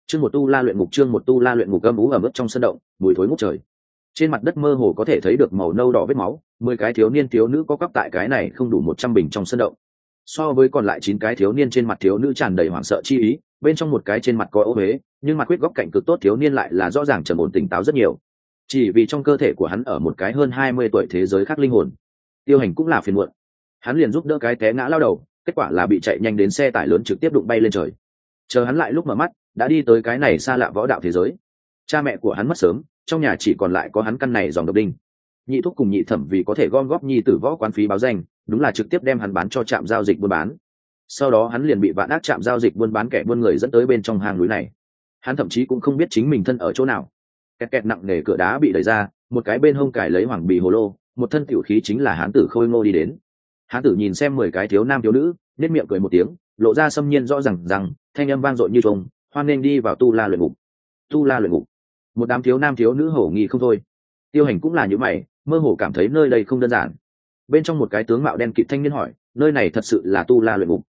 Chương một tu la luyện ngục, chương một tu la luyện ngục. Âm ú ẩm ướt trong sân động, mùi thối ngút trời. Trên mặt đất mơ hồ có thể thấy được màu nâu đỏ vết máu, 10 cái thiếu niên thiếu nữ có cắp tại cái này không đủ 100 bình trong sân động. So với còn lại 9 cái thiếu niên trên mặt thiếu nữ tràn đầy hoảng sợ chi ý, bên trong một cái trên mặt có ố huế, nhưng mặt khuyết góc cạnh cực tốt thiếu niên lại là rõ ràng trầm ổn tỉnh táo rất nhiều. Chỉ vì trong cơ thể của hắn ở một cái hơn 20 tuổi thế giới khác linh hồn. Tiêu Hành cũng là phiền muộn. Hắn liền giúp đỡ cái té ngã lao đầu, kết quả là bị chạy nhanh đến xe tải lớn trực tiếp đụng bay lên trời. Chờ hắn lại lúc mở mắt, đã đi tới cái này xa lạ võ đạo thế giới. Cha mẹ của hắn mất sớm, trong nhà chỉ còn lại có hắn căn này dòng độc đinh. Nhị thúc cùng nhị thẩm vì có thể gom góp nhi tử võ quán phí báo danh, đúng là trực tiếp đem hắn bán cho trạm giao dịch buôn bán. Sau đó hắn liền bị vạn ác trạm giao dịch buôn bán kẻ buôn người dẫn tới bên trong hang núi này. Hắn thậm chí cũng không biết chính mình thân ở chỗ nào. Kẹt kẹt nặng nề cửa đá bị đẩy ra, một cái bên hông cài lấy hoàng bì hồ lô, một thân tiểu khí chính là hán tử Khôi Ngô đi đến. Hán tử nhìn xem 10 cái thiếu nam thiếu nữ, nét miệng cười một tiếng, lộ ra xâm nhiên rõ ràng rằng, thanh âm vang dội như trống, hoan nên đi vào tu la luyện ngục. Tu la luyện ngục. Một đám thiếu nam thiếu nữ hổ nghi không thôi. Tiêu Hành cũng là như mày, mơ hồ cảm thấy nơi đây không đơn giản. Bên trong một cái tướng mạo đen kịt thanh niên hỏi, nơi này thật sự là tu la luyện ngục?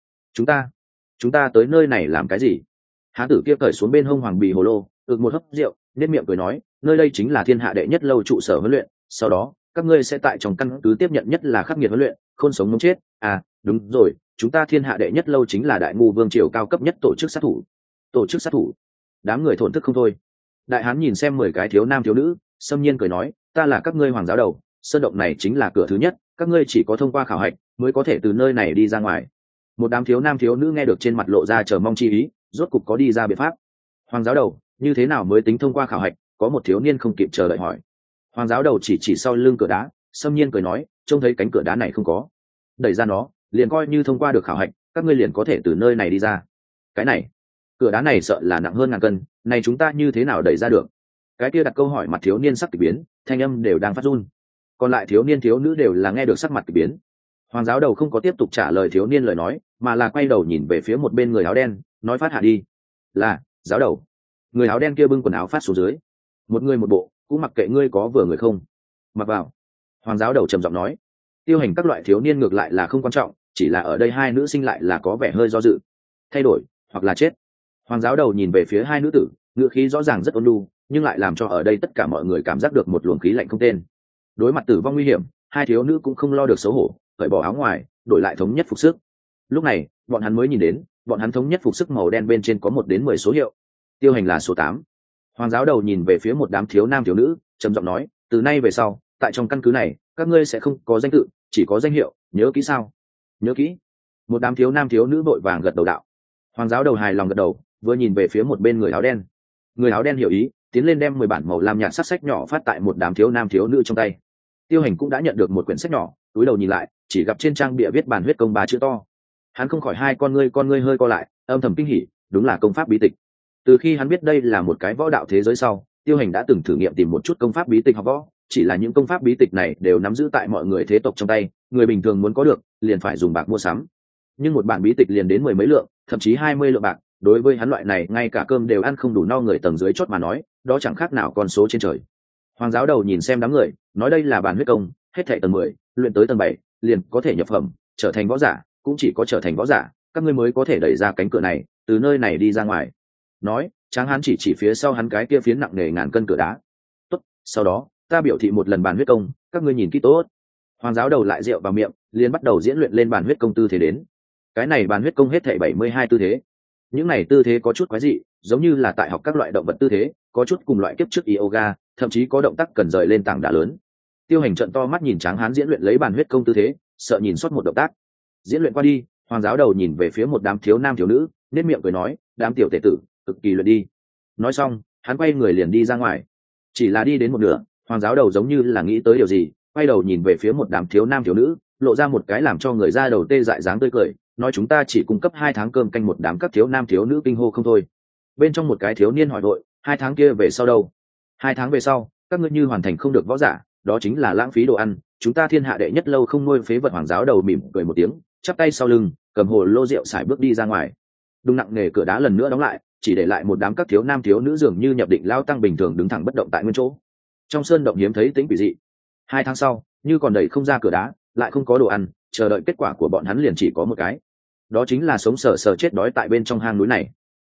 Chúng ta tới nơi này làm cái gì? Hán tử kia cởi xuống bên hông hoàng bì hồ lô, ực một hớp rượu, nét miệng cười nói, nơi đây chính là thiên hạ đệ nhất lâu trụ sở huấn luyện, sau đó các ngươi sẽ tại trong căn cứ tiếp nhận nhất là khắc nghiệt huấn luyện, khôn sống mống chết. À đúng rồi, chúng ta thiên hạ đệ nhất lâu chính là đại ngu vương triều cao cấp nhất tổ chức sát thủ. Tổ chức sát thủ? Đám người thổn thức không thôi. Đại hán nhìn xem 10 cái thiếu nam thiếu nữ, xâm nhiên cười nói, ta là các ngươi hoàng giáo đầu, sơn động này chính là cửa thứ nhất, các ngươi chỉ có thông qua khảo hạch mới có thể từ nơi này đi ra ngoài. Một đám thiếu nam thiếu nữ nghe được trên mặt lộ ra chờ mong chi ý, rốt cục có đi ra biện pháp. Hoàng giáo đầu, như thế nào mới tính thông qua khảo hạch? Có một thiếu niên không kịp chờ đợi hỏi. Hoàng giáo đầu chỉ sau lưng cửa đá, xâm nhiên cười nói, trông thấy cánh cửa đá này không có, đẩy ra nó, liền coi như thông qua được khảo hạch, các ngươi liền có thể từ nơi này đi ra. Cái này, cửa đá này sợ là nặng hơn ngàn cân, này chúng ta như thế nào đẩy ra được? Cái kia đặt câu hỏi mặt thiếu niên sắc kỳ biến, thanh âm đều đang phát run. Còn lại thiếu niên thiếu nữ đều là nghe được sắc mặt kỳ biến. Hoàng giáo đầu không có tiếp tục trả lời thiếu niên lời nói, mà là quay đầu nhìn về phía một bên người áo đen, nói phát hạ đi. Là, giáo đầu. Người áo đen kia bưng quần áo phát xuống dưới. Một người một bộ, cũng mặc kệ ngươi có vừa người không. Mặc vào. Hoàng giáo đầu trầm giọng nói. Tiêu Hành các loại thiếu niên ngược lại là không quan trọng, chỉ là ở đây hai nữ sinh lại là có vẻ hơi do dự. Thay đổi, hoặc là chết. Hoàng giáo đầu nhìn về phía hai nữ tử, ngữ khí rõ ràng rất ôn nhu, nhưng lại làm cho ở đây tất cả mọi người cảm giác được một luồng khí lạnh không tên. Đối mặt tử vong nguy hiểm, hai thiếu nữ cũng không lo được xấu hổ, cởi bỏ áo ngoài, đổi lại thống nhất phục sức. Lúc này, bọn hắn mới nhìn đến, bọn hắn thống nhất phục sức màu đen bên trên có 1 đến 10 số hiệu. Tiêu Hành là số 8. Hoàng giáo đầu nhìn về phía một đám thiếu nam thiếu nữ, trầm giọng nói, từ nay về sau, tại trong căn cứ này, các ngươi sẽ không có danh tự, chỉ có danh hiệu, nhớ kỹ sao? Nhớ kỹ. Một đám thiếu nam thiếu nữ vội vàng gật đầu đạo. Hoàng giáo đầu hài lòng gật đầu, vừa nhìn về phía một bên người áo đen. Người áo đen hiểu ý, tiến lên đem 10 bản màu lam nhạt sắc sách nhỏ phát tại một đám thiếu nam thiếu nữ trong tay. Tiêu Hành cũng đã nhận được một quyển sách nhỏ, túi đầu nhìn lại, chỉ gặp trên trang bìa viết bản huyết công 3 chữ to. Hắn không khỏi hai con ngươi hơi co lại, âm thầm kinh hỉ, đúng là công pháp bí tịch. Từ khi hắn biết đây là một cái võ đạo thế giới sau, Tiêu Hành đã từng thử nghiệm tìm một chút công pháp bí tịch học võ, chỉ là những công pháp bí tịch này đều nắm giữ tại mọi người thế tộc trong tay, người bình thường muốn có được, liền phải dùng bạc mua sắm. Nhưng một bản bí tịch liền đến 10 mấy lượng, thậm chí 20 lượng bạc, đối với hắn loại này ngay cả cơm đều ăn không đủ no người tầng dưới chót mà nói, đó chẳng khác nào con số trên trời. Hoàng giáo đầu nhìn xem đám người, nói đây là bản huyết công, hết thảy tầng 10, luyện tới tầng 7, liền có thể nhập phẩm, trở thành võ giả, cũng chỉ có trở thành võ giả, các ngươi mới có thể đẩy ra cánh cửa này, từ nơi này đi ra ngoài. Nói, Tráng Hán chỉ phía sau hắn cái kia phiến nặng nề ngàn cân cửa đá. Tốt, sau đó, ta biểu thị một lần bản huyết công, các ngươi nhìn kỹ tốt. Hoàng giáo đầu lại rượu vào miệng, liền bắt đầu diễn luyện lên bản huyết công tư thế đến. Cái này bản huyết công hết thảy 72 tư thế. Những này tư thế có chút quái dị, giống như là tại học các loại động vật tư thế, có chút cùng loại kiếp trước yoga, thậm chí có động tác cần rời lên tảng đá lớn. Tiêu Hành trợn to mắt nhìn Tráng Hán diễn luyện lấy bản huyết công tư thế, sợ nhìn sót một động tác. Diễn luyện qua đi, Hoàng giáo đầu nhìn về phía một đám thiếu nam thiếu nữ, nét miệng cười nói, đám tiểu tể tử, cực kỳ luyện đi. Nói xong, hắn quay người liền đi ra ngoài. Chỉ là đi đến một nửa, Hoàng giáo đầu giống như là nghĩ tới điều gì, quay đầu nhìn về phía một đám thiếu nam thiếu nữ, lộ ra một cái làm cho người ra đầu tê dại dáng tươi cười, nói chúng ta chỉ cung cấp 2 tháng cơm canh một đám các thiếu nam thiếu nữ kinh hô không thôi. Bên trong một cái thiếu niên hỏi đội, 2 tháng kia về sau đâu? 2 tháng về sau, các ngươi như hoàn thành không được võ giả, đó chính là lãng phí đồ ăn, chúng ta thiên hạ đệ nhất lâu không nuôi phế vật. Hoàng giáo đầu mỉm cười một tiếng, chắp tay sau lưng, cầm hồ lô rượu xài bước đi ra ngoài. Đùng nặng nề cửa đá lần nữa đóng lại, chỉ để lại một đám các thiếu nam thiếu nữ dường như nhập định lao tăng bình thường đứng thẳng bất động tại nguyên chỗ. Trong sơn động hiếm thấy tĩnh quỷ dị. 2 tháng sau, như còn đẩy không ra cửa đá, lại không có đồ ăn, chờ đợi kết quả của bọn hắn liền chỉ có một cái, đó chính là sống sờ sờ chết đói tại bên trong hang núi này.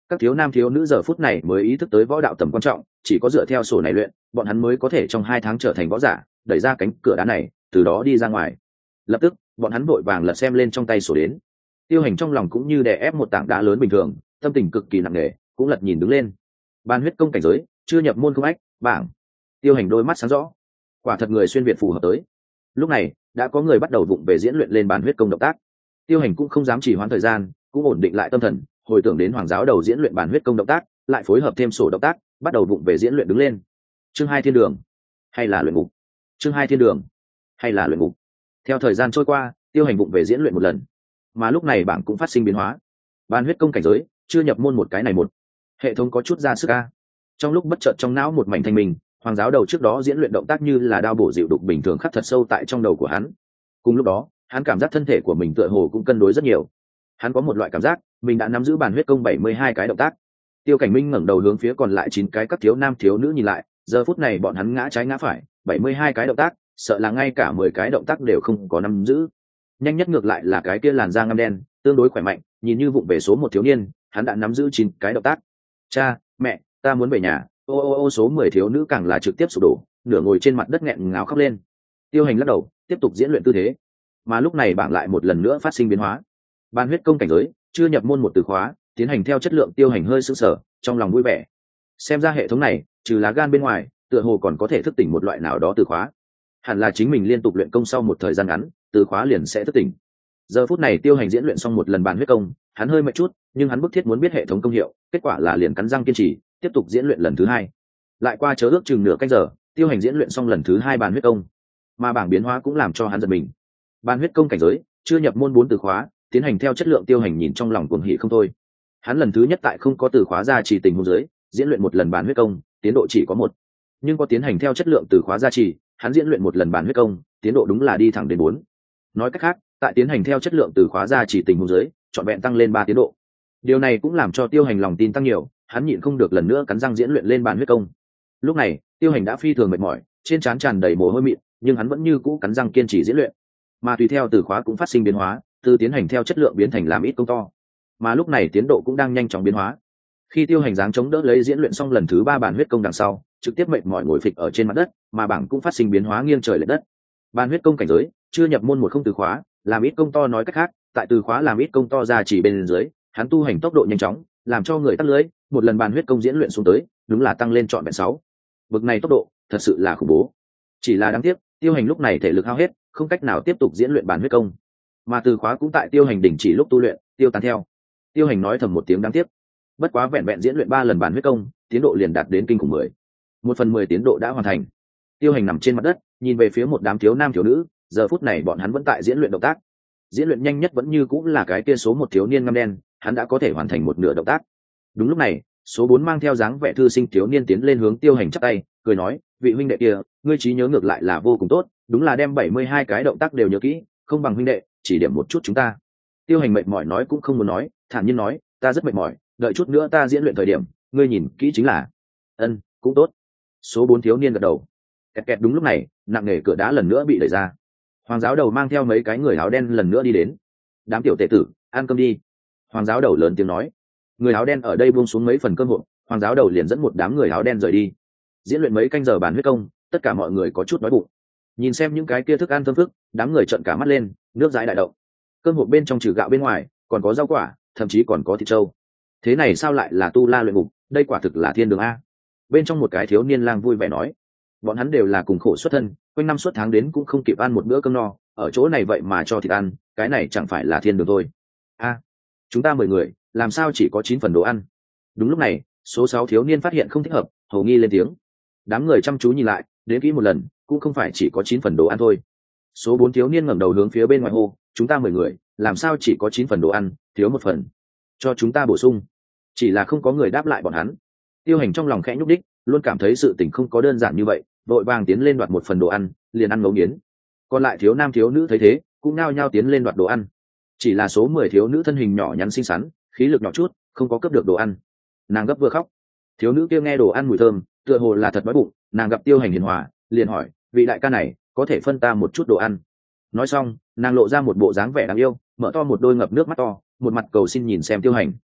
Các thiếu nam thiếu nữ giờ phút này mới ý thức tới võ đạo tầm quan trọng, chỉ có dựa theo sổ này luyện, bọn hắn mới có thể trong 2 tháng trở thành võ giả, đẩy ra cánh cửa đá này, từ đó đi ra ngoài. Lập tức, bọn hắn vội vàng lật xem lên trong tay sổ đến. Tiêu Hành trong lòng cũng như đè ép một tảng đá lớn bình thường, tâm tình cực kỳ nặng nề, cũng lật nhìn đứng lên. Ban huyết công cảnh giới, chưa nhập môn không ách, bảng. Tiêu Hành đôi mắt sáng rõ, quả thật người xuyên việt phù hợp tới. Lúc này, đã có người bắt đầu vụng về diễn luyện lên bàn huyết công động tác. Tiêu Hành cũng không dám trì hoãn thời gian, cũng ổn định lại tâm thần, hồi tưởng đến hoàng giáo đầu diễn luyện bàn huyết công động tác, lại phối hợp thêm sổ động tác, bắt đầu vụng về diễn luyện đứng lên. Chương 2 thiên đường, hay là luyện ngục? Chương 2 thiên đường, hay là luyện ngục? Theo thời gian trôi qua, Tiêu Hành vụng về diễn luyện một lần, mà lúc này bảng cũng phát sinh biến hóa. Bàn huyết công cảnh giới, chưa nhập môn một cái này một. Hệ thống có chút ra sức a. Trong lúc bất chợt trong não một mảnh thanh minh, hoàng giáo đầu trước đó diễn luyện động tác như là đao bổ dịu đục bình thường khắc thật sâu tại trong đầu của hắn. Cùng lúc đó, hắn cảm giác thân thể của mình tựa hồ cũng cân đối rất nhiều. Hắn có một loại cảm giác, mình đã nắm giữ bàn huyết công 72 cái động tác. Tiêu Cảnh Minh ngẩng đầu hướng phía còn lại 9 cái các thiếu nam thiếu nữ nhìn lại, giờ phút này bọn hắn ngã trái ngã phải, 72 cái động tác, sợ là ngay cả 10 cái động tác đều không có nắm giữ. Nhanh nhất ngược lại là cái kia làn da ngăm đen, tương đối khỏe mạnh, nhìn như vụng về số một thiếu niên, hắn đã nắm giữ 9 cái động tác. Cha, mẹ, ta muốn về nhà. Ô số 10 thiếu nữ càng là trực tiếp sụp đổ, nửa ngồi trên mặt đất nghẹn ngào khóc lên. Tiêu Hành lắc đầu, tiếp tục diễn luyện tư thế. Mà lúc này bảng lại một lần nữa phát sinh biến hóa. Ban huyết công cảnh giới, chưa nhập môn một từ khóa, tiến hành theo chất lượng. Tiêu Hành hơi sững sờ, trong lòng vui vẻ. Xem ra hệ thống này, trừ lá gan bên ngoài, tựa hồ còn có thể thức tỉnh một loại nào đó từ khóa. Hẳn là chính mình liên tục luyện công sau một thời gian ngắn, từ khóa liền sẽ thức tỉnh. Giờ phút này Tiêu Hành diễn luyện xong một lần bàn huyết công, hắn hơi mệt chút, nhưng hắn bức thiết muốn biết hệ thống công hiệu, kết quả là liền cắn răng kiên trì, tiếp tục diễn luyện lần thứ 2. Lại qua chớ ước chừng nửa canh giờ, Tiêu Hành diễn luyện xong lần thứ 2 bàn huyết công, mà bảng biến hóa cũng làm cho hắn giật mình. Bàn huyết công cảnh giới, chưa nhập môn 4 từ khóa, tiến hành theo chất lượng. Tiêu Hành nhìn trong lòng cuồng hỉ không thôi. Hắn lần thứ nhất tại không có từ khóa gia trì tình huống dưới, diễn luyện một lần bàn huyết công, tiến độ chỉ có 1. Nhưng có tiến hành theo chất lượng từ khóa gia trì, hắn diễn luyện một lần bàn huyết công, tiến độ đúng là đi thẳng đến 4. Nói cách khác, tại tiến hành theo chất lượng từ khóa gia trì tình huống dưới, trọn vẹn tăng lên 3 tiến độ. Điều này cũng làm cho Tiêu Hành lòng tin tăng nhiều, hắn nhịn không được lần nữa cắn răng diễn luyện lên bàn huyết công. Lúc này, Tiêu Hành đã phi thường mệt mỏi, trên trán tràn đầy mồ hôi mịn, nhưng hắn vẫn như cũ cắn răng kiên trì diễn luyện. Mà tùy theo từ khóa cũng phát sinh biến hóa, từ tiến hành theo chất lượng biến thành làm ít công to. Mà lúc này tiến độ cũng đang nhanh chóng biến hóa. Khi Tiêu Hành dáng chống đỡ lấy diễn luyện xong lần thứ 3 bàn huyết công đằng sau, trực tiếp mệt mỏi ngồi phịch ở trên mặt đất, mà bảng cũng phát sinh biến hóa nghiêng trời lệch đất. Bàn huyết công cảnh giới, chưa nhập môn một không từ khóa, làm ít công to. Nói cách khác, tại từ khóa làm ít công to ra chỉ bên dưới, hắn tu hành tốc độ nhanh chóng, làm cho người tắt lưới, một lần bàn huyết công diễn luyện xuống tới, đúng là tăng lên trọn vẹn 6. Bực này tốc độ, thật sự là khủng bố. Chỉ là đáng tiếc, Tiêu Hành lúc này thể lực hao hết, không cách nào tiếp tục diễn luyện bàn huyết công. Mà từ khóa cũng tại Tiêu Hành đình chỉ lúc tu luyện, tiêu tán theo. Tiêu Hành nói thầm một tiếng đáng tiếc. Bất quá vẹn vẹn diễn luyện 3 lần bàn huyết công, tiến độ liền đạt đến kinh khủng 10. 1/10 tiến độ đã hoàn thành. Tiêu Hành nằm trên mặt đất, nhìn về phía một đám thiếu nam thiếu nữ, giờ phút này bọn hắn vẫn tại diễn luyện động tác. Diễn luyện nhanh nhất vẫn như cũng là cái kia số 1 thiếu niên ngăm đen, hắn đã có thể hoàn thành một nửa động tác. Đúng lúc này, số 4 mang theo dáng vẻ thư sinh thiếu niên tiến lên hướng Tiêu Hành chắp tay, cười nói, vị huynh đệ kia, ngươi trí nhớ ngược lại là vô cùng tốt, đúng là đem 72 cái động tác đều nhớ kỹ, không bằng huynh đệ, chỉ điểm một chút chúng ta. Tiêu Hành mệt mỏi nói cũng không muốn nói, thản nhiên nói, ta rất mệt mỏi, đợi chút nữa ta diễn luyện thời điểm, ngươi nhìn kỹ chính là. Ân, cũng tốt. Số 4 thiếu niên gật đầu. Kẹt kẹt, đúng lúc này, nặng nề cửa đá lần nữa bị đẩy ra. Hoàng giáo đầu mang theo mấy cái người áo đen lần nữa đi đến. Đám tiểu tệ tử, ăn cơm đi. Hoàng giáo đầu lớn tiếng nói. Người áo đen ở đây buông xuống mấy phần cơm hộp, hoàng giáo đầu liền dẫn một đám người áo đen rời đi. Diễn luyện mấy canh giờ bàn huyết công, tất cả mọi người có chút đói bụng. Nhìn xem những cái kia thức ăn thơm phức, đám người trợn cả mắt lên, nước dãi đại động. Cơm hộp bên trong trừ gạo bên ngoài, còn có rau quả, thậm chí còn có thịt trâu. Thế này sao lại là tu la luyện ngục, đây quả thực là thiên đường a. Bên trong một cái thiếu niên lang vui vẻ nói, bọn hắn đều là cùng khổ xuất thân, quanh năm suốt tháng đến cũng không kịp ăn một bữa cơm no, ở chỗ này vậy mà cho thịt ăn, cái này chẳng phải là thiên đường thôi. A, chúng ta 10 người, làm sao chỉ có 9 phần đồ ăn? Đúng lúc này, số 6 thiếu niên phát hiện không thích hợp, hầu nghi lên tiếng. Đám người chăm chú nhìn lại, đến kỹ một lần, cũng không phải chỉ có 9 phần đồ ăn thôi. Số 4 thiếu niên ngẩng đầu hướng phía bên ngoài hô, chúng ta 10 người, làm sao chỉ có 9 phần đồ ăn, thiếu một phần, cho chúng ta bổ sung. Chỉ là không có người đáp lại bọn hắn. Tiêu Hành trong lòng khẽ nhúc đích, luôn cảm thấy sự tình không có đơn giản như vậy, vội vàng tiến lên đoạt một phần đồ ăn, liền ăn ngấu nghiến. Còn lại thiếu nam thiếu nữ thấy thế, cũng nao nhao tiến lên đoạt đồ ăn. Chỉ là số 10 thiếu nữ thân hình nhỏ nhắn xinh xắn, khí lực nhỏ chút, không có cướp được đồ ăn. Nàng gấp vừa khóc. Thiếu nữ kia nghe đồ ăn mùi thơm, tựa hồ là thật đói bụng, nàng gặp Tiêu Hành hiền hòa, liền hỏi, vị đại ca này, có thể phân ta một chút đồ ăn? Nói xong, nàng lộ ra một bộ dáng vẻ đáng yêu, mở to một đôi ngập nước mắt to, một mặt cầu xin nhìn xem Tiêu Hành.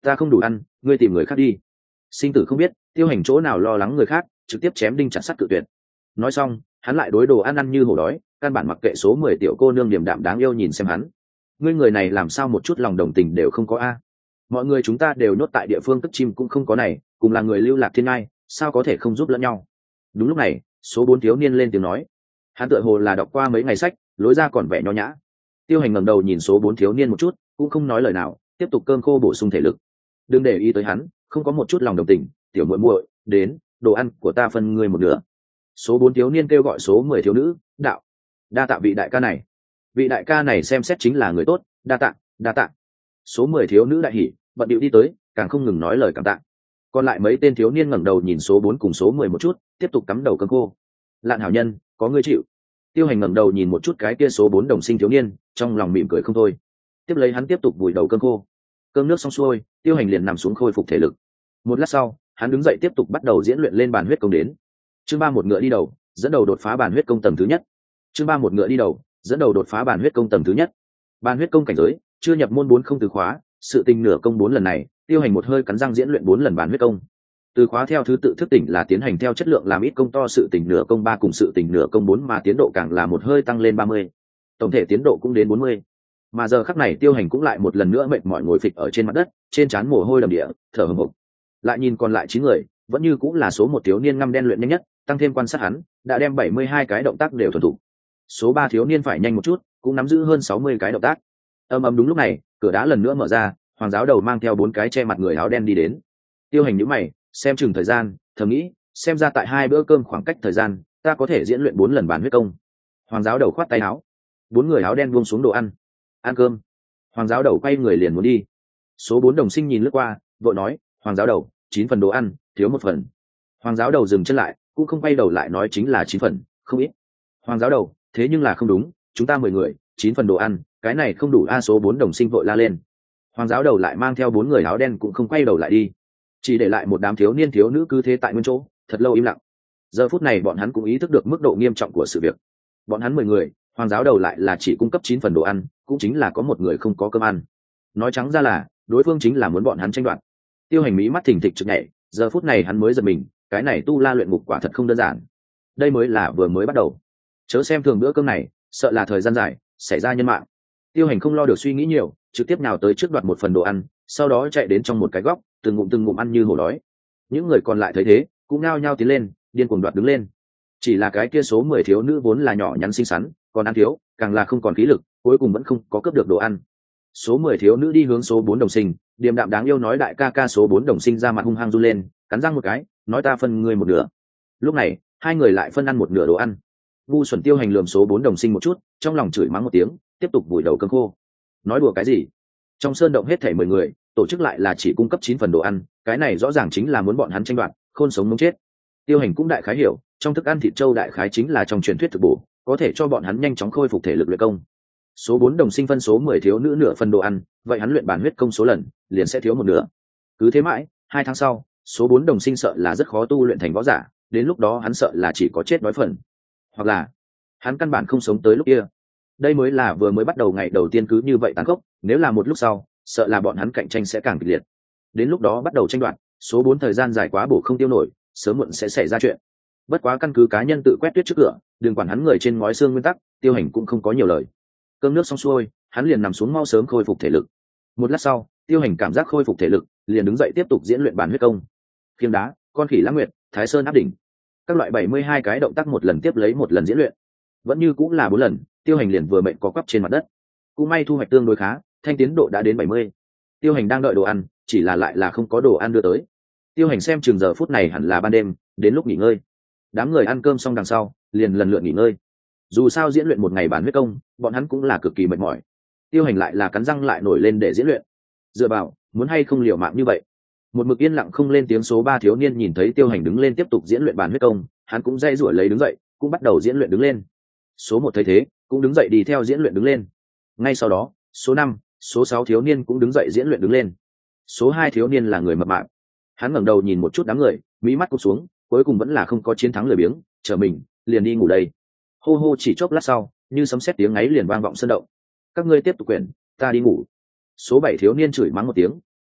ta không đủ ăn, ngươi tìm người khác đi. Sinh tử không biết, Tiêu Hành chỗ nào lo lắng người khác, trực tiếp chém đinh chặt sắt cự tuyệt. Nói xong, hắn lại đối đồ ăn như hổ đói, căn bản mặc kệ số 10 tiểu cô nương điềm đạm đáng yêu nhìn xem hắn. Ngươi người này làm sao một chút lòng đồng tình đều không có a? Mọi người chúng ta đều nhốt tại địa phương cất chim cũng không có này, cùng là người lưu lạc thiên ngai, sao có thể không giúp lẫn nhau. Đúng lúc này, số 4 thiếu niên lên tiếng nói. Hắn tựa hồ là đọc qua mấy ngày sách, lối ra còn vẻ nho nhã. Tiêu Hành ngẩng đầu nhìn số 4 thiếu niên một chút, cũng không nói lời nào, tiếp tục cơm khô bổ sung thể lực. Đừng để ý tới hắn, không có một chút lòng đồng tình, tiểu muội muội, đến, đồ ăn của ta phân ngươi một nửa. Số 4 thiếu niên kêu gọi số 10 thiếu nữ, đạo. Đa tạ vị đại ca này. Vị đại ca này xem xét chính là người tốt, đa tạ, đa tạ. Số 10 thiếu nữ đại hỉ, bận điệu đi tới, càng không ngừng nói lời cảm tạ. Còn lại mấy tên thiếu niên ngẩng đầu nhìn số 4 cùng số 10 một chút, tiếp tục cắm đầu cơm khô. Lạn hảo nhân, có ngươi chịu. Tiêu Hành ngẩng đầu nhìn một chút cái kia số 4 đồng sinh thiếu niên, trong lòng mỉm cười không thôi. Tiếp lấy hắn tiếp tục vùi đầu cơm khô. Cơm nước xong xuôi, Tiêu Hành liền nằm xuống khôi phục thể lực. Một lát sau, hắn đứng dậy tiếp tục bắt đầu diễn luyện lên bàn huyết công đến. Chương 3 một ngựa đi đầu, dẫn đầu đột phá bàn huyết công tầng thứ nhất. Chương 3 một ngựa đi đầu, dẫn đầu đột phá bàn huyết công tầng thứ nhất. Bàn huyết công cảnh giới, chưa nhập môn 4 không từ khóa, sự tình nửa công 4 lần này, Tiêu Hành một hơi cắn răng diễn luyện 4 lần bàn huyết công. Từ khóa theo thứ tự thức tỉnh là tiến hành theo chất lượng làm ít công to sự tỉnh nửa công 3 cùng sự tỉnh nửa công 4 mà tiến độ càng là một hơi tăng lên 30. Tổng thể tiến độ cũng đến 40. Mà giờ khắc này Tiêu Hành cũng lại một lần nữa mệt mỏi ngồi phịch ở trên mặt đất, trên trán mồ hôi đầm địa, thở hổn hển. Lại nhìn còn lại 9 người, vẫn như cũng là số 1 thiếu niên ngăm đen luyện nhanh nhất, tăng thêm quan sát hắn, đã đem 72 cái động tác đều thuần thục. Số 3 thiếu niên phải nhanh một chút, cũng nắm giữ hơn 60 cái động tác. Đúng lúc này, cửa đá lần nữa mở ra, Hoàng giáo đầu mang theo 4 cái che mặt người áo đen đi đến. Tiêu Hành nhíu mày, xem chừng thời gian, thầm nghĩ, xem ra tại 2 bữa cơm khoảng cách thời gian, ta có thể diễn luyện 4 lần bàn huyết công. Hoàng giáo đầu khoát tay áo. 4 người áo đen buông xuống đồ ăn. Ăn cơm. Hoàng giáo đầu quay người liền muốn đi. Số 4 đồng sinh nhìn lướt qua, vội nói, Hoàng giáo đầu, 9 phần đồ ăn, thiếu 1 phần. Hoàng giáo đầu dừng chân lại, cũng không quay đầu lại nói chính là 9 phần, không ít. Hoàng giáo đầu, thế nhưng là không đúng, chúng ta 10 người, 9 phần đồ ăn, cái này không đủ a. Số 4 đồng sinh vội la lên. Hoàng giáo đầu lại mang theo 4 người áo đen cũng không quay đầu lại đi, chỉ để lại một đám thiếu niên thiếu nữ cứ thế tại nguyên chỗ, thật lâu im lặng. Giờ phút này bọn hắn cũng ý thức được mức độ nghiêm trọng của sự việc. Bọn hắn 10 người, Hoàng giáo đầu lại là chỉ cung cấp 9 phần đồ ăn, cũng chính là có một người không có cơm ăn. Nói trắng ra là, đối phương chính là muốn bọn hắn tranh đoạt. Tiêu Hành mí mắt thình thịch chực nhảy, giờ phút này hắn mới giật mình, cái này tu la luyện ngục quả thật không đơn giản. Đây mới là vừa mới bắt đầu. Chớ xem thường bữa cơm này, sợ là thời gian dài xảy ra nhân mạng. Tiêu Hành không lo được suy nghĩ nhiều, trực tiếp nào tới trước đoạt một phần đồ ăn, sau đó chạy đến trong một cái góc, từng ngụm ăn như hổ đói. Những người còn lại thấy thế, cũng nao nhao tiến lên, điên cuồng đoạt đứng lên. Chỉ là cái kia số 10 thiếu nữ vốn là nhỏ nhắn xinh xắn, còn ăn thiếu, càng là không còn khí lực, cuối cùng vẫn không có cướp được đồ ăn. Số 10 thiếu nữ đi hướng số 4 đồng sinh, điềm đạm đáng yêu nói đại ca ca. Số 4 đồng sinh ra mặt hung hăng run lên, cắn răng một cái, nói ta phân ngươi một nửa. Lúc này, hai người lại phân ăn một nửa đồ ăn. Ngu xuẩn. Tiêu Hành lườm số 4 đồng sinh một chút, trong lòng chửi mắng một tiếng, tiếp tục vùi đầu cơm khô. Nói đùa cái gì? Trong sơn động hết thảy 10 người, tổ chức lại là chỉ cung cấp 9 phần đồ ăn, cái này rõ ràng chính là muốn bọn hắn tranh đoạt, khôn sống muốn chết. Tiêu Hành cũng đại khái hiểu, trong thức ăn thịt trâu đại khái chính là trong truyền thuyết thực bổ, có thể cho bọn hắn nhanh chóng khôi phục thể lực luyện công. Số 4 đồng sinh phân số 10 thiếu nữ nửa phần đồ ăn, vậy hắn luyện bản huyết công số lần, liền sẽ thiếu một nửa. Cứ thế mãi, 2 tháng sau, số 4 đồng sinh sợ là rất khó tu luyện thành võ giả, đến lúc đó hắn sợ là chỉ có chết đói phần, hoặc là hắn căn bản không sống tới lúc kia. Đây mới là vừa mới bắt đầu ngày đầu tiên cứ như vậy tàn khốc, nếu là một lúc sau, sợ là bọn hắn cạnh tranh sẽ càng kịch liệt. Đến lúc đó bắt đầu tranh đoạt, số 4 thời gian dài quá bổ không tiêu nổi, sớm muộn sẽ xảy ra chuyện. Bất quá căn cứ cá nhân tự quét tuyết trước cửa, đừng quản hắn người trên ngói xương nguyên tắc, Tiêu Hành cũng không có nhiều lời. Cơm nước xong xuôi, hắn liền nằm xuống mau sớm khôi phục thể lực. Một lát sau, Tiêu Hành cảm giác khôi phục thể lực, liền đứng dậy tiếp tục diễn luyện bản huyết công. Khiêng đá, con khỉ lãng nguyệt, Thái Sơn áp đỉnh, các loại 72 cái động tác một lần tiếp lấy một lần diễn luyện. Vẫn như cũng là 4 lần, Tiêu Hành liền vừa mệnh có quắp trên mặt đất. Cũng may thu hoạch tương đối khá, thanh tiến độ đã đến 70. Tiêu Hành đang đợi đồ ăn, chỉ là lại là không có đồ ăn đưa tới. Tiêu Hành xem chừng giờ phút này hẳn là ban đêm, đến lúc nghỉ ngơi. Đám người ăn cơm xong đằng sau, liền lần lượt nghỉ ngơi. Dù sao diễn luyện một ngày bản huyết công, bọn hắn cũng là cực kỳ mệt mỏi. Tiêu Hành lại là cắn răng lại nổi lên để diễn luyện. Dựa vào, muốn hay không liều mạng như vậy. Một mực yên lặng không lên tiếng số 3 thiếu niên nhìn thấy Tiêu Hành đứng lên tiếp tục diễn luyện bản huyết công, hắn cũng dây rủi lấy đứng dậy, cũng bắt đầu diễn luyện đứng lên. Số 1 thấy thế, cũng đứng dậy đi theo diễn luyện đứng lên. Ngay sau đó, số 5, số 6 thiếu niên cũng đứng dậy diễn luyện đứng lên. Số 2 thiếu niên là người mập mạp. Hắn ngẩng đầu nhìn một chút đám người, mí mắt cụp xuống, cuối cùng vẫn là không có chiến thắng lười biếng, chờ mình, liền đi ngủ đây. Hô hô chỉ chốc lát sau, như sấm sét tiếng ngáy liền vang vọng sân động. Các ngươi tiếp tục quyển, ta đi ngủ. Số 7 thiếu niên chửi mắng một tiếng,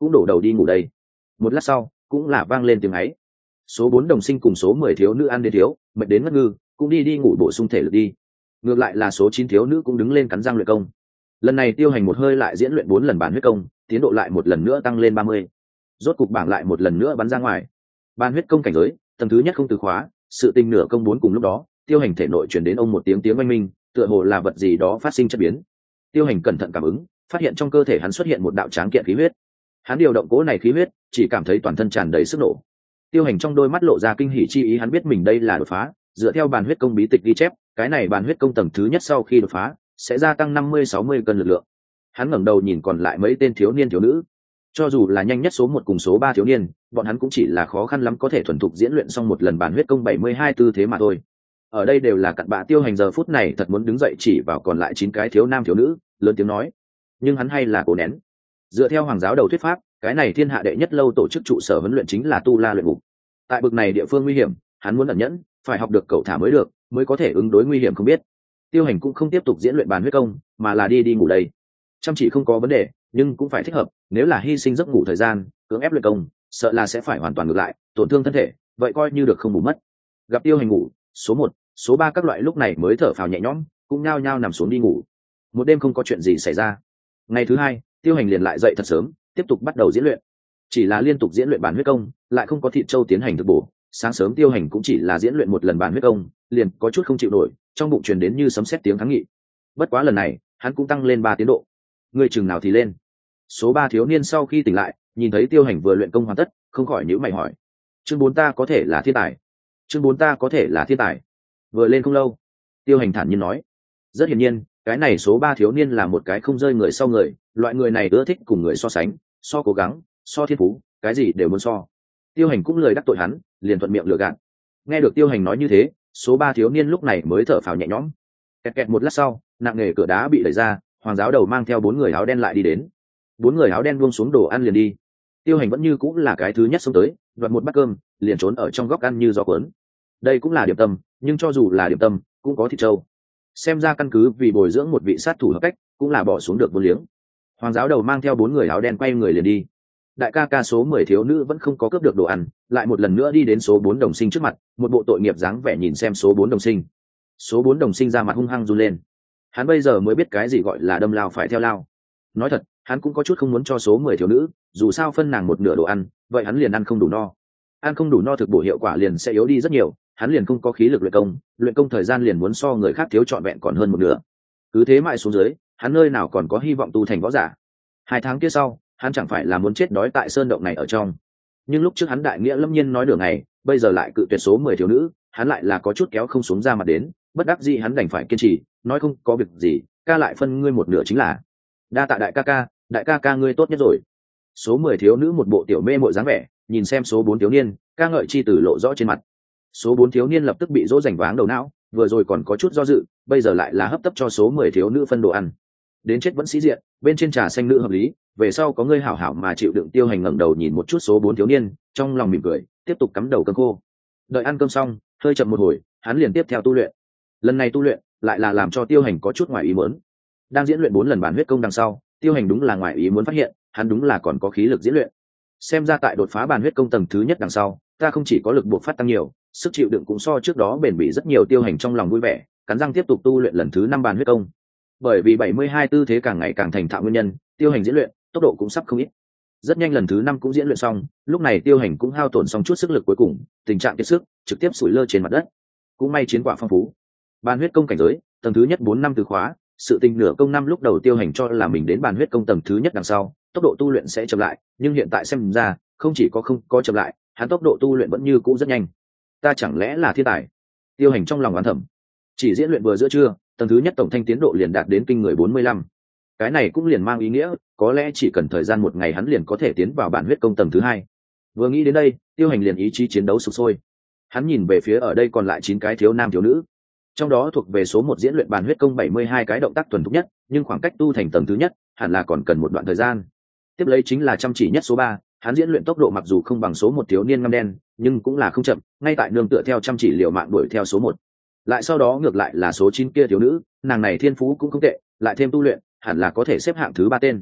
cũng đổ đầu đi ngủ đây. Một lát sau cũng là vang lên tiếng ấy. Số 4 đồng sinh cùng số 10 thiếu nữ ăn đến thiếu mệt đến ngất ngư, cũng đi ngủ bổ sung thể lực đi. Ngược lại là số 9 thiếu nữ cũng đứng lên cắn răng luyện công. Lần này Tiêu Hành một hơi lại diễn luyện 4 lần bản huyết công, tiến độ lại một lần nữa tăng lên 30. Rốt cục bảng lại một lần nữa bắn ra ngoài. Bản huyết công cảnh giới, tầng thứ nhất không từ khóa, sự tình nửa công 4 cùng lúc đó, Tiêu Hành thể nội truyền đến ông một tiếng oanh minh, tựa hồ là vật gì đó phát sinh chất biến. Tiêu Hành cẩn thận cảm ứng, phát hiện trong cơ thể hắn xuất hiện một đạo tráng kiện khí huyết. Hắn điều động cỗ này khí huyết, chỉ cảm thấy toàn thân tràn đầy sức nổ. Tiêu Hành trong đôi mắt lộ ra kinh hỉ chi ý, hắn biết mình đây là đột phá, dựa theo bản huyết công bí tịch ghi chép, cái này bản huyết công tầng thứ nhất sau khi đột phá, sẽ gia tăng 50-60 cân lực lượng. Hắn ngẩng đầu nhìn còn lại mấy tên thiếu niên thiếu nữ, cho dù là nhanh nhất số 1 cùng số 3 thiếu niên, bọn hắn cũng chỉ là khó khăn lắm có thể thuần thục diễn luyện xong một lần bản huyết công 72 tư thế mà thôi. Ở đây đều là cặn bã. Tiêu Hành giờ phút này thật muốn đứng dậy chỉ vào còn lại 9 cái thiếu nam thiếu nữ, lớn tiếng nói, nhưng hắn hay là cố nén. Dựa theo hoàng giáo đầu thuyết pháp, cái này thiên hạ đệ nhất lâu tổ chức trụ sở huấn luyện chính là Tu La luyện ngục. Tại bực này địa phương nguy hiểm, hắn muốn ẩn nhẫn, phải học được cẩu thả mới được, mới có thể ứng đối nguy hiểm không biết. Tiêu Hành cũng không tiếp tục diễn luyện bản huyết công, mà là đi ngủ đây. Chăm chỉ không có vấn đề, nhưng cũng phải thích hợp, nếu là hy sinh giấc ngủ thời gian, cưỡng ép luyện công, sợ là sẽ phải hoàn toàn ngược lại, tổn thương thân thể, vậy coi như được không bù mất. Gặp Tiêu Hành ngủ, số 1, số 3 các loại lúc này mới thở phào nhẹ nhõm, cũng nhao nhao nằm xuống đi ngủ. Một đêm không có chuyện gì xảy ra. Ngày thứ hai, Tiêu Hành liền lại dậy thật sớm, tiếp tục bắt đầu diễn luyện. Chỉ là liên tục diễn luyện bản huyết công, lại không có thịt châu tiến hành thực bổ. Sáng sớm Tiêu Hành cũng chỉ là diễn luyện một lần bản huyết công, liền có chút không chịu nổi, trong bụng truyền đến như sấm sét tiếng kháng nghị. Bất quá lần này, hắn cũng tăng lên 3 tiến độ. Người chừng nào thì lên. Số 3 thiếu niên sau khi tỉnh lại, nhìn thấy Tiêu Hành vừa luyện công hoàn tất, không khỏi nhíu mày hỏi: "Chương 4 ta có thể là thiên tài?" "Chương 4 ta có thể là thiên tài?" Vừa lên không lâu, Tiêu Hành thản nhiên nói. Rất hiển nhiên, cái này số 3 thiếu niên là một cái không rơi người sau người, loại người này ưa thích cùng người so sánh, so cố gắng, so thiên phú, cái gì đều muốn so. Tiêu Hành cũng lười đắc tội hắn, liền thuận miệng lừa gạt. Nghe được Tiêu Hành nói như thế, số 3 thiếu niên lúc này mới thở phào nhẹ nhõm. Kẹt kẹt một lát sau, nặng nề cửa đá bị đẩy ra, hoàng giáo đầu mang theo 4 người áo đen lại đi đến. 4 người áo đen buông xuống đồ ăn liền đi. Tiêu Hành vẫn như cũng là cái thứ nhất xông tới, đoạt một bát cơm, liền trốn ở trong góc ăn như gió cuốn. Đây cũng là điểm tâm, nhưng cho dù là điểm tâm, cũng có thịt trâu. Xem ra căn cứ vì bồi dưỡng một vị sát thủ hợp cách, cũng là bỏ xuống được 4 liếng. Hoàng giáo đầu mang theo 4 người áo đen quay người liền đi. Đại ca ca số 10 thiếu nữ vẫn không có cướp được đồ ăn, lại một lần nữa đi đến số 4 đồng sinh trước mặt, một bộ tội nghiệp dáng vẻ nhìn xem số 4 đồng sinh. Số 4 đồng sinh ra mặt hung hăng run lên. Hắn bây giờ mới biết cái gì gọi là đâm lao phải theo lao. Nói thật, hắn cũng có chút không muốn cho số 10 thiếu nữ, dù sao phân nàng một nửa đồ ăn, vậy hắn liền ăn không đủ no. Ăn không đủ no thực bổ hiệu quả liền sẽ yếu đi rất nhiều, hắn liền không có khí lực luyện công thời gian liền muốn so người khác thiếu trọn vẹn còn hơn một nửa. Cứ thế mãi xuống dưới, hắn nơi nào còn có hy vọng tu thành võ giả. 2 tháng kia sau, hắn chẳng phải là muốn chết đói tại sơn động này ở trong. Nhưng lúc trước hắn đại nghĩa lâm nhiên nói đường này, bây giờ lại cự tuyệt số 10 thiếu nữ, hắn lại là có chút kéo không xuống ra mặt đến, bất đắc dĩ hắn đành phải kiên trì, nói không có việc gì, ca lại phân ngươi một nửa chính là. Đa tạ đại ca ca ngươi tốt nhất rồi. Số 10 thiếu nữ một bộ tiểu mê mội dáng vẻ, nhìn xem số 4 thiếu niên, ca ngợi chi tử lộ rõ trên mặt. Số 4 thiếu niên lập tức bị dỗ dành váng đầu não, vừa rồi còn có chút do dự, bây giờ lại là hấp tấp cho số 10 thiếu nữ phân đồ ăn. Đến chết vẫn sĩ diện, bên trên trà xanh nữ hợp lý, về sau có ngươi hảo hảo mà chịu đựng. Tiêu Hành ngẩng đầu nhìn một chút số 4 thiếu niên, trong lòng mỉm cười, tiếp tục cắm đầu cơm khô. Đợi ăn cơm xong, hơi chậm một hồi, hắn liền tiếp theo tu luyện. Lần này tu luyện, lại là làm cho Tiêu Hành có chút ngoài ý muốn. Đang diễn luyện 4 lần bản huyết công đằng sau, Tiêu Hành đúng là ngoài ý muốn phát hiện, hắn đúng là còn có khí lực diễn luyện. Xem ra tại đột phá bản huyết công tầng thứ nhất đằng sau, ta không chỉ có lực buộc phát tăng nhiều, sức chịu đựng cũng so trước đó bền bỉ rất nhiều. Tiêu Hành trong lòng vui vẻ, cắn răng tiếp tục tu luyện lần thứ 5 bản huyết công. Bởi vì 72 tư thế càng ngày càng thành thạo nguyên nhân, Tiêu Hành diễn luyện tốc độ cũng sắp không ít. Rất nhanh lần thứ 5 cũng diễn luyện xong, lúc này Tiêu Hành cũng hao tổn xong chút sức lực cuối cùng, tình trạng kiệt sức, trực tiếp sủi lơ trên mặt đất. Cũng may chiến quả phong phú. Bản huyết công cảnh giới, tầng thứ nhất 4 năm từ khóa, sự tình nửa công năm lúc đầu Tiêu Hành cho là mình đến bản huyết công tầng thứ nhất đằng sau, tốc độ tu luyện sẽ chậm lại, nhưng hiện tại xem ra, không chỉ có không có chậm lại, hắn tốc độ tu luyện vẫn như cũ rất nhanh. Ta chẳng lẽ là thiên tài? Tiêu Hành trong lòng oán thầm. Chỉ diễn luyện vừa giữa trưa, tầng thứ nhất tổng thanh tiến độ liền đạt đến kinh người 45. Cái này cũng liền mang ý nghĩa, có lẽ chỉ cần thời gian 1 ngày hắn liền có thể tiến vào bản huyết công tầng thứ 2. Vừa nghĩ đến đây, Tiêu Hành liền ý chí chiến đấu sục sôi. Hắn nhìn về phía ở đây còn lại 9 cái thiếu nam thiếu nữ. Trong đó thuộc về số 1 diễn luyện bản huyết công 72 cái động tác thuần thục nhất, nhưng khoảng cách tu thành tầng thứ nhất, hẳn là còn cần một đoạn thời gian. Tiếp lấy chính là chăm chỉ nhất số 3, hắn diễn luyện tốc độ mặc dù không bằng số 1 thiếu niên ngăm đen, nhưng cũng là không chậm, ngay tại nương tựa theo chăm chỉ liều mạng đuổi theo số 1. Lại sau đó ngược lại là số 9 kia thiếu nữ, nàng này thiên phú cũng không tệ, lại thêm tu luyện, hẳn là có thể xếp hạng thứ 3 tên.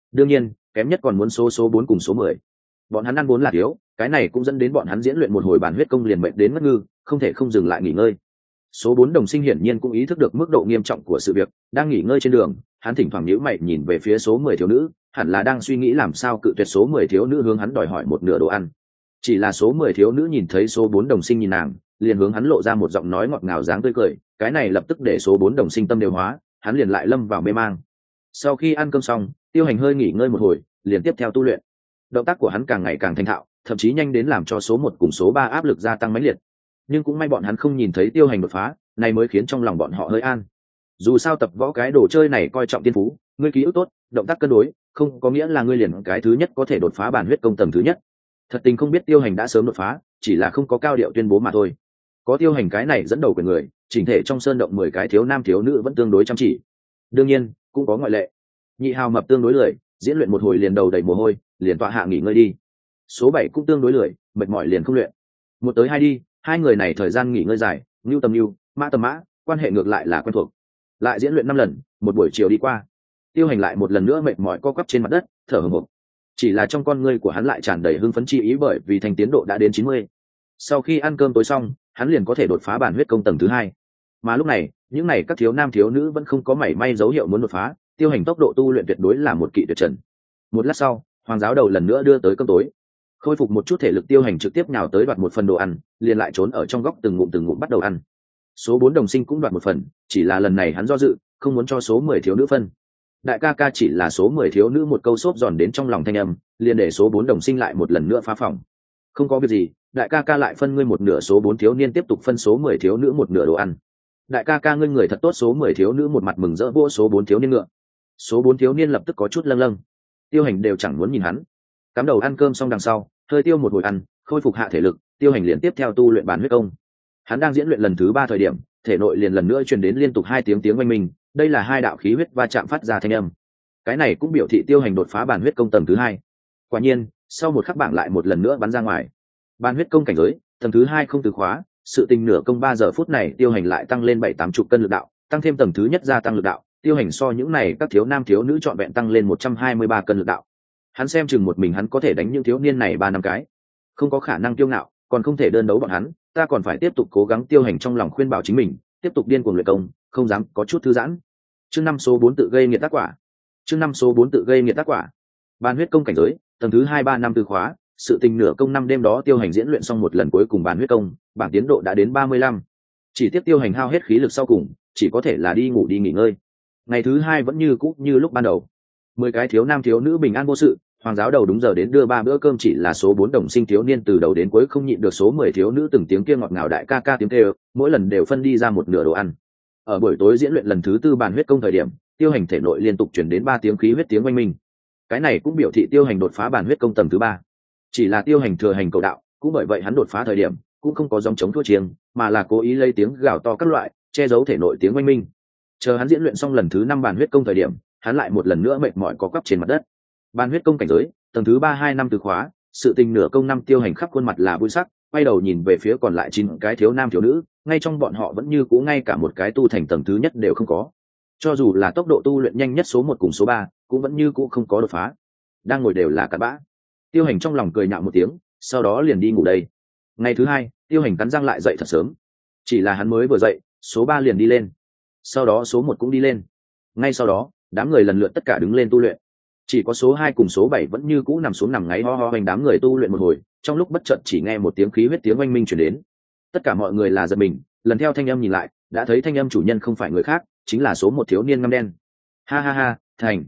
đương nhiên kém nhất còn muốn số 4 cùng số 10. Bọn hắn ăn vốn là thiếu, cái này cũng dẫn đến bọn hắn diễn luyện một hồi bản huyết công liền mệt đến mất ngư, không thể không dừng lại nghỉ ngơi. Số 4 đồng sinh hiển nhiên cũng ý thức được mức độ nghiêm trọng của sự việc, đang nghỉ ngơi trên đường, hắn thỉnh thoảng nhíu mày nhìn về phía số 10 thiếu nữ, hẳn là đang suy nghĩ làm sao cự tuyệt số 10 thiếu nữ hướng hắn đòi hỏi một nửa đồ ăn. Chỉ là số 10 thiếu nữ nhìn thấy số 4 đồng sinh nhìn nàng, liền hướng hắn lộ ra một giọng nói ngọt ngào dáng tươi cười, cái này lập tức để số 4 đồng sinh tâm đều hóa, hắn liền lại lâm vào mê mang. Sau khi ăn cơm xong, Tiêu Hành hơi nghỉ ngơi một hồi, liền tiếp theo tu luyện. Động tác của hắn càng ngày càng thành thạo, thậm chí nhanh đến làm cho số 1 cùng số 3 áp lực gia tăng mãnh liệt. Nhưng cũng may bọn hắn không nhìn thấy Tiêu Hành đột phá, này mới khiến trong lòng bọn họ hơi an. Dù sao tập võ cái đồ chơi này coi trọng tiên phú, ngươi ký ức tốt, động tác cân đối, không có nghĩa là ngươi liền cái thứ nhất có thể đột phá bản huyết công tầng thứ nhất. Thật tình không biết Tiêu Hành đã sớm đột phá, chỉ là không có cao điệu tuyên bố mà thôi. Có Tiêu Hành cái này dẫn đầu quyền người, chỉnh thể trong sơn động 10 cái thiếu nam thiếu nữ vẫn tương đối chăm chỉ. Đương nhiên, cũng có ngoại lệ. Nhị Hào mập tương đối lười, diễn luyện một hồi liền đầu đầy mồ hôi, liền tọa hạ nghỉ ngơi đi. Số 7 cũng tương đối lười, mệt mỏi liền không luyện. Một tới hai đi, hai người này thời gian nghỉ ngơi dài, Nưu tầm Nưu, Mã tầm Mã, quan hệ ngược lại là quen thuộc. Lại diễn luyện 5 lần, một buổi chiều đi qua. Tiêu Hành lại một lần nữa mệt mỏi co quắp trên mặt đất, thở hổn hển. Chỉ là trong con ngươi của hắn lại tràn đầy hưng phấn chi ý bởi vì thành tiến độ đã đến 90. Sau khi ăn cơm tối xong, hắn liền có thể đột phá bản huyết công tầng thứ 2. Mà lúc này, những này các thiếu nam thiếu nữ vẫn không có mảy may dấu hiệu muốn đột phá, Tiêu Hành tốc độ tu luyện tuyệt đối là một kỵ tuyệt trần. Một lát sau, Hoàng giáo đầu lần nữa đưa tới cơm tối. Khôi phục một chút thể lực, Tiêu Hành trực tiếp nhào tới đoạt một phần đồ ăn, liền lại trốn ở trong góc từng ngụm bắt đầu ăn. Số 4 đồng sinh cũng đoạt một phần, chỉ là lần này hắn do dự, không muốn cho số 10 thiếu nữ phân. Đại ca ca chỉ là số 10 thiếu nữ một câu xốp giòn đến trong lòng thanh âm, liền để số 4 đồng sinh lại một lần nữa phá phòng. Không có việc gì, đại ca ca lại phân ngươi một nửa, số 4 thiếu niên tiếp tục phân số 10 thiếu nữ một nửa đồ ăn. Đại ca ca ngươi người thật tốt, số 10 thiếu nữ một mặt mừng rỡ vỗ số 4 thiếu niên ngựa. Số 4 thiếu niên lập tức có chút lâng lâng. Tiêu Hành đều chẳng muốn nhìn hắn. Cắm đầu ăn cơm xong đằng sau, hơi tiêu một hồi ăn, khôi phục hạ thể lực, Tiêu Hành liền tiếp theo tu luyện bản huyết công. Hắn đang diễn luyện lần thứ 3 thời điểm, thể nội liền lần nữa truyền đến liên tục 2 tiếng oanh minh, đây là 2 đạo khí huyết va chạm phát ra thanh âm. Cái này cũng biểu thị Tiêu Hành đột phá bản huyết công tầng thứ 2. Quả nhiên, sau một khắc bảng lại một lần nữa bắn ra ngoài. Bản huyết công cảnh giới, tầng thứ 2 không từ khóa, sự tình nửa công 3 giờ phút này Tiêu Hành lại tăng lên 7-80 cân lực đạo, tăng thêm tầng thứ nhất gia tăng lực đạo, Tiêu Hành so những này các thiếu nam thiếu nữ chọn vẹn tăng lên 123 cân lực đạo. Hắn xem chừng một mình hắn có thể đánh những thiếu niên này 3 năm cái. Không có khả năng kiêu ngạo, còn không thể đơn đấu bọn hắn, ta còn phải tiếp tục cố gắng. Tiêu Hành trong lòng khuyên bảo chính mình, tiếp tục điên cuồng luyện công, không dám có chút thư giãn. Chương 5 số 4 tự gây nghiệt tác quả. Chương 5 số 4 tự gây nghiệt tác quả. Bản huyết công cảnh giới, tầng thứ 2-3 năm từ khóa, sự tình nửa công 5 đêm đó Tiêu Hành diễn luyện xong một lần cuối cùng bản huyết công, bảng tiến độ đã đến 35. Chỉ tiếc Tiêu Hành hao hết khí lực sau cùng, chỉ có thể là đi ngủ đi nghỉ ngơi. Ngày thứ 2 vẫn như cũ như lúc ban đầu. 10 cái thiếu nam thiếu nữ bình an vô sự, Hoàng giáo đầu đúng giờ đến đưa 3 bữa cơm, chỉ là số 4 đồng sinh thiếu niên từ đầu đến cuối không nhịn được số 10 thiếu nữ từng tiếng kia ngọt ngào đại ca ca tiếng kêu, mỗi lần đều phân đi ra một nửa đồ ăn. Ở buổi tối diễn luyện lần thứ 4 bản huyết công thời điểm, Tiêu Hành thể nội liên tục truyền đến 3 tiếng khí huyết tiếng oanh minh. Cái này cũng biểu thị Tiêu Hành đột phá bản huyết công tầng thứ 3. Chỉ là Tiêu Hành thừa hành cầu đạo, cũng bởi vậy hắn đột phá thời điểm cũng không có gióng chống thua chiêng, mà là cố ý lấy tiếng gào to các loại che giấu thể nội tiếng oanh minh. Chờ hắn diễn luyện xong lần thứ 5 bản huyết công thời điểm, hắn lại một lần nữa mệt mỏi co quắp trên mặt đất. Bản huyết công cảnh giới, tầng thứ 3-2 năm từ khóa, sự tình nửa công 5. Tiêu Hành khắp khuôn mặt là vui sắc, quay đầu nhìn về phía còn lại 9 cái thiếu nam thiếu nữ, ngay trong bọn họ vẫn như cũ ngay cả một cái tu thành tầng thứ nhất đều không có. Cho dù là tốc độ tu luyện nhanh nhất số 1 cùng số 3, cũng vẫn như cũ không có đột phá. Đang ngồi đều là cặn bã. Tiêu Hành trong lòng cười nhạo một tiếng, sau đó liền đi ngủ đây. Ngày thứ 2, Tiêu Hành cắn răng lại dậy thật sớm. Chỉ là hắn mới vừa dậy, số 3 liền đi lên. Sau đó số 1 cũng đi lên. Ngay sau đó, đám người lần lượt tất cả đứng lên tu luyện. Chỉ có số 2 cùng số 7 vẫn như cũ nằm xuống nằm ngáy ho ho. Hành đám người tu luyện một hồi, trong lúc bất chợt chỉ nghe một tiếng khí huyết tiếng oanh minh truyền đến. Tất cả mọi người là giật mình, lần theo thanh âm nhìn lại, đã thấy thanh âm chủ nhân không phải người khác, chính là số 1 thiếu niên ngăm đen. Ha ha ha, thành,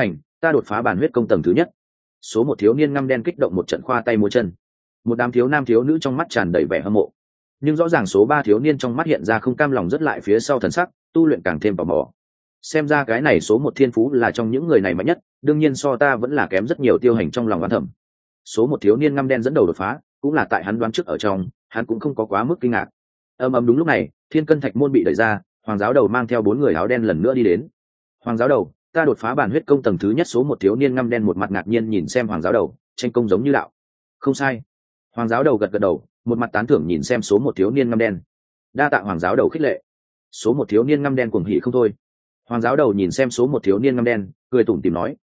ta đột phá bản huyết công tầng thứ nhất. Số 1 thiếu niên ngăm đen kích động một trận khoa tay múa chân. Một đám thiếu nam thiếu nữ trong mắt tràn đầy vẻ hâm mộ. Nhưng rõ ràng số 3 thiếu niên trong mắt hiện ra không cam lòng rất lại phía sau thần sắc, tu luyện càng thêm tò mò. Xem ra cái này số 1 thiên phú là trong những người này mạnh nhất, đương nhiên so ta vẫn là kém rất nhiều. Tiêu Hành trong lòng oán thầm. Số 1 thiếu niên ngăm đen dẫn đầu đột phá, cũng là tại hắn đoán trước ở trong, hắn cũng không có quá mức kinh ngạc. Đúng lúc này, Thiên Cân Thạch môn bị đẩy ra, Hoàng giáo đầu mang theo 4 người áo đen lần nữa đi đến. Hoàng giáo đầu, ta đột phá bản huyết công tầng thứ nhất. Số 1 thiếu niên ngăm đen một mặt ngạc nhiên nhìn xem Hoàng giáo đầu, tranh công giống như đạo. Không sai. Hoàng giáo đầu gật gật đầu, một mặt tán thưởng nhìn xem số 1 thiếu niên ngăm đen. Đa tạ Hoàng giáo đầu khích lệ. Số 1 thiếu niên ngăm đen cuồng hỉ không thôi. Hoàng giáo đầu nhìn xem số 1 thiếu niên ngăm đen, cười tủm tỉm nói,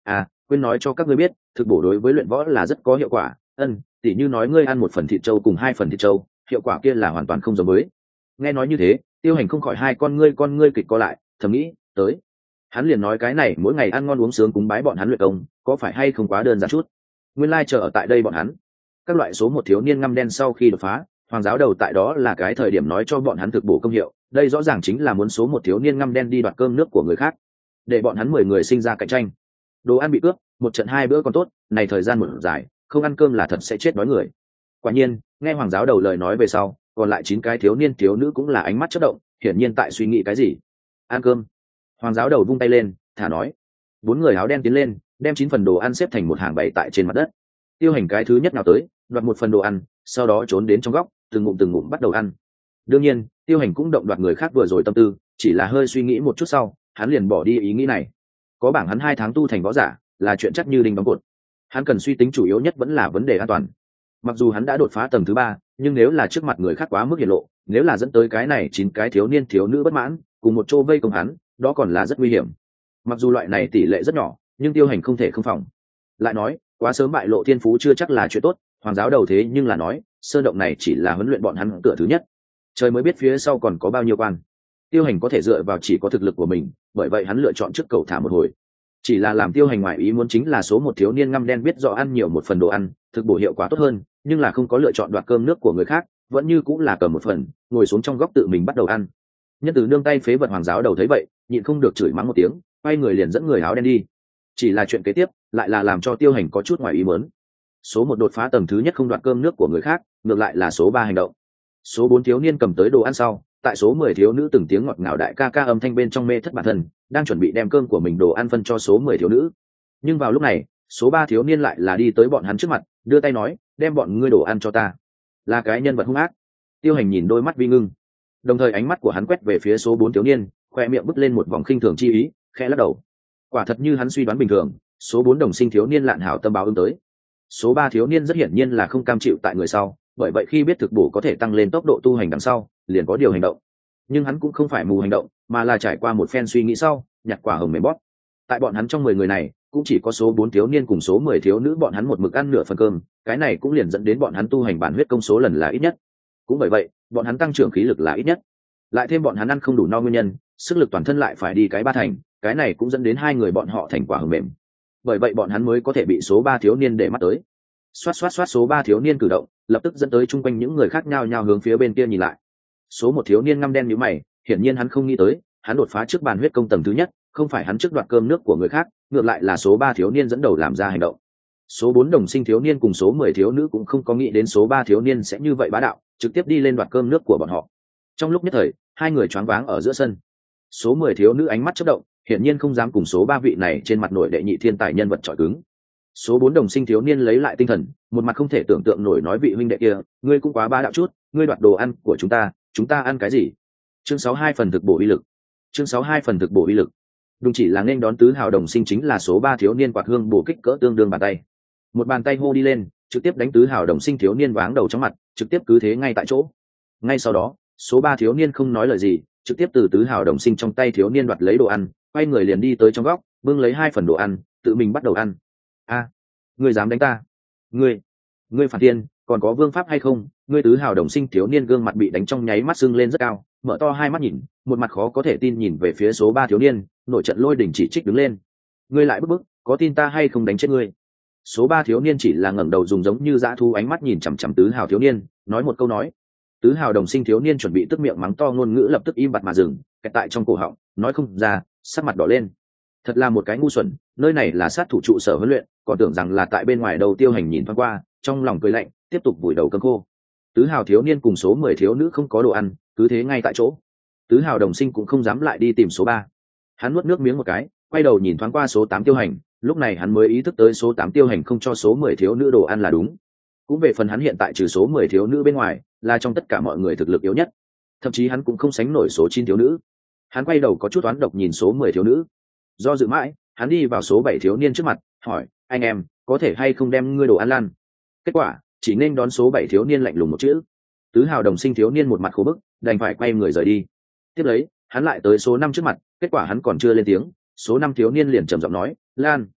quên nói cho các ngươi biết, thực bổ đối với luyện võ là rất có hiệu quả. Tỉ như nói ngươi ăn một phần thịt trâu cùng 2 phần thịt trâu, hiệu quả kia là hoàn toàn không giống với. Nghe nói như thế, Tiêu Hành không khỏi hai con ngươi kịch co lại, thầm nghĩ, tới. Hắn liền nói cái này mỗi ngày ăn ngon uống sướng cúng bái bọn hắn luyện công, có phải hay không quá đơn giản chút. Nguyên lai chờ ở tại đây bọn hắn. Các loại số một thiếu niên ngăm đen sau khi đột phá, Hoàng giáo đầu tại đó là cái thời điểm nói cho bọn hắn thực bổ công hiệu, đây rõ ràng chính là muốn số một thiếu niên ngăm đen đi đoạt cơm nước của người khác, để bọn hắn 10 người sinh ra cạnh tranh. Đồ ăn bị cướp, một trận 2 bữa còn tốt, này thời gian một dài, không ăn cơm là thật sẽ chết đói người. Quả nhiên, nghe Hoàng giáo đầu lời nói về sau, còn lại 9 cái thiếu niên thiếu nữ cũng là ánh mắt chớp động, hiển nhiên tại suy nghĩ cái gì. Ăn cơm. Hoàng giáo đầu vung tay lên, thả nói. 4 người áo đen tiến lên, đem 9 phần đồ ăn xếp thành một hàng bày tại trên mặt đất. Tiêu Hành cái thứ nhất nào tới, đoạt một phần đồ ăn, sau đó trốn đến trong góc, từng ngụm bắt đầu ăn. Đương nhiên, Tiêu Hành cũng động đoạt người khác vừa rồi tâm tư, chỉ là hơi suy nghĩ một chút sau, hắn liền bỏ đi ý nghĩ này. Có bảng hắn 2 tháng tu thành võ giả, là chuyện chắc như đinh đóng cột. Hắn cần suy tính chủ yếu nhất vẫn là vấn đề an toàn. Mặc dù hắn đã đột phá tầng thứ 3, nhưng nếu là trước mặt người khác quá mức hiển lộ, nếu là dẫn tới cái này 9 cái thiếu niên thiếu nữ bất mãn, cùng một chỗ vây công hắn, đó còn là rất nguy hiểm. Mặc dù loại này tỷ lệ rất nhỏ, nhưng Tiêu Hành không thể không phòng. Lại nói, quá sớm bại lộ thiên phú chưa chắc là chuyện tốt. Hoàng giáo đầu thế nhưng là nói, sơn động này chỉ là huấn luyện bọn hắn cửa thứ nhất, trời mới biết phía sau còn có bao nhiêu quan. Tiêu Hành có thể dựa vào chỉ có thực lực của mình, bởi vậy hắn lựa chọn trước cầu thả một hồi. Chỉ là làm Tiêu Hành ngoại ý muốn chính là số một thiếu niên ngăm đen biết rõ ăn nhiều một phần đồ ăn, thực bổ hiệu quả tốt hơn, nhưng là không có lựa chọn đoạt cơm nước của người khác, vẫn như cũng là cầm một phần, ngồi xuống trong góc tự mình bắt đầu ăn. Nhân từ nương tay phế vật Hoàng giáo đầu thấy vậy, nhịn không được chửi mắng một tiếng, quay người liền dẫn người áo đen đi. Chỉ là chuyện kế tiếp lại là làm cho Tiêu Hành có chút ngoài ý muốn. Số 1 đột phá tầng thứ nhất không đoạt cơm nước của người khác, ngược lại là số 3 hành động. Số 4 thiếu niên cầm tới đồ ăn sau, tại số 10 thiếu nữ từng tiếng ngọt ngào đại ca ca âm thanh bên trong mê thất bản thân, đang chuẩn bị đem cơm của mình đồ ăn phân cho số 10 thiếu nữ. Nhưng vào lúc này, số 3 thiếu niên lại là đi tới bọn hắn trước mặt, đưa tay nói, đem bọn ngươi đồ ăn cho ta. Là cái nhân vật hung ác. Tiêu Hành nhìn đôi mắt vi ngưng, đồng thời ánh mắt của hắn quét về phía số 4 thiếu niên, khoe miệng bứt lên một vòng khinh thường chi ý, khẽ lắc đầu. Quả thật như hắn suy đoán bình thường, số 4 đồng sinh thiếu niên lạn hảo tâm báo ứng tới. Số 3 thiếu niên rất hiển nhiên là không cam chịu tại người sau, bởi vậy khi biết thực bổ có thể tăng lên tốc độ tu hành đằng sau, liền có điều hành động. Nhưng hắn cũng không phải mù hành động, mà là trải qua một phen suy nghĩ sau, nhặt quả hồng mềm bóp. Tại bọn hắn trong 10 người này, cũng chỉ có số 4 thiếu niên cùng số 10 thiếu nữ bọn hắn một mực ăn nửa phần cơm, cái này cũng liền dẫn đến bọn hắn tu hành bản huyết công số lần là ít nhất. Cũng bởi vậy, bọn hắn tăng trưởng khí lực là ít nhất. Lại thêm bọn hắn ăn không đủ no nguyên nhân, sức lực toàn thân lại phải đi cái 3 thành, cái này cũng dẫn đến 2 người bọn họ thành quả hồng mềm. Bởi vậy bọn hắn mới có thể bị số 3 thiếu niên để mắt tới. Xoát số 3 thiếu niên cử động, lập tức dẫn tới chung quanh những người khác nhao nhao hướng phía bên kia nhìn lại. Số 1 thiếu niên ngăm đen nhíu mày, hiển nhiên hắn không nghĩ tới, hắn đột phá trước bàn huyết công tầng thứ nhất, không phải hắn trước đoạt cơm nước của người khác, ngược lại là số 3 thiếu niên dẫn đầu làm ra hành động. Số 4 đồng sinh thiếu niên cùng số 10 thiếu nữ cũng không có nghĩ đến số 3 thiếu niên sẽ như vậy bá đạo, trực tiếp đi lên đoạt cơm nước của bọn họ. Trong lúc nhất thời, 2 người choáng váng ở giữa sân. Số 10 thiếu nữ ánh mắt chớp động, hiển nhiên không dám cùng số 3 vị này trên mặt nổi đệ nhị thiên tài nhân vật chọi cứng. Số 4 đồng sinh thiếu niên lấy lại tinh thần, một mặt không thể tưởng tượng nổi nói vị huynh đệ kia, ngươi cũng quá bá đạo chút, ngươi đoạt đồ ăn của chúng ta ăn cái gì? Chương 62 phần thực bổ uy lực. Chương 62 phần thực bổ uy lực. Đúng chỉ là nên đón tứ hào đồng sinh chính là số 3 thiếu niên quạt hương bổ kích cỡ tương đương bàn tay. Một bàn tay hô đi lên, trực tiếp đánh tứ hào đồng sinh thiếu niên váng đầu trong mặt, trực tiếp cứ thế ngay tại chỗ. Ngay sau đó, số 3 thiếu niên không nói lời gì, trực tiếp từ tứ hào đồng sinh trong tay thiếu niên đoạt lấy đồ ăn, quay người liền đi tới trong góc, bưng lấy 2 phần đồ ăn, tự mình bắt đầu ăn. Ngươi dám đánh ta? Ngươi phản tiên, còn có vương pháp hay không? Ngươi tứ hào đồng sinh thiếu niên gương mặt bị đánh trong nháy mắt sưng lên rất cao, mở to 2 mắt nhìn, một mặt khó có thể tin nhìn về phía số 3 thiếu niên, nổi trận lôi đình chỉ trích đứng lên. Ngươi lại bức, có tin ta hay không đánh chết ngươi? Số 3 thiếu niên chỉ là ngẩng đầu dùng giống như dã thú ánh mắt nhìn chằm chằm tứ hào thiếu niên, nói một câu nói. Tứ hào đồng sinh thiếu niên chuẩn bị tức miệng mắng to ngôn ngữ lập tức im bặt mà dừng, kẹt tại trong cổ họng, nói không ra, sắc mặt đỏ lên. Thật là một cái ngu xuẩn, nơi này là sát thủ trụ sở huấn luyện, còn tưởng rằng là tại bên ngoài đầu. Tiêu Hành nhìn thoáng qua, trong lòng cười lạnh, tiếp tục vùi đầu cơm khô. Tứ hào thiếu niên cùng số 10 thiếu nữ không có đồ ăn, cứ thế ngay tại chỗ. Tứ hào đồng sinh cũng không dám lại đi tìm số 3. Hắn nuốt nước miếng một cái, quay đầu nhìn thoáng qua số 8 Tiêu Hành, lúc này hắn mới ý thức tới số 8 Tiêu Hành không cho số 10 thiếu nữ đồ ăn là đúng. Cũng về phần hắn hiện tại trừ số 10 thiếu nữ bên ngoài, là trong tất cả mọi người thực lực yếu nhất. Thậm chí hắn cũng không sánh nổi số 9 thiếu nữ. Hắn quay đầu có chút oán độc nhìn số 10 thiếu nữ. Do dự mãi, hắn đi vào số 7 thiếu niên trước mặt, hỏi, anh em, có thể hay không đem ngươi đồ ăn lan? Kết quả, chỉ nên đón số 7 thiếu niên lạnh lùng một chữ. Tứ hào đồng sinh thiếu niên một mặt khổ bức, đành phải quay người rời đi. Tiếp lấy, hắn lại tới số 5 trước mặt, kết quả hắn còn chưa lên tiếng, số 5 thiếu niên liền trầm giọng nói, lan.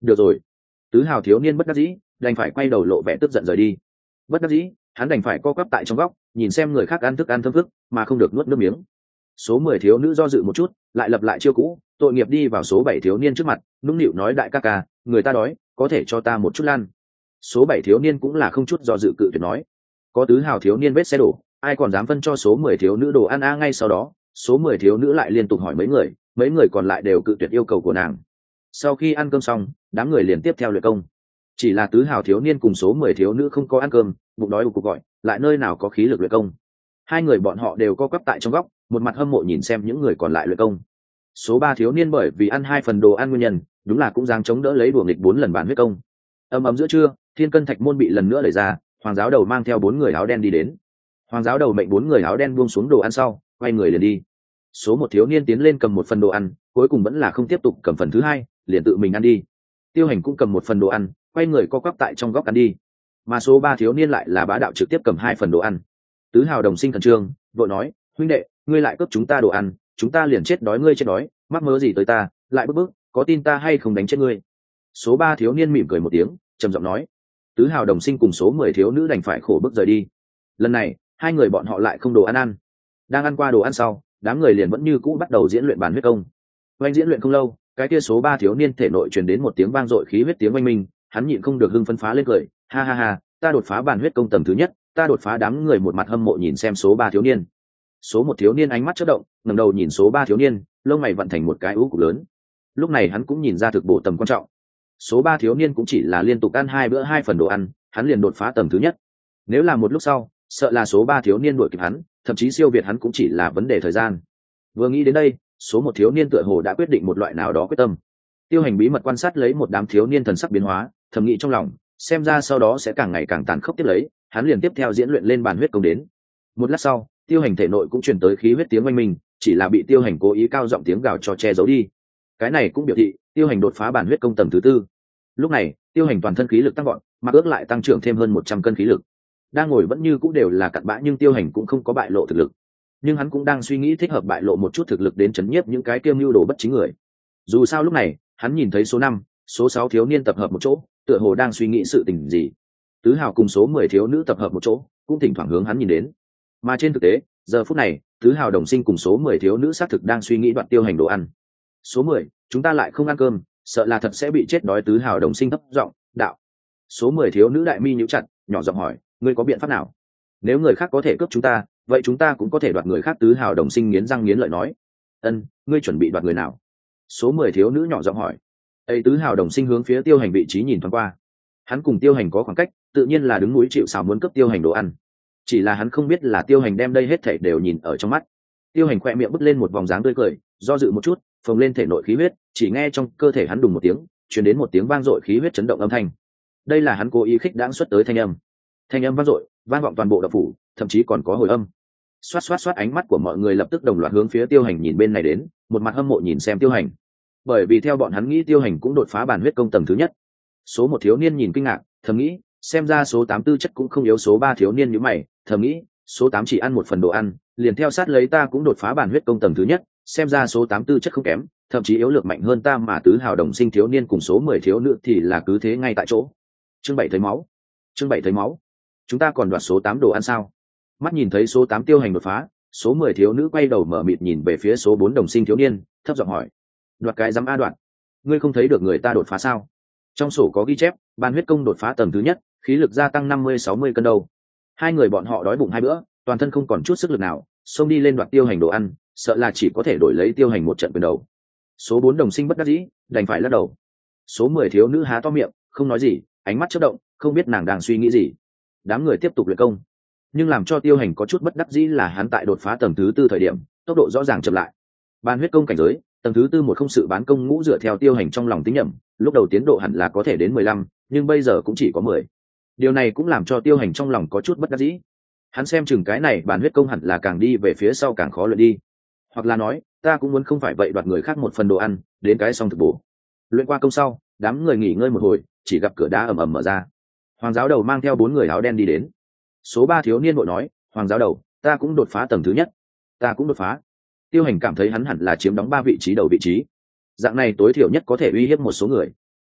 được rồi. Tứ hào thiếu niên bất đắc dĩ đành phải quay đầu lộ vẻ tức giận rời đi. Bất đắc dĩ hắn đành phải co quắp tại trong góc nhìn xem người khác ăn thức ăn thơm phức mà không được nuốt nước miếng. Số 10 thiếu nữ do dự một chút lại lập lại chiêu cũ, tội nghiệp đi vào số 7 thiếu niên trước mặt nũng nịu nói đại ca ca, người ta đói, có thể cho ta một chút lan. Số 7 thiếu niên cũng là không chút do dự cự tuyệt nói. Có tứ hào thiếu niên vết xe đổ, ai còn dám phân cho số 10 thiếu nữ đồ ăn ngay sau đó số 10 thiếu nữ lại liên tục hỏi mấy người còn lại đều cự tuyệt yêu cầu của nàng. Sau khi ăn cơm xong đám người liền tiếp theo luyện công. Chỉ là tứ hào thiếu niên cùng số 10 thiếu nữ không có ăn cơm, bụng đói ù cục gọi, lại nơi nào có khí lực luyện công. Hai người bọn họ đều co quắp tại trong góc, một mặt hâm mộ nhìn xem những người còn lại luyện công. Số 3 thiếu niên bởi vì ăn 2 phần đồ ăn nguyên nhân, đúng là cũng dáng chống đỡ lấy đùa nghịch 4 lần bản huyết công. Ầm ầm giữa trưa, Thiên Cân Thạch môn bị lần nữa đẩy ra, Hoàng giáo đầu mang theo 4 người áo đen đi đến. Hoàng giáo đầu mệnh 4 người áo đen buông xuống đồ ăn sau, quay người liền đi. Số 1 thiếu niên tiến lên cầm một phần đồ ăn, cuối cùng vẫn là không tiếp tục cầm phần thứ hai, liền tự mình ăn đi. Tiêu Hành cũng cầm một phần đồ ăn, quay người co quắp tại trong góc ăn đi. Mà số 3 thiếu niên lại là bá đạo trực tiếp cầm 2 phần đồ ăn. Tứ hào đồng sinh khẩn trương, vội nói, huynh đệ, ngươi lại cướp chúng ta đồ ăn, chúng ta liền chết đói, ngươi chết đói, mắc mớ gì tới ta, lại bức, có tin ta hay không đánh chết ngươi. Số 3 thiếu niên mỉm cười một tiếng, trầm giọng nói. Tứ hào đồng sinh cùng số 10 thiếu nữ đành phải khổ bước rời đi. Lần này hai người bọn họ lại không đồ ăn. Đang ăn qua đồ ăn sau, đám người liền vẫn như cũ bắt đầu diễn luyện bản huyết công. Oanh diễn luyện không lâu, cái kia số 3 thiếu niên thể nội truyền đến một tiếng vang dội khí huyết tiếng oanh minh, hắn nhịn không được hưng phấn phá lên cười, ha ha ha, ta đột phá bản huyết công tầng thứ nhất, ta đột phá. Đám người một mặt hâm mộ nhìn xem số 3 thiếu niên. Số 1 thiếu niên ánh mắt chớp động, ngẩng đầu nhìn số 3 thiếu niên, lông mày vặn thành một cái ú cục lớn. Lúc này hắn cũng nhìn ra thực bổ tầm quan trọng. Số 3 thiếu niên cũng chỉ là liên tục ăn 2 bữa 2 phần đồ ăn, hắn liền đột phá tầng thứ nhất. Nếu là một lúc sau, sợ là số 3 thiếu niên đuổi kịp hắn, thậm chí siêu việt hắn cũng chỉ là vấn đề thời gian. Vừa nghĩ đến đây, số 1 thiếu niên tựa hồ đã quyết định một loại nào đó quyết tâm. Tiêu Hành bí mật quan sát lấy một đám thiếu niên thần sắc biến hóa, thầm nghĩ trong lòng, xem ra sau đó sẽ càng ngày càng tàn khốc tiếp lấy, hắn liền tiếp theo diễn luyện lên bản huyết công đến. Một lát sau, Tiêu Hành thể nội cũng truyền tới khí huyết tiếng oanh minh, chỉ là bị Tiêu Hành cố ý cao giọng tiếng gào cho che giấu đi. Cái này cũng biểu thị Tiêu Hành đột phá bản huyết công tầng thứ tư. Lúc này, Tiêu Hành toàn thân khí lực tăng gọn, mà ước lại tăng trưởng thêm hơn 100 cân khí lực. Đang ngồi vẫn như cũng đều là cặn bã, nhưng Tiêu Hành cũng không có bại lộ thực lực. Nhưng hắn cũng đang suy nghĩ thích hợp bại lộ một chút thực lực đến chấn nhiếp những cái kiêm mưu đồ bất chính người. Dù sao lúc này, hắn nhìn thấy số 5, số 6 thiếu niên tập hợp một chỗ, tựa hồ đang suy nghĩ sự tình gì. Tứ hào cùng số 10 thiếu nữ tập hợp một chỗ, cũng thỉnh thoảng hướng hắn nhìn đến. Mà trên thực tế, giờ phút này, tứ hào đồng sinh cùng số 10 thiếu nữ xác thực đang suy nghĩ đoạn Tiêu Hành đồ ăn. Số 10, chúng ta lại không ăn cơm, sợ là thật sẽ bị chết đói. Tứ hào đồng sinh thấp giọng đạo. Số 10 thiếu nữ đại mi nhíu chặt, nhỏ giọng hỏi, ngươi có biện pháp nào? Nếu người khác có thể cướp chúng ta, vậy chúng ta cũng có thể đoạt người khác. Tứ hào đồng sinh nghiến răng nghiến lợi nói. Ân, ngươi chuẩn bị đoạt người nào? Số 10 thiếu nữ nhỏ giọng hỏi. Ấy, tứ hào đồng sinh hướng phía Tiêu Hành vị trí nhìn thoáng qua. Hắn cùng Tiêu Hành có khoảng cách, tự nhiên là đứng núi chịu sào muốn cướp Tiêu Hành đồ ăn. Chỉ là hắn không biết là Tiêu Hành đem đây hết thảy đều nhìn ở trong mắt. Tiêu Hành khỏe miệng bứt lên một vòng dáng tươi cười, do dự một chút, phồng lên thể nội khí huyết, chỉ nghe trong cơ thể hắn đùng một tiếng, truyền đến một tiếng vang dội khí huyết chấn động âm thanh. Đây là hắn cố ý khích đãng xuất tới thanh âm. Thanh âm vang dội, vang vọng toàn bộ đạo phủ, thậm chí còn có hồi âm. Xoát xoát xoát, ánh mắt của mọi người lập tức đồng loạt hướng phía Tiêu Hành nhìn bên này đến, một mặt hâm mộ nhìn xem Tiêu Hành. Bởi vì theo bọn hắn nghĩ Tiêu Hành cũng đột phá bản huyết công tầng thứ nhất. Số 1 thiếu niên nhìn kinh ngạc, thầm nghĩ, xem ra số 8 tư chất cũng không yếu. Số 3 thiếu niên nhíu mày, thầm nghĩ, số 8 chỉ ăn một phần đồ ăn, liền theo sát lấy ta cũng đột phá bản huyết công tầng thứ nhất, xem ra số 8 tư chất không kém, thậm chí yếu lược mạnh hơn ta. Mà tứ hào đồng sinh thiếu niên cùng số 10 thiếu nữ thì là cứ thế ngay tại chỗ. Chương 7 thấy máu. Chương 7 thấy máu. Chúng ta còn đoạt số 8 đồ ăn sao? Mắt nhìn thấy số 8 Tiêu Hành đột phá, số 10 thiếu nữ quay đầu mở mịt nhìn về phía số 4 đồng sinh thiếu niên, thấp giọng hỏi. Đoạt cái dám a đoạt? Ngươi không thấy được người ta đột phá sao? Trong sổ có ghi chép, ban huyết công đột phá tầng thứ nhất, khí lực gia tăng 50-60 cân đâu. Hai người bọn họ đói bụng 2 bữa, toàn thân không còn chút sức lực nào, xông đi lên đoạt Tiêu Hành đồ ăn, sợ là chỉ có thể đổi lấy Tiêu Hành một trận quyền đầu. Số 4 đồng sinh bất đắc dĩ, đành phải lắc đầu. Số 10 thiếu nữ há to miệng, không nói gì, ánh mắt chớp động, không biết nàng đang suy nghĩ gì. Đám người tiếp tục luyện công, nhưng làm cho Tiêu Hành có chút bất đắc dĩ là hắn tại đột phá tầng thứ tư thời điểm, tốc độ rõ ràng chậm lại. Ban huyết công cảnh giới, tầng thứ tư một không sự bán công ngũ dựa theo Tiêu Hành trong lòng tính nhẩm, lúc đầu tiến độ hẳn là có thể đến 15, nhưng bây giờ cũng chỉ có 10. Điều này cũng làm cho Tiêu Hành trong lòng có chút bất đắc dĩ. Hắn xem chừng cái này bản huyết công hẳn là càng đi về phía sau càng khó luyện đi. Hoặc là nói, ta cũng muốn không phải vậy đoạt người khác một phần đồ ăn, đến cái xong thực bổ. Luyện qua công sau, đám người nghỉ ngơi một hồi, chỉ gặp cửa đá ầm ầm mở ra. Hoàng giáo đầu mang theo 4 người áo đen đi đến. Số 3 thiếu niên vội nói, Hoàng giáo đầu, ta cũng đột phá tầng thứ nhất. Ta cũng đột phá. Tiêu Hành cảm thấy hắn hẳn là chiếm đóng 3 vị trí đầu vị trí. Dạng này tối thiểu nhất có thể uy hiếp một số người.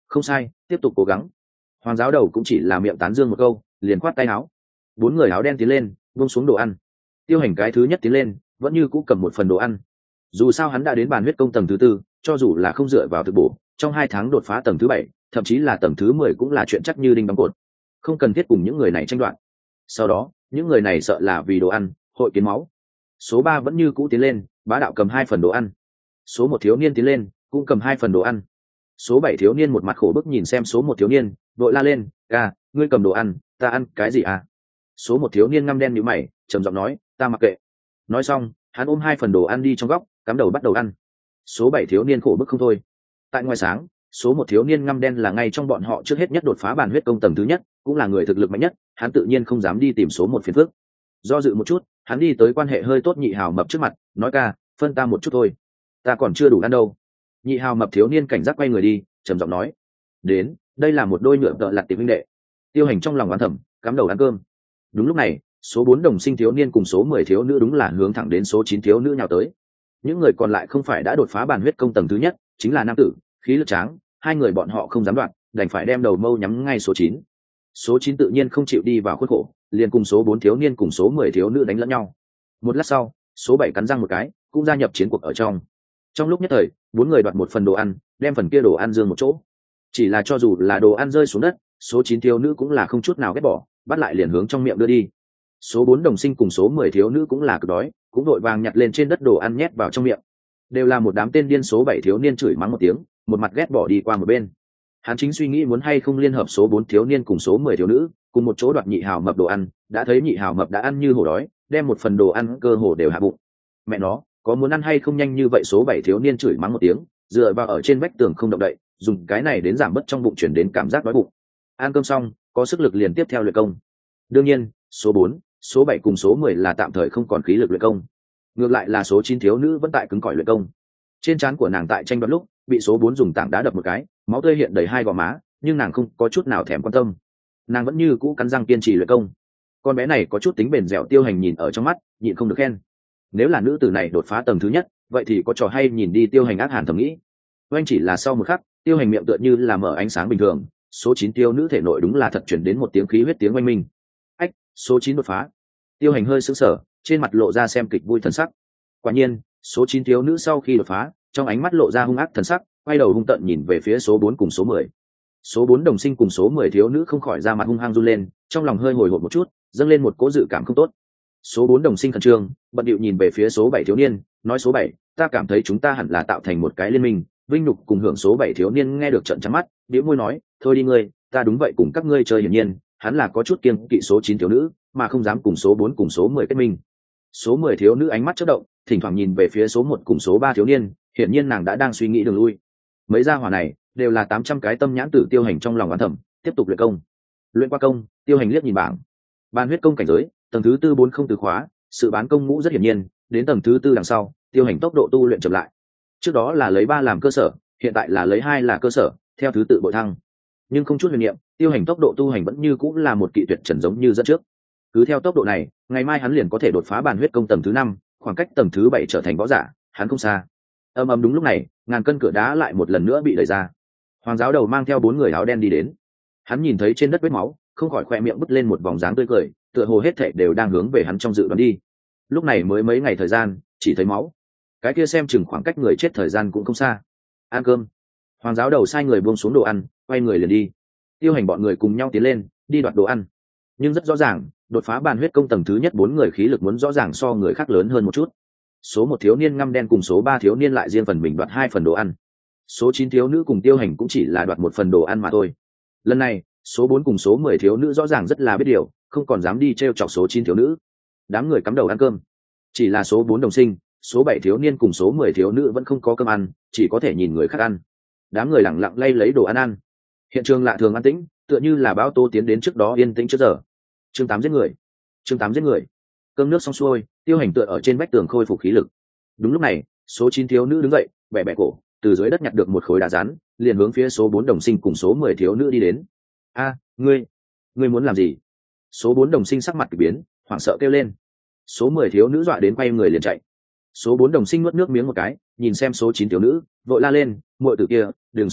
Không sai, tiếp tục cố gắng. Hoàng giáo đầu cũng chỉ là miệng tán dương một câu, liền khoát tay áo. Bốn người áo đen tiến lên, buông xuống đồ ăn. Tiêu Hành cái thứ nhất tiến lên, vẫn như cũ cầm một phần đồ ăn. Dù sao hắn đã đến bàn huyết công tầng thứ tư, cho dù là không dựa vào thực bổ, trong 2 tháng đột phá tầng thứ 7, thậm chí là tầng thứ 10 cũng là chuyện chắc như đinh đóng cột. Không cần thiết cùng những người này tranh đoạt. Sau đó, những người này sợ là vì đồ ăn, hội kiến máu. Số 3 vẫn như cũ tiến lên, bá đạo cầm 2 phần đồ ăn. Số 1 thiếu niên tiến lên, cũng cầm 2 phần đồ ăn. Số 7 thiếu niên một mặt khổ bức nhìn xem số 1 thiếu niên, vội la lên, "Ca, ngươi cầm đồ ăn, ta ăn cái gì à?" Số 1 thiếu niên ngăm đen nhíu mày, trầm giọng nói, "Ta mặc kệ." Nói xong, hắn ôm 2 phần đồ ăn đi trong góc, cắm đầu bắt đầu ăn. Số 7 thiếu niên khổ bức không thôi. Tại ngoài sáng, số 1 thiếu niên ngăm đen là ngay trong bọn họ trước hết nhất đột phá bàn huyết công tầng thứ nhất, cũng là người thực lực mạnh nhất, hắn tự nhiên không dám đi tìm số 1 phiền phức. Do dự một chút, hắn đi tới quan hệ hơi tốt Nhị Hào Mập trước mặt, nói, "Ca, phân ta một chút thôi, ta còn chưa đủ ăn đâu." Nhị Hào Mập thiếu niên cảnh giác quay người đi, trầm giọng nói, "Đến, đây là một đôi nhựa tợ lặt tìm huynh đệ." Tiêu Hành trong lòng oán thầm, cắm đầu ăn cơm. Đúng lúc này, số 4 đồng sinh thiếu niên cùng số 10 thiếu nữ đúng là hướng thẳng đến số 9 thiếu nữ nhào tới. Những người còn lại không phải đã đột phá bàn huyết công tầng thứ nhất, chính là nam tử, khí lực tráng, hai người bọn họ không dám đoạn, đành phải đem đầu mâu nhắm ngay số 9. Số 9 tự nhiên không chịu đi vào khuất khổ, liền cùng số 4 thiếu niên cùng số 10 thiếu nữ đánh lẫn nhau. Một lát sau, số 7 cắn răng một cái, cũng gia nhập chiến cuộc ở trong. Trong lúc nhất thời, 4 người đoạt một phần đồ ăn, đem phần kia đồ ăn dương một chỗ. Chỉ là cho dù là đồ ăn rơi xuống đất, số 9 thiếu nữ cũng là không chút nào ghét bỏ, bắt lại liền hướng trong miệng đưa đi. Số 4 đồng sinh cùng số 10 thiếu nữ cũng là cực đói, cũng đội vàng nhặt lên trên đất đồ ăn nhét vào trong miệng. Đều là một đám tên điên. Số 7 thiếu niên chửi mắng một tiếng, một mặt ghét bỏ đi qua một bên. Hắn chính suy nghĩ muốn hay không liên hợp số 4 thiếu niên cùng số 10 thiếu nữ, cùng một chỗ đoạt Nhị Hào Mập đồ ăn, đã thấy Nhị Hào Mập đã ăn như hổ đói, đem một phần đồ ăn cơ hồ đều hạ bụng. Mẹ nó, có muốn ăn hay không nhanh như vậy? Số 7 thiếu niên chửi mắng một tiếng, dựa vào ở trên vách tường không động đậy, dùng cái này đến giảm bớt trong bụng chuyển đến cảm giác đói bụng. Ăn cơm xong, có sức lực liền tiếp theo luyện công. Đương nhiên, số 4, số 7 cùng số 10 là tạm thời không còn khí lực luyện công. Ngược lại là số 9 thiếu nữ vẫn tại cứng cỏi luyện công. Trên trán của nàng tại tranh đoạt lúc, bị số 4 dùng tảng đá đập một cái, máu tươi hiện đầy hai gò má, nhưng nàng không có chút nào thèm quan tâm. Nàng vẫn như cũ cắn răng kiên trì luyện công. Con bé này có chút tính bền dẻo. Tiêu Hành nhìn ở trong mắt, nhịn không được khen. Nếu là nữ tử này đột phá tầng thứ nhất, vậy thì có trò hay nhìn đi. Tiêu Hành ác hàn thầm nghĩ. Oanh chỉ là sau một khắc, Tiêu Hành miệng tựa như là mở ánh sáng bình thường, số 9 tiêu nữ thể nội đúng là thật chuyển đến một tiếng khí huyết tiếng oanh minh. Ách, số 9 đột phá. Tiêu Hành hơi sững sờ, trên mặt lộ ra xem kịch vui thần sắc. Quả nhiên, số 9 thiếu nữ sau khi đột phá, trong ánh mắt lộ ra hung ác thần sắc, quay đầu hung tợn nhìn về phía số 4 cùng số 10. Số 4 đồng sinh cùng số 10 thiếu nữ không khỏi ra mặt hung hăng run lên, trong lòng hơi hồi hộp một chút, dâng lên một cỗ dự cảm không tốt. Số 4 đồng sinh khẩn trương, bận điệu nhìn về phía số 7 thiếu niên, nói, "Số 7, ta cảm thấy chúng ta hẳn là tạo thành một cái liên minh, vinh nhục cùng hưởng." Số 7 thiếu niên nghe được trợn trắng mắt, bĩu môi nói, "Thôi đi ngươi, ta đúng vậy cùng các ngươi chơi." Hiển nhiên, hắn là có chút kiêng kỵ số 9 thiếu nữ, mà không dám cùng số 4 cùng số 10 kết minh. Số 10 thiếu nữ ánh mắt chớp động, thỉnh thoảng nhìn về phía số 1 cùng số 3 thiếu niên, hiển nhiên nàng đã đang suy nghĩ đường lui. Mấy gia hỏa này đều là 800 cái tâm nhãn tử. Tiêu Hành trong lòng oán thầm, tiếp tục luyện công. Luyện qua công, Tiêu Hành liếc nhìn bảng. Ban huyết công cảnh giới, tầng thứ 4 40 từ khóa, sự bán công ngũ rất hiển nhiên, đến tầng thứ 4 đằng sau, Tiêu Hành tốc độ tu luyện chậm lại. Trước đó là lấy 3 làm cơ sở, hiện tại là lấy 2 là cơ sở, theo thứ tự bội thăng. Nhưng không chút huyền niệm, Tiêu Hành tốc độ tu hành vẫn như cũng là một kỵ tuyệt trần giống như dẫn trước. Cứ theo tốc độ này, ngày mai hắn liền có thể đột phá bàn huyết công tầng thứ 5, khoảng cách tầng thứ 7 trở thành võ giả, hắn không xa. Đúng lúc này, ngàn cân cửa đá lại một lần nữa bị đẩy ra. Hoàng giáo đầu mang theo 4 người áo đen đi đến. Hắn nhìn thấy trên đất vết máu, không khỏi khoe miệng bứt lên một vòng dáng tươi cười, tựa hồ hết thảy đều đang hướng về hắn trong dự đoán đi. Lúc này mới mấy ngày thời gian, chỉ thấy máu. Cái kia xem chừng khoảng cách người chết thời gian cũng không xa. Ăn cơm. Hoàng giáo đầu sai người buông xuống đồ ăn, quay người liền đi. Tiêu Hành bọn người cùng nhau tiến lên, đi đoạt đồ ăn. Nhưng rất rõ ràng, đột phá bàn huyết công tầng thứ nhất 4 người khí lực muốn rõ ràng so người khác lớn hơn một chút. Số 1 thiếu niên ngăm đen cùng số 3 thiếu niên lại riêng phần mình đoạt 2 phần đồ ăn. Số 9 thiếu nữ cùng Tiêu Hành cũng chỉ là đoạt 1 phần đồ ăn mà thôi. Lần này, số 4 cùng số 10 thiếu nữ rõ ràng rất là biết điều, không còn dám đi trêu chọc số 9 thiếu nữ. Đám người cắm đầu ăn cơm. Chỉ là số 4 đồng sinh, số 7 thiếu niên cùng số 10 thiếu nữ vẫn không có cơm ăn, chỉ có thể nhìn người khác ăn. Đám người lẳng lặng lay lấy đồ ăn ăn. Hiện trường lạ thường an tĩnh, tựa như là bão tố tiến đến trước đó yên tĩnh trước giờ. Chương 8 giết người. Chương 8 giết người. Cơm nước xong xuôi, Tiêu Hành tựa ở trên vách tường khôi phục khí lực. Đúng lúc này, số 9 thiếu nữ đứng dậy, bẻ bẻ cổ, từ dưới đất nhặt được một khối đá rắn, liền hướng phía số 4 đồng sinh cùng số 10 thiếu nữ đi đến. "A, ngươi muốn làm gì?" Số 4 đồng sinh sắc mặt kỳ biến, hoảng sợ kêu lên. Số 10 thiếu nữ dọa đến quay người liền chạy. Số 4 đồng sinh nuốt nước miếng một cái, nhìn xem số 9 thiếu nữ, vội la lên, "Muội tử kia, đừng xúc động,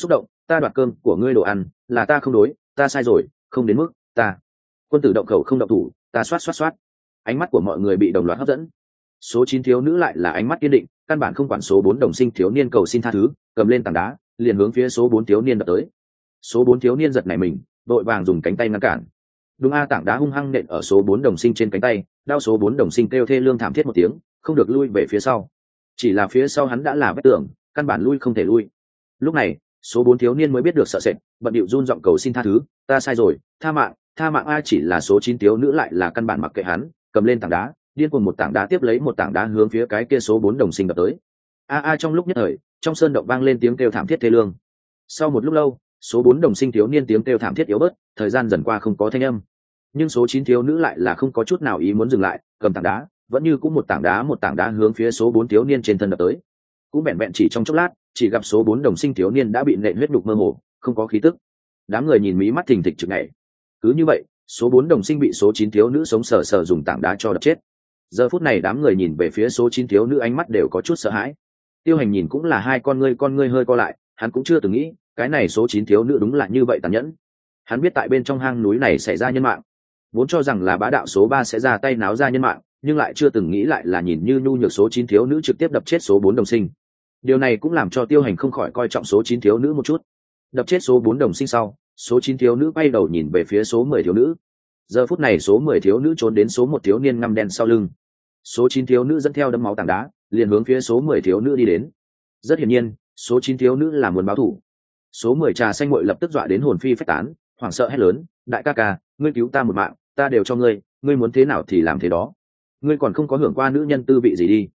ta đoạt cơm của ngươi đồ ăn, là ta không đối, ta sai rồi, không đến mức ta. Quân tử động khẩu không động thủ, ta xoát. Ánh mắt của mọi người bị đồng loạt hấp dẫn. Số 9 thiếu nữ lại là ánh mắt kiên định, căn bản không quản số 4 đồng sinh thiếu niên cầu xin tha thứ, cầm lên tảng đá liền hướng phía số 4 thiếu niên đập tới. Số 4 thiếu niên giật nảy mình, đội vàng dùng cánh tay ngăn cản. Đúng a, tảng đá hung hăng nện ở số 4 đồng sinh trên cánh tay, đau số 4 đồng sinh kêu thê lương thảm thiết một tiếng, không được lui về phía sau. Chỉ là phía sau hắn đã là vết tường, căn bản lui không thể lui. Lúc này số 4 thiếu niên mới biết được sợ sệt, bận điệu run giọng cầu xin tha thứ, ta sai rồi, tha mạng a. Chỉ là số 9 thiếu nữ lại là căn bản mặc kệ hắn, cầm lên tảng đá điên cuồng một tảng đá tiếp lấy một tảng đá hướng phía cái kia số 4 đồng sinh đập tới. Trong lúc nhất thời trong sơn động vang lên tiếng kêu thảm thiết thê lương. Sau một lúc lâu số 4 đồng sinh thiếu niên tiếng kêu thảm thiết yếu bớt, thời gian dần qua không có thanh âm, nhưng số 9 thiếu nữ lại là không có chút nào ý muốn dừng lại, cầm tảng đá vẫn như cũng một tảng đá hướng phía số 4 thiếu niên trên thân đập tới. Cũng vẹn vẹn chỉ trong chốc lát, chỉ gặp số 4 đồng sinh thiếu niên đã bị nện huyết đục mơ hồ, không có khí tức. Đám người nhìn mí mắt thình thịch trực nhảy. Cứ như vậy số 4 đồng sinh bị số 9 thiếu nữ sống sờ sờ dùng tảng đá cho đập chết. Giờ phút này đám người nhìn về phía số 9 thiếu nữ ánh mắt đều có chút sợ hãi. Tiêu Hành nhìn cũng là hai con ngươi hơi co lại, hắn cũng chưa từng nghĩ cái này số 9 thiếu nữ đúng là như vậy tàn nhẫn. Hắn biết tại bên trong hang núi này xảy ra nhân mạng, vốn cho rằng là bá đạo số 3 sẽ ra tay náo ra nhân mạng, nhưng lại chưa từng nghĩ lại là nhìn như nhu nhược số 9 thiếu nữ trực tiếp đập chết số 4 đồng sinh. Điều này cũng làm cho Tiêu Hành không khỏi coi trọng số 9 thiếu nữ một chút. Đập chết số 4 đồng sinh sau, số 9 thiếu nữ quay đầu nhìn về phía số 10 thiếu nữ. Giờ phút này số 10 thiếu nữ trốn đến số 1 thiếu niên ngăm đen sau lưng. Số 9 thiếu nữ dẫn theo đấm máu tảng đá, liền hướng phía số 10 thiếu nữ đi đến. Rất hiển nhiên, số 9 thiếu nữ là muốn báo thù. Số 10 trà xanh muội lập tức dọa đến hồn phi phách tán, hoảng sợ hét lớn, đại ca ca, ngươi cứu ta một mạng, ta đều cho ngươi, ngươi muốn thế nào thì làm thế đó. Ngươi còn không có hưởng qua nữ nhân tư vị gì đi.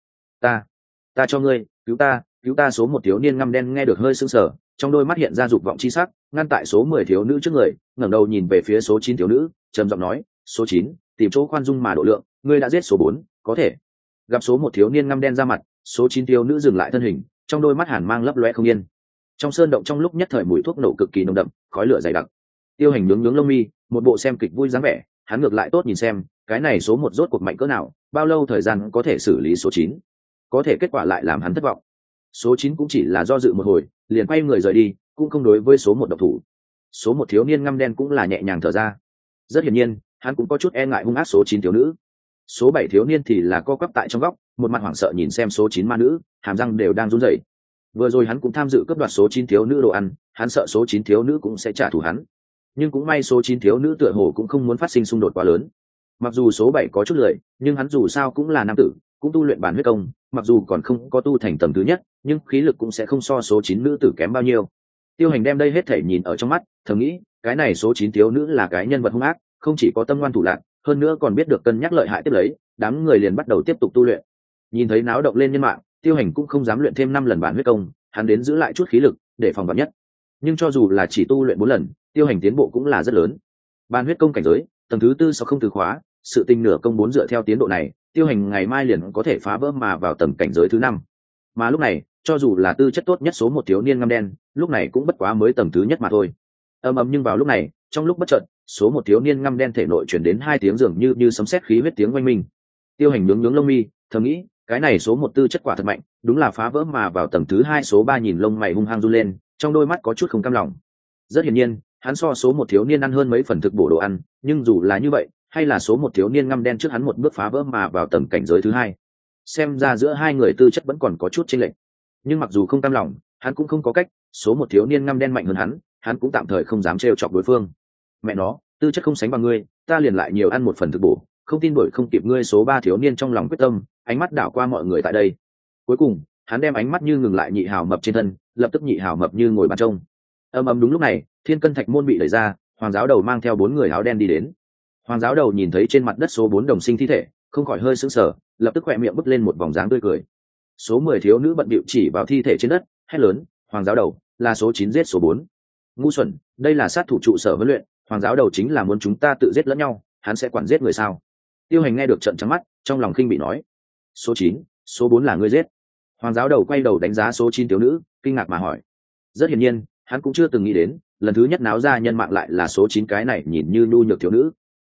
Ta cho ngươi, cứu ta. Số 1 thiếu niên ngăm đen nghe được hơi sưng sờ, trong đôi mắt hiện ra dục vọng chi sắc, ngăn tại số 10 thiếu nữ trước người, ngẩng đầu nhìn về phía số 9 thiếu nữ, trầm giọng nói, số 9, tìm chỗ khoan dung mà độ lượng, ngươi đã giết số 4, có thể. Gặp số 1 thiếu niên ngăm đen ra mặt, số 9 thiếu nữ dừng lại thân hình, trong đôi mắt hàn mang lấp loe không yên. Trong sơn động trong lúc nhất thời mùi thuốc nổ cực kỳ nồng đậm, khói lửa dày đặc. Tiêu Hành nhướng lông mi, một bộ xem kịch vui dáng vẻ, hắn ngược lại tốt nhìn xem, cái này số 1 rốt cuộc mạnh cỡ nào, bao lâu thời gian có thể xử lý số 9. Có thể kết quả lại làm hắn thất vọng. Số 9 cũng chỉ là do dự một hồi, liền quay người rời đi, cũng không đối với số 1 độc thủ. Số 1 thiếu niên ngăm đen cũng là nhẹ nhàng thở ra. Rất hiển nhiên, hắn cũng có chút e ngại hung ác số 9 thiếu nữ. Số 7 thiếu niên thì là co quắp tại trong góc, một mặt hoảng sợ nhìn xem số 9 ma nữ, hàm răng đều đang run rẩy. Vừa rồi hắn cũng tham dự cướp đoạt số 9 thiếu nữ đồ ăn, hắn sợ số 9 thiếu nữ cũng sẽ trả thù hắn. Nhưng cũng may số 9 thiếu nữ tựa hồ cũng không muốn phát sinh xung đột quá lớn. Mặc dù số 7 có chút lười, nhưng hắn dù sao cũng là nam tử, cũng tu luyện bản huyết công, mặc dù còn không có tu thành tầng thứ nhất, nhưng khí lực cũng sẽ không so số 9 nữ tử kém bao nhiêu. Tiêu Hành đem đây hết thể nhìn ở trong mắt, thầm nghĩ, cái này số 9 thiếu nữ là cái nhân vật hung ác, không chỉ có tâm ngoan thủ lạn, hơn nữa còn biết được cân nhắc lợi hại tiếp lấy, đám người liền bắt đầu tiếp tục tu luyện. Nhìn thấy náo động lên nhân mạng, Tiêu Hành cũng không dám luyện thêm 5 lần bản huyết công, hắn đến giữ lại chút khí lực để phòng vạn nhất. Nhưng cho dù là chỉ tu luyện 4 lần, Tiêu Hành tiến bộ cũng là rất lớn. Bản huyết công cảnh giới, tầng thứ 4 sau không từ khóa, sự tình nửa công 4 dựa theo tiến độ này, Tiêu Hành ngày mai liền có thể phá vỡ mà vào tầng cảnh giới thứ 5. Mà lúc này, cho dù là tư chất tốt nhất số 1 thiếu niên ngăm đen, lúc này cũng bất quá mới tầng thứ nhất mà thôi. Nhưng vào lúc này, trong lúc bất chợt, số 1 thiếu niên ngăm đen thể nội truyền đến 2 tiếng dường như sấm sét khí huyết tiếng oanh minh. Tiêu Hành nhướng lông mi, thầm nghĩ, cái này số 1 tư chất quả thật mạnh, đúng là phá vỡ mà vào tầng thứ 2. Số 3 nhìn lông mày hung hăng run lên, trong đôi mắt có chút không cam lòng. Rất hiển nhiên, hắn so số 1 thiếu niên ăn hơn mấy phần thực bổ đồ ăn, nhưng dù là như vậy, hay là số 1 thiếu niên ngăm đen trước hắn một bước phá vỡ mà vào tầng cảnh giới thứ 2. Xem ra giữa hai người tư chất vẫn còn có chút chênh lệch. Nhưng mặc dù không cam lòng, hắn cũng không có cách, số 1 thiếu niên ngăm đen mạnh hơn hắn cũng tạm thời không dám trêu chọc đối phương. Mẹ nó, tư chất không sánh bằng ngươi, ta liền lại nhiều ăn một phần thực bổ, không tin đuổi không kịp ngươi. Số 3 thiếu niên trong lòng quyết tâm, ánh mắt đảo qua mọi người tại đây. Cuối cùng, hắn đem ánh mắt như ngừng lại Nhị Hào Mập trên thân, lập tức Nhị Hào Mập như ngồi bàn trông. Đúng lúc này, Thiên Cân Thạch môn bị đẩy ra, Hoàng giáo đầu mang theo 4 người áo đen đi đến. Hoàng giáo đầu nhìn thấy trên mặt đất số 4 đồng sinh thi thể, không khỏi hơi sững sờ, lập tức khỏe miệng bứt lên một vòng dáng tươi cười. Số 10 thiếu nữ bận bịu chỉ vào thi thể trên đất, hét lớn, Hoàng giáo đầu, là số 9 giết số 4. Ngu xuẩn, đây là sát thủ trụ sở huấn luyện, Hoàng giáo đầu chính là muốn chúng ta tự giết lẫn nhau, hắn sẽ quản giết người sao? Tiêu Hành nghe được trợn trắng mắt, trong lòng khinh bị nói, số 9, số 4 là ngươi giết. Hoàng giáo đầu quay đầu đánh giá số 9 thiếu nữ, kinh ngạc mà hỏi. Rất hiển nhiên, hắn cũng chưa từng nghĩ đến, lần thứ nhất náo ra nhân mạng lại là số 9 cái này nhìn như nhu nhược thiếu nữ.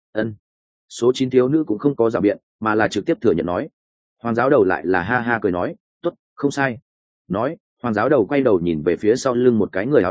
Số 9 thiếu nữ cũng không có rào biện, mà là trực tiếp thừa nhận nói. Hoàng giáo đầu lại là ha ha cười nói, tốt, không sai. Nói, Hoàng giáo đầu quay đầu nhìn về phía sau lưng một cái người áo đen,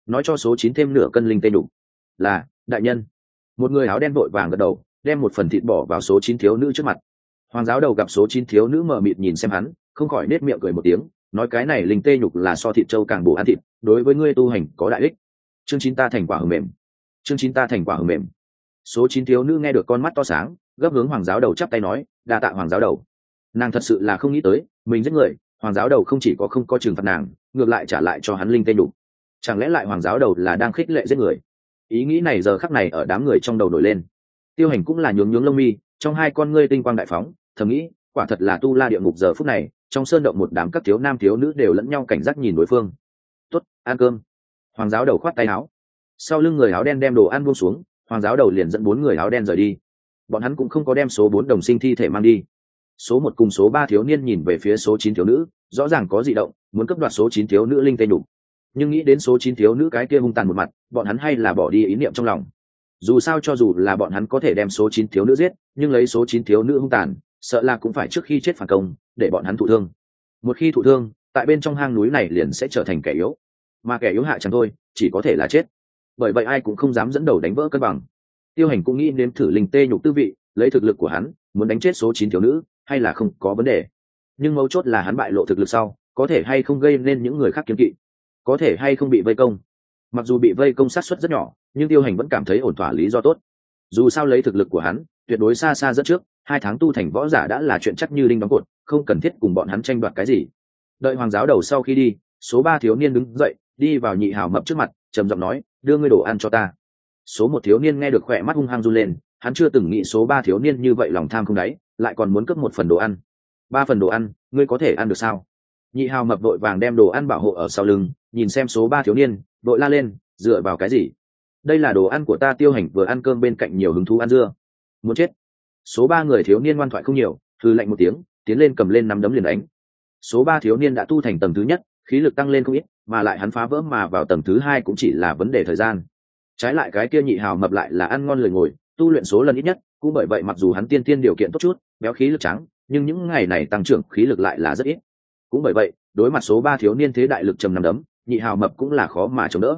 nói cho số 9 thêm nửa cân linh tê nhục. Là, đại nhân. Một người áo đen vội vàng gật đầu, đem một phần thịt bỏ vào số 9 thiếu nữ trước mặt. Hoàng giáo đầu gặp số 9 thiếu nữ mờ mịt nhìn xem hắn, không khỏi nết miệng cười một tiếng, nói cái này linh tê nhục là so thịt trâu càng bổ ăn thịt, đối với ngươi tu hành có đại ích. Chương 9 ta thành quả hờ mềm. Chương 9 ta thành quả hờ mềm. Số 9 thiếu nữ nghe được con mắt to sáng, gấp hướng hoàng giáo đầu chắp tay nói, đa tạ hoàng giáo đầu. Nàng thật sự là không nghĩ tới, mình giết người, hoàng giáo đầu không chỉ có không có trừng phạt nàng, ngược lại trả lại cho hắn linh tê nhục. Chẳng lẽ lại hoàng giáo đầu là đang khích lệ giết người? Ý nghĩ này giờ khắc này ở đám người trong đầu nổi lên. Tiêu Hành cũng là nhướng lông mi, trong hai con ngươi tinh quang đại phóng, thầm nghĩ, quả thật là tu la địa ngục giờ phút này, trong sơn động một đám các thiếu nam thiếu nữ đều lẫn nhau cảnh giác nhìn đối phương. Tốt, ăn cơm. Hoàng giáo đầu khoát tay áo. Sau lưng người áo đen đem đồ ăn buông xuống, hoàng giáo đầu liền dẫn 4 người áo đen rời đi. Bọn hắn cũng không có đem số 4 đồng sinh thi thể mang đi. Số 1 cùng số 3 thiếu niên nhìn về phía số 9 thiếu nữ, rõ ràng có dị động, muốn cướp đoạt số 9 thiếu nữ linh tê đủ. Nhưng nghĩ đến số 9 thiếu nữ cái kia hung tàn một mặt, bọn hắn hay là bỏ đi ý niệm trong lòng. Dù sao cho dù là bọn hắn có thể đem số 9 thiếu nữ giết, nhưng lấy số 9 thiếu nữ hung tàn, sợ là cũng phải trước khi chết phản công, để bọn hắn thụ thương. Một khi thụ thương, tại bên trong hang núi này liền sẽ trở thành kẻ yếu, mà kẻ yếu hạ chẳng thôi, chỉ có thể là chết. Bởi vậy ai cũng không dám dẫn đầu đánh vỡ cân bằng. Tiêu Hành cũng nghĩ đến thử linh tê nhục tư vị, lấy thực lực của hắn, muốn đánh chết số 9 thiếu nữ, hay là không có vấn đề. Nhưng mấu chốt là hắn bại lộ thực lực sau, có thể hay không gây nên những người khác kiêng kỵ, có thể hay không bị vây công. Mặc dù bị vây công sát suất rất nhỏ, nhưng Tiêu Hành vẫn cảm thấy ổn thỏa lý do tốt. Dù sao lấy thực lực của hắn, tuyệt đối xa xa dẫn trước, 2 tháng tu thành võ giả đã là chuyện chắc như đinh đóng cột, không cần thiết cùng bọn hắn tranh đoạt cái gì. Đợi hoàng giáo đầu sau khi đi, số 3 thiếu niên đứng dậy, đi vào Nhị Hào Mập trước mặt, trầm giọng nói, đưa ngươi đồ ăn cho ta. Số 1 thiếu niên nghe được khỏe mắt hung hăng run lên, hắn chưa từng nghĩ số 3 thiếu niên như vậy lòng tham không đáy, lại còn muốn cướp 1 phần đồ ăn. 3 phần đồ ăn, ngươi có thể ăn được sao? Nhị Hào Mập vội vàng đem đồ ăn bảo hộ ở sau lưng, nhìn xem số 3 thiếu niên, vội la lên, dựa vào cái gì? Đây là đồ ăn của ta. Tiêu Hành vừa ăn cơm bên cạnh nhiều hứng thú ăn dưa. Muốn chết. Số 3 người thiếu niên ngoan thoại không nhiều, hừ lạnh một tiếng, tiến lên cầm lên nắm đấm liền đánh. Số 3 thiếu niên đã tu thành tầng thứ nhất, khí lực tăng lên không ít, mà lại hắn phá vỡ mà vào tầng thứ 2 cũng chỉ là vấn đề thời gian. Trái lại cái kia Nhị Hào Mập lại là ăn ngon lười ngồi, tu luyện số lần ít nhất, cũng bởi vậy mặc dù hắn tiên điều kiện tốt chút, béo khí lực trắng, nhưng những ngày này tăng trưởng khí lực lại là rất ít. Cũng bởi vậy, đối mặt số 3 thiếu niên thế đại lực trầm nắm đấm, Nhị Hào Mập cũng là khó mà chống đỡ.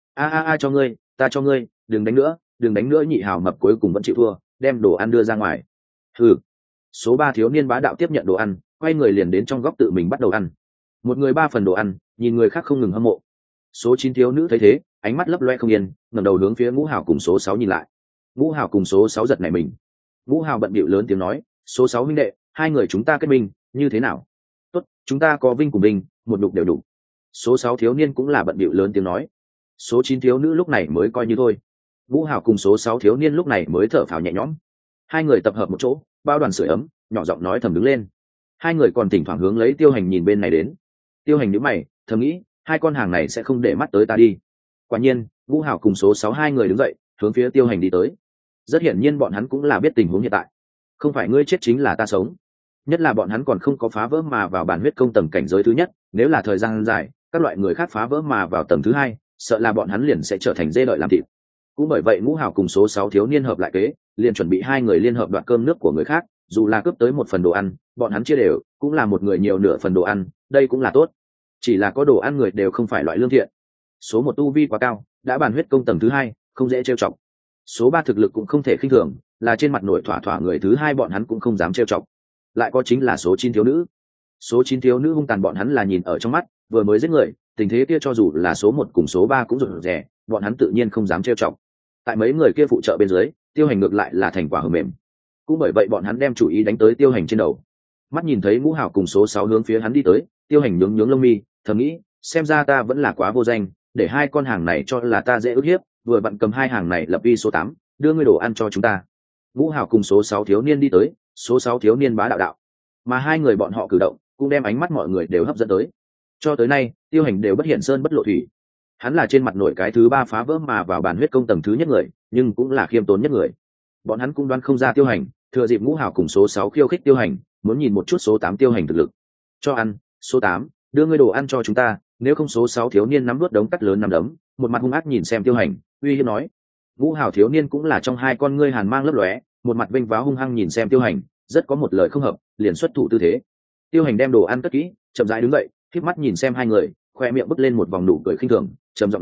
A cho ngươi, ta cho ngươi, đừng đánh nữa. Nhị Hào Mập cuối cùng vẫn chịu thua, đem đồ ăn đưa ra ngoài. Hừ. Số 3 thiếu niên bá đạo tiếp nhận đồ ăn, quay người liền đến trong góc tự mình bắt đầu ăn. Một người 3 phần đồ ăn, nhìn người khác không ngừng hâm mộ. Số 9 thiếu nữ thấy thế, ánh mắt lấp loe không yên, ngẩng đầu hướng phía Ngũ Hào cùng số 6 nhìn lại. Ngũ Hào cùng số 6 giật nảy mình. Ngũ Hào bận bịu lớn tiếng nói, số 6 huynh đệ, hai người chúng ta kết minh, như thế nào? Tốt, chúng ta có vinh cùng vinh, một đục đều đủ. Số 6 thiếu niên cũng là bận bịu lớn tiếng nói. Số 9 thiếu nữ lúc này mới coi như thôi. Ngũ Hào cùng số 6 thiếu niên lúc này mới thở phào nhẹ nhõm. Hai người tập hợp một chỗ, bao đoàn sưởi ấm, nhỏ giọng nói thầm đứng lên. Hai người còn thỉnh thoảng hướng lấy Tiêu Hành nhìn bên này đến. Tiêu Hành nhíu mày, thầm nghĩ, hai con hàng này sẽ không để mắt tới ta đi. Quả nhiên, Ngũ Hào cùng số 6 hai người đứng dậy, hướng phía Tiêu Hành đi tới. Rất hiển nhiên bọn hắn cũng là biết tình huống hiện tại. Không phải ngươi chết chính là ta sống. Nhất là bọn hắn còn không có phá vỡ mà vào bản huyết công tầng cảnh giới thứ nhất, nếu là thời gian dài, các loại người khác phá vỡ mà vào tầng thứ 2, sợ là bọn hắn liền sẽ trở thành dê đợi làm thịt. Cũng bởi vậy Ngũ Hào cùng số 6 thiếu niên hợp lại kế, liền chuẩn bị hai người liên hợp đoạt cơm nước của người khác, dù là cướp tới 1 phần đồ ăn, bọn hắn chia đều, cũng là một người nhiều nửa phần đồ ăn, đây cũng là tốt. Chỉ là có đồ ăn người đều không phải loại lương thiện. Số 1 tu vi quá cao, đã bản huyết công tầng thứ 2, không dễ trêu chọc. Số 3 thực lực cũng không thể khinh thường, là trên mặt nổi thỏa người thứ 2 bọn hắn cũng không dám trêu chọc. Lại có chính là số 9 thiếu nữ. Số 9 thiếu nữ hung tàn bọn hắn là nhìn ở trong mắt, vừa mới giết người, tình thế kia cho dù là số 1 cùng số 3 cũng rụt rè, bọn hắn tự nhiên không dám trêu chọc. Tại mấy người kia phụ trợ bên dưới, Tiêu Hành ngược lại là thành quả hờ mềm. Cũng bởi vậy bọn hắn đem chủ ý đánh tới Tiêu Hành trên đầu. Mắt nhìn thấy Ngũ Hào cùng số 6 hướng phía hắn đi tới, Tiêu Hành nhướng lông mi, thầm nghĩ, xem ra ta vẫn là quá vô danh, để hai con hàng này cho là ta dễ ức hiếp, vừa bận cầm hai hàng này lập uy số 8, đưa ngươi đồ ăn cho chúng ta. Ngũ Hào cùng số 6 thiếu niên đi tới, số 6 thiếu niên bá đạo, mà hai người bọn họ cử động cũng đem ánh mắt mọi người đều hấp dẫn tới. Cho tới nay, Tiêu Hành đều bất hiện sơn bất lộ thủy. Hắn là trên mặt nổi cái thứ 3 phá vỡ mà vào bản huyết công tầng thứ nhất người, nhưng cũng là khiêm tốn nhất người. Bọn hắn cũng đoán không ra Tiêu Hành, thừa dịp Ngũ Hào cùng số 6 khiêu khích Tiêu Hành, muốn nhìn một chút số 8 Tiêu Hành thực lực. Cho ăn, số 8, đưa ngươi đồ ăn cho chúng ta, nếu không. Số 6 thiếu niên nắm đuốt đống cắt lớn nắm đấm, một mặt hung ác nhìn xem Tiêu Hành, uy hiếp nói. Ngũ Hào thiếu niên cũng là trong hai con ngươi hàn mang lấp lóe, một mặt vênh váo hung hăng nhìn xem Tiêu Hành, rất có một lời không hợp, liền xuất thủ tư thế. Tiêu Hành đem đồ ăn cất kỹ, chậm rãi đứng dậy, khép mắt nhìn xem hai người, khoe miệng bứt lên một vòng nụ cười khinh thường, trầm giọng nói,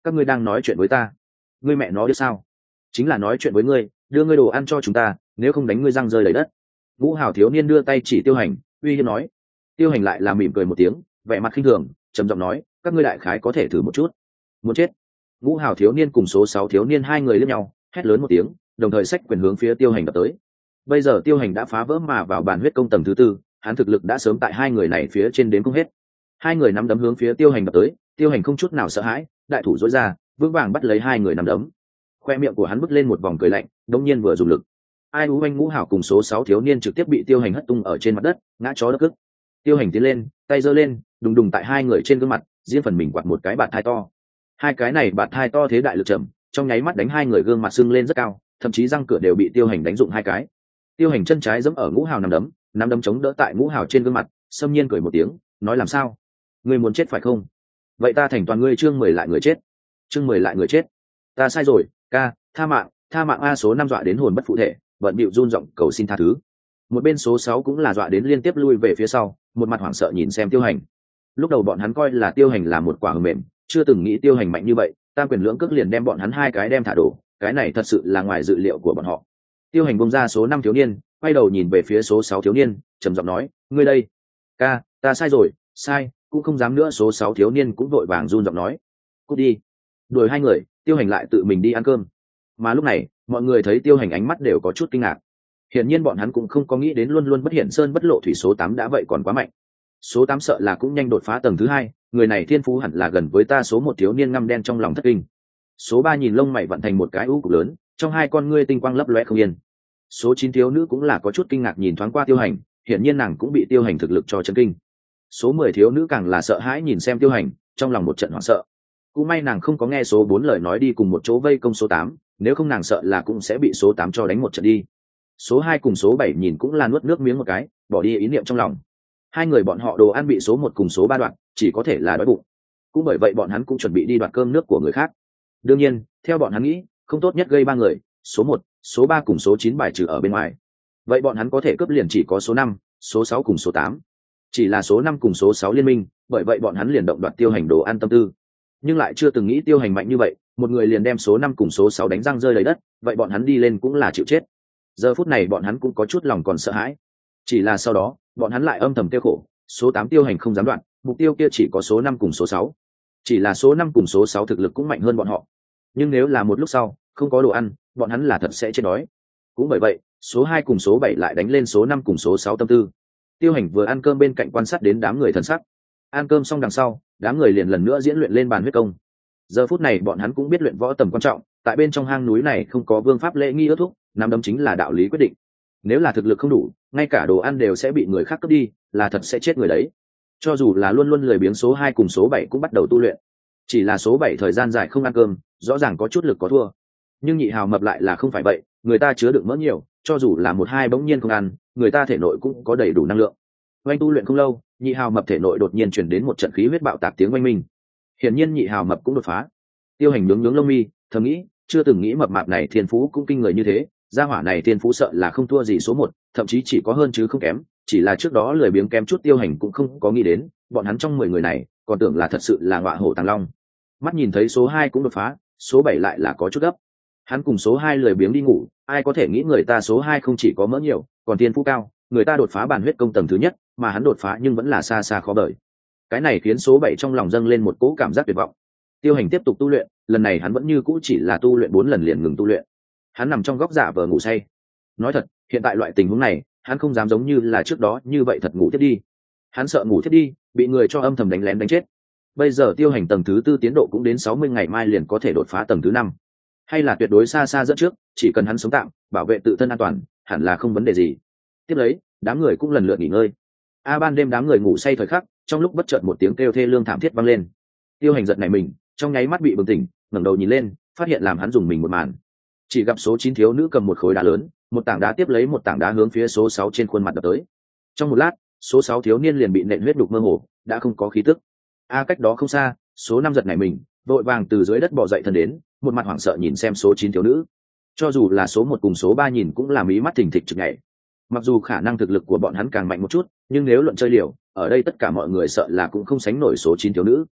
các ngươi đang nói chuyện với ta. Ngươi mẹ nó biết sao? Chính là nói chuyện với ngươi, đưa ngươi đồ ăn cho chúng ta, nếu không đánh ngươi răng rơi đầy đất. Ngũ Hào thiếu niên đưa tay chỉ Tiêu Hành, uy hiếp nói. Tiêu Hành lại là mỉm cười một tiếng, vẻ mặt khinh thường, trầm giọng nói, các ngươi đại khái có thể thử một chút. Muốn chết. Ngũ Hào thiếu niên cùng số 6 thiếu niên hai người liếc nhau, hét lớn một tiếng, đồng thời xách quyền hướng phía Tiêu Hành đập tới. Bây giờ Tiêu Hành đã phá vỡ mà vào bàn huyết công tầng thứ tư, hắn thực lực đã sớm tại hai người này phía trên đến không hết. Hai người nắm đấm hướng phía Tiêu Hành đập tới, Tiêu Hành không chút nào sợ hãi, đại thủ duỗi ra, vững vàng bắt lấy hai người nắm đấm. Khoe miệng của hắn bứt lên một vòng cười lạnh, đống nhiên vừa dùng lực. Ai ú anh Ngũ Hảo cùng số 6 thiếu niên trực tiếp bị Tiêu Hành hất tung ở trên mặt đất, ngã chó đất cức. Tiêu Hành tiến lên, tay giơ lên, đùng đùng tại hai người trên gương mặt, riêng phần mình quạt một cái bạt thai to. Hai cái này bạt thai to thế đại lực trầm, trong nháy mắt đánh hai người gương mặt sưng lên rất cao, thậm chí răng cửa đều bị Tiêu Hành đánh dụng hai cái. Tiêu Hành chân trái giẫm ở Ngũ Hào nắm đấm chống đỡ tại Ngũ Hào trên gương mặt, xâm nhiên cười một tiếng, nói làm sao? Ngươi muốn chết phải không? Vậy ta thành toàn ngươi chương 10 lại người chết. Chương 10 lại người chết. Ta sai rồi, ca, tha mạng a. Số 5 dọa đến hồn bất phụ thể, bận bịu run giọng cầu xin tha thứ. Một bên số 6 cũng là dọa đến liên tiếp lui về phía sau, một mặt hoảng sợ nhìn xem Tiêu Hành. Lúc đầu bọn hắn coi là Tiêu Hành là một quả hờ mềm, chưa từng nghĩ Tiêu Hành mạnh như vậy, tam quyền lưỡng cước liền đem bọn hắn hai cái đem thả đổ, cái này thật sự là ngoài dự liệu của bọn họ. Tiêu Hành bông ra số 5 thiếu niên, quay đầu nhìn về phía số 6 thiếu niên, trầm giọng nói, ngươi đây. Ca, ta sai rồi, sai, cũng không dám nữa. Số 6 thiếu niên cũng vội vàng run giọng nói, cút đi. Đuổi hai người, Tiêu Hành lại tự mình đi ăn cơm. Mà lúc này, mọi người thấy Tiêu Hành ánh mắt đều có chút kinh ngạc. Hiển nhiên bọn hắn cũng không có nghĩ đến luôn luôn bất hiển sơn bất lộ thủy số 8 đã vậy còn quá mạnh. Số 8 sợ là cũng nhanh đột phá tầng thứ 2, người này thiên phú hẳn là gần với ta. Số 1 thiếu niên ngăm đen trong lòng thất kinh. Số 3 nhìn lông mày vặn thành một cái u cục lớn, trong hai con ngươi tinh quang lấp lóe không yên. Số 9 thiếu nữ cũng là có chút kinh ngạc nhìn thoáng qua Tiêu Hành, hiển nhiên nàng cũng bị Tiêu Hành thực lực cho chấn kinh. Số 10 thiếu nữ càng là sợ hãi nhìn xem Tiêu Hành, trong lòng một trận hoảng sợ. Cũng may nàng không có nghe số 4 lời nói đi cùng một chỗ vây công số 8, nếu không nàng sợ là cũng sẽ bị số 8 cho đánh một trận đi. Số 2 cùng số 7 nhìn cũng là nuốt nước miếng một cái, bỏ đi ý niệm trong lòng. Hai người bọn họ đồ ăn bị số 1 cùng số 3 đoạt, chỉ có thể là đói bụng. Cũng bởi vậy bọn hắn cũng chuẩn bị đi đoạt cơm nước của người khác. Đương nhiên, theo bọn hắn nghĩ, không tốt nhất gây ba người, số 1, số 3 cùng số 9 bài trừ ở bên ngoài. Vậy bọn hắn có thể cướp liền chỉ có số 5, số 6 cùng số 8. Chỉ là số 5 cùng số 6 liên minh, bởi vậy bọn hắn liền động đoạt Tiêu Hành đồ ăn tâm tư. Nhưng lại chưa từng nghĩ Tiêu Hành mạnh như vậy, một người liền đem số 5 cùng số 6 đánh răng rơi lấy đất, vậy bọn hắn đi lên cũng là chịu chết. Giờ phút này bọn hắn cũng có chút lòng còn sợ hãi. Chỉ là sau đó, bọn hắn lại âm thầm tiêu khổ, số 8 Tiêu Hành không dám đoạn, mục tiêu kia chỉ có số 5 cùng số 6. Chỉ là số 5 cùng số 6 thực lực cũng mạnh hơn bọn họ. Nhưng nếu là một lúc sau, không có đồ ăn, bọn hắn là thật sẽ chết đói. Cũng bởi vậy, số 2 cùng số 7 lại đánh lên số 5 cùng số 6 tâm tư. Tiêu Hành vừa ăn cơm bên cạnh quan sát đến đám người thần sắc. Ăn cơm xong đằng sau, đám người liền lần nữa diễn luyện lên bàn huyết công. Giờ phút này bọn hắn cũng biết luyện võ tầm quan trọng, tại bên trong hang núi này không có vương pháp lễ nghi ước thúc, nắm đấm chính là đạo lý quyết định. Nếu là thực lực không đủ, ngay cả đồ ăn đều sẽ bị người khác cướp đi, là thật sẽ chết người đấy. Cho dù là luôn luôn lười biếng số 2 cùng số 7 cũng bắt đầu tu luyện. Chỉ là số 7 thời gian dài không ăn cơm, rõ ràng có chút lực có thua. Nhưng Nhị Hào mập lại là không phải vậy, người ta chứa đựng mỡ nhiều, cho dù là một hai bỗng nhiên không ăn, người ta thể nội cũng có đầy đủ năng lượng. Oanh tu luyện không lâu, Nhị Hào mập thể nội đột nhiên truyền đến một trận khí huyết bạo tạc tiếng oanh minh. Hiển nhiên Nhị Hào mập cũng đột phá. Tiêu Hành nhướng lông mi, thầm nghĩ, chưa từng nghĩ mập mạp này thiên phú cũng kinh người như thế, gia hỏa này thiên phú sợ là không thua gì số 1, thậm chí chỉ có hơn chứ không kém, chỉ là trước đó lười biếng kém chút Tiêu Hành cũng không có nghĩ đến, bọn hắn trong 10 người này, còn tưởng là thật sự là ngọa hổ tàng long. Mắt nhìn thấy số 2 cũng đột phá, số 7 lại là có chút gấp. Hắn cùng số 2 lười biếng đi ngủ, ai có thể nghĩ người ta số 2 không chỉ có mỡ nhiều, còn thiên phú cao, người ta đột phá bản huyết công tầng thứ nhất, mà hắn đột phá nhưng vẫn là xa xa khó đợi. Cái này khiến số 7 trong lòng dâng lên một cỗ cảm giác tuyệt vọng. Tiêu Hành tiếp tục tu luyện, lần này hắn vẫn như cũ chỉ là tu luyện 4 lần liền ngừng tu luyện. Hắn nằm trong góc giả vờ ngủ say. Nói thật, hiện tại loại tình huống này, hắn không dám giống như là trước đó như vậy thật ngủ tiếp đi. Hắn sợ ngủ tiếp đi, bị người cho âm thầm đánh lén đánh chết. Bây giờ Tiêu Hành tầng thứ 4 tiến độ cũng đến 60 ngày mai liền có thể đột phá tầng thứ 5. Hay là tuyệt đối xa xa dẫn trước, chỉ cần hắn sống tạm, bảo vệ tự thân an toàn, hẳn là không vấn đề gì. Tiếp lấy, đám người cũng lần lượt nghỉ ngơi. Ban đêm đám người ngủ say thời khắc, trong lúc bất chợt một tiếng kêu thê lương thảm thiết vang lên. Tiêu Hành giật nảy mình, trong nháy mắt bị bừng tỉnh, ngẩng đầu nhìn lên, phát hiện làm hắn dùng mình một màn. Chỉ gặp số 9 thiếu nữ cầm một khối đá lớn, một tảng đá tiếp lấy một tảng đá hướng phía số 6 trên khuôn mặt đập tới. Trong một lát, số 6 thiếu niên liền bị nện huyết đục mơ hồ, đã không có khí tức. Cách đó không xa, số 5 giật nảy mình, vội vàng từ dưới đất bò dậy thân đến, một mặt hoảng sợ nhìn xem số 9 thiếu nữ. Cho dù là số 1 cùng số 3 nhìn cũng là mí mắt thình thịch chực nhảy. Mặc dù khả năng thực lực của bọn hắn càng mạnh một chút, nhưng nếu luận chơi liều, ở đây tất cả mọi người sợ là cũng không sánh nổi số 9 thiếu nữ.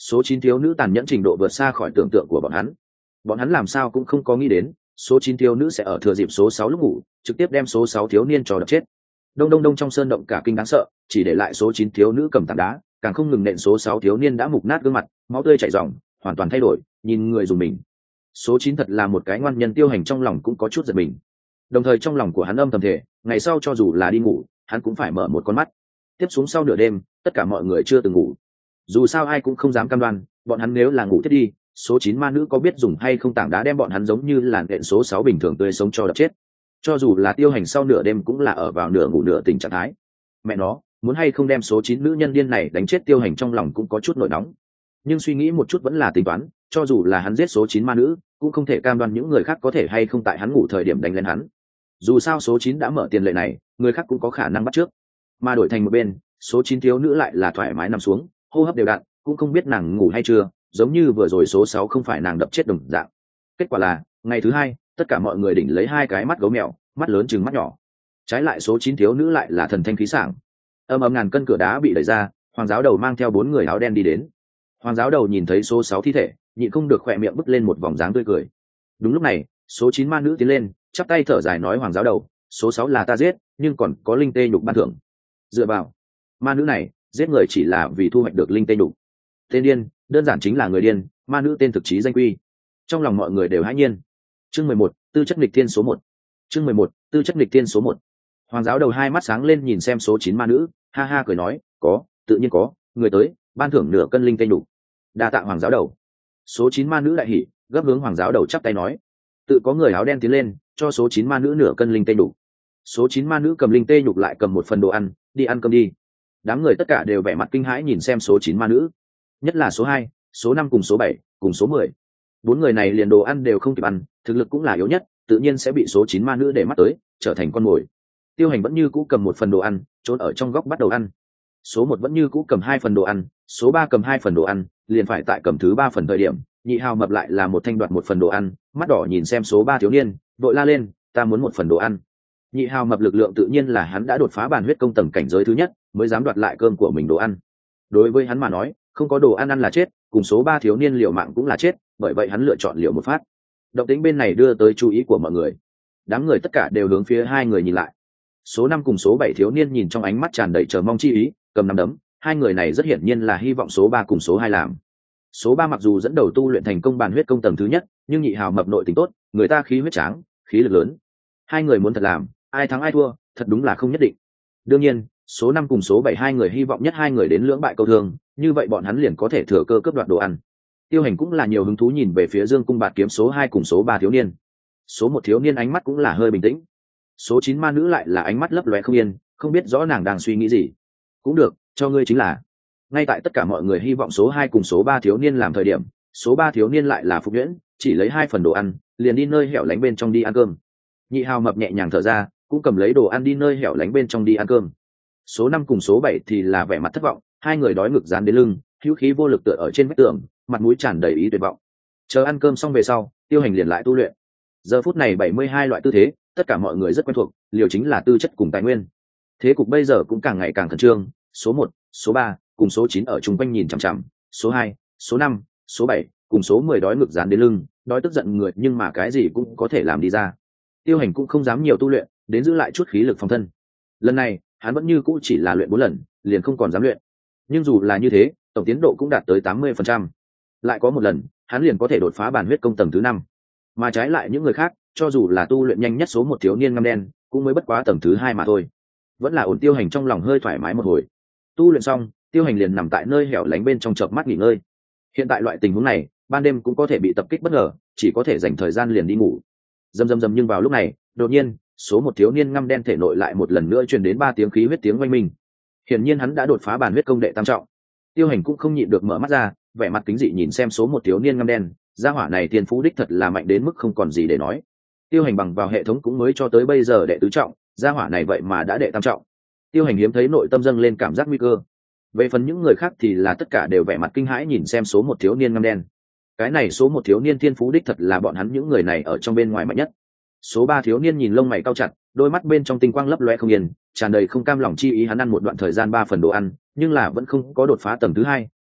Số 9 thiếu nữ tàn nhẫn trình độ vượt xa khỏi tưởng tượng của bọn hắn làm sao cũng không có nghĩ đến số 9 thiếu nữ sẽ ở thừa dịp số 6 lúc ngủ trực tiếp đem số 6 thiếu niên cho đập chết. Đông đông đông trong sơn động cả kinh đáng sợ, chỉ để lại số 9 thiếu nữ cầm tảng đá, càng không ngừng nện số 6 thiếu niên đã mục nát gương mặt, máu tươi chảy ròng, hoàn toàn thay đổi, nhìn người dùng mình. Số 9 thật là một cái ngoan nhân. Tiêu Hành trong lòng cũng có chút giật mình. Đồng thời trong lòng của hắn âm thầm thề, ngày sau cho dù là đi ngủ, hắn cũng phải mở một con mắt. Tiếp xuống sau nửa đêm, tất cả mọi người chưa từng ngủ. Dù sao ai cũng không dám cam đoan, bọn hắn nếu là ngủ tiếp đi, số 9 ma nữ có biết dùng hay không tảng đá đem bọn hắn giống như là nện số 6 bình thường tươi sống cho đập chết. Cho dù là Tiêu Hành sau nửa đêm cũng là ở vào nửa ngủ nửa tỉnh trạng thái. Mẹ nó, muốn hay không đem số 9 nữ nhân điên này đánh chết. Tiêu Hành trong lòng cũng có chút nổi nóng, nhưng suy nghĩ một chút vẫn là tính toán, cho dù là hắn giết số 9 ma nữ, cũng không thể cam đoan những người khác có thể hay không tại hắn ngủ thời điểm đánh lên hắn. Dù sao số 9 đã mở tiền lệ này, người khác cũng có khả năng bắt trước. Mà đổi thành một bên, số 9 thiếu nữ lại là thoải mái nằm xuống, hô hấp đều đặn, cũng không biết nàng ngủ hay chưa, giống như vừa rồi số 6 không phải nàng đập chết đồng dạng. Kết quả là, ngày thứ hai, tất cả mọi người đỉnh lấy hai cái mắt gấu mèo, mắt lớn chừng mắt nhỏ. Trái lại số 9 thiếu nữ lại là thần thanh khí sảng. Ầm ầm ngàn cân cửa đá bị đẩy ra, Hoàng giáo đầu mang theo 4 người áo đen đi đến. Hoàng giáo đầu nhìn thấy số 6 thi thể, nhịn không được khỏe miệng bứt lên một vòng dáng tươi cười. Đúng lúc này, số 9 ma nữ tiến lên, chắp tay thở dài nói: Hoàng giáo đầu, số 6 là ta giết, nhưng còn có linh tê nhục ban thưởng. Dựa vào, ma nữ này giết người chỉ là vì thu hoạch được linh tê nhục. Tên điên, đơn giản chính là người điên. Ma nữ tên thực chí danh quy. Trong lòng mọi người đều hãi nhiên. Chương 11, tư chất nghịch thiên số 1. Chương 11, tư chất nghịch thiên số 1. Hoàng giáo đầu hai mắt sáng lên nhìn xem số 9 ma nữ, ha ha cười nói: có, tự nhiên có, người tới, ban thưởng nửa cân linh tê nhục. Đa tạ Hoàng giáo đầu. Số 9 ma nữ đại hỉ, gấp hướng Hoàng giáo đầu chắp tay nói. Tự có người áo đen tiến lên, cho số 9 ma nữ nửa cân linh tê nhục. Số 9 ma nữ cầm linh tê nhục lại cầm một phần đồ ăn, đi ăn cơm đi. Đám người tất cả đều vẻ mặt kinh hãi nhìn xem số 9 ma nữ, nhất là số 2, số 5 cùng số 7, cùng số 10. Bốn người này liền đồ ăn đều không kịp ăn, thực lực cũng là yếu nhất, tự nhiên sẽ bị số 9 ma nữ để mắt tới, trở thành con mồi. Tiêu Hành vẫn như cũ cầm một phần đồ ăn, trốn ở trong góc bắt đầu ăn. Số 1 vẫn như cũ cầm 2 phần đồ ăn, số 3 cầm 2 phần đồ ăn, liền phải tại cầm thứ 3 phần thời điểm, Nhị Hào mập lại là một thanh đoạt một phần đồ ăn, mắt đỏ nhìn xem số 3 thiếu niên, vội la lên: ta muốn một phần đồ ăn. Nhị Hào mập lực lượng tự nhiên là hắn đã đột phá bản huyết công tầng cảnh giới thứ nhất, mới dám đoạt lại cơm của mình đồ ăn. Đối với hắn mà nói, không có đồ ăn ăn là chết, cùng số 3 thiếu niên liều mạng cũng là chết, bởi vậy hắn lựa chọn liều một phát. Động tĩnh bên này đưa tới chú ý của mọi người. Đám người tất cả đều hướng phía hai người nhìn lại. Số 5 cùng số 7 thiếu niên nhìn trong ánh mắt tràn đầy chờ mong chi ý, cầm nắm đấm, hai người này rất hiển nhiên là hy vọng số 3 cùng số 2 làm. Số 3 mặc dù dẫn đầu tu luyện thành công bản huyết công tầng thứ nhất, nhưng Nhị Hào mập nội tình tốt, người ta khí huyết tráng, khí lực lớn. Hai người muốn thật làm, ai thắng ai thua, thật đúng là không nhất định. Đương nhiên, số 5 cùng số 7 hai người hy vọng nhất hai người đến lưỡng bại câu thương, như vậy bọn hắn liền có thể thừa cơ cướp đoạt đồ ăn. Tiêu Hành cũng là nhiều hứng thú nhìn về phía Dương cung bạt kiếm số 2 cùng số 3 thiếu niên. Số 1 thiếu niên ánh mắt cũng là hơi bình tĩnh. Số 9 ma nữ lại là ánh mắt lấp lóe không yên, không biết rõ nàng đang suy nghĩ gì. Cũng được, cho ngươi chính là. Ngay tại tất cả mọi người hy vọng số 2 cùng số 3 thiếu niên làm thời điểm, số 3 thiếu niên lại là phục nhuyễn, chỉ lấy 2 phần đồ ăn, liền đi nơi hẻo lánh bên trong đi ăn cơm. Nhị Hào mập nhẹ nhàng thở ra, cũng cầm lấy đồ ăn đi nơi hẻo lánh bên trong đi ăn cơm. Số 5 cùng số 7 thì là vẻ mặt thất vọng, hai người đói ngực dán đến lưng, hữu khí vô lực tựa ở trên vách tường, mặt mũi tràn đầy ý tuyệt vọng. Chờ ăn cơm xong về sau, Tiêu Hành liền lại tu luyện. Giờ phút này 72 loại tư thế, tất cả mọi người rất quen thuộc, liều chính là tư chất cùng tài nguyên. Thế cục bây giờ cũng càng ngày càng khẩn trương, số 1, số 3 cùng số 9 ở chung quanh nhìn chằm chằm, số 2, số 5, số 7 cùng số 10 đói ngực dán đến lưng, đói tức giận người nhưng mà cái gì cũng có thể làm đi ra. Tiêu Hành cũng không dám nhiều tu luyện, đến giữ lại chút khí lực phòng thân. Lần này, hắn vẫn như cũ chỉ là luyện 4 lần, liền không còn dám luyện. Nhưng dù là như thế, tổng tiến độ cũng đạt tới 80%. Lại có một lần, hắn liền có thể đột phá bản huyết công tầng thứ 5. Mà trái lại những người khác, cho dù là tu luyện nhanh nhất số 1 thiếu niên ngăm đen, cũng mới bất quá tầng thứ 2 mà thôi. Vẫn là ổn. Tiêu Hành trong lòng hơi thoải mái một hồi. Tu luyện xong, Tiêu Hành liền nằm tại nơi hẻo lánh bên trong chợp mắt nghỉ ngơi. Hiện tại loại tình huống này, ban đêm cũng có thể bị tập kích bất ngờ, chỉ có thể dành thời gian liền đi ngủ. Rầm nhưng vào lúc này, đột nhiên, số 1 thiếu niên ngăm đen thể nội lại một lần nữa truyền đến 3 tiếng khí huyết tiếng oanh minh. Hiển nhiên hắn đã đột phá bản huyết công đệ tam trọng. Tiêu Hành cũng không nhịn được mở mắt ra, vẻ mặt kính dị nhìn xem số 1 thiếu niên ngăm đen, gia hỏa này thiên phú đích thật là mạnh đến mức không còn gì để nói. Tiêu Hành bằng vào hệ thống cũng mới cho tới bây giờ đệ tứ trọng, gia hỏa này vậy mà đã đệ tam trọng. Tiêu Hành hiếm thấy nội tâm dâng lên cảm giác nguy cơ. Về phần những người khác thì là tất cả đều vẻ mặt kinh hãi nhìn xem số 1 thiếu niên ngăm đen. Cái này số 1 thiếu niên thiên phú đích thật là bọn hắn những người này ở trong bên ngoài mạnh nhất. Số 3 thiếu niên nhìn lông mày cau chặt, đôi mắt bên trong tinh quang lấp loe không yên, tràn đầy không cam lòng chi ý. Hắn ăn một đoạn thời gian 3 phần đồ ăn, nhưng là vẫn không có đột phá tầng thứ 2,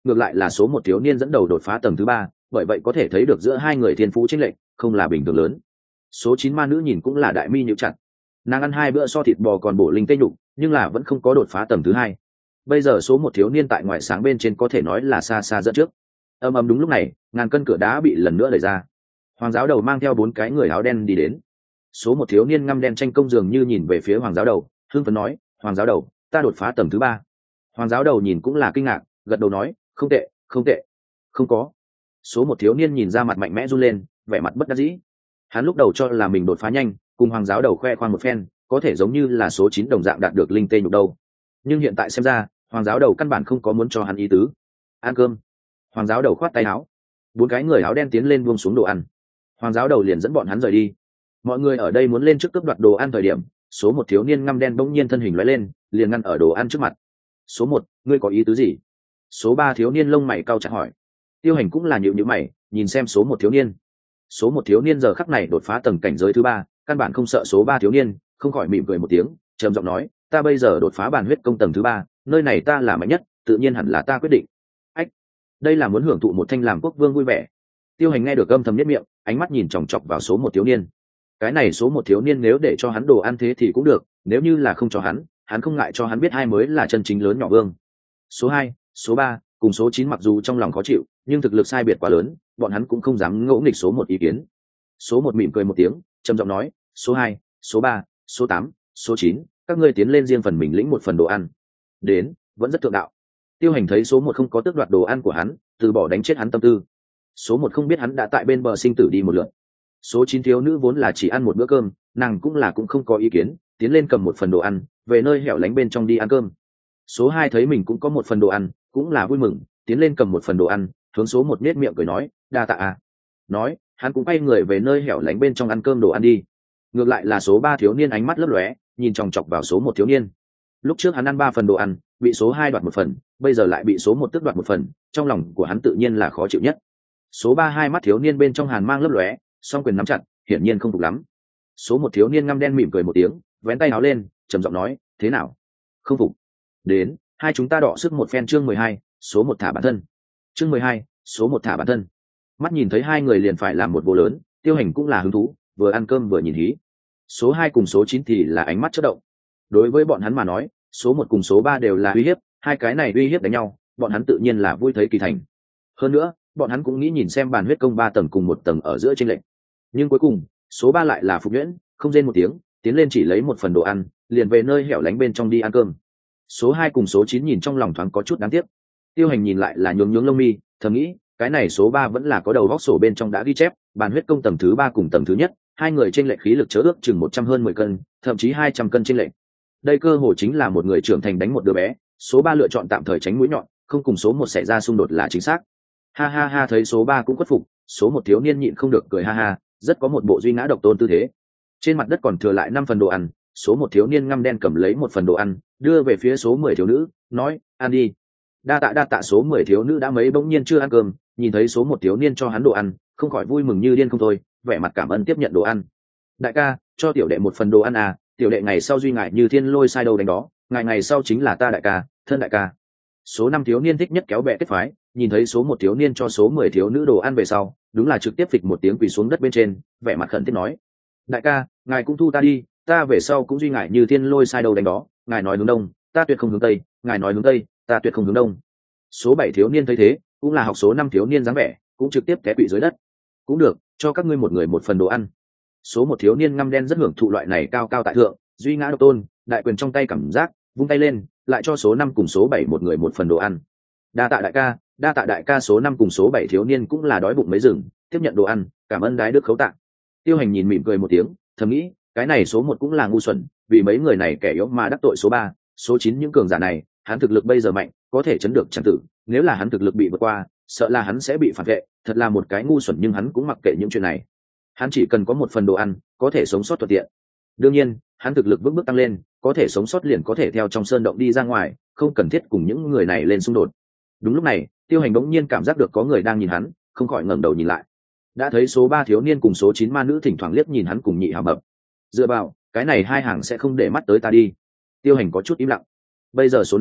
ngược lại là số một thiếu niên dẫn đầu đột phá tầng thứ 3, bởi vậy có thể thấy được giữa hai người thiên phú chênh lệch không là bình thường lớn. Số 9 ma nữ nhìn cũng là đại mi nhíu chặt. Nàng ăn 2 bữa so thịt bò còn bổ linh tê nhục, nhưng là vẫn không có đột phá tầng thứ 2. Bây giờ số một thiếu niên tại ngoài sáng bên trên có thể nói là xa xa dẫn trước. Ầm ầm, đúng lúc này, ngàn cân cửa đá bị lần nữa đẩy ra. Hoàng giáo đầu mang theo 4 cái người áo đen đi đến. Số một thiếu niên ngăm đen tranh công dường như nhìn về phía hoàng giáo đầu, hưng phấn nói, hoàng giáo đầu, ta đột phá tầng thứ 3. Hoàng giáo đầu nhìn cũng là kinh ngạc, gật đầu nói, không tệ, không tệ. Không có. Số một thiếu niên nhìn ra mặt mạnh mẽ run lên, vẻ mặt bất đắc dĩ. Hắn lúc đầu cho là mình đột phá nhanh, cùng hoàng giáo đầu khoe khoang một phen, có thể giống như là số 9 đồng dạng đạt được linh tê nhục đâu. Nhưng hiện tại xem ra, hoàng giáo đầu căn bản không có muốn cho hắn ý tứ. Ăn cơm. Hoàng giáo đầu khoát tay áo. 4 cái người áo đen tiến lên buông xuống đồ ăn. Hoàng giáo đầu liền dẫn bọn hắn rời đi. Mọi người ở đây muốn lên trước cướp đoạt đồ ăn thời điểm, số một thiếu niên ngăm đen bỗng nhiên thân hình lóe lên, liền ngăn ở đồ ăn trước mặt. Số 1, ngươi có ý tứ gì? Số 3 thiếu niên lông mày cau chặt hỏi. Tiêu Hành cũng là nhíu nhíu mày, nhìn xem số một thiếu niên. Số một thiếu niên giờ khắc này đột phá tầng cảnh giới thứ 3, căn bản không sợ số 3 thiếu niên, không khỏi mỉm cười một tiếng, trầm giọng nói, ta bây giờ đột phá bản huyết công tầng thứ 3, nơi này ta là mạnh nhất, tự nhiên hẳn là ta quyết định. Ách, đây là muốn hưởng thụ một thanh làm quốc vương vui vẻ. Tiêu Hành nghe được âm thầm nhếch miệng, ánh mắt nhìn chòng chọc vào số một thiếu niên. Cái này số một thiếu niên nếu để cho hắn đồ ăn thế thì cũng được, nếu như là không cho hắn không ngại cho hắn biết ai mới là chân chính lớn nhỏ vương. Số 2, số 3 cùng số 9 mặc dù trong lòng khó chịu, nhưng thực lực sai biệt quá lớn, bọn hắn cũng không dám ngỗ nghịch số 1 ý kiến. Số 1 mỉm cười một tiếng, trầm giọng nói, số 2, số 3, số 8, số 9, các ngươi tiến lên riêng phần mình lĩnh một phần đồ ăn. Đến, vẫn rất thượng đạo. Tiêu Hành thấy số 1 không có tước đoạt đồ ăn của hắn, từ bỏ đánh chết hắn tâm tư. Số 1 không biết hắn đã tại bên bờ sinh tử đi một lượt. Số 9 thiếu nữ vốn là chỉ ăn một bữa cơm, nàng cũng không có ý kiến, tiến lên cầm một phần đồ ăn, về nơi hẻo lánh bên trong đi ăn cơm. Số 2 thấy mình cũng có một phần đồ ăn, cũng là vui mừng, tiến lên cầm một phần đồ ăn, hướng số 1 nết miệng cười nói, đa tạ à. Nói, hắn cũng quay người về nơi hẻo lánh bên trong ăn cơm đồ ăn đi. Ngược lại là số 3 thiếu niên ánh mắt lấp lóe, nhìn chòng chọc vào số 1 thiếu niên. Lúc trước hắn ăn 3 phần đồ ăn, bị số 2 đoạt một phần, bây giờ lại bị số 1 tước đoạt một phần, trong lòng của hắn tự nhiên là khó chịu nhất. Số 3 hai mắt thiếu niên bên trong hàn mang lấp lóe, song quyền nắm chặt, hiển nhiên không phục lắm. Số 1 thiếu niên ngăm đen mỉm cười một tiếng, vén tay áo lên, trầm giọng nói, thế nào? Không phục? Đến, hai chúng ta đọ sức một phen. Chương 12, số 1 thả bản thân. Chương 12, số 1 thả bản thân. Mắt nhìn thấy hai người liền phải làm một bộ lớn, Tiêu Hành cũng là hứng thú, vừa ăn cơm vừa nhìn hí. Số 2 cùng số 9 thì là ánh mắt chớp động. Đối với bọn hắn mà nói, số 1 cùng số 3 đều là uy hiếp, hai cái này uy hiếp đánh nhau, bọn hắn tự nhiên là vui thấy kỳ thành. Hơn nữa, bọn hắn cũng nghĩ nhìn xem bàn huyết công 3 tầng cùng một tầng ở giữa chênh lệch. Nhưng cuối cùng, số 3 lại là phục nhuyễn, không rên một tiếng, tiến lên chỉ lấy một phần đồ ăn, liền về nơi hẻo lánh bên trong đi ăn cơm. Số 2 cùng số 9 nhìn trong lòng thoáng có chút đáng tiếc. Tiêu Hành nhìn lại là nhướng nhướng lông mi, thầm nghĩ, cái này số 3 vẫn là có đầu vóc sổ bên trong đã ghi chép, bàn huyết công tầng thứ 3 cùng tầng thứ nhất, hai người chênh lệch khí lực chớ ước chừng 100 hơn 10 cân, thậm chí 200 cân chênh lệch. Đây cơ hồ chính là một người trưởng thành đánh một đứa bé, số 3 lựa chọn tạm thời tránh mũi nhọn, không cùng số 1 xảy ra xung đột là chính xác. Ha ha ha, thấy số 3 cũng khuất phục, số 1 thiếu niên nhịn không được cười ha ha, rất có một bộ duy ngã độc tôn tư thế. Trên mặt đất còn thừa lại 5 phần đồ ăn, số 1 thiếu niên ngăm đen cầm lấy một phần đồ ăn, đưa về phía số 10 thiếu nữ, nói, ăn đi. Đa tạ. Số 10 thiếu nữ đã mấy bỗng nhiên chưa ăn cơm, nhìn thấy số 1 thiếu niên cho hắn đồ ăn, không khỏi vui mừng như điên không thôi, vẻ mặt cảm ơn tiếp nhận đồ ăn. Đại ca, cho tiểu đệ một phần đồ ăn à, tiểu đệ ngày sau duy ngại như thiên lôi sai đâu đánh đó, ngày sau chính là ta đại ca, thân đại ca. Số 5 thiếu niên thích nhất kéo bè kết phái, nhìn thấy số 1 thiếu niên cho số 10 thiếu nữ đồ ăn về sau, đúng là trực tiếp phịch một tiếng quỳ xuống đất bên trên, vẻ mặt khẩn thiết nói, đại ca, ngài cũng thu ta đi, ta về sau cũng duy ngại như thiên lôi sai đâu đánh đó, ngài nói hướng đông, ta tuyệt không hướng tây, ngài nói hướng tây, ta tuyệt không hướng đông. Số 7 thiếu niên thấy thế, cũng là học số 5 thiếu niên dáng vẻ, cũng trực tiếp té quỵ dưới đất. Cũng được, cho các ngươi một người một phần đồ ăn. Số 1 thiếu niên ngăm đen rất hưởng thụ loại này cao cao tại thượng, duy ngã độc tôn, đại quyền trong tay cảm giác, vung tay lên, lại cho số 5 cùng số 7 một người một phần đồ ăn. Đa tạ đại ca. Số 5 cùng số 7 thiếu niên cũng là đói bụng mấy rừng, tiếp nhận đồ ăn, cảm ơn đái đức khấu tạ. Tiêu Hành nhìn mỉm cười một tiếng, thầm nghĩ, cái này số 1 cũng là ngu xuẩn, vì mấy người này kẻ yếu mà đắc tội số 3, số 9 những cường giả này, hắn thực lực bây giờ mạnh, có thể chấn được chẳng tử, nếu là hắn thực lực bị vượt qua, sợ là hắn sẽ bị phản vệ, thật là một cái ngu xuẩn, nhưng hắn cũng mặc kệ những chuyện này. Hắn chỉ cần có một phần đồ ăn, có thể sống sót thuận tiện. Đương nhiên, hắn thực lực bước tăng lên, có thể sống sót liền có thể theo trong sơn động đi ra ngoài, không cần thiết cùng những người này lên xung đột. Đúng lúc này, Tiêu Hành bỗng nhiên cảm giác được có người đang nhìn hắn, không khỏi ngẩng đầu nhìn lại. Đã thấy số 3 thiếu niên cùng số 9 ma nữ thỉnh thoảng liếc nhìn hắn cùng nhị hào mập. Dựa vào, cái này hai hàng sẽ không để mắt tới ta đi. Tiêu Hành có chút im lặng. Bây giờ số 5,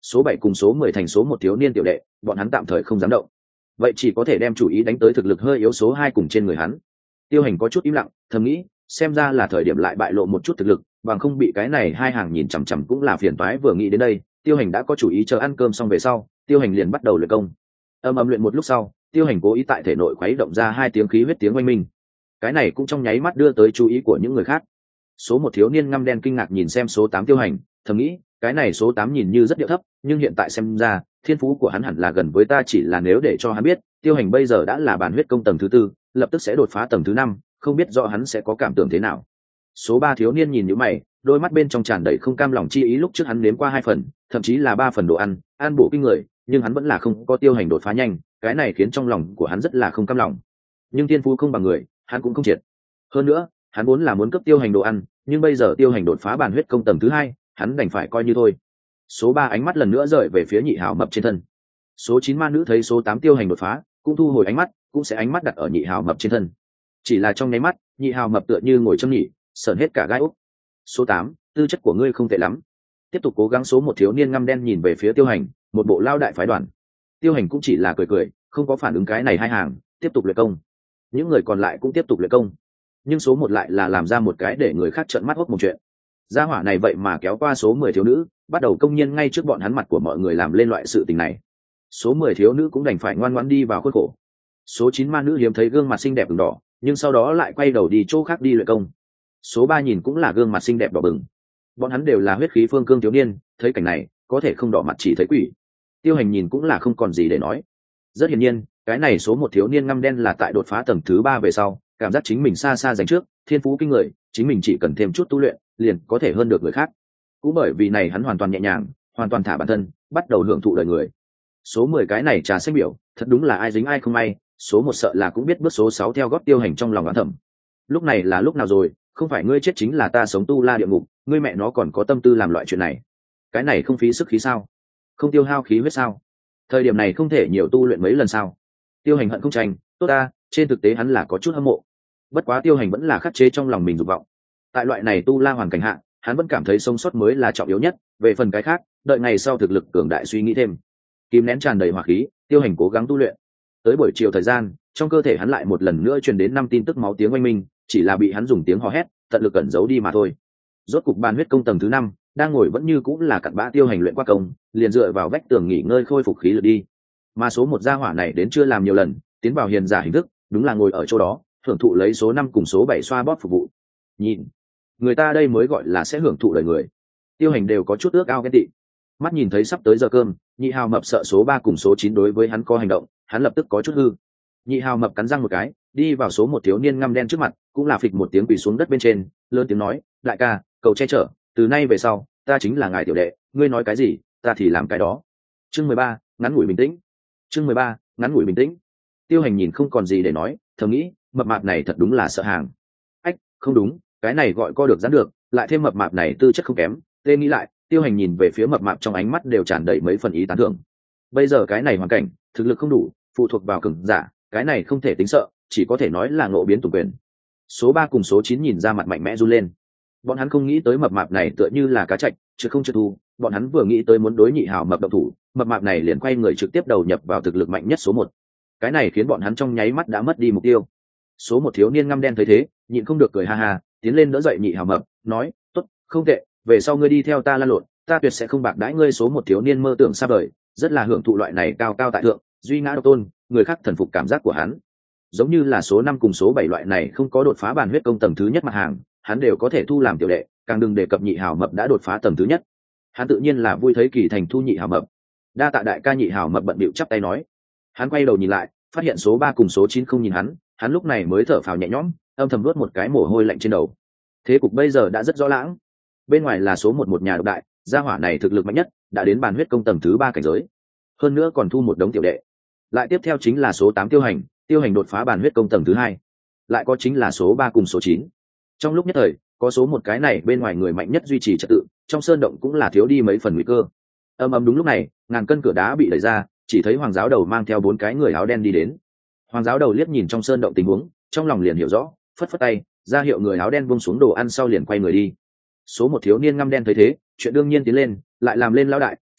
số 7 cùng số 10 thành số 1 thiếu niên tiểu đệ, bọn hắn tạm thời không dám động, vậy chỉ có thể đem chủ ý đánh tới thực lực hơi yếu số 2 cùng trên người hắn. Tiêu Hành có chút im lặng, thầm nghĩ xem ra là thời điểm lại bại lộ một chút thực lực, bằng không bị cái này hai hàng nhìn chằm chằm cũng là phiền toái. Vừa nghĩ đến đây, Tiêu Hành đã có chủ ý, chờ ăn cơm xong về sau, Tiêu Hành liền bắt đầu luyện công. Âm luyện một lúc sau, Tiêu Hành cố ý tại thể nội khuấy động ra 2 tiếng khí huyết tiếng oanh minh. Cái này cũng trong nháy mắt đưa tới chú ý của những người khác. Số 1 thiếu niên ngăm đen kinh ngạc nhìn xem số 8 Tiêu Hành, thầm nghĩ cái này số 8 nhìn như rất điệu thấp, nhưng hiện tại xem ra thiên phú của hắn hẳn là gần với ta, chỉ là nếu để cho hắn biết Tiêu Hành bây giờ đã là bản huyết công tầng thứ 4, lập tức sẽ đột phá tầng thứ 5, không biết rõ hắn sẽ có cảm tưởng thế nào. Số 3 thiếu niên nhìn nhíu mày, đôi mắt bên trong tràn đầy không cam lòng chi ý. Lúc trước hắn nếm qua 2 phần, thậm chí là 3 phần đồ ăn, ăn bổ kinh người, nhưng hắn vẫn là không có Tiêu Hành đột phá nhanh, cái này khiến trong lòng của hắn rất là không cam lòng. Nhưng thiên phú không bằng người, hắn cũng không triệt. Hơn nữa, hắn vốn là muốn cấp Tiêu Hành đồ ăn, nhưng bây giờ Tiêu Hành đột phá bản huyết công tầng thứ 2, hắn đành phải coi như thôi. Số 3 ánh mắt lần nữa rời về phía Nhị Hào Mập trên thân. Số 9 ma nữ thấy số 8 Tiêu Hành đột phá, cũng thu hồi ánh mắt, cũng sẽ ánh mắt đặt ở Nhị Hào Mập trên thân. Chỉ là trong nháy mắt, Nhị Hào Mập tựa như ngồi châm nhị, sởn hết cả gai ốc. Số 8, tư chất của ngươi không tệ lắm. Tiếp tục cố gắng. Số 1 thiếu niên ngăm đen nhìn về phía Tiêu Hành, một bộ lao đại phái đoàn. Tiêu Hành cũng chỉ là cười cười, không có phản ứng cái này hai hàng, tiếp tục luyện công. Những người còn lại cũng tiếp tục luyện công, nhưng số 1 lại là làm ra một cái để người khác trợn mắt hốc một chuyện. Gia hỏa này vậy mà kéo qua số 10 thiếu nữ, bắt đầu công nhiên ngay trước bọn hắn mặt của mọi người làm lên loại sự tình này. Số 10 thiếu nữ cũng đành phải ngoan ngoãn đi vào khuôn khổ. Số 9 ma nữ hiếm thấy gương mặt xinh đẹp ửng đỏ, nhưng sau đó lại quay đầu đi chỗ khác đi luyện công. Số 3 nhìn cũng là gương mặt xinh đẹp đỏ bừng. Bọn hắn đều là huyết khí phương cương thiếu niên, thấy cảnh này, có thể không đỏ mặt chỉ thấy quỷ. Tiêu Hành nhìn cũng là không còn gì để nói. Rất hiển nhiên, cái này số 1 thiếu niên ngăm đen là tại đột phá tầng thứ 3 về sau, cảm giác chính mình xa xa giành trước, thiên phú kinh người, chính mình chỉ cần thêm chút tu luyện, liền có thể hơn được người khác. Cũng bởi vì này hắn hoàn toàn nhẹ nhàng, hoàn toàn thả bản thân, bắt đầu hưởng thụ đời người. Số 10 cái này trà xanh biểu, thật đúng là ai dính ai không may. Số 1 sợ là cũng biết bước số 6 theo gót Tiêu Hành trong lòng oán thầm. Lúc này là lúc nào rồi, không phải ngươi chết chính là ta sống tu la địa ngục, ngươi mẹ nó còn có tâm tư làm loại chuyện này. Cái này không phí sức khí sao? Không tiêu hao khí huyết sao? Thời điểm này không thể nhiều tu luyện mấy lần sao? Tiêu Hành hận không tranh, tốt ta, trên thực tế hắn là có chút hâm mộ. Bất quá Tiêu Hành vẫn là khắc chế trong lòng mình dục vọng. Tại loại này tu la hoàn cảnh hạ, hắn vẫn cảm thấy sống sót mới là trọng yếu nhất, về phần cái khác, đợi ngày sau thực lực cường đại suy nghĩ thêm. Kìm nén tràn đầy hỏa khí, Tiêu Hành cố gắng tu luyện. Tới buổi chiều thời gian, trong cơ thể hắn lại một lần nữa truyền đến 5 tin tức máu tiếng oanh minh, chỉ là bị hắn dùng tiếng hò hét tận lực ẩn giấu đi mà thôi. Rốt cục bàn huyết công tầng thứ 5, đang ngồi vẫn như cũng là cặn bã Tiêu Hành luyện qua công, liền dựa vào vách tường nghỉ ngơi khôi phục khí lực đi. Mà số 1 gia hỏa này đến chưa làm nhiều lần, tiến vào hiền giả hình thức, đúng là ngồi ở chỗ đó, hưởng thụ lấy số 5 cùng số 7 xoa bóp phục vụ. Nhìn, người ta đây mới gọi là sẽ hưởng thụ đời người. Tiêu Hành đều có chút ước ao ghen tị. Mắt nhìn thấy sắp tới giờ cơm, Nhị Hào Mập sợ số 3 cùng số 9 đối với hắn có hành động, hắn lập tức có chút hư. Nhị Hào Mập cắn răng một cái, đi vào số 1 thiếu niên ngăm đen trước mặt, cũng là phịch một tiếng quỳ xuống đất bên trên, lớn tiếng nói, đại ca, cầu che chở, từ nay về sau, ta chính là ngài tiểu đệ, ngươi nói cái gì, ta thì làm cái đó. Chương 13, ngắn ngủi bình tĩnh. Chương 13, ngắn ngủi bình tĩnh. Tiêu Hành nhìn không còn gì để nói, thầm nghĩ, mập mạp này thật đúng là sợ hàng. Ách, không đúng, cái này gọi co được dán được, lại thêm mập mạp này tư chất không kém. Tê nghĩ lại, Tiêu Hành nhìn về phía mập mạp trong ánh mắt đều tràn đầy mấy phần ý tán thưởng. Bây giờ cái này hoàn cảnh, thực lực không đủ, phụ thuộc vào cường giả, cái này không thể tính sợ, chỉ có thể nói là ngộ biến tùng quyền. Số 3 cùng số 9 nhìn ra mặt mạnh mẽ run lên. Bọn hắn không nghĩ tới mập mạp này tựa như là cá trạch, chứ không chưa thu. Bọn hắn vừa nghĩ tới muốn đối Nhị Hào Mập động thủ, mập mạp này liền quay người trực tiếp đầu nhập vào thực lực mạnh nhất số 1. Cái này khiến bọn hắn trong nháy mắt đã mất đi mục tiêu. Số 1 thiếu niên ngăm đen thấy thế, nhịn không được cười ha ha, tiến lên đỡ dậy Nhị Hào Mập, nói, tốt, không tệ, về sau ngươi đi theo ta lan lộn, ta tuyệt sẽ không bạc đãi ngươi. Số 1 thiếu niên mơ tưởng xa vời, rất là hưởng thụ loại này cao cao tại thượng, duy ngã độc tôn, người khác thần phục cảm giác của hắn. Giống như là số 5 cùng số 7 loại này không có đột phá bàn huyết công tầng thứ nhất mặt hàng, hắn đều có thể thu làm tiểu đệ, càng đừng đề cập Nhị Hào Mập đã đột phá tầng thứ nhất. Hắn tự nhiên là vui thấy kỳ thành thu Nhị Hào Mập. Đa tạ đại ca. Nhị Hào Mập bận bịu chắp tay nói. Hắn quay đầu nhìn lại, phát hiện số 3 cùng số 9 không nhìn hắn lúc này mới thở phào nhẹ nhõm, âm thầm nuốt một cái mồ hôi lạnh trên đầu. Thế cục bây giờ đã rất rõ lãng. Bên ngoài là số 1 nhà độc đại, gia hỏa này thực lực mạnh nhất, đã đến bàn huyết công tầng thứ 3 cảnh giới. Hơn nữa còn thu một đống tiểu đệ. Lại tiếp theo chính là số 8 Tiêu Hành đột phá bàn huyết công tầng thứ 2. Lại có chính là số 3 cùng số 9. Trong lúc nhất thời, có số 1 cái này bên ngoài người mạnh nhất duy trì trật tự, trong sơn động cũng là thiếu đi mấy phần nguy cơ. Đúng lúc này, ngàn cân cửa đá bị đẩy ra, chỉ thấy Hoàng giáo đầu mang theo 4 cái người áo đen đi đến. Hoàng giáo đầu liếc nhìn trong sơn động tình huống, trong lòng liền hiểu rõ, phất phất tay, ra hiệu người áo đen buông xuống đồ ăn sau liền quay người đi. Số 1 thiếu niên ngăm đen thấy thế, chuyện đương nhiên tiến lên, lại làm lên lão đại,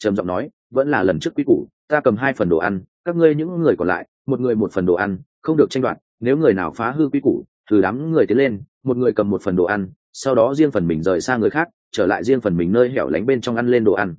trầm giọng nói, vẫn là lần trước quy củ, ta cầm 2 phần đồ ăn, các ngươi những người còn lại một người 1 phần đồ ăn, không được tranh đoạt. Nếu người nào phá hư quy củ, thử đám người tiến lên, một người cầm 1 phần đồ ăn, sau đó riêng phần mình rời xa người khác, trở lại riêng phần mình nơi hẻo lánh bên trong ăn lên đồ ăn.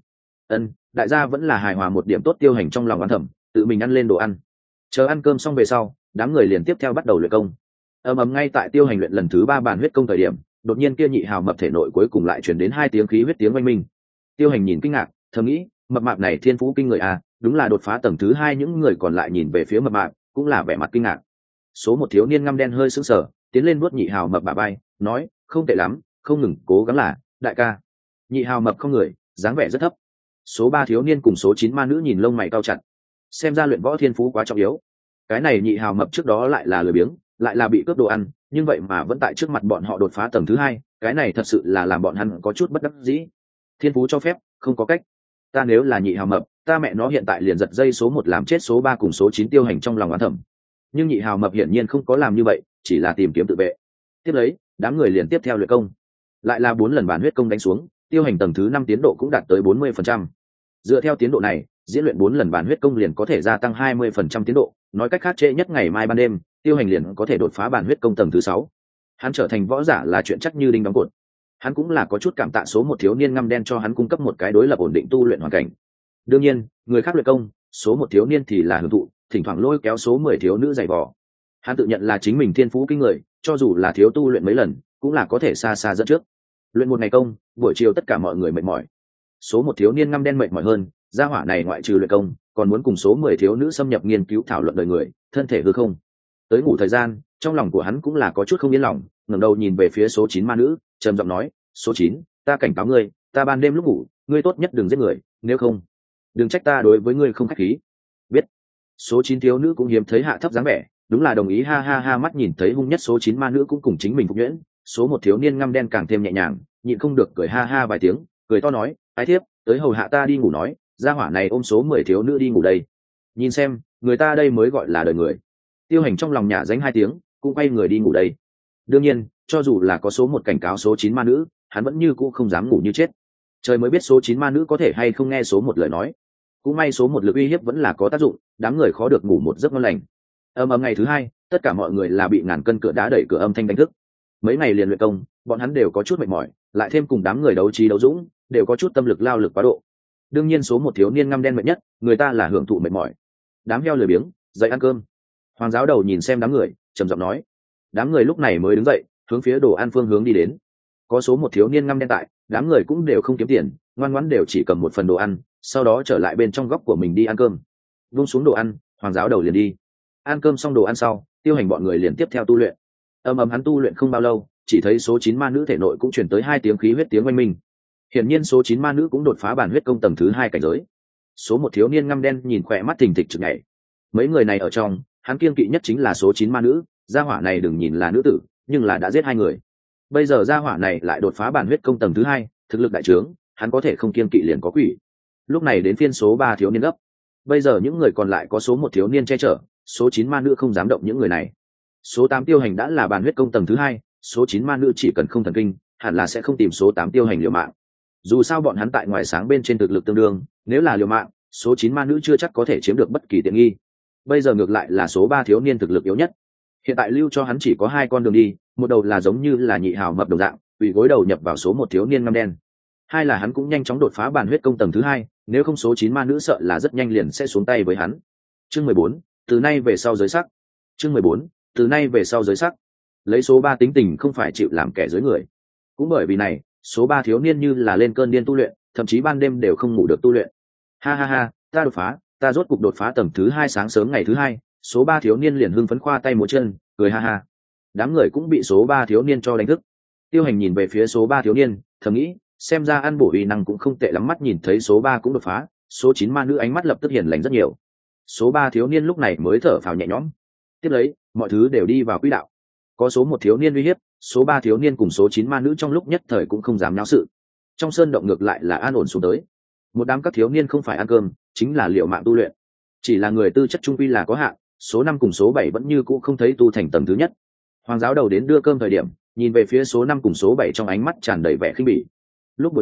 Đại gia vẫn là hài hòa một điểm tốt. Tiêu Hành trong lòng oán thầm, tự mình ăn lên đồ ăn. Chờ ăn cơm xong về sau, đám người liền tiếp theo bắt đầu luyện công. Ngay tại Tiêu Hành luyện lần thứ 3 bàn huyết công thời điểm, đột nhiên kia nhị hào mập thể nội cuối cùng lại truyền đến 2 tiếng khí huyết tiếng oanh minh. Tiêu Hành nhìn kinh ngạc, thầm nghĩ, mập mạp này thiên phú kinh người à, đúng là đột phá tầng thứ 2. Những người còn lại nhìn về phía mập mạp, cũng là vẻ mặt kinh ngạc. Số 1 thiếu niên ngăm đen hơi sững sờ, tiến lên vuốt nhị hào mập bả vai, nói, không tệ lắm, không ngừng cố gắng là, đại ca. Nhị hào mập không người, dáng vẻ rất thấp. Số 3 thiếu niên cùng số 9 ma nữ nhìn lông mày cau chặt, xem ra luyện võ thiên phú quá trọng yếu. Cái này nhị hào mập trước đó lại là lười biếng, lại là bị cướp đồ ăn, nhưng vậy mà vẫn tại trước mặt bọn họ đột phá tầng thứ 2, cái này thật sự là làm bọn hắn có chút bất đắc dĩ. Thiên phú cho phép, không có cách. Ta nếu là nhị hào mập, ta mẹ nó hiện tại liền giật dây số 1 làm chết số 3 cùng số 9. Tiêu Hành trong lòng oán thầm. Nhưng nhị hào mập hiển nhiên không có làm như vậy, chỉ là tìm kiếm tự vệ. Tiếp lấy, đám người liền tiếp theo luyện công. Lại là 4 lần bản huyết công đánh xuống, Tiêu Hành tầng thứ 5 tiến độ cũng đạt tới 40%. Dựa theo tiến độ này, diễn luyện 4 lần bản huyết công liền có thể gia tăng 20% tiến độ, nói cách khác trễ nhất ngày mai ban đêm, Tiêu Hành liền có thể đột phá bản huyết công tầng thứ 6. Hắn trở thành võ giả là chuyện chắc như đinh đóng cột. Hắn cũng là có chút cảm tạ số 1 thiếu niên ngăm đen cho hắn cung cấp một cái đối lập ổn định tu luyện hoàn cảnh. Đương nhiên, người khác luyện công, số 1 thiếu niên thì là hưởng thụ, thỉnh thoảng lôi kéo số 10 thiếu nữ giày vò. Hắn tự nhận là chính mình thiên phú kinh người, cho dù là thiếu tu luyện mấy lần, cũng là có thể xa xa dẫn trước. Luyện một ngày công, buổi chiều tất cả mọi người mệt mỏi. Số 1 thiếu niên ngăm đen mệt mỏi hơn, gia hỏa này ngoại trừ luyện công, còn muốn cùng số 10 thiếu nữ xâm nhập nghiên cứu thảo luận đời người, thân thể hư không. Tới ngủ thời gian, trong lòng của hắn cũng là có chút không yên lòng, ngẩng đầu nhìn về phía số 9 ma nữ, trầm giọng nói, số 9, ta cảnh cáo ngươi, ta ban đêm lúc ngủ, ngươi tốt nhất đừng giết người, nếu không, đừng trách ta đối với ngươi không khách khí. Biết. Số 9 thiếu nữ cũng hiếm thấy hạ thấp dáng vẻ, đúng là đồng ý, ha ha ha. Mắt nhìn thấy hung nhất số 9 ma nữ cũng cùng chính mình phục nhuyễn, số 1 thiếu niên ngăm đen càng thêm nhẹ nhàng, nhịn không được cười ha ha vài tiếng, cười to nói, ái thiếp, tới hầu hạ ta đi ngủ. Nói, gia hỏa này ôm số 10 thiếu nữ đi ngủ đây. Nhìn xem, người ta đây mới gọi là đời người. Tiêu Hành trong lòng nhả danh 2 tiếng, cũng quay người đi ngủ đây. Đương nhiên, cho dù là có số 1 cảnh cáo số 9 ma nữ, hắn vẫn như cũ không dám ngủ như chết. Trời mới biết số 9 ma nữ có thể hay không nghe số 1 lời nói. Cũng may số 1 lực uy hiếp vẫn là có tác dụng, đám người khó được ngủ một giấc ngon lành. Ngày thứ 2, tất cả mọi người là bị ngàn cân cửa đá đẩy cửa âm thanh đánh thức. Mấy ngày liền luyện công, bọn hắn đều có chút mệt mỏi, lại thêm cùng đám người đấu trí đấu dũng, đều có chút tâm lực lao lực quá độ. Đương nhiên số 1 thiếu niên ngăm đen mệt nhất, người ta là hưởng thụ mệt mỏi. Đám heo lười biếng, dậy ăn cơm. Hoàng giáo đầu nhìn xem đám người, trầm giọng nói. Đám người lúc này mới đứng dậy, hướng phía đồ ăn phương hướng đi đến. Có số 1 thiếu niên ngăm đen tại, đám người cũng đều không kiếm tiền, ngoan ngoãn đều chỉ cầm 1 phần đồ ăn, sau đó trở lại bên trong góc của mình đi ăn cơm. Vung xuống đồ ăn, Hoàng giáo đầu liền đi. Ăn cơm xong đồ ăn sau, Tiêu Hành bọn người liền tiếp theo tu luyện. Hắn tu luyện không bao lâu, chỉ thấy số 9 ma nữ thể nội cũng truyền tới 2 tiếng khí huyết tiếng oanh minh. Hiển nhiên số 9 ma nữ cũng đột phá bản huyết công tầng thứ 2 cảnh giới. Số 1 thiếu niên ngăm đen nhìn khỏe mắt thình thịch chực nhảy. Mấy người này ở trong, hắn kiêng kỵ nhất chính là số 9 ma nữ, gia hỏa này đừng nhìn là nữ tử, nhưng là đã giết 2 người. Bây giờ gia hỏa này lại đột phá bản huyết công tầng thứ 2, thực lực đại trướng, hắn có thể không kiêng kỵ liền có quỷ. Lúc này đến phiên số 3 thiếu niên gấp. Bây giờ những người còn lại có số 1 thiếu niên che chở, số 9 ma nữ không dám động những người này. Số 8 Tiêu Hành đã là bản huyết công tầng thứ 2, số 9 ma nữ chỉ cần không thần kinh, hẳn là sẽ không tìm số 8 Tiêu Hành liều mạng. Dù sao bọn hắn tại ngoài sáng bên trên thực lực tương đương, nếu là liều mạng, số 9 ma nữ chưa chắc có thể chiếm được bất kỳ tiện nghi. Bây giờ ngược lại là số 3 thiếu niên thực lực yếu nhất. Hiện tại lưu cho hắn chỉ có 2 con đường đi, một đầu là giống như là nhị hào mập đồng dạng, ủy gối đầu nhập vào số 1 thiếu niên ngăm đen. Hai là hắn cũng nhanh chóng đột phá bản huyết công tầng thứ 2, nếu không số 9 ma nữ sợ là rất nhanh liền sẽ xuống tay với hắn. Chương 14, từ nay về sau giới sắc. Chương 14, từ nay về sau giới sắc. Lấy số 3 tính tình không phải chịu làm kẻ dưới người. Cũng bởi vì này, số 3 thiếu niên như là lên cơn điên tu luyện, thậm chí ban đêm đều không ngủ được tu luyện. Ha ha ha, ta đột phá, ta rốt cục đột phá tầng thứ 2. Sáng sớm ngày thứ 2, số 3 thiếu niên liền hưng phấn khoa tay múa chân, cười ha ha. Đám người cũng bị số 3 thiếu niên cho đánh thức. Tiêu Hành nhìn về phía số 3 thiếu niên, thầm nghĩ, xem ra ăn bổ uy năng cũng không tệ lắm. Mắt nhìn thấy số 3 cũng đột phá, số 9 ma nữ ánh mắt lập tức hiền lành rất nhiều. Số 3 thiếu niên lúc này mới thở phào nhẹ nhõm. Tiếp lấy, mọi thứ đều đi vào quỹ đạo. Có số 1 thiếu niên uy hiếp, số 3 thiếu niên cùng số 9 ma nữ trong lúc nhất thời cũng không dám náo sự. Trong sơn động ngược lại là an ổn xuống tới. Một đám các thiếu niên không phải ăn cơm, chính là liều mạng tu luyện. Chỉ là người tư chất trung quy là có hạn, số 5 cùng số 7 vẫn như cũ không thấy tu thành tầng thứ nhất. Hoàng giáo đầu đến đưa cơm thời điểm, nhìn về phía số 5 cùng số 7 trong ánh mắt tràn đầy vẻ khinh bỉ. Lúc buổi tối,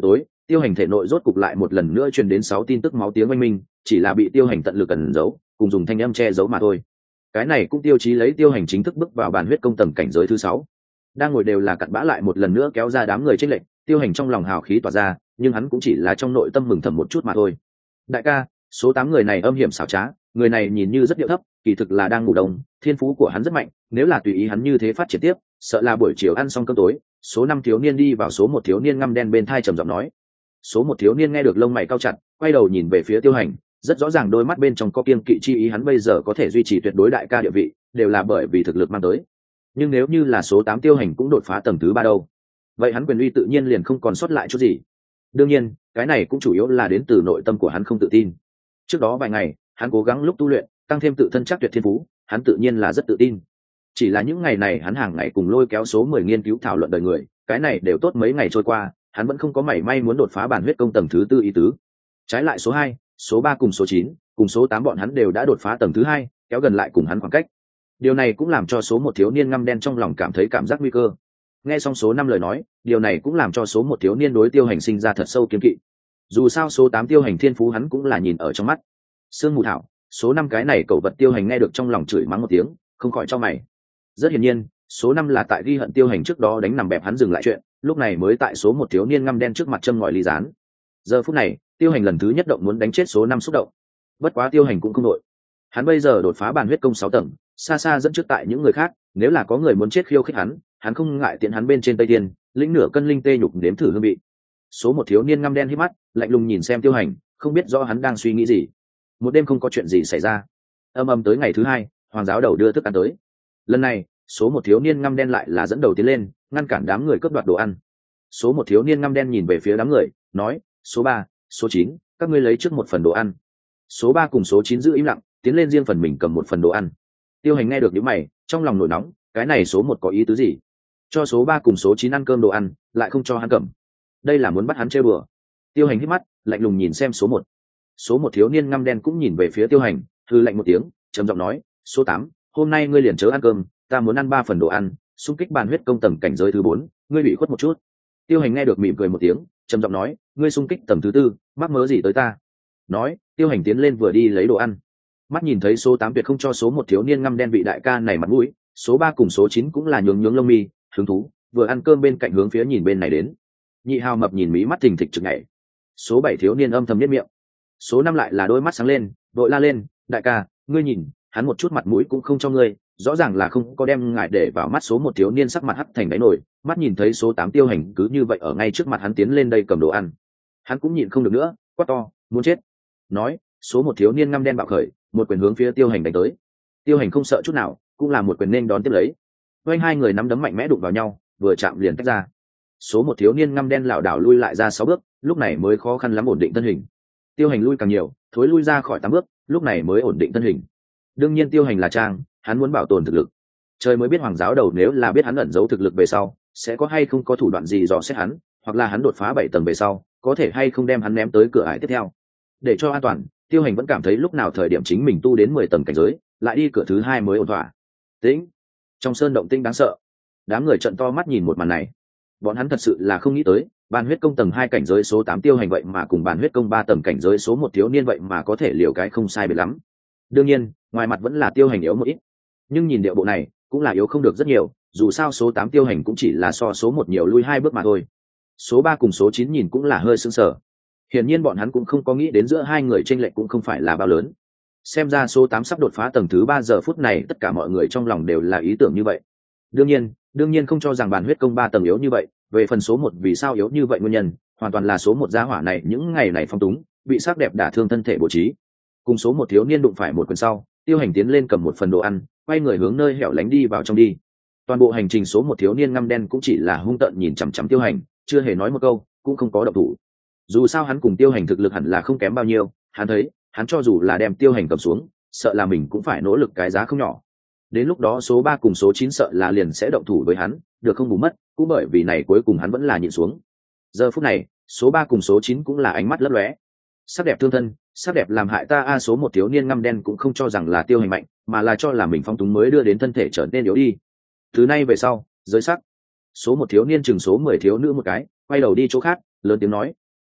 Tiêu Hành thể nội rốt cục lại một lần nữa truyền đến 6 tin tức máu tiếng oanh minh, chỉ là bị Tiêu Hành tận lực ẩn giấu, cùng dùng thanh âm che giấu mà thôi. Cái này cũng tiêu chí lấy Tiêu Hành chính thức bước vào bàn huyết công tầng cảnh giới thứ 6. Đang ngồi đều là cặn bã lại một lần nữa kéo ra đám người trên lệnh, Tiêu Hành trong lòng hào khí tỏa ra, nhưng hắn cũng chỉ là trong nội tâm mừng thầm một chút mà thôi. Đại ca, số 8 người này âm hiểm xảo trá, người này nhìn như rất điệu thấp, kỳ thực là đang ngủ đông, thiên phú của hắn rất mạnh, nếu là tùy ý hắn như thế phát triển tiếp, sợ là buổi chiều ăn xong cơm tối. Số 5 thiếu niên đi vào số 1 thiếu niên ngăm đen bên thai trầm giọng nói. Số 1 thiếu niên nghe được lông mày cau chặt, quay đầu nhìn về phía Tiêu Hành, rất rõ ràng đôi mắt bên trong có kiêng kỵ chi ý, hắn bây giờ có thể duy trì tuyệt đối đại ca địa vị, đều là bởi vì thực lực mang tới. Nhưng nếu như là số 8 Tiêu Hành cũng đột phá tầng thứ 3 đâu, vậy hắn quyền uy tự nhiên liền không còn sót lại chút gì. Đương nhiên, cái này cũng chủ yếu là đến từ nội tâm của hắn không tự tin. Trước đó vài ngày, hắn cố gắng lúc tu luyện, tăng thêm tự thân chắc tuyệt thiên phú, hắn tự nhiên là rất tự tin. Chỉ là những ngày này hắn hàng ngày cùng lôi kéo số 10 nghiên cứu thảo luận đời người, cái này đều tốt mấy ngày trôi qua, hắn vẫn không có mảy may muốn đột phá bản huyết công tầng thứ 4 ý tứ. Trái lại số 2, số 3 cùng số 9, cùng số 8 bọn hắn đều đã đột phá tầng thứ 2, kéo gần lại cùng hắn khoảng cách. Điều này cũng làm cho số 1 thiếu niên ngăm đen trong lòng cảm thấy cảm giác nguy cơ. Nghe xong số 5 lời nói, điều này cũng làm cho số 1 thiếu niên đối Tiêu Hành sinh ra thật sâu kiêng kỵ. Dù sao số 8 Tiêu Hành thiên phú hắn cũng là nhìn ở trong mắt. Sương mù thảo, số 5 cái này cẩu vật Tiêu Hành nghe được trong lòng chửi mắng một tiếng, không khỏi cho mày. Rất hiển nhiên, số 5 là tại ghi hận Tiêu Hành trước đó đánh nằm bẹp hắn dừng lại chuyện, lúc này mới tại số 1 thiếu niên ngăm đen trước mặt châm ngòi ly gián. Giờ phút này, Tiêu Hành lần thứ nhất động muốn đánh chết số 5 xúc động. Bất quá Tiêu Hành cũng không đội. Hắn bây giờ đột phá bàn huyết công 6 tầng, xa xa dẫn trước tại những người khác, nếu là có người muốn chết khiêu khích hắn không ngại tiện hắn bên trên Tây Tiên, lĩnh nửa cân linh tê nhục nếm thử hương vị. Số 1 thiếu niên ngăm đen híp mắt, lạnh lùng nhìn xem Tiêu Hành, không biết rõ hắn đang suy nghĩ gì. Một đêm không có chuyện gì xảy ra. Âm tới ngày thứ 2, hoàng giáo đầu đưa thức ăn tới. Lần này, số 1 thiếu niên ngăm đen lại là dẫn đầu tiến lên, ngăn cản đám người cướp đoạt đồ ăn. Số 1 thiếu niên ngăm đen nhìn về phía đám người, nói, số 3, số 9, các ngươi lấy trước một phần đồ ăn. Số 3 cùng số 9 giữ im lặng, tiến lên riêng phần mình cầm một phần đồ ăn. Tiêu Hành nghe được những mày, trong lòng nổi nóng, cái này số 1 có ý tứ gì? Cho số 3 cùng số 9 ăn cơm đồ ăn, lại không cho hắn cầm. Đây là muốn bắt hắn chơi bừa. Tiêu Hành hít mắt, lạnh lùng nhìn xem số 1. Số 1 thiếu niên ngăm đen cũng nhìn về phía Tiêu Hành, hừ lạnh một tiếng, trầm giọng nói, số 8, hôm nay ngươi liền chớ ăn cơm, ta muốn ăn 3 phần đồ ăn, xung kích bàn huyết công tầng cảnh giới thứ 4, ngươi bị khuất một chút. Tiêu Hành nghe được mỉm cười một tiếng, trầm giọng nói, ngươi xung kích tầng thứ 4, mắc mớ gì tới ta? Nói, Tiêu Hành tiến lên vừa đi lấy đồ ăn. Mắt nhìn thấy số 8 tuyệt không cho số 1 thiếu niên ngăm đen vị đại ca này mặt mũi, số 3 cùng số 9 cũng là nhướng lông mi, hứng thú, vừa ăn cơm bên cạnh hướng phía nhìn bên này đến. Nhị Hào mập nhìn mí mắt thình thịch trực nhảy. Số 7 thiếu niên âm thầm nhếch miệng. Số 5 lại là đôi mắt sáng lên, vội la lên, đại ca, ngươi nhìn, hắn một chút mặt mũi cũng không cho ngươi, rõ ràng là không có đem ngài để vào mắt. Số 1 thiếu niên sắc mặt hắt thành đáy nổi, mắt nhìn thấy số 8 Tiêu Hành cứ như vậy ở ngay trước mặt hắn tiến lên đây cầm đồ ăn. Hắn cũng nhịn không được nữa, quát to, muốn chết. Nói, số 1 thiếu niên ngăm đen bạo khởi, một quyền hướng phía Tiêu Hành đánh tới. Tiêu Hành không sợ chút nào, cũng là một quyền nên đón tiếp lấy. Quanh hai người nắm đấm mạnh mẽ đụng vào nhau, vừa chạm liền tách ra. Số 1 thiếu niên ngăm đen lảo đảo lui lại ra 6 bước, lúc này mới khó khăn lắm ổn định thân hình. Tiêu Hành lui càng nhiều, thối lui ra khỏi 8 bước, lúc này mới ổn định thân hình. Đương nhiên Tiêu Hành là trang, hắn muốn bảo tồn thực lực. Trời mới biết hoàng giáo đầu nếu là biết hắn ẩn giấu thực lực về sau, sẽ có hay không có thủ đoạn gì dò xét hắn, hoặc là hắn đột phá 7 tầng về sau, có thể hay không đem hắn ném tới cửa ải tiếp theo. Để cho an toàn, Tiêu Hành vẫn cảm thấy lúc nào thời điểm chính mình tu đến 10 tầng cảnh giới, lại đi cửa thứ 2 mới ổn thỏa. Tĩnh. Trong sơn động tinh đáng sợ. Đám người trợn to mắt nhìn một màn này. Bọn hắn thật sự là không nghĩ tới, bàn huyết công tầng 2 cảnh giới số 8 Tiêu Hành vậy mà cùng bàn huyết công 3 tầng cảnh giới số 1 thiếu niên vậy mà có thể liều cái không sai biệt lắm. Đương nhiên, ngoài mặt vẫn là Tiêu Hành yếu một ít, nhưng nhìn điệu bộ này, cũng là yếu không được rất nhiều, dù sao số 8 Tiêu Hành cũng chỉ là so số 1 nhiều lui 2 bước mà thôi. Số 3 cùng số 9 nhìn cũng là hơi sững sờ. Hiển nhiên bọn hắn cũng không có nghĩ đến giữa hai người chênh lệch cũng không phải là bao lớn. Xem ra số 8 sắp đột phá tầng thứ 3 giờ phút này tất cả mọi người trong lòng đều là ý tưởng như vậy. Đương nhiên không cho rằng bàn huyết công 3 tầng yếu như vậy, về phần số 1 vì sao yếu như vậy nguyên nhân, hoàn toàn là số 1 gia hỏa này những ngày này phong túng, bị sắc đẹp đả thương thân thể bố trí. Cùng số 1 thiếu niên đụng phải một quyền sau, Tiêu Hành tiến lên cầm một phần đồ ăn, quay người hướng nơi hẻo lánh đi vào trong đi. Toàn bộ hành trình số 1 thiếu niên ngăm đen cũng chỉ là hung tợn nhìn chằm chằm Tiêu Hành, chưa hề nói một câu, cũng không có động thủ. Dù sao hắn cùng Tiêu Hành thực lực hẳn là không kém bao nhiêu, hắn thấy, hắn cho dù là đem Tiêu Hành cầm xuống, sợ là mình cũng phải nỗ lực cái giá không nhỏ. Đến lúc đó số 3 cùng số 9 sợ là liền sẽ động thủ với hắn, được không bù mất, cũng bởi vì này cuối cùng hắn vẫn là nhịn xuống. Giờ phút này, số 3 cùng số 9 cũng là ánh mắt lấp lóe. Sắc đẹp thương thân, sắc đẹp làm hại ta. Số 1 thiếu niên ngăm đen cũng không cho rằng là Tiêu Hành mạnh, mà là cho là mình phong túng mới đưa đến thân thể trở nên yếu đi. Từ nay về sau, giới sắc. Số 1 thiếu niên chừng số 10 thiếu nữ một cái, quay đầu đi chỗ khác, lớn tiếng nói.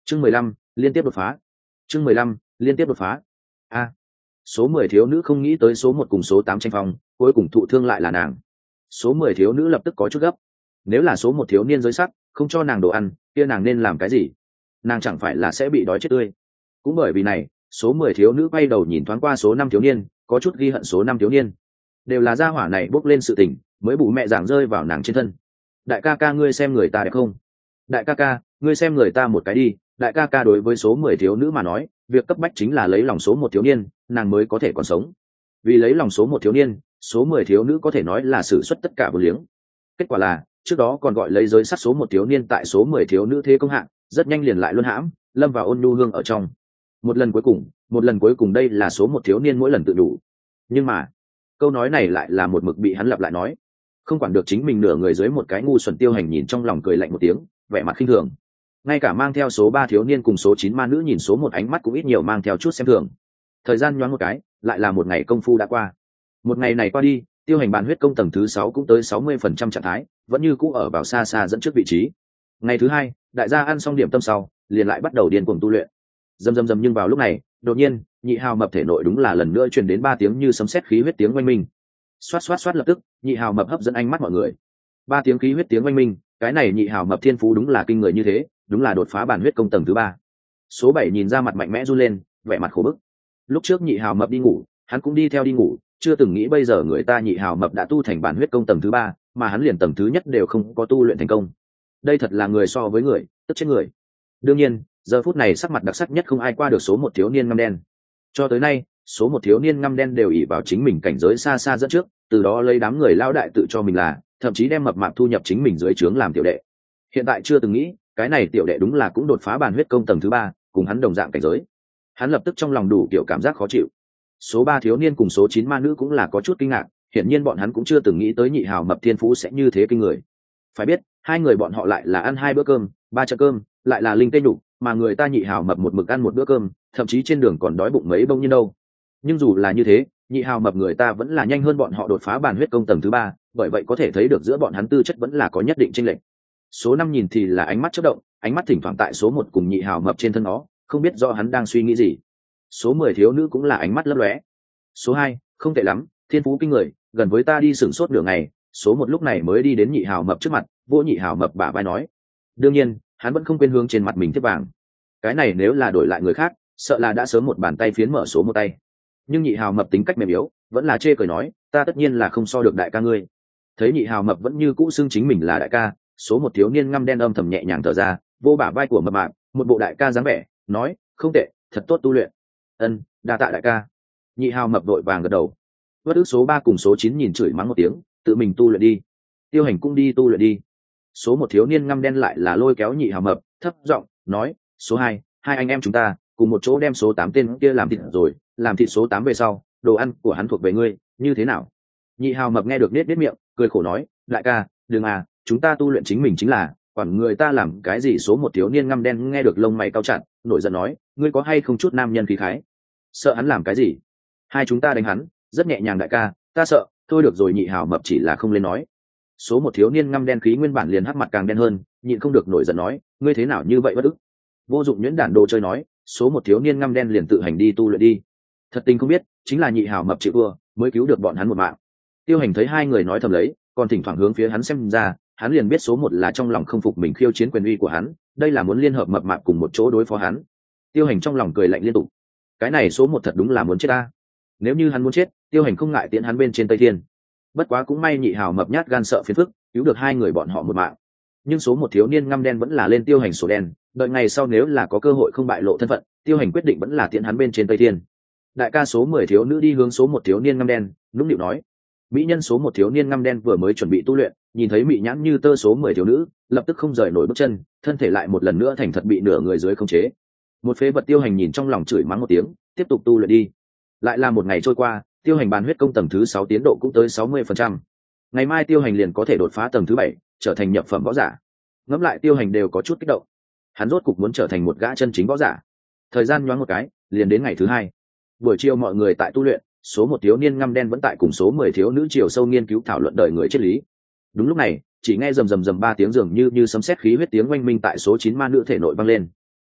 chương 15, liên tiếp đột phá. chương 15, liên tiếp đột phá. A. Số 10 thiếu nữ không nghĩ tới số 1 cùng số 8 tranh phong, cuối cùng thụ thương lại là nàng. Số 10 thiếu nữ lập tức có chút gấp. Nếu là số 1 thiếu niên giới sắc, không cho nàng đồ ăn, kia nàng nên làm cái gì? Nàng chẳng phải là sẽ bị đói chết tươi. Cũng bởi vì này, số 10 thiếu nữ quay đầu nhìn thoáng qua số 5 thiếu niên, có chút ghi hận số 5 thiếu niên. Đều là gia hỏa này bốc lên sự tình, mới bù mẹ giảng rơi vào nàng trên thân. Đại ca ca ngươi xem người ta đẹp không? Đại ca ca, ngươi xem người ta một cái đi. Đại ca ca đối với số 10 thiếu nữ mà nói, việc cấp bách chính là lấy lòng số 1 thiếu niên, nàng mới có thể còn sống. Vì lấy lòng số 1 thiếu niên, số 10 thiếu nữ có thể nói là sử xuất tất cả vô liếng. Kết quả là, trước đó còn gọi lấy giới sát số 1 thiếu niên tại số 10 thiếu nữ thế công hạng, rất nhanh liền lại luân hãm, lâm vào ôn nhu hương ở trong. Một lần cuối cùng đây là số 1 thiếu niên mỗi lần tự đủ. Nhưng mà, câu nói này lại là một mực bị hắn lặp lại nói. Không quản được chính mình nửa người dưới một cái ngu xuẩn Tiêu Hành nhìn trong lòng cười lạnh một tiếng, vẻ mặt khinh thường. Ngay cả mang theo số 3 thiếu niên cùng số 9 ma nữ nhìn số 1 ánh mắt cũng ít nhiều mang theo chút xem thường. Thời gian nhoáng một cái, lại là một ngày công phu đã qua. Một ngày này qua đi, Tiêu Hành bàn huyết công tầng thứ 6 cũng tới 60% trạng thái, vẫn như cũ ở vào xa xa dẫn trước vị trí. Ngày thứ 2, đại gia ăn xong điểm tâm sau, liền lại bắt đầu điên cuồng tu luyện. Rầm nhưng vào lúc này, đột nhiên, nhị hào mập thể nội đúng là lần nữa truyền đến 3 tiếng như sấm sét khí huyết tiếng oanh minh. Xoát lập tức, nhị hào mập hấp dẫn ánh mắt mọi người. 3 tiếng khí huyết tiếng oanh minh, cái này nhị hào mập thiên phú đúng là kinh người như thế, đúng là đột phá bản huyết công tầng thứ 3. Số 7 nhìn ra mặt mạnh mẽ run lên, vẻ mặt khổ bức. Lúc trước nhị hào mập đi ngủ, hắn cũng đi theo đi ngủ, chưa từng nghĩ bây giờ người ta nhị hào mập đã tu thành bản huyết công tầng thứ 3, mà hắn liền tầng thứ nhất đều không có tu luyện thành công. Đây thật là người so với người, tức chết người. Đương nhiên, giờ phút này sắc mặt đặc sắc nhất không ai qua được số 1 thiếu niên ngăm đen. Cho tới nay, số 1 thiếu niên ngăm đen đều ỷ vào chính mình cảnh giới xa xa dẫn trước, từ đó lấy đám người lao đại tự cho mình là, thậm chí đem mập mạp thu nhập chính mình dưới trướng làm tiểu đệ. Hiện tại chưa từng nghĩ, cái này tiểu đệ đúng là cũng đột phá bản huyết công tầng thứ 3, cùng hắn đồng dạng cảnh giới. Hắn lập tức trong lòng đủ kiểu cảm giác khó chịu. Số 3 thiếu niên cùng số 9 ma nữ cũng là có chút kinh ngạc, hiển nhiên bọn hắn cũng chưa từng nghĩ tới nhị hào mập thiên phú sẽ như thế kinh người. Phải biết, hai người bọn họ lại là ăn 2 bữa cơm, 3 trận cơm, lại là linh tê nhục, mà người ta nhị hào mập một mực ăn 1 bữa cơm, thậm chí trên đường còn đói bụng mấy bông nhiên đâu. Nhưng dù là như thế, nhị hào mập người ta vẫn là nhanh hơn bọn họ đột phá bản huyết công tầng thứ 3, bởi vậy có thể thấy được giữa bọn hắn tư chất vẫn là có nhất định chênh lệch. Số 5 nhìn thì là ánh mắt chớp động, ánh mắt thỉnh thoảng tại số 1 cùng nhị hào mập trên thân nó, không biết rõ hắn đang suy nghĩ gì. Số 10 thiếu nữ cũng là ánh mắt lấp lóe. Số 2, không tệ lắm, thiên phú kinh người, gần với ta đi sửng sốt nửa ngày. Số 1 lúc này mới đi đến nhị hào mập trước mặt, vỗ nhị hào mập bả vai nói. Đương nhiên, hắn vẫn không quên hướng trên mặt mình tiếp vàng. Cái này nếu là đổi lại người khác, sợ là đã sớm một bàn tay phiến mở số 1 tay. Nhưng nhị hào mập tính cách mềm yếu, vẫn là chê cười nói, ta tất nhiên là không so được đại ca ngươi. Thấy nhị hào mập vẫn như cũ xưng chính mình là đại ca, số 1 thiếu niên ngăm đen âm thầm nhẹ nhàng thở ra, vô bả vai của mập mạp, một bộ đại ca dáng vẻ, nói, không tệ, thật tốt tu luyện. Ân, đa tạ đại ca. Nhị hào mập đội vàng gật đầu. Vất ức số 3 cùng số 9 nhìn chửi mắng một tiếng, tự mình tu luyện đi. Tiêu Hành cũng đi tu luyện đi. Số 1 thiếu niên ngăm đen lại là lôi kéo nhị hào mập, thấp giọng nói, số 2, hai anh em chúng ta cùng một chỗ đem số 8 tên kia làm thịt rồi, làm thịt số 8 về sau, đồ ăn của hắn thuộc về ngươi, như thế nào? Nhị hào mập nghe được nết miệng, cười khổ nói, đại ca, đừng à, chúng ta tu luyện chính mình chính là, quản người ta làm cái gì. Số 1 thiếu niên ngăm đen nghe được lông mày cau chặt, nổi giận nói, ngươi có hay không chút nam nhân khí khái? Sợ hắn làm cái gì? Hai chúng ta đánh hắn, rất nhẹ nhàng đại ca, ta sợ, thôi được rồi. Nhị hào mập chỉ là không lên nói. Số 1 thiếu niên ngăm đen khí nguyên bản liền hắc mặt càng đen hơn, nhịn không được nổi giận nói, ngươi thế nào như vậy bất ức? Vô dụng nhuyễn đản đồ chơi nói, số 1 thiếu niên ngăm đen liền tự hành đi tu luyện đi. Thật tình không biết, chính là nhị hào mập chịu thua, mới cứu được bọn hắn một mạng. Tiêu Hành thấy hai người nói thầm lấy, còn thỉnh thoảng hướng phía hắn xem ra, hắn liền biết số 1 là trong lòng không phục mình khiêu chiến quyền uy của hắn, đây là muốn liên hợp mập mạp cùng một chỗ đối phó hắn. Tiêu Hành trong lòng cười lạnh liên tục. Cái này số 1 thật đúng là muốn chết ta. Nếu như hắn muốn chết, Tiêu Hành không ngại tiễn hắn bên trên Tây Thiên. Bất quá cũng may nhị hào mập nhát gan sợ phiền phức, cứu được hai người bọn họ một mạng. Nhưng số 1 thiếu niên ngăm đen vẫn là lên Tiêu Hành sổ đen, đợi ngày sau nếu là có cơ hội không bại lộ thân phận, Tiêu Hành quyết định vẫn là tiễn hắn bên trên Tây Thiên. Đại ca số 10 thiếu nữ đi hướng số 1 thiếu niên ngăm đen, nũng nịu nói. Mỹ nhân số 1 thiếu niên ngăm đen vừa mới chuẩn bị tu luyện, nhìn thấy mỹ nhãn như tơ số 10 thiếu nữ, lập tức không rời nổi bước chân, thân thể lại một lần nữa thành thật bị nửa người dưới khống chế. Một phế vật Tiêu Hành nhìn trong lòng chửi mắng một tiếng, tiếp tục tu luyện đi. Lại là một ngày trôi qua, Tiêu Hành bàn huyết công tầng thứ 6 tiến độ cũng tới 60%. Ngày mai Tiêu Hành liền có thể đột phá tầng thứ 7, trở thành nhập phẩm võ giả. Ngẫm lại Tiêu Hành đều có chút kích động. Hắn rốt cục muốn trở thành một gã chân chính võ giả. Thời gian nhoáng một cái, liền đến ngày thứ 2. Buổi chiều mọi người tại tu luyện, số 1 thiếu niên ngăm đen vẫn tại cùng số 10 thiếu nữ chiều sâu nghiên cứu thảo luận đời người triết lý. Đúng lúc này, chỉ nghe rầm 3 tiếng dường như sấm sét khí huyết tiếng oanh minh tại số 9 ma nữ thể nội vang lên.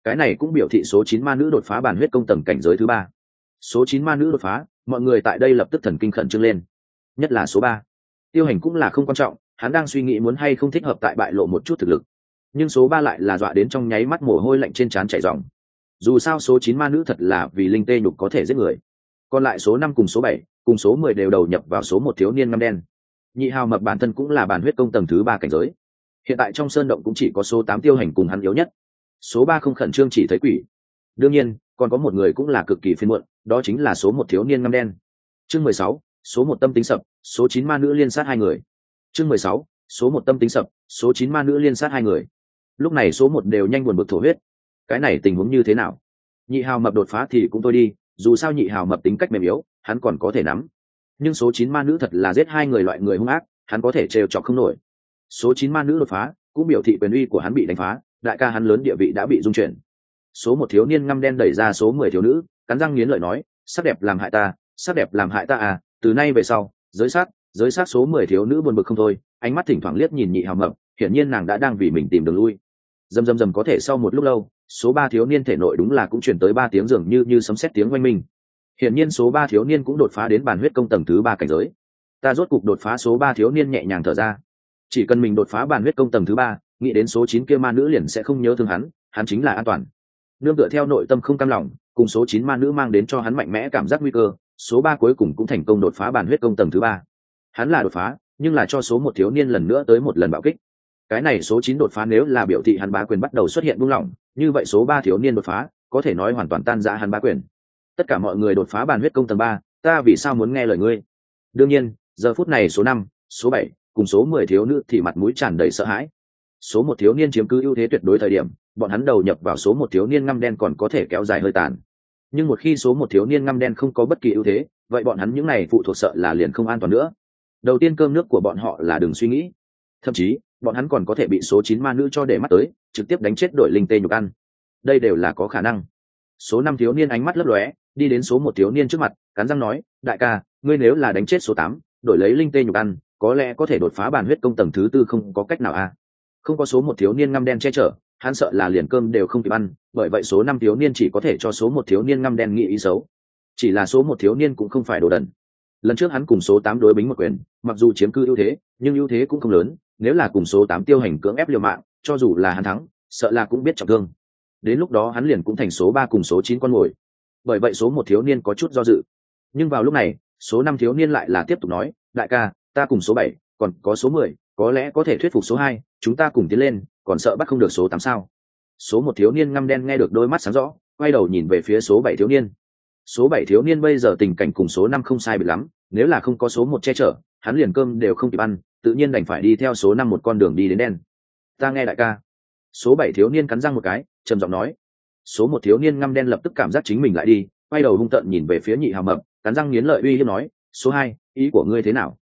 cái này cũng biểu thị số 9 ma nữ đột phá bản huyết công tầng cảnh giới thứ 3. Số 9 ma nữ đột phá, mọi người tại đây lập tức thần kinh khẩn trương lên, nhất là số 3. Tiêu Hành cũng là không quan trọng, hắn đang suy nghĩ muốn hay không thích hợp tại bại lộ một chút thực lực, nhưng số 3 lại là dọa đến trong nháy mắt mồ hôi lạnh trên trán chảy ròng. Dù sao số 9 ma nữ thật là vì linh tê nhục có thể giết người, còn lại số 5 cùng số 7 cùng số 10 đều đầu nhập vào số 1 thiếu niên ngăm đen. Nhị Hào Mập bản thân cũng là bản huyết công tầng thứ 3 cảnh giới, hiện tại trong sơn động cũng chỉ có số 8 Tiêu Hành cùng hắn yếu nhất. Số 3 không khẩn trương chỉ thấy quỷ. Đương nhiên còn có một người cũng là cực kỳ phiền muộn, đó chính là số 1 thiếu niên ngăm đen. Chương 16, số 1 tâm tính sập, số 9 ma nữ liên sát 2 người. Chương 16, số 1 tâm tính sập, số 9 ma nữ liên sát 2 người. Lúc này số 1 đều nhanh buồn bực thổ huyết. Cái này tình huống như thế nào? Nhị Hào Mập đột phá thì cũng thôi đi, dù sao Nhị Hào Mập tính cách mềm yếu, hắn còn có thể nắm. Nhưng số 9 ma nữ thật là giết 2 người loại người hung ác, hắn có thể trêu chọc không nổi. Số 9 ma nữ đột phá, cũng biểu thị quyền uy của hắn bị đánh phá, đại ca hắn lớn địa vị đã bị dung chuyển. Số 1 thiếu niên ngăm đen đẩy ra số 10 thiếu nữ, cắn răng nghiến lợi nói, sắc đẹp làm hại ta, sắc đẹp làm hại ta à, từ nay về sau, giới sát số 10 thiếu nữ buồn bực không thôi, ánh mắt thỉnh thoảng liếc nhìn Nhị Hào Mập, hiển nhiên nàng đã đang vì mình tìm đường lui. Dầm có thể sau một lúc lâu, số 3 thiếu niên thể nội đúng là cũng truyền tới 3 tiếng dường như sấm sét tiếng oanh minh. Hiển nhiên số 3 thiếu niên cũng đột phá đến bản huyết công tầng thứ 3 cảnh giới. Ta rốt cục đột phá, số 3 thiếu niên nhẹ nhàng thở ra. Chỉ cần mình đột phá bản huyết công tầng thứ 3, nghĩ đến số 9 kia ma nữ liền sẽ không nhớ thương hắn chính là an toàn. Nương tựa theo nội tâm không cam lòng, cùng số 9 ma nữ mang đến cho hắn mạnh mẽ cảm giác nguy cơ, số 3 cuối cùng cũng thành công đột phá bản huyết công tầng thứ 3. Hắn là đột phá, nhưng là cho số 1 thiếu niên lần nữa tới một lần bạo kích. Cái này số 9 đột phá nếu là biểu thị hắn bá quyền bắt đầu xuất hiện buông lỏng, như vậy số 3 thiếu niên đột phá, có thể nói hoàn toàn tan rã hắn bá quyền. Tất cả mọi người đột phá bản huyết công tầng 3, ta vì sao muốn nghe lời ngươi? Đương nhiên, giờ phút này số 5, số 7 cùng số 10 thiếu nữ thì mặt mũi tràn đầy sợ hãi. Số 1 thiếu niên chiếm cứ ưu thế tuyệt đối thời điểm, bọn hắn đầu nhập vào số 1 thiếu niên ngăm đen còn có thể kéo dài hơi tàn. Nhưng một khi số 1 thiếu niên ngăm đen không có bất kỳ ưu thế, vậy bọn hắn những này phụ thuộc sợ là liền không an toàn nữa. Đầu tiên cơm nước của bọn họ là đừng suy nghĩ. Thậm chí, bọn hắn còn có thể bị số 9 ma nữ cho để mắt tới, trực tiếp đánh chết đổi linh tê nhục ăn. Đây đều là có khả năng. Số 5 thiếu niên ánh mắt lấp lóe, đi đến số 1 thiếu niên trước mặt, cắn răng nói, đại ca, ngươi nếu là đánh chết số 8, đổi lấy linh tê nhục ăn, có lẽ có thể đột phá bản huyết công tầng thứ 4 không có cách nào à? Không có số 1 thiếu niên ngăm đen che chở, hắn sợ là liền cơm đều không kịp ăn, bởi vậy số 5 thiếu niên chỉ có thể cho số 1 thiếu niên ngăm đen nghĩ ý xấu. Chỉ là số 1 thiếu niên cũng không phải đồ đần. Lần trước hắn cùng số 8 đối bính một quyền, mặc dù chiếm cứ ưu thế, nhưng ưu thế cũng không lớn, nếu là cùng số 8 Tiêu Hành cưỡng ép liều mạng, cho dù là hắn thắng, sợ là cũng biết trọng thương. Đến lúc đó hắn liền cũng thành số 3 cùng số 9 con mồi. Bởi vậy số 1 thiếu niên có chút do dự. Nhưng vào lúc này, số 5 thiếu niên lại là tiếp tục nói, đại ca, ta cùng số 7, còn có số 10, có lẽ có thể thuyết phục số 2, chúng ta cùng tiến lên, còn sợ bắt không được số 8 sao? Số 1 thiếu niên ngăm đen nghe được đôi mắt sáng rõ, quay đầu nhìn về phía số 7 thiếu niên. Số 7 thiếu niên bây giờ tình cảnh cùng số 5 không sai biệt lắm, nếu là không có số 1 che chở, hắn liền cơm đều không kịp ăn, tự nhiên đành phải đi theo số 5 một con đường đi đến đen. Ta nghe đại ca. Số 7 thiếu niên cắn răng một cái, trầm giọng nói. Số 1 thiếu niên ngăm đen lập tức cảm giác chính mình lại đi, quay đầu hung tợn nhìn về phía Nhị Hào Mập, cắn răng nghiến lợi uy hiếp nói, số 2, ý của ngươi thế nào?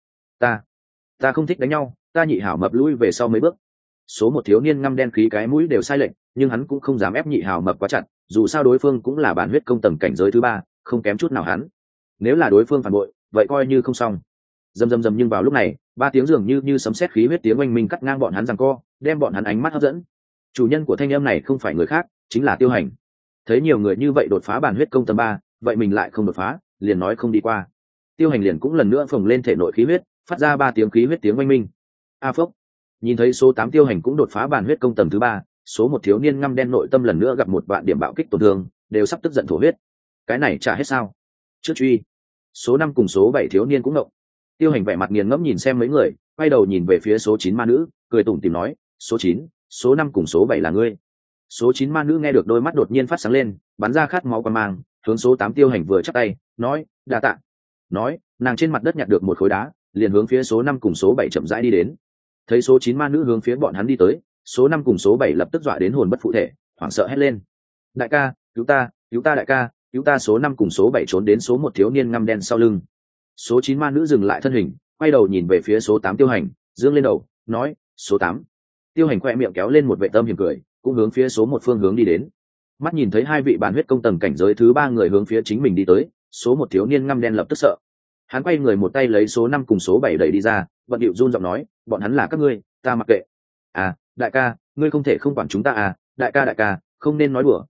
Ta không thích đánh nhau, ta Nhị Hào Mập lui về sau mấy bước. Số 1 thiếu niên ngăm đen khí cái mũi đều sai lệch, nhưng hắn cũng không dám ép Nhị Hào Mập quá chặt, dù sao đối phương cũng là bản huyết công tầng cảnh giới thứ 3, không kém chút nào hắn. Nếu là đối phương phản bội, vậy coi như không xong. Rầm nhưng vào lúc này, 3 tiếng dường như sấm sét khí huyết tiếng oanh minh cắt ngang bọn hắn giằng co, đem bọn hắn ánh mắt hấp dẫn. Chủ nhân của thanh âm này không phải người khác, chính là Tiêu Hành. Thấy nhiều người như vậy đột phá bản huyết công tầng 3, vậy mình lại không đột phá, liền nói không đi qua. Tiêu Hành liền cũng lần nữa phồng lên thể nội khí huyết, phát ra 3 tiếng khí huyết tiếng oanh minh. A phốc. Nhìn thấy số 8 Tiêu Hành cũng đột phá bản huyết công tầng thứ 3, số 1 thiếu niên ngăm đen nội tâm lần nữa gặp một vạn điểm bạo kích tổn thương, đều sắp tức giận thổ huyết. Cái này trả hết sao? Trước truy. Số 5 cùng số 7 thiếu niên cũng ngộng. Tiêu Hành vẻ mặt nghiền ngẫm nhìn xem mấy người, quay đầu nhìn về phía số 9 ma nữ, cười tủm tỉm nói, số 9, số 5 cùng số 7 là ngươi. Số 9 ma nữ nghe được đôi mắt đột nhiên phát sáng lên, bắn ra khát máu quang mang, hướng số 8 Tiêu Hành vừa chắp tay, nói, đa tạ. Nói, nàng trên mặt đất nhặt được một khối đá, liền hướng phía số 5 cùng số 7 chậm rãi đi đến. Thấy số 9 ma nữ hướng phía bọn hắn đi tới, số 5 cùng số 7 lập tức dọa đến hồn bất phụ thể, hoảng sợ hét lên. Đại ca, cứu ta đại ca, cứu ta! Số 5 cùng số 7 trốn đến số 1 thiếu niên ngăm đen sau lưng. Số 9 ma nữ dừng lại thân hình, quay đầu nhìn về phía số 8 Tiêu Hành, dương lên đầu, nói, số 8. Tiêu Hành khoe miệng kéo lên một vệ tâm hiểm cười, cũng hướng phía số 1 phương hướng đi đến. Mắt nhìn thấy 2 vị bản huyết công tầng cảnh giới thứ 3 người hướng phía chính mình đi tới, số 1 thiếu niên ngăm đen lập tức sợ. Hắn quay người một tay lấy số 5 cùng số 7 đẩy đi ra, vận điệu run giọng nói, bọn hắn là các ngươi, ta mặc kệ. À, đại ca, ngươi không thể không quản chúng ta à, đại ca, không nên nói đùa,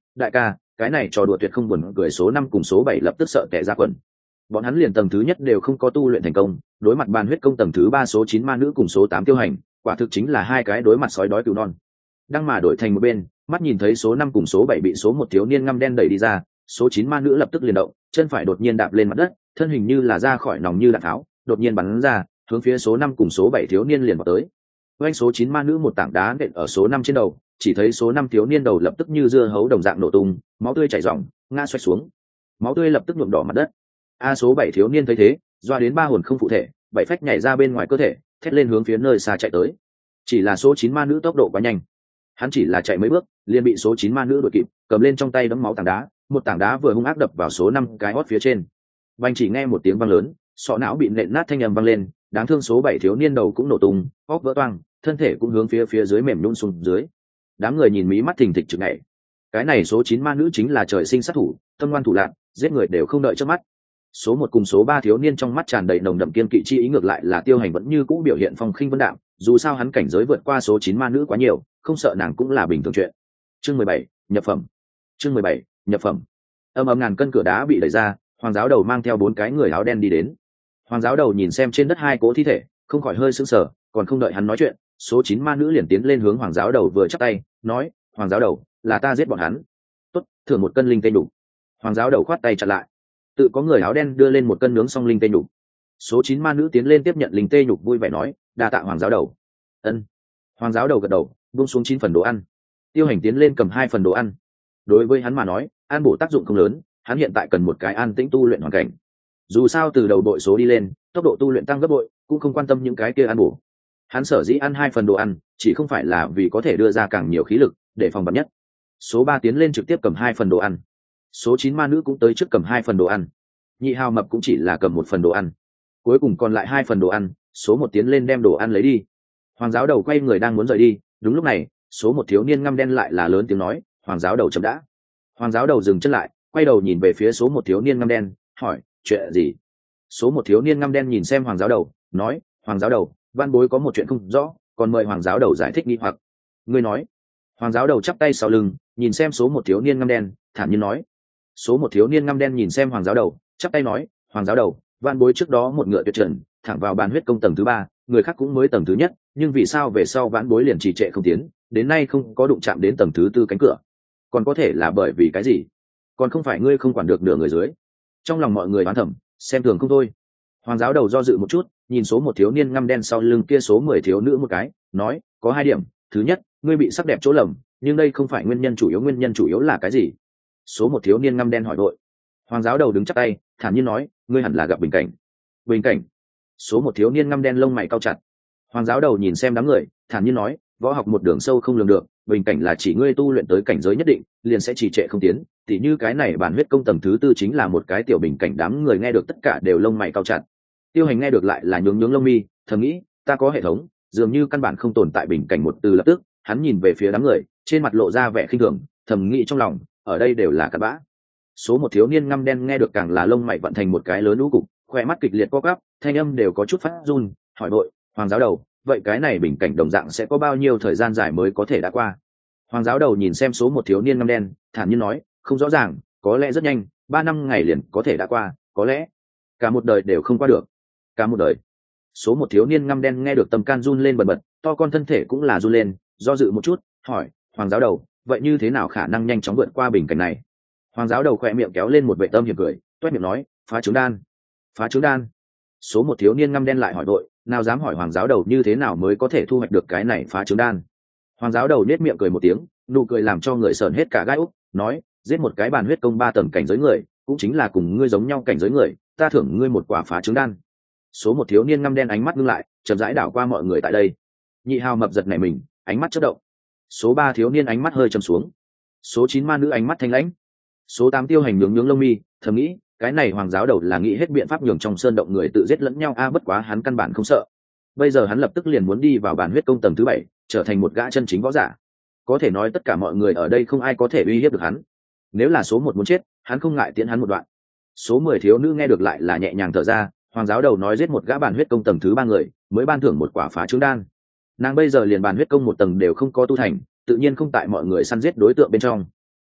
đại ca, cái này trò đùa tuyệt không buồn cười. Số 5 cùng số 7 lập tức sợ tẻ ra quần. Bọn hắn liền tầng thứ nhất đều không có tu luyện thành công, đối mặt bàn huyết công tầng thứ 3 số 9 ma nữ cùng số 8 Tiêu Hành, quả thực chính là hai cái đối mặt sói đói cừu non. Đang mà đổi thành một bên, mắt nhìn thấy số 5 cùng số 7 bị số 1 thiếu niên ngăm đen đẩy đi ra, số 9 ma nữ lập tức liền động, chân phải đột nhiên đạp lên mặt đất, thân hình như là ra khỏi nòng như đạn tháo, đột nhiên bắn ra, hướng phía số 5 cùng số 7 thiếu niên liền vào tới. Oanh, số 9 ma nữ một tảng đá nện ở số 5 trên đầu, chỉ thấy số 5 thiếu niên đầu lập tức như dưa hấu đồng dạng nổ tung, máu tươi chảy ròng, ngã xoay xuống. Máu tươi lập tức nhuộm đỏ mặt đất. Số 7 thiếu niên thấy thế, doa đến ba hồn không phụ thể, bảy phách nhảy ra bên ngoài cơ thể, thét lên hướng phía nơi xa chạy tới. Chỉ là số 9 ma nữ tốc độ quá nhanh, hắn chỉ là chạy mấy bước liền bị số 9 ma nữ đuổi kịp, cầm lên trong tay đấm máu tảng đá, một tảng đá vừa hung ác đập vào số 5 cái hót phía trên. Bành, chỉ nghe một tiếng vang lớn, sọ não bị nện nát thanh âm vang lên, đáng thương số 7 thiếu niên đầu cũng nổ tung, óc vỡ toang, thân thể cũng hướng phía dưới mềm nhũn xuống dưới. Đám người nhìn mí mắt thình thịch chực nhảy. Cái này số 9 ma nữ chính là trời sinh sát thủ, tâm ngoan thủ lạn, giết người đều không đợi trước mắt. Số 1 cùng số 3 thiếu niên trong mắt tràn đầy nồng đậm kiên kỵ chi ý, ngược lại là Tiêu Hành vẫn như cũ biểu hiện phong khinh vân đạm, dù sao hắn cảnh giới vượt qua số 9 ma nữ quá nhiều, không sợ nàng cũng là bình thường chuyện. Chương 17, nhập phẩm. Chương 17, nhập phẩm. Ầm ngàn cân cửa đá bị đẩy ra, Hoàng giáo đầu mang theo 4 cái người áo đen đi đến. Hoàng giáo đầu nhìn xem trên đất hai cỗ thi thể, không khỏi hơi sững sờ, còn không đợi hắn nói chuyện, số 9 ma nữ liền tiến lên hướng Hoàng giáo đầu vừa chắp tay, nói: "Hoàng giáo đầu, là ta giết bọn hắn." "Tốt, thưởng 1 cân linh tê nhục." Hoàng giáo đầu khoát tay chặn lại. Tự có người áo đen đưa lên 1 cân nướng xong linh tê nhục. Số 9 ma nữ tiến lên tiếp nhận linh tê nhục, vui vẻ nói: "Đa tạ Hoàng giáo đầu." Ân. Hoàng giáo đầu gật đầu, buông xuống 9 phần đồ ăn. Tiêu Hành tiến lên cầm 2 phần đồ ăn. Đối với hắn mà nói, an bổ tác dụng không lớn, hắn hiện tại cần một cái an tĩnh tu luyện hoàn cảnh. Dù sao từ đầu đội số đi lên, tốc độ tu luyện tăng gấp bội, cũng không quan tâm những cái kia ăn bổ. Hắn sở dĩ ăn 2 phần đồ ăn, chỉ không phải là vì có thể đưa ra càng nhiều khí lực để phòng bắn nhất. Số 3 tiến lên trực tiếp cầm 2 phần đồ ăn. Số 9 ma nữ cũng tới trước cầm 2 phần đồ ăn. Nhị Hào Mập cũng chỉ là cầm 1 phần đồ ăn. Cuối cùng còn lại 2 phần đồ ăn, số 1 tiến lên đem đồ ăn lấy đi. Hoàng giáo đầu quay người đang muốn rời đi, đúng lúc này, số 1 thiếu niên ngăm đen lại là lớn tiếng nói: "Hoàng giáo đầu chậm đã." Hoàng giáo đầu dừng chân lại, quay đầu nhìn về phía số 1 thiếu niên ngăm đen, hỏi: "Chuyện gì?" Số 1 thiếu niên ngăm đen nhìn xem Hoàng giáo đầu, nói: "Hoàng giáo đầu, văn bối có một chuyện không rõ, còn mời Hoàng giáo đầu giải thích nghi hoặc." "Ngươi nói." Hoàng giáo đầu chắp tay sau lưng, nhìn xem số 1 thiếu niên ngăm đen, thản nhiên nói. Số 1 thiếu niên ngăm đen nhìn xem Hoàng giáo đầu, chắp tay nói: "Hoàng giáo đầu, văn bối trước đó một ngựa tuyệt trần, thẳng vào bàn huyết công tầng thứ 3, người khác cũng mới tầng thứ nhất, nhưng vì sao về sau vãn bối liền trì trệ không tiến, đến nay không có đụng chạm đến tầng thứ 4 cánh cửa? Còn có thể là bởi vì cái gì? Còn không phải ngươi không quản được nửa người dưới?" Trong lòng mọi người oán thầm, xem thường không thôi. Hoàng giáo đầu do dự một chút, nhìn số 1 thiếu niên ngăm đen sau lưng kia số 10 thiếu nữ một cái, nói: "Có 2 điểm, thứ nhất, ngươi bị sắc đẹp chỗ lầm, nhưng đây không phải nguyên nhân chủ yếu là cái gì?" Số 1 thiếu niên ngăm đen hỏi vội. Hoàng giáo đầu đứng chắp tay, thản nhiên nói: "Ngươi hẳn là gặp bình cảnh." "Bình cảnh?" Số 1 thiếu niên ngăm đen lông mày cau chặt. Hoàng giáo đầu nhìn xem đám người, thản nhiên nói: "Võ học một đường sâu không lường được, bình cảnh là chỉ ngươi tu luyện tới cảnh giới nhất định, liền sẽ trì trệ không tiến, tỉ như cái này bản huyết công tầng thứ 4 chính là một cái tiểu bình cảnh." Đám người nghe được tất cả đều lông mày cau chặt. Tiêu Hành nghe được lại là nhướng lông mi, thầm nghĩ: "Ta có hệ thống, dường như căn bản không tồn tại bình cảnh." Một từ lập tức, hắn nhìn về phía đám người, trên mặt lộ ra vẻ khinh thường, thầm nghĩ trong lòng: ở đây đều là cặn bã. Số 1 thiếu niên ngăm đen nghe được càng là lông mày vận thành một cái lớn lũ cục, khoe mắt kịch liệt co quắp, thanh âm đều có chút phát run, hỏi vội: "Hoàng giáo đầu, vậy cái này bình cảnh đồng dạng sẽ có bao nhiêu thời gian dài mới có thể đã qua?" Hoàng giáo đầu nhìn xem số 1 thiếu niên ngăm đen, thản nhiên nói: "Không rõ ràng, có lẽ rất nhanh, 3 năm ngày liền có thể đã qua, có lẽ cả một đời đều không qua được." Cả một đời? Số 1 thiếu niên ngăm đen nghe được tâm can run lên bần bật, to con thân thể cũng là run lên, do dự một chút, hỏi: "Hoàng giáo đầu, vậy như thế nào khả năng nhanh chóng vượt qua bình cảnh này?" Hoàng giáo đầu khỏe miệng kéo lên một vệ tâm hiểm cười, toét miệng nói: "Phá trứng đan." "Phá trứng đan?" Số 1 thiếu niên ngăm đen lại hỏi vội, nào dám hỏi Hoàng giáo đầu như thế nào mới có thể thu hoạch được cái này phá trứng đan. Hoàng giáo đầu nết miệng cười một tiếng, nụ cười làm cho người sờn hết cả gai úc, nói: "Giết một cái bàn huyết công 3 tầng cảnh giới người, cũng chính là cùng ngươi giống nhau cảnh giới người, ta thưởng ngươi một quả phá trứng đan." Số 1 thiếu niên ngăm đen ánh mắt ngưng lại, chậm rãi đảo qua mọi người tại đây. Nhị Hào Mập giật nảy mình, ánh mắt chớp động. Số 3 thiếu niên ánh mắt hơi trầm xuống. Số 9 ma nữ ánh mắt thanh lãnh. Số 8 Tiêu Hành nhướng lông mi, thầm nghĩ: cái này Hoàng giáo đầu là nghĩ hết biện pháp nhường trong sơn động người tự giết lẫn nhau bất quá hắn căn bản không sợ. Bây giờ hắn lập tức liền muốn đi vào bản huyết công tầng thứ 7, trở thành một gã chân chính võ giả. Có thể nói tất cả mọi người ở đây không ai có thể uy hiếp được hắn. Nếu là số 1 muốn chết, hắn không ngại tiễn hắn một đoạn. Số 10 thiếu nữ nghe được lại là nhẹ nhàng thở ra, Hoàng giáo đầu nói giết một gã bản huyết công tầng thứ 3 người, mới ban thưởng một quả phá trứng đan. Nàng bây giờ liền bản huyết công 1 tầng đều không có tu thành, tự nhiên không tại mọi người săn giết đối tượng bên trong.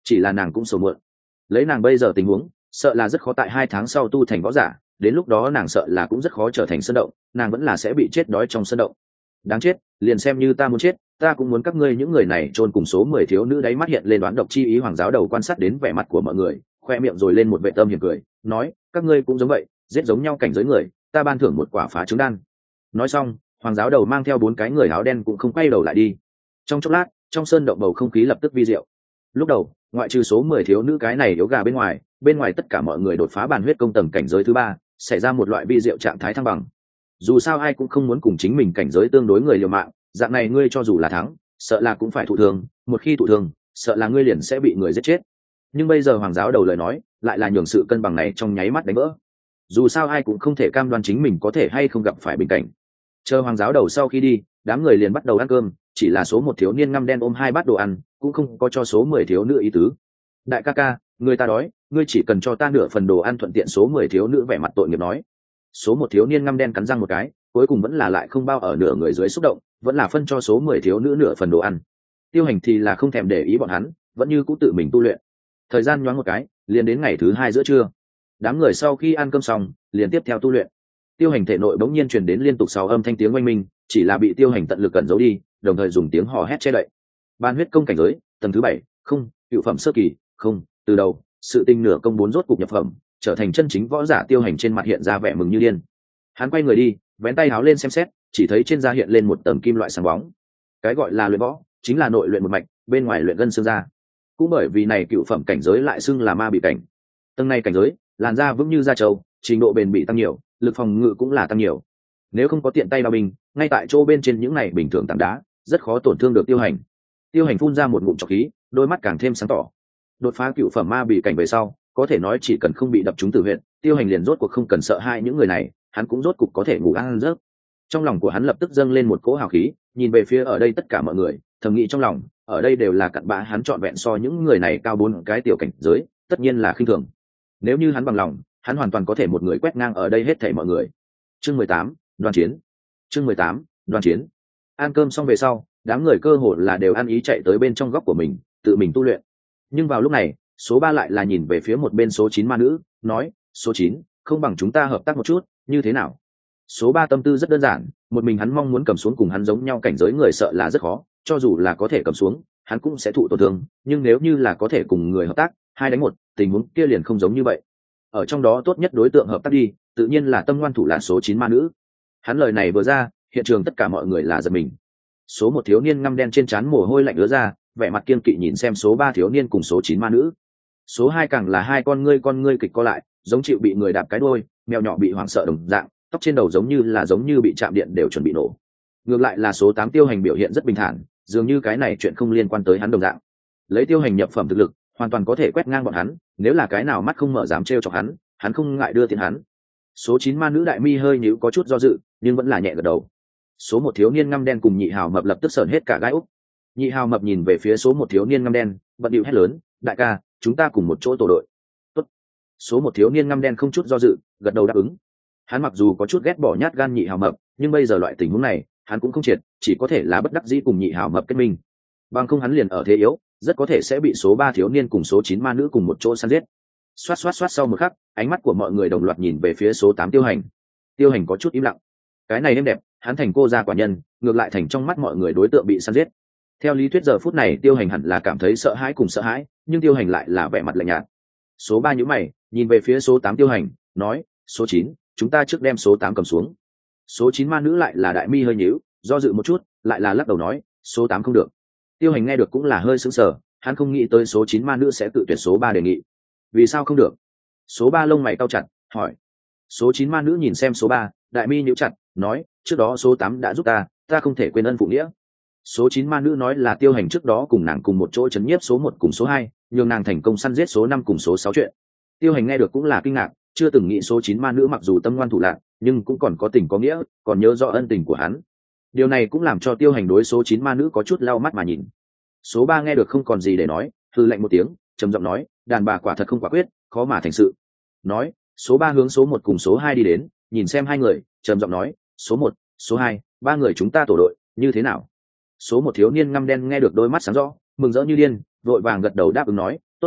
chỉ là nàng cũng sầu muộn. Lấy nàng bây giờ tình huống, sợ là rất khó tại 2 tháng sau tu thành võ giả, đến lúc đó nàng sợ là cũng rất khó trở thành sơn động, nàng vẫn là sẽ bị chết đói trong sơn động. Đáng chết, liền xem như ta muốn chết, ta cũng muốn các ngươi những người này chôn cùng số 10 thiếu nữ. Đáy mắt hiện lên đoán độc chi ý. Hoàng giáo đầu quan sát đến vẻ mặt của mọi người, khoe miệng rồi lên một vệ tâm hiểm cười, nói, các ngươi cũng giống vậy, giết giống nhau cảnh giới người, ta ban thưởng một quả phá trứng đan. Nói xong, hoàng giáo đầu mang theo 4 cái người áo đen cũng không quay đầu lại đi. Trong chốc lát, trong sơn động bầu không khí lập tức vi diệu. Lúc đầu, ngoại trừ số 10 thiếu nữ cái này yếu gà bên ngoài tất cả mọi người đột phá bàn huyết công tầng cảnh giới thứ 3, xảy ra một loại vi diệu trạng thái thăng bằng. Dù sao ai cũng không muốn cùng chính mình cảnh giới tương đối người liều mạng, dạng này ngươi cho dù là thắng, sợ là cũng phải thụ thương, một khi thụ thương, sợ là ngươi liền sẽ bị người giết chết. Nhưng bây giờ hoàng giáo đầu lời nói, lại là nhường sự cân bằng này trong nháy mắt đánh vỡ. Dù sao ai cũng không thể cam đoan chính mình có thể hay không gặp phải bình cảnh. Chờ hoàng giáo đầu sau khi đi, đám người liền bắt đầu ăn cơm, chỉ là số 1 thiếu niên ngăm đen ôm 2 bát đồ ăn, cũng không có cho số 10 thiếu nữ ý tứ. Đại ca ca, người ta đói, ngươi chỉ cần cho ta nửa phần đồ ăn thuận tiện. Số 10 thiếu nữ vẻ mặt tội nghiệp nói. Số 1 thiếu niên ngăm đen cắn răng một cái, cuối cùng vẫn là lại không bao ở nửa người dưới xúc động, vẫn là phân cho số 10 thiếu nữ nửa phần đồ ăn. Tiêu Hành thì là không thèm để ý bọn hắn, vẫn như cũ tự mình tu luyện. Thời gian nhoáng một cái, liền đến ngày thứ 2 giữa trưa. Đám người sau khi ăn cơm xong, liền tiếp theo tu luyện. Tiêu Hành thể nội bỗng nhiên truyền đến liên tục 6 âm thanh tiếng oanh minh, chỉ là bị Tiêu Hành tận lực cẩn giấu đi, đồng thời dùng tiếng hò hét che đậy. Ban huyết công cảnh giới, tầng thứ 7, không, cựu phẩm sơ kỳ, không, từ đầu, sự tinh nửa công 4 rốt cục nhập phẩm, trở thành chân chính võ giả. Tiêu Hành trên mặt hiện ra vẻ mừng như điên. Hắn quay người đi, vén tay háo lên xem xét, chỉ thấy trên da hiện lên một tầng kim loại sáng bóng. Cái gọi là luyện võ, chính là nội luyện một mạch, bên ngoài luyện gân xương da. Cũng bởi vì này cựu phẩm cảnh giới lại xưng là ma bị cảnh. Tầng này cảnh giới, làn da vững như da trâu, trình độ bền bỉ tăng nhiều, lực phòng ngự cũng là tăng nhiều. Nếu không có tiện tay đao binh, ngay tại chỗ bên trên những này bình thường tảng đá, rất khó tổn thương được Tiêu Hành. Tiêu Hành phun ra một ngụm trọc khí, đôi mắt càng thêm sáng tỏ. Đột phá cựu phẩm ma bị cảnh về sau, có thể nói chỉ cần không bị đập trúng tử huyệt, Tiêu Hành liền rốt cuộc không cần sợ hai những người này, hắn cũng rốt cuộc có thể ngủ ăn giấc. Trong lòng của hắn lập tức dâng lên một cỗ hào khí, nhìn về phía ở đây tất cả mọi người, thầm nghĩ trong lòng, ở đây đều là cặn bã, hắn trọn vẹn so những người này cao 4 cái tiểu cảnh giới, tất nhiên là khinh thường. Nếu như hắn bằng lòng, hắn hoàn toàn có thể một người quét ngang ở đây hết thảy mọi người. Chương 18, đoàn chiến. Chương 18, đoàn chiến. Ăn cơm xong về sau, đám người cơ hồ là đều ăn ý chạy tới bên trong góc của mình, tự mình tu luyện. Nhưng vào lúc này, số 3 lại là nhìn về phía một bên số 9 ma nữ, nói, số 9, không bằng chúng ta hợp tác một chút, như thế nào? Số 3 tâm tư rất đơn giản, một mình hắn mong muốn cầm xuống cùng hắn giống nhau cảnh giới người sợ là rất khó, cho dù là có thể cầm xuống, hắn cũng sẽ thụ tổn thương, nhưng nếu như là có thể cùng người hợp tác, 2 đánh 1, tình huống kia liền không giống như vậy. Ở trong đó tốt nhất đối tượng hợp tác đi, tự nhiên là tâm ngoan thủ lạn số 9 ma nữ. Hắn lời này vừa ra, hiện trường tất cả mọi người là giật mình. Số 1 thiếu niên ngăm đen trên trán mồ hôi lạnh ứa ra, vẻ mặt kiên kỵ nhìn xem số 3 thiếu niên cùng số 9 ma nữ. Số 2 càng là hai con ngươi kịch co lại, giống chịu bị người đạp cái đuôi, mèo nhỏ bị hoảng sợ đồng dạng, tóc trên đầu giống như bị chạm điện đều chuẩn bị nổ. Ngược lại là số 8 Tiêu Hành biểu hiện rất bình thản, dường như cái này chuyện không liên quan tới hắn đồng dạng. Lấy Tiêu Hành nhập phẩm thực lực, hoàn toàn có thể quét ngang bọn hắn, nếu là cái nào mắt không mở dám trêu chọc hắn, hắn không ngại đưa tiền hắn. Số 9 ma nữ đại mi hơi nhíu có chút do dự, nhưng vẫn là nhẹ gật đầu. Số 1 thiếu niên ngăm đen cùng Nhị Hào Mập lập tức sởn hết cả gai úc. Nhị Hào Mập nhìn về phía số 1 thiếu niên ngăm đen, bật điệu hét lớn, đại ca, chúng ta cùng một chỗ tổ đội. Tốt. Số 1 thiếu niên ngăm đen không chút do dự, gật đầu đáp ứng. Hắn mặc dù có chút ghét bỏ nhát gan Nhị Hào Mập, nhưng bây giờ loại tình huống này, hắn cũng không triệt, chỉ có thể là bất đắc dĩ cùng Nhị Hào Mập kết minh. Bằng không hắn liền ở thế yếu, rất có thể sẽ bị số 3 thiếu niên cùng số 9 ma nữ cùng một chỗ săn giết. Xoát xoát xoát, sau một khắc, ánh mắt của mọi người đồng loạt nhìn về phía số 8 Tiêu Hành. Tiêu Hành có chút im lặng. Cái này êm đẹp, hắn thành cô gia quả nhân, ngược lại thành trong mắt mọi người đối tượng bị săn giết. Theo lý thuyết giờ phút này Tiêu Hành hẳn là cảm thấy sợ hãi cùng sợ hãi, nhưng Tiêu Hành lại là vẻ mặt lạnh nhạt. Số 3 nhíu mày, nhìn về phía số 8 Tiêu Hành, nói, số 9, chúng ta trước đem số 8 cầm xuống. Số 9 ma nữ lại là đại mi hơi nhíu, do dự một chút, lại là lắc đầu nói, số 8 không được. Tiêu Hành nghe được cũng là hơi sững sờ, hắn không nghĩ tới số 9 ma nữ sẽ tự tuyệt số 3 đề nghị. Vì sao không được? Số 3 lông mày cau chặt, hỏi. Số 9 ma nữ nhìn xem số 3, đại mi nhíu chặt, nói, trước đó số 8 đã giúp ta không thể quên ân phụ nghĩa. Số 9 ma nữ nói là Tiêu Hành trước đó cùng nàng cùng một chỗ chấn nhiếp số 1 cùng số 2, nhường nàng thành công săn giết số 5 cùng số 6 chuyện. Tiêu Hành nghe được cũng là kinh ngạc, chưa từng nghĩ số 9 ma nữ mặc dù tâm ngoan thủ lạn, nhưng cũng còn có tình có nghĩa, còn nhớ rõ ân tình của hắn. Điều này cũng làm cho Tiêu Hành đối số 9 ma nữ có chút lau mắt mà nhìn. Số 3 nghe được không còn gì để nói, hừ lạnh một tiếng, trầm giọng nói, đàn bà quả thật không quả quyết, khó mà thành sự. Nói, số 3 hướng số 1 cùng số 2 đi đến, nhìn xem hai người, trầm giọng nói, số 1, số 2, ba người chúng ta tổ đội, như thế nào? Số 1 thiếu niên ngăm đen nghe được đôi mắt sáng rõ, mừng rỡ như điên, vội vàng gật đầu đáp ứng nói,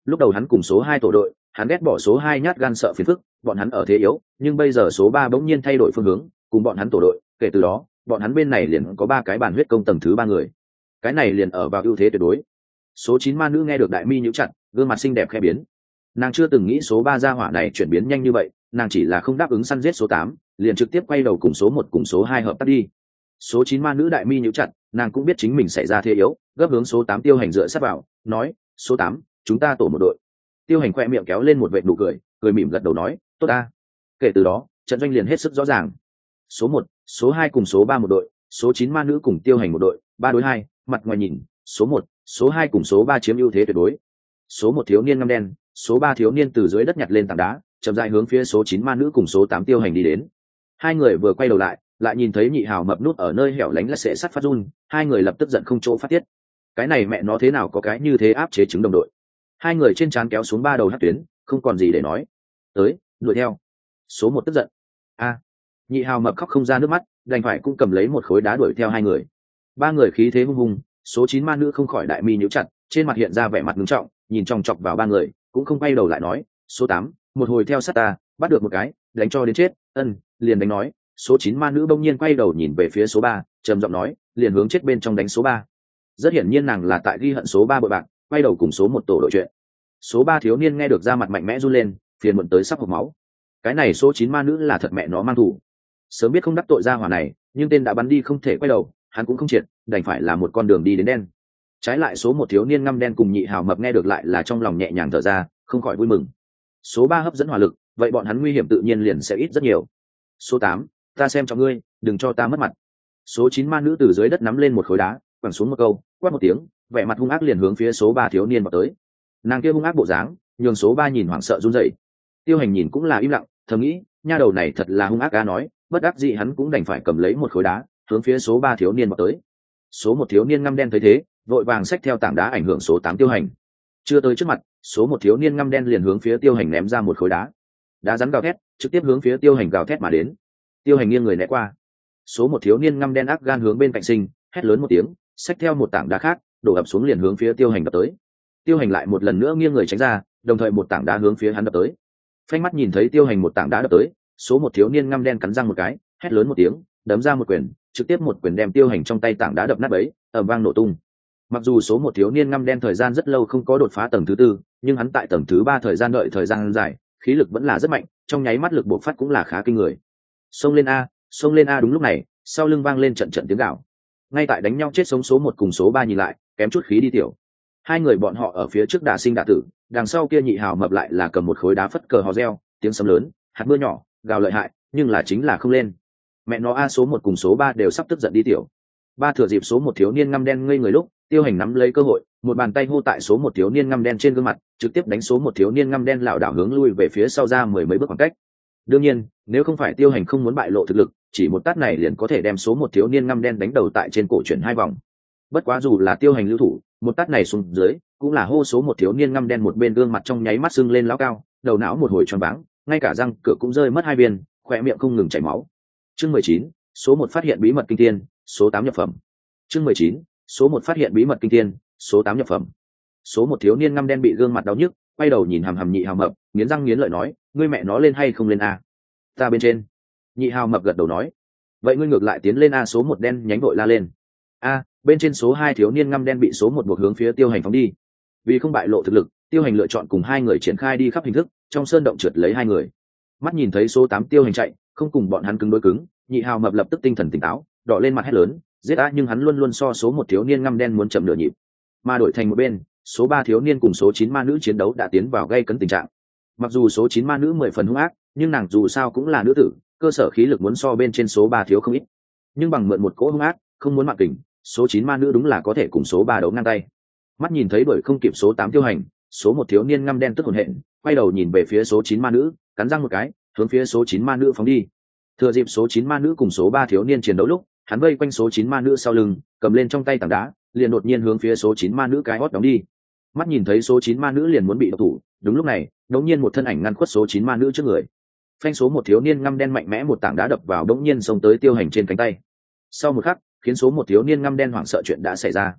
Lúc đầu hắn cùng số 2 tổ đội, hắn ghét bỏ số 2 nhát gan sợ phiền phức, bọn hắn ở thế yếu, nhưng bây giờ số 3 bỗng nhiên thay đổi phương hướng, cùng bọn hắn tổ đội, kể từ đó, bọn hắn bên này liền có 3 cái bàn huyết công tầng thứ 3 người. Cái này liền ở vào ưu thế tuyệt đối. Số 9 ma nữ nghe được đại mi nhíu chặt, gương mặt xinh đẹp khẽ biến. Nàng chưa từng nghĩ số 3 gia hỏa này chuyển biến nhanh như vậy, nàng chỉ là không đáp ứng săn giết số 8, liền trực tiếp quay đầu cùng số 1 cùng số 2 hợp tác đi. Số 9 ma nữ đại mi nhíu chặt, nàng cũng biết chính mình xảy ra thế yếu, gấp hướng số 8 Tiêu Hành dựa sát vào, nói: "Số 8, chúng ta tổ một đội." Tiêu Hành khẽ miệng kéo lên một vệt nụ cười, cười mỉm gật đầu nói: "Tốt a." Kể từ đó, trận doanh liền hết sức rõ ràng. Số 1, số 2 cùng số 3 một đội, số 9 ma nữ cùng Tiêu Hành một đội, 3 đối 2, mặt ngoài nhìn, số 1, số 2 cùng số 3 chiếm ưu thế tuyệt đối. Số 1 thiếu niên ngăm đen, số 3 thiếu niên từ dưới đất nhặt lên tảng đá, chậm rãi hướng phía số 9 ma nữ cùng số 8 Tiêu Hành đi đến. Hai người vừa quay đầu lại nhìn thấy Nhị Hào mập nút ở nơi hẻo lánh lách sệ sắt phát run, hai người lập tức giận không chỗ phát tiết. Cái này mẹ nó thế nào có cái như thế áp chế chứng đồng đội. Hai người trên trán kéo xuống 3 đầu hắc tuyến, không còn gì để nói. Tới, đuổi theo. Số 1 tức giận. A. Nhị Hào mập khóc không ra nước mắt, đành phải cũng cầm lấy một khối đá đuổi theo hai người. Ba người khí thế hung hùng, số 9 ma nữ không khỏi đại mi nhíu chặt, trên mặt hiện ra vẻ mặt nghiêm trọng, nhìn chòng chọc vào ba người, cũng không quay đầu lại nói: "Số 8, một hồi theo sát ta, bắt được một cái, đánh cho đến chết." Liền đánh nói. Số 9 ma nữ bỗng nhiên quay đầu nhìn về phía số 3, trầm giọng nói: "Liền hướng chết bên trong đánh số 3." Rất hiển nhiên nàng là tại ghi hận số 3 bội bạc, quay đầu cùng số 1 tổ đội chuyện. Số 3 thiếu niên nghe được ra mặt mạnh mẽ run lên, phiền muộn tới sắp hộc máu. Cái này số 9 ma nữ là thật mẹ nó mang thủ. Sớm biết không đắc tội ra hỏa này, nhưng tên đã bắn đi không thể quay đầu, hắn cũng không triệt, đành phải là một con đường đi đến đen. Trái lại số 1 thiếu niên ngăm đen cùng Nhị Hào mập nghe được lại là trong lòng nhẹ nhàng thở ra, không khỏi vui mừng. Số 3 hấp dẫn hỏa lực, vậy bọn hắn nguy hiểm tự nhiên liền sẽ ít rất nhiều. Số 8, ta xem cho ngươi, đừng cho ta mất mặt. Số 9 ma nữ từ dưới đất nắm lên một khối đá, quẳng xuống một câu, quát một tiếng, vẻ mặt hung ác liền hướng phía số 3 thiếu niên vào tới. Nàng kia hung ác bộ dáng, nhường số 3 nhìn hoảng sợ run rẩy. Tiêu Hành nhìn cũng là im lặng, thầm nghĩ, nha đầu này thật là hung ác, nói, bất đắc dĩ hắn cũng đành phải cầm lấy một khối đá, hướng phía số 3 thiếu niên vào tới. Số 1 thiếu niên ngăm đen thấy thế, vội vàng xách theo tảng đá ảnh hưởng số 8 Tiêu Hành. Chưa tới trước mặt, số 1 thiếu niên ngăm đen liền hướng phía Tiêu Hành ném ra một khối đá. Đá rắn gào thét, trực tiếp hướng phía Tiêu Hành gào thét mà đến. Tiêu Hành nghiêng người né qua. Số 1 thiếu niên ngăm đen ác gan hướng bên cạnh sinh, hét lớn một tiếng, xách theo một tảng đá khác, đổ ập xuống liền hướng phía Tiêu Hành đập tới. Tiêu Hành lại một lần nữa nghiêng người tránh ra, đồng thời một tảng đá hướng phía hắn đập tới. Phanh mắt nhìn thấy Tiêu Hành một tảng đá đập tới, số 1 thiếu niên ngăm đen cắn răng một cái, hét lớn một tiếng, đấm ra một quyền, trực tiếp một quyền đem Tiêu Hành trong tay tảng đá đập nát bấy, ầm vang nổ tung. Mặc dù số 1 thiếu niên ngăm đen thời gian rất lâu không có đột phá tầng thứ 4, nhưng hắn tại tầng thứ 3 thời gian đợi thời gian dài, khí lực vẫn là rất mạnh, trong nháy mắt lực bộc phát cũng là khá kinh người. Xông lên a, đúng lúc này, sau lưng vang lên trận trận tiếng gào. Ngay tại đánh nhau chết sống số 1 cùng số 3 nhìn lại, kém chút khí đi tiểu. Hai người bọn họ ở phía trước đả sinh đả tử, đằng sau kia Nhị Hào mập lại là cầm một khối đá phất cờ hò reo, tiếng sấm lớn, hạt mưa nhỏ, gào lợi hại, nhưng là chính là không lên. Mẹ nó a, số 1 cùng số 3 đều sắp tức giận đi tiểu. Ba thừa dịp số 1 thiếu niên ngăm đen ngây người lúc, Tiêu Hành nắm lấy cơ hội, một bàn tay hô tại số 1 thiếu niên ngăm đen trên gương mặt, trực tiếp đánh số 1 thiếu niên ngăm đen lảo đảo hướng lui về phía sau ra mười mấy bước khoảng cách. Đương nhiên, nếu không phải Tiêu Hành không muốn bại lộ thực lực, chỉ một tát này liền có thể đem số 1 thiếu niên ngăm đen đánh đầu tại trên cổ chuyển 2 vòng. Bất quá dù là Tiêu Hành lưu thủ, một tát này xuống dưới, cũng là hô số 1 thiếu niên ngăm đen một bên gương mặt trong nháy mắt sưng lên lão cao, đầu não một hồi tròn váng, ngay cả răng cửa cũng rơi mất 2 viên, khóe miệng không ngừng chảy máu. Chương 19, số 1 phát hiện bí mật kinh thiên, số 8 nhập phẩm. Chương 19, số 1 phát hiện bí mật kinh thiên, số 8 nhập phẩm. Số 1 thiếu niên ngăm đen bị gương mặt đau nhức, quay đầu nhìn hằm hằm Nhị Hào mập, nghiến răng nghiến lợi nói, ngươi mẹ nó lên hay không lên a? Ta bên trên. Nhị Hào mập gật đầu nói, vậy ngươi ngược lại tiến lên a. Số 1 đen nhánh vội la lên. A, bên trên số 2 thiếu niên ngăm đen bị số 1 buộc hướng phía Tiêu Hành phóng đi. Vì không bại lộ thực lực, Tiêu Hành lựa chọn cùng hai người triển khai đi khắp hình thức, trong sơn động trượt lấy hai người. Mắt nhìn thấy số 8 Tiêu Hành chạy, không cùng bọn hắn cứng đối cứng, Nhị Hào mập lập tức tinh thần tỉnh táo, đỏ lên mặt hét lớn, giết a, nhưng hắn luôn luôn so số 1 thiếu niên ngăm đen muốn chậm nửa nhịp. Mà đổi thành một bên, số 3 thiếu niên cùng số 9 ma nữ chiến đấu đã tiến vào gây cấn tình trạng. Mặc dù số 9 ma nữ 10 phần hung ác, nhưng nàng dù sao cũng là nữ tử, cơ sở khí lực muốn so bên trên số 3 thiếu không ít. Nhưng bằng mượn một cỗ hung ác, không muốn mạng kình, số 9 ma nữ đúng là có thể cùng số 3 đấu ngang tay. Mắt nhìn thấy đuổi không kịp số 8 Tiêu Hành, số 1 thiếu niên ngăm đen tức hổn hển, quay đầu nhìn về phía số 9 ma nữ, cắn răng một cái, hướng phía số 9 ma nữ phóng đi. Thừa dịp số 9 ma nữ cùng số 3 thiếu niên chiến đấu lúc, hắn vây quanh số 9 ma nữ sau lưng, cầm lên trong tay tảng đá, liền đột nhiên hướng phía số 9 ma nữ cái hót đóng đi. Mắt nhìn thấy số 9 ma nữ liền muốn bị độc thủ, đúng lúc này, đột nhiên một thân ảnh ngăn khuất số 9 ma nữ trước người. Phanh, số 1 thiếu niên ngăm đen mạnh mẽ một tảng đá đập vào, đột nhiên xông tới Tiêu Hành trên cánh tay. Sau một khắc, khiến số 1 thiếu niên ngăm đen hoảng sợ chuyện đã xảy ra.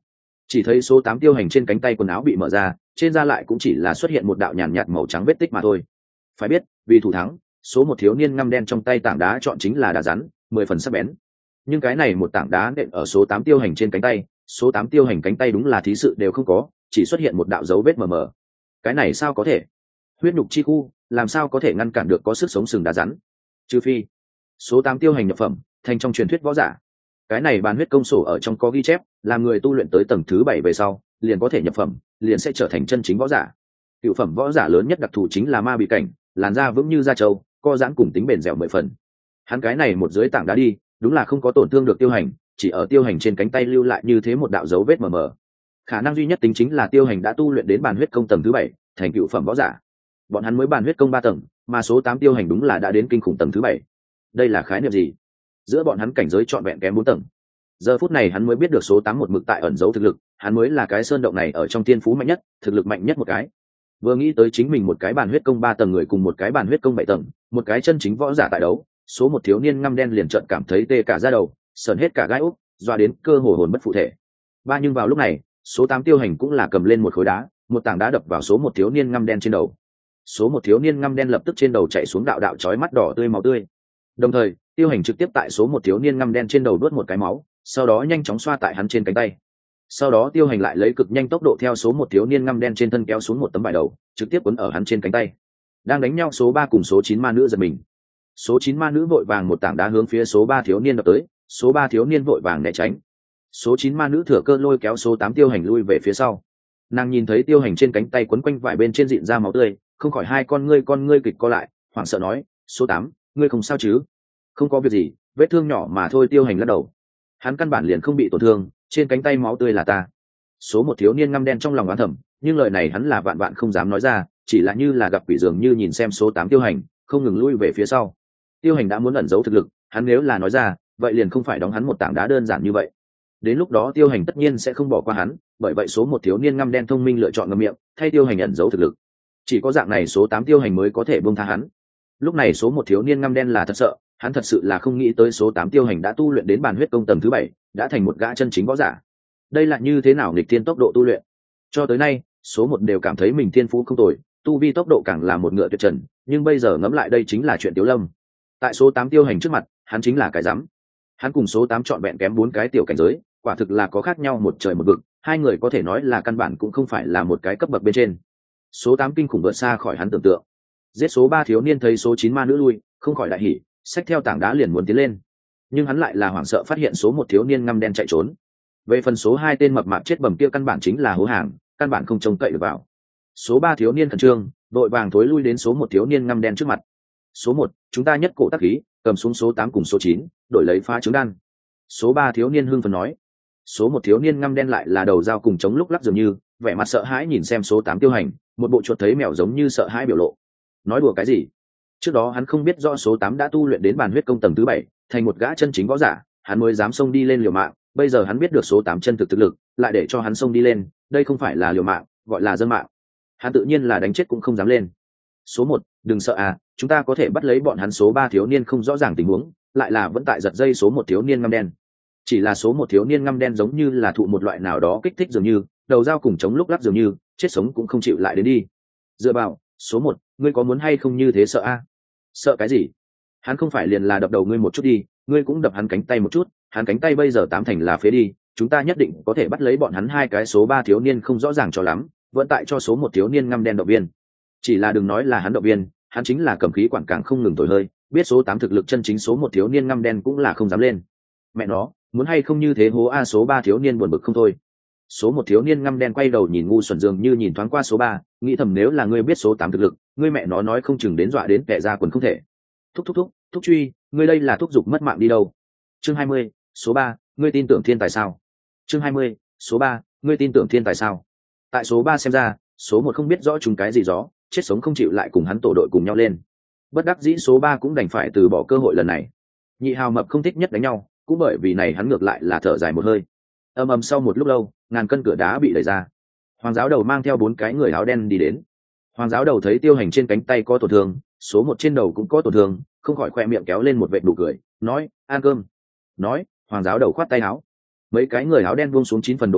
Chỉ thấy số 8 Tiêu Hành trên cánh tay quần áo bị mở ra, trên da lại cũng chỉ là xuất hiện một đạo nhàn nhạt màu trắng vết tích mà thôi. Phải biết, vì thủ thắng, số 1 thiếu niên ngăm đen trong tay tảng đá chọn chính là đá rắn, 10 phần sắc bén. Nhưng cái này một tảng đá nện ở số 8 Tiêu Hành trên cánh tay, số 8 Tiêu Hành cánh tay đúng là thí sự đều không có, chỉ xuất hiện một đạo dấu vết mờ mờ. Cái này sao có thể? Huyết nhục chi khu, làm sao có thể ngăn cản được có sức sống sừng đá rắn? Trừ phi số 8 Tiêu Hành nhập phẩm thành trong truyền thuyết võ giả. Cái này bàn huyết công sổ ở trong có ghi chép, làm người tu luyện tới tầng thứ 7 về sau, liền có thể nhập phẩm, liền sẽ trở thành chân chính võ giả. Cựu phẩm võ giả lớn nhất đặc thù chính là ma bị cảnh, làn da vững như da trâu, co giãn cùng tính bền dẻo 10 phần. Hắn cái này một dưới tảng đá đi, đúng là không có tổn thương được Tiêu Hành, chỉ ở Tiêu Hành trên cánh tay lưu lại như thế một đạo dấu vết mờ mờ. Khả năng duy nhất tính chính là Tiêu Hành đã tu luyện đến bàn huyết công tầng thứ 7, thành cựu phẩm võ giả. Bọn hắn mới bàn huyết công 3 tầng, mà số 8 Tiêu Hành đúng là đã đến kinh khủng tầng thứ 7. Đây là khái niệm gì? Giữa bọn hắn cảnh giới trọn vẹn kém 4 tầng. Giờ phút này hắn mới biết được số 8 một mực tại ẩn giấu thực lực, hắn mới là cái sơn động này ở trong thiên phú mạnh nhất, thực lực mạnh nhất một cái. Vừa nghĩ tới chính mình một cái bàn huyết công 3 tầng người cùng một cái bàn huyết công 7 tầng, một cái chân chính võ giả tại đấu, số 1 thiếu niên ngăm đen liền trợn cảm thấy tê cả da đầu, sờn hết cả gai ốc, doa đến cơ hồ hồn bất phụ thể. Nhưng vào lúc này, số 8 Tiêu Hành cũng là cầm lên một khối đá, một tảng đá đập vào số 1 thiếu niên ngăm đen trên đầu. Số 1 thiếu niên ngăm đen lập tức trên đầu chảy xuống đạo đạo chói mắt đỏ tươi máu tươi. Đồng thời, Tiêu Hành trực tiếp tại số 1 thiếu niên ngăm đen trên đầu đuốt một cái máu, sau đó nhanh chóng xoa tại hắn trên cánh tay. Sau đó Tiêu Hành lại lấy cực nhanh tốc độ theo số 1 thiếu niên ngăm đen trên thân kéo xuống một tấm vải đầu, trực tiếp quấn ở hắn trên cánh tay. Đang đánh nhau số 3 cùng số 9 ma nữ giật mình. Số 9 ma nữ vội vàng một tảng đá hướng phía số 3 thiếu niên đập tới, số 3 thiếu niên vội vàng né tránh. Số 9 ma nữ thừa cơ lôi kéo số 8 Tiêu Hành lui về phía sau. Nàng nhìn thấy Tiêu Hành trên cánh tay quấn quanh vải bên trên dịn ra máu tươi, không khỏi hai con ngươi kịch co lại, hoảng sợ nói, "Số 8, ngươi không sao chứ?" "Không có việc gì, vết thương nhỏ mà thôi." Tiêu Hành lắc đầu. Hắn căn bản liền không bị tổn thương, trên cánh tay máu tươi là ta. Số 1 thiếu niên ngăm đen trong lòng oán thầm, nhưng lời này hắn là vạn vạn không dám nói ra, chỉ là như là gặp quỷ dường như nhìn xem số 8 Tiêu Hành, không ngừng lui về phía sau. Tiêu Hành đã muốn ẩn giấu thực lực, hắn nếu là nói ra, vậy liền không phải đóng hắn một tảng đá đơn giản như vậy. Đến lúc đó Tiêu Hành tất nhiên sẽ không bỏ qua hắn, bởi vậy số 1 thiếu niên ngăm đen thông minh lựa chọn ngậm miệng, thay Tiêu Hành ẩn giấu thực lực. Chỉ có dạng này số 8 Tiêu Hành mới có thể buông tha hắn. Lúc này số 1 thiếu niên ngăm đen là thật sợ, hắn thật sự là không nghĩ tới số 8 Tiêu Hành đã tu luyện đến bàn huyết công tầng thứ 7, đã thành một gã chân chính võ giả. Đây là như thế nào nghịch thiên tốc độ tu luyện? Cho tới nay, số 1 đều cảm thấy mình thiên phú không tồi, tu vi tốc độ càng là một ngựa tuyệt trần, nhưng bây giờ ngẫm lại đây chính là chuyện Tiếu Lâm. Tại số 8 Tiêu Hành trước mặt, hắn chính là cái rắm. Hắn cùng số 8 trọn vẹn kém 4 cái tiểu cảnh giới, quả thực là có khác nhau một trời một vực, hai người có thể nói là căn bản cũng không phải là một cái cấp bậc bên trên. Số 8 kinh khủng vượt xa khỏi hắn tưởng tượng. Giết số 3 thiếu niên thấy số 9 ma nữ lui, không khỏi đại hỉ, xách theo tảng đá liền muốn tiến lên. Nhưng hắn lại là hoảng sợ phát hiện số 1 thiếu niên ngăm đen chạy trốn. Về phần số 2 tên mập mạp chết bầm kia căn bản chính là hố hàng, căn bản không trông cậy được vào. Số 3 thiếu niên khẩn trương, đội vàng thối lui đến số 1 thiếu niên ngăm đen trước mặt. "Số 1, chúng ta nhất cổ tác khí, cầm xuống số 8 cùng số 9, đổi lấy phá trứng đan." Số 3 thiếu niên hưng phấn nói. Số 1 thiếu niên ngăm đen lại là đầu dao cùng chống lúc lắc dường như, vẻ mặt sợ hãi nhìn xem số 8 Tiêu Hành, một bộ chuột thấy mèo giống như sợ hãi biểu lộ. Nói đùa cái gì? Trước đó hắn không biết rõ số 8 đã tu luyện đến bàn huyết công tầng thứ 7, thành một gã chân chính võ giả, hắn mới dám xông đi lên liều mạng, bây giờ hắn biết được số 8 chân thực thực lực, lại để cho hắn xông đi lên, đây không phải là liều mạng, gọi là dâng mạng. Hắn tự nhiên là đánh chết cũng không dám lên. "Số 1, đừng sợ à, chúng ta có thể bắt lấy bọn hắn." Số 3 thiếu niên không rõ ràng tình huống, lại là vẫn tại giật dây số 1 thiếu niên ngăm đen. Chỉ là số 1 thiếu niên ngăm đen giống như là thụ một loại nào đó kích thích dường như, đầu dao cùng chống lúc lắc dường như, chết sống cũng không chịu lại đến đi. Dựa vào, "Số 1, ngươi có muốn hay không như thế sợ a?" "Sợ cái gì? Hắn không phải liền là đập đầu ngươi một chút đi, ngươi cũng đập hắn cánh tay một chút, hắn cánh tay bây giờ 8 thành là phế đi, chúng ta nhất định có thể bắt lấy bọn hắn." Hai cái số 3 thiếu niên không rõ ràng cho lắm, vẫn tại cho số 1 thiếu niên ngăm đen động viên. Chỉ là đừng nói là hắn động viên, hắn chính là cầm khí quản càng không ngừng thổi hơi, biết số 8 thực lực chân chính số 1 thiếu niên ngăm đen cũng là không dám lên. Mẹ nó, muốn hay không như thế hố a. Số 3 thiếu niên buồn bực không thôi. Số 1 thiếu niên ngăm đen quay đầu nhìn ngu xuẩn dường như nhìn thoáng qua số 3, nghĩ thầm nếu là ngươi biết số 8 thực lực, ngươi mẹ nó nói không chừng đến dọa đến kẻ ra quần không thể. Thúc truy, ngươi đây là thúc giục mất mạng đi đâu? Chương 20, số 3, ngươi tin tưởng thiên tài sao? Chương 20, số 3, ngươi tin tưởng thiên tài sao? Tại số 3 xem ra, số 1 không biết rõ chúng cái gì gió, chết sống không chịu lại cùng hắn tổ đội cùng nhau lên. Bất đắc dĩ số 3 cũng đành phải từ bỏ cơ hội lần này. Nhị hào mập không thích nhất đánh nhau, cũng bởi vì này hắn ngược lại là thở dài một hơi. Ầm sau một lúc lâu, ngàn cân cửa đá bị đẩy ra. Hoàng giáo đầu mang theo 4 cái người áo đen đi đến. Hoàng giáo đầu thấy Tiêu Hành trên cánh tay có tổn thương, số 1 trên đầu cũng có tổn thương, không khỏi khoe miệng kéo lên một vệt nụ cười, nói: "Ăn cơm." Nói, Hoàng giáo đầu khoát tay áo. Mấy cái người áo đen buông xuống 9 phần đồ ăn,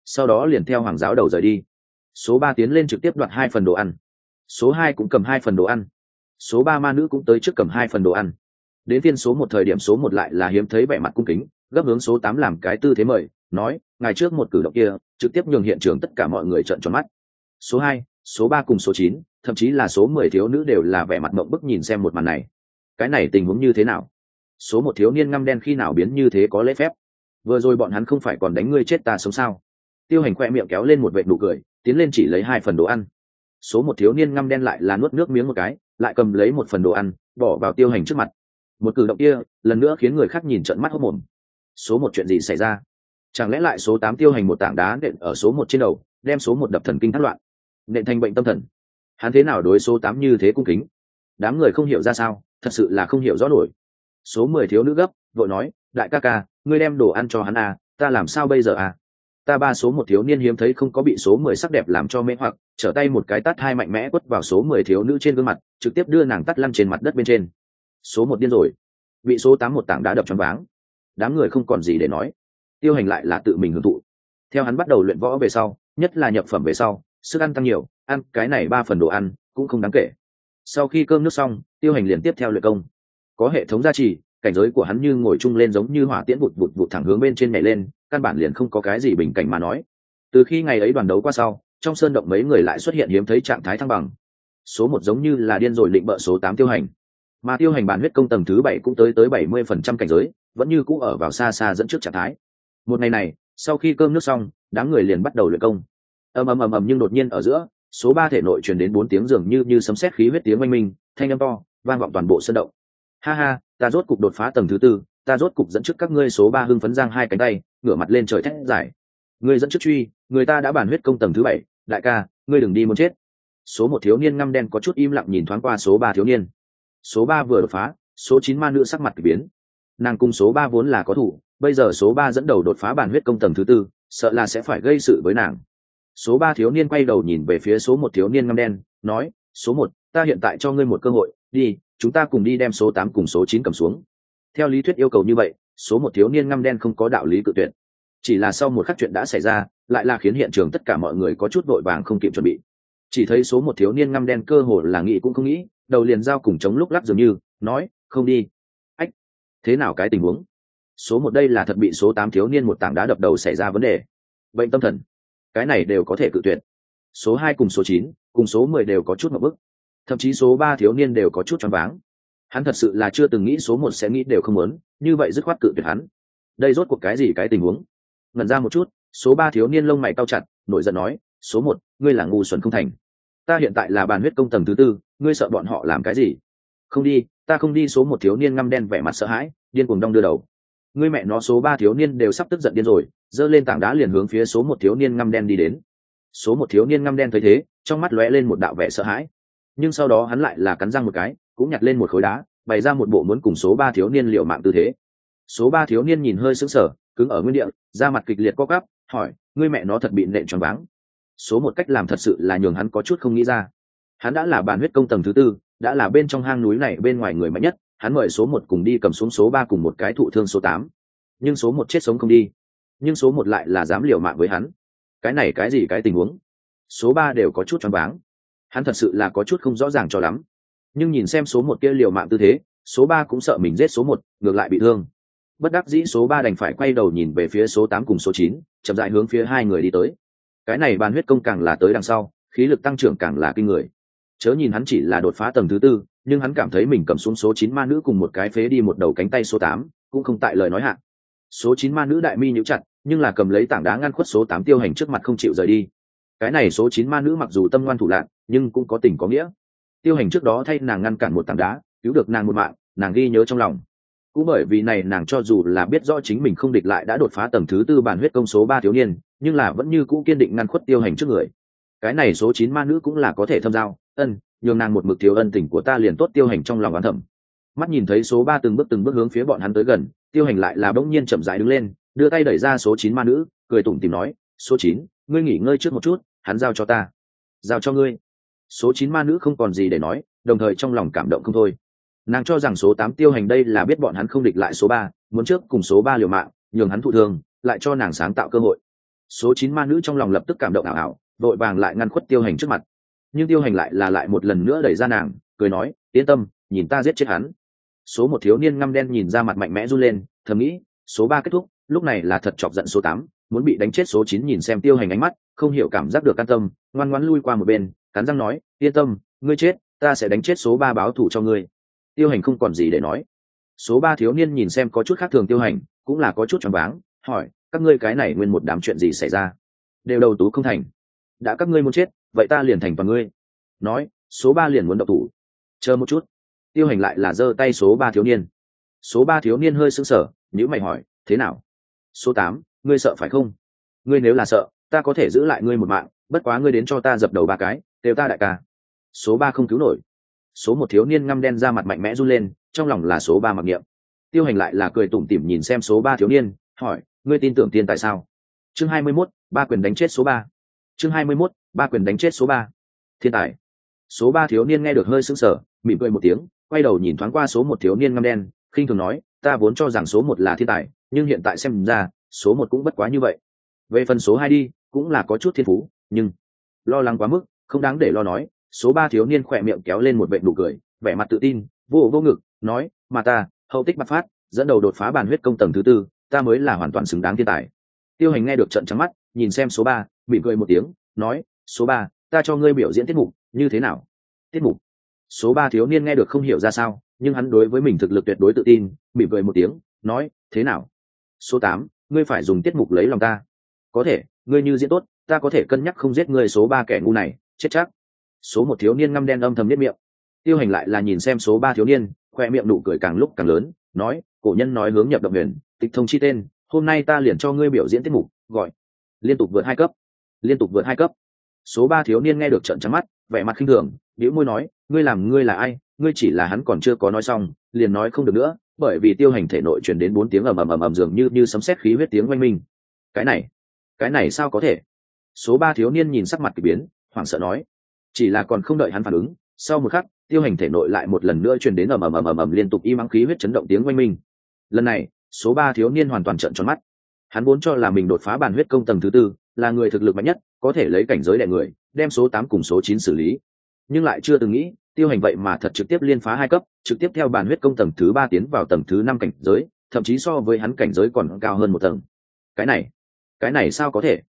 sau đó liền theo hoàng giáo đầu rời đi. Số 3 tiến lên trực tiếp đoạt 2 phần đồ ăn. Số 2 cũng cầm 2 phần đồ ăn. Số 3 ma nữ cũng tới trước cầm 2 phần đồ ăn. Đến phiên số 1 thời điểm số 1 lại là hiếm thấy vẻ mặt cung kính, gấp hướng số 8 làm cái tư thế mời, nói, ngài trước một cử động kia, trực tiếp nhường hiện trường tất cả mọi người trợn tròn mắt. Số 2, số 3 cùng số 9, thậm chí là số 10 thiếu nữ đều là vẻ mặt mộng bức nhìn xem một màn này. Cái này tình huống như thế nào? Số 1 thiếu niên ngăm đen khi nào biến như thế có lễ phép? Vừa rồi bọn hắn không phải còn đánh ngươi chết ta sống sao? Tiêu Hành khoe miệng kéo lên một vệt nụ cười, tiến lên chỉ lấy 2 phần đồ ăn. Số 1 thiếu niên ngăm đen lại là nuốt nước miếng một cái, lại cầm lấy 1 phần đồ ăn, bỏ vào Tiêu Hành trước mặt. Một cử động kia, lần nữa khiến người khác nhìn trợn mắt hốt mồm. Số 1 chuyện gì xảy ra? Chẳng lẽ lại số 8 Tiêu Hành một tảng đá nện ở số 1 trên đầu, đem số 1 đập thần kinh thất loạn, nện thành bệnh tâm thần? Hắn thế nào đối số 8 như thế cung kính? Đám người không hiểu ra sao, thật sự là không hiểu rõ nổi. Số 10 thiếu nữ gấp, vội nói, đại ca ca, ngươi đem đồ ăn cho hắn à, ta làm sao bây giờ à? Ta ba số 1 thiếu niên hiếm thấy không có bị số 10 sắc đẹp làm cho mê hoặc, trở tay một cái tát hai mạnh mẽ quất vào số 10 thiếu nữ trên gương mặt, trực tiếp đưa nàng tát lăn trên mặt đất bên trên. Số 1 điên rồi, bị số 8 một tảng đá đập choáng váng. Đám người không còn gì để nói. Tiêu Hành lại là tự mình hưởng thụ. Theo hắn bắt đầu luyện võ về sau, nhất là nhập phẩm về sau, sức ăn tăng nhiều, ăn cái này 3 phần đồ ăn cũng không đáng kể. Sau khi cơm nước xong, Tiêu Hành liền tiếp theo luyện công. Có hệ thống gia trì, cảnh giới của hắn như ngồi chung lên giống như hỏa tiễn vụt vụt vụt thẳng hướng bên trên nhảy lên, căn bản liền không có cái gì bình cảnh mà nói. Từ khi ngày ấy đoàn đấu qua sau, trong sơn động mấy người lại xuất hiện hiếm thấy trạng thái thăng bằng. Số 1 giống như là điên rồi định bợ số 8 Tiêu Hành, mà Tiêu Hành bản huyết công tầng thứ 7 cũng tới 70% cảnh giới, vẫn như cũ ở vào xa xa dẫn trước trạng thái. Một ngày này, sau khi cơm nước xong, đám người liền bắt đầu luyện công. Ầm ầm ầm ầm, nhưng đột nhiên ở giữa, số 3 thể nội truyền đến 4 tiếng dường như sấm sét khí huyết tiếng oanh minh, thanh âm to, vang vọng toàn bộ sơn động. Ha ha, ta rốt cục đột phá tầng thứ 4, ta rốt cục dẫn trước các ngươi. Số 3 hưng phấn giang hai cánh tay, ngửa mặt lên trời thét giải. Ngươi dẫn trước truy, người ta đã bản huyết công tầng thứ 7, đại ca, ngươi đừng đi muốn chết. Số 1 thiếu niên ngăm đen có chút im lặng nhìn thoáng qua số 3 thiếu niên. Số 3 vừa đột phá, số 9 ma nữ sắc mặt kỳ biến. Nàng cùng số 3 vốn là có thủ, bây giờ số 3 dẫn đầu đột phá bản huyết công tầng thứ 4, sợ là sẽ phải gây sự với nàng. Số 3 thiếu niên quay đầu nhìn về phía số 1 thiếu niên ngăm đen, nói, số 1, ta hiện tại cho ngươi một cơ hội, đi, chúng ta cùng đi đem số 8 cùng số 9 cầm xuống. Theo lý thuyết yêu cầu như vậy, số 1 thiếu niên ngăm đen không có đạo lý cự tuyệt. Chỉ là sau một khắc chuyện đã xảy ra, lại là khiến hiện trường tất cả mọi người có chút vội vàng không kịp chuẩn bị. Chỉ thấy số 1 thiếu niên ngăm đen cơ hồ là nghĩ cũng không nghĩ, đầu liền dao cùng chống lúc lắc dường như, nói, không đi. Ách, thế nào cái tình huống? Số 1 đây là thật bị số 8 thiếu niên một tảng đá đập đầu xảy ra vấn đề. Bệnh tâm thần, cái này đều có thể cự tuyệt. Số 2 cùng số 9, cùng số 10 đều có chút ngộp bức. Thậm chí số 3 thiếu niên đều có chút choáng váng. Hắn thật sự là chưa từng nghĩ số 1 sẽ nghĩ đều không muốn, như vậy dứt khoát cự tuyệt hắn. Đây rốt cuộc cái gì cái tình huống? Ngẩn ra một chút, số 3 thiếu niên lông mày cau chặt, nổi giận nói, số 1, ngươi là ngu xuẩn không thành. Ta hiện tại là bàn huyết công tầng thứ 4, ngươi sợ bọn họ làm cái gì? Không đi, ta không đi. Số 1 thiếu niên ngăm đen vẻ mặt sợ hãi, điên cuồng đong đưa đầu. Ngươi mẹ nó, số 3 thiếu niên đều sắp tức giận điên rồi, giơ lên tảng đá liền hướng phía số 1 thiếu niên ngăm đen đi đến. Số 1 thiếu niên ngăm đen thấy thế, trong mắt lóe lên một đạo vẻ sợ hãi, nhưng sau đó hắn lại là cắn răng một cái, cũng nhặt lên một khối đá, bày ra một bộ muốn cùng số 3 thiếu niên liều mạng tư thế. Số 3 thiếu niên nhìn hơi sững sờ, cứng ở nguyên địa, da mặt kịch liệt co quắp, hỏi, ngươi mẹ nó thật bị nện choáng váng. Số 1 cách làm thật sự là nhường hắn có chút không nghĩ ra. Hắn đã là bản huyết công tầng thứ 4, đã là bên trong hang núi này bên ngoài người mạnh nhất, hắn mời số 1 cùng đi cầm xuống số 3 cùng một cái thụ thương số 8. Nhưng số 1 chết sống không đi. Nhưng số 1 lại là dám liều mạng với hắn. Cái này cái gì cái tình huống? Số 3 đều có chút choáng váng. Hắn thật sự là có chút không rõ ràng cho lắm. Nhưng nhìn xem số 1 kia liều mạng tư thế, số 3 cũng sợ mình giết số 1, ngược lại bị thương. Bất đắc dĩ số 3 đành phải quay đầu nhìn về phía số 8 cùng số 9, chậm rãi hướng phía hai người đi tới. Cái này bàn huyết công càng là tới đằng sau, khí lực tăng trưởng càng là kinh người. Chớ nhìn hắn chỉ là đột phá tầng thứ 4, nhưng hắn cảm thấy mình cầm xuống số 9 ma nữ cùng một cái phế đi một đầu cánh tay số 8, cũng không tại lời nói hạ. Số 9 ma nữ đại mi nhíu chặt, nhưng là cầm lấy tảng đá ngăn khuất số 8 Tiêu Hành trước mặt không chịu rời đi. Cái này số 9 ma nữ mặc dù tâm ngoan thủ lạn, nhưng cũng có tình có nghĩa. Tiêu Hành trước đó thay nàng ngăn cản một tảng đá, cứu được nàng một mạng, nàng ghi nhớ trong lòng. Cũng bởi vì này nàng cho dù là biết rõ chính mình không địch lại đã đột phá tầng thứ 4 bản huyết công số 3 thiếu niên, nhưng là vẫn như cũ kiên định ngăn khuất Tiêu Hành trước người. Cái này số 9 ma nữ cũng là có thể thâm giao, nhường nàng một mực thiếu ân tình của ta liền tốt. Tiêu Hành trong lòng oán thầm. Mắt nhìn thấy số 3 từng bước hướng phía bọn hắn tới gần, Tiêu Hành lại là bỗng nhiên chậm rãi đứng lên, đưa tay đẩy ra số 9 ma nữ, cười tủm tỉm nói, số 9, ngươi nghỉ ngơi trước một chút, hắn giao cho ta. Giao cho ngươi? Số 9 ma nữ không còn gì để nói, đồng thời trong lòng cảm động không thôi. Nàng cho rằng số 8 Tiêu Hành đây là biết bọn hắn không địch lại số 3, muốn trước cùng số 3 liều mạng, nhường hắn thụ thương, lại cho nàng sáng tạo cơ hội. Số 9 ma nữ trong lòng lập tức cảm động ảo ảo, vội vàng lại ngăn khuất Tiêu Hành trước mặt. Nhưng Tiêu Hành lại một lần nữa đẩy ra nàng, cười nói, yên tâm, nhìn ta giết chết hắn. Số 1 thiếu niên ngăm đen nhìn ra mặt mạnh mẽ run lên, thầm nghĩ, số 3 kết thúc, lúc này là thật chọc giận số 8, muốn bị đánh chết. Số 9 nhìn xem Tiêu Hành ánh mắt, không hiểu cảm giác được an tâm, ngoan ngoãn lui qua một bên, cắn răng nói, yên tâm, ngươi chết, ta sẽ đánh chết số 3 báo thù cho ngươi. Tiêu Hành không còn gì để nói. Số 3 thiếu niên nhìn xem có chút khác thường Tiêu Hành, cũng là có chút choáng váng, hỏi, các ngươi cái này nguyên một đám chuyện gì xảy ra? Đều đầu tú không thành. Đã các ngươi muốn chết, vậy ta liền thành toàn ngươi. Nói, số 3 liền muốn động thủ. Chờ một chút. Tiêu Hành lại là giơ tay số 3 thiếu niên. Số 3 thiếu niên hơi sững sờ, nhíu mày hỏi, thế nào? Số 8, ngươi sợ phải không? Ngươi nếu là sợ, ta có thể giữ lại ngươi một mạng, bất quá ngươi đến cho ta dập đầu 3 cái, đều ta đại ca. Số 3 không cứu nổi. Số 1 thiếu niên ngăm đen ra mặt mạnh mẽ run lên, trong lòng là số 3 mặc niệm. Tiêu Hành lại là cười tủm tỉm nhìn xem số 3 thiếu niên, hỏi, ngươi tin tưởng tiên tại sao? Chương 21, ba quyền đánh chết số 3. Chương 21, ba quyền đánh chết số 3. Thiên tài. Số 3 thiếu niên nghe được hơi sững sờ, mỉm cười một tiếng, quay đầu nhìn thoáng qua số 1 thiếu niên ngăm đen, khinh thường nói, ta vốn cho rằng số 1 là thiên tài, nhưng hiện tại xem ra, số 1 cũng bất quá như vậy. Về phần số 2 đi, cũng là có chút thiên phú, nhưng lo lắng quá mức, không đáng để lo nói. Số 3 thiếu niên khỏe miệng kéo lên một vệt nụ cười, vẻ mặt tự tin, vô ngực, nói, mà ta, hậu tích bạc phát, dẫn đầu đột phá bản huyết công tầng thứ 4, ta mới là hoàn toàn xứng đáng thiên tài. Tiêu Hành nghe được trợn trắng mắt, nhìn xem số 3, mỉm cười một tiếng, nói, số 3, ta cho ngươi biểu diễn tiết mục, như thế nào? Tiết mục? Số 3 thiếu niên nghe được không hiểu ra sao, nhưng hắn đối với mình thực lực tuyệt đối tự tin, mỉm cười một tiếng, nói, thế nào? Số 8, ngươi phải dùng tiết mục lấy lòng ta. Có thể, ngươi như diễn tốt, ta có thể cân nhắc không giết ngươi. Số 3 kẻ ngu này, chết chắc. Số 1 thiếu niên ngăm đen âm thầm nhếch miệng. Tiêu Hành lại là nhìn xem số 3 thiếu niên, khoe miệng nụ cười càng lúc càng lớn, nói, cổ nhân nói hướng nhập động huyền, tịch thông chi tên, hôm nay ta liền cho ngươi biểu diễn tiết mục, gọi liên tục vượt 2 cấp. Liên tục vượt 2 cấp. Số 3 thiếu niên nghe được trợn trắng mắt, vẻ mặt khinh thường, bĩu môi nói, ngươi là ai? Ngươi chỉ là hắn còn chưa có nói xong, liền nói không được nữa, bởi vì Tiêu Hành thể nội truyền đến 4 tiếng ầm dường như sấm sét khí huyết tiếng oanh minh. Cái này sao có thể? Số 3 thiếu niên nhìn sắc mặt kỳ biến, hoảng sợ nói. Chỉ là còn không đợi hắn phản ứng, sau một khắc, Tiêu Hành thể nội lại một lần nữa truyền đến ầm liên tục im ắng khí huyết chấn động tiếng oanh minh. Lần này, số 3 thiếu niên hoàn toàn trợn tròn mắt. Hắn vốn cho là mình đột phá bản huyết công tầng thứ 4, là người thực lực mạnh nhất, có thể lấy cảnh giới đè người, đem số 8 cùng số 9 xử lý. Nhưng lại chưa từng nghĩ, Tiêu Hành vậy mà thật trực tiếp liên phá 2 cấp, trực tiếp theo bản huyết công tầng thứ 3 tiến vào tầng thứ 5 cảnh giới, thậm chí so với hắn cảnh giới còn cao hơn một tầng. Cái này sao có thể?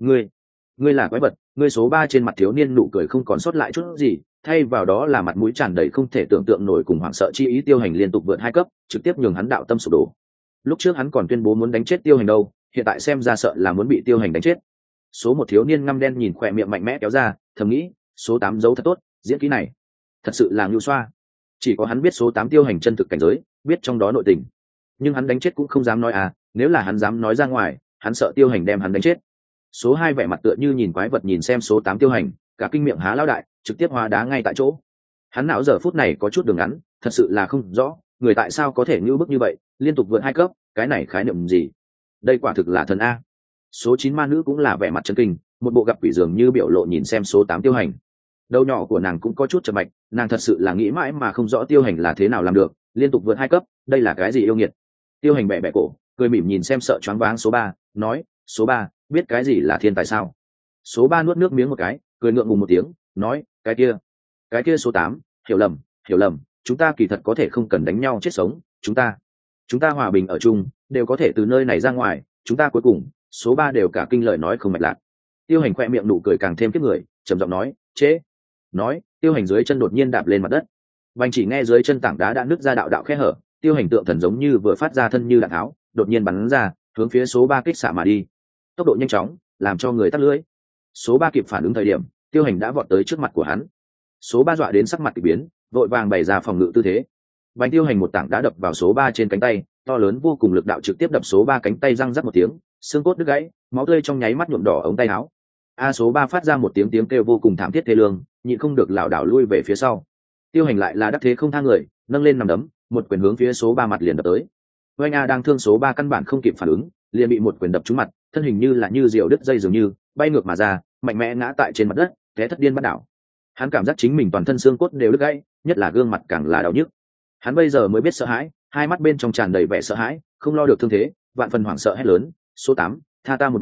Ngươi là quái vật. Ngươi số 3 trên mặt thiếu niên nụ cười không còn sót lại chút gì, thay vào đó là mặt mũi tràn đầy không thể tưởng tượng nổi cùng hoảng sợ chi ý. Tiêu Hành liên tục vượt 2 cấp, trực tiếp nhường hắn đạo tâm sụp đổ. Lúc trước hắn còn tuyên bố muốn đánh chết Tiêu Hành đâu, hiện tại xem ra sợ là muốn bị Tiêu Hành đánh chết. Số 1 thiếu niên ngăm đen nhìn khỏe miệng mạnh mẽ kéo ra, thầm nghĩ, số 8 giấu thật tốt, diễn kỹ này thật sự là ngưu xoa. Chỉ có hắn biết số 8 Tiêu Hành chân thực cảnh giới, biết trong đó nội tình, nhưng hắn đánh chết cũng không dám nói à, nếu là hắn dám nói ra ngoài, hắn sợ Tiêu Hành đem hắn đánh chết. Số 2 vẻ mặt tựa như nhìn quái vật nhìn xem số 8 Tiêu Hành, cả kinh miệng há lao đại, trực tiếp hóa đá ngay tại chỗ. Hắn não giờ phút này có chút đường ngắn, thật sự là không rõ, người tại sao có thể ngưu bức như vậy, liên tục vượt 2 cấp, cái này khái niệm gì? Đây quả thực là thần a. Số 9 ma nữ cũng là vẻ mặt chấn kinh, một bộ gặp quỷ dường như biểu lộ nhìn xem số 8 Tiêu Hành. Đầu nhỏ của nàng cũng có chút chậm mạch, nàng thật sự là nghĩ mãi mà không rõ Tiêu Hành là thế nào làm được, liên tục vượt 2 cấp, đây là cái gì yêu nghiệt. Tiêu Hành bẻ bẻ cổ, cười mỉm nhìn xem sợ choáng váng số 3, nói, số 3, biết cái gì là thiên tài sao? Số 3 nuốt nước miếng một cái, cười ngượng ngùng một tiếng, nói, cái kia số 8, hiểu lầm, chúng ta kỳ thật có thể không cần đánh nhau chết sống, chúng ta hòa bình ở chung, đều có thể từ nơi này ra ngoài, chúng ta cuối cùng, số 3 đều cả kinh lời nói không mạch lạc. Tiêu Hành khoe miệng nụ cười càng thêm kiếp người, trầm giọng nói, chế. Nói, Tiêu Hành dưới chân đột nhiên đạp lên mặt đất. Vành chỉ nghe dưới chân tảng đá đã nứt ra đạo khe hở, Tiêu Hành tượng thần giống như vừa phát ra thân như đạn tháo, đột nhiên bắn ra, hướng phía số 3 kích xạ mà đi. Tốc độ nhanh chóng, làm cho người tắt lưỡi. Số 3 kịp phản ứng thời điểm, Tiêu Hành đã vọt tới trước mặt của hắn. Số 3 dọa đến sắc mặt kỳ biến, vội vàng bày ra phòng ngự tư thế. Vành Tiêu Hành một tảng đá đập vào số 3 trên cánh tay, to lớn vô cùng lực đạo trực tiếp đập số 3 cánh tay răng rắc một tiếng, xương cốt đứt gãy, máu tươi trong nháy mắt nhuộm đỏ ống tay áo. Số 3 phát ra một tiếng kêu vô cùng thảm thiết thê lương, nhịn không được lảo đảo lui về phía sau. Tiêu Hành lại là đắc thế không tha người, nâng lên nằm đấm, một quyền hướng phía số 3 mặt liền đập tới. Oanh đang thương số 3 căn bản không kịp phản ứng, liền bị một quyền đập trúng mặt, thân hình như là như diều đứt dây dường như bay ngược mà ra, mạnh mẽ ngã tại trên mặt đất, té thất điên bắt đảo. Hắn cảm giác chính mình toàn thân xương cốt đều đứt gãy, nhất là gương mặt càng là đau nhức. Hắn bây giờ mới biết sợ hãi, hai mắt bên trong tràn đầy vẻ sợ hãi, không lo được thương thế, vạn phần hoảng sợ hét lớn, số 8, tha ta một mạng,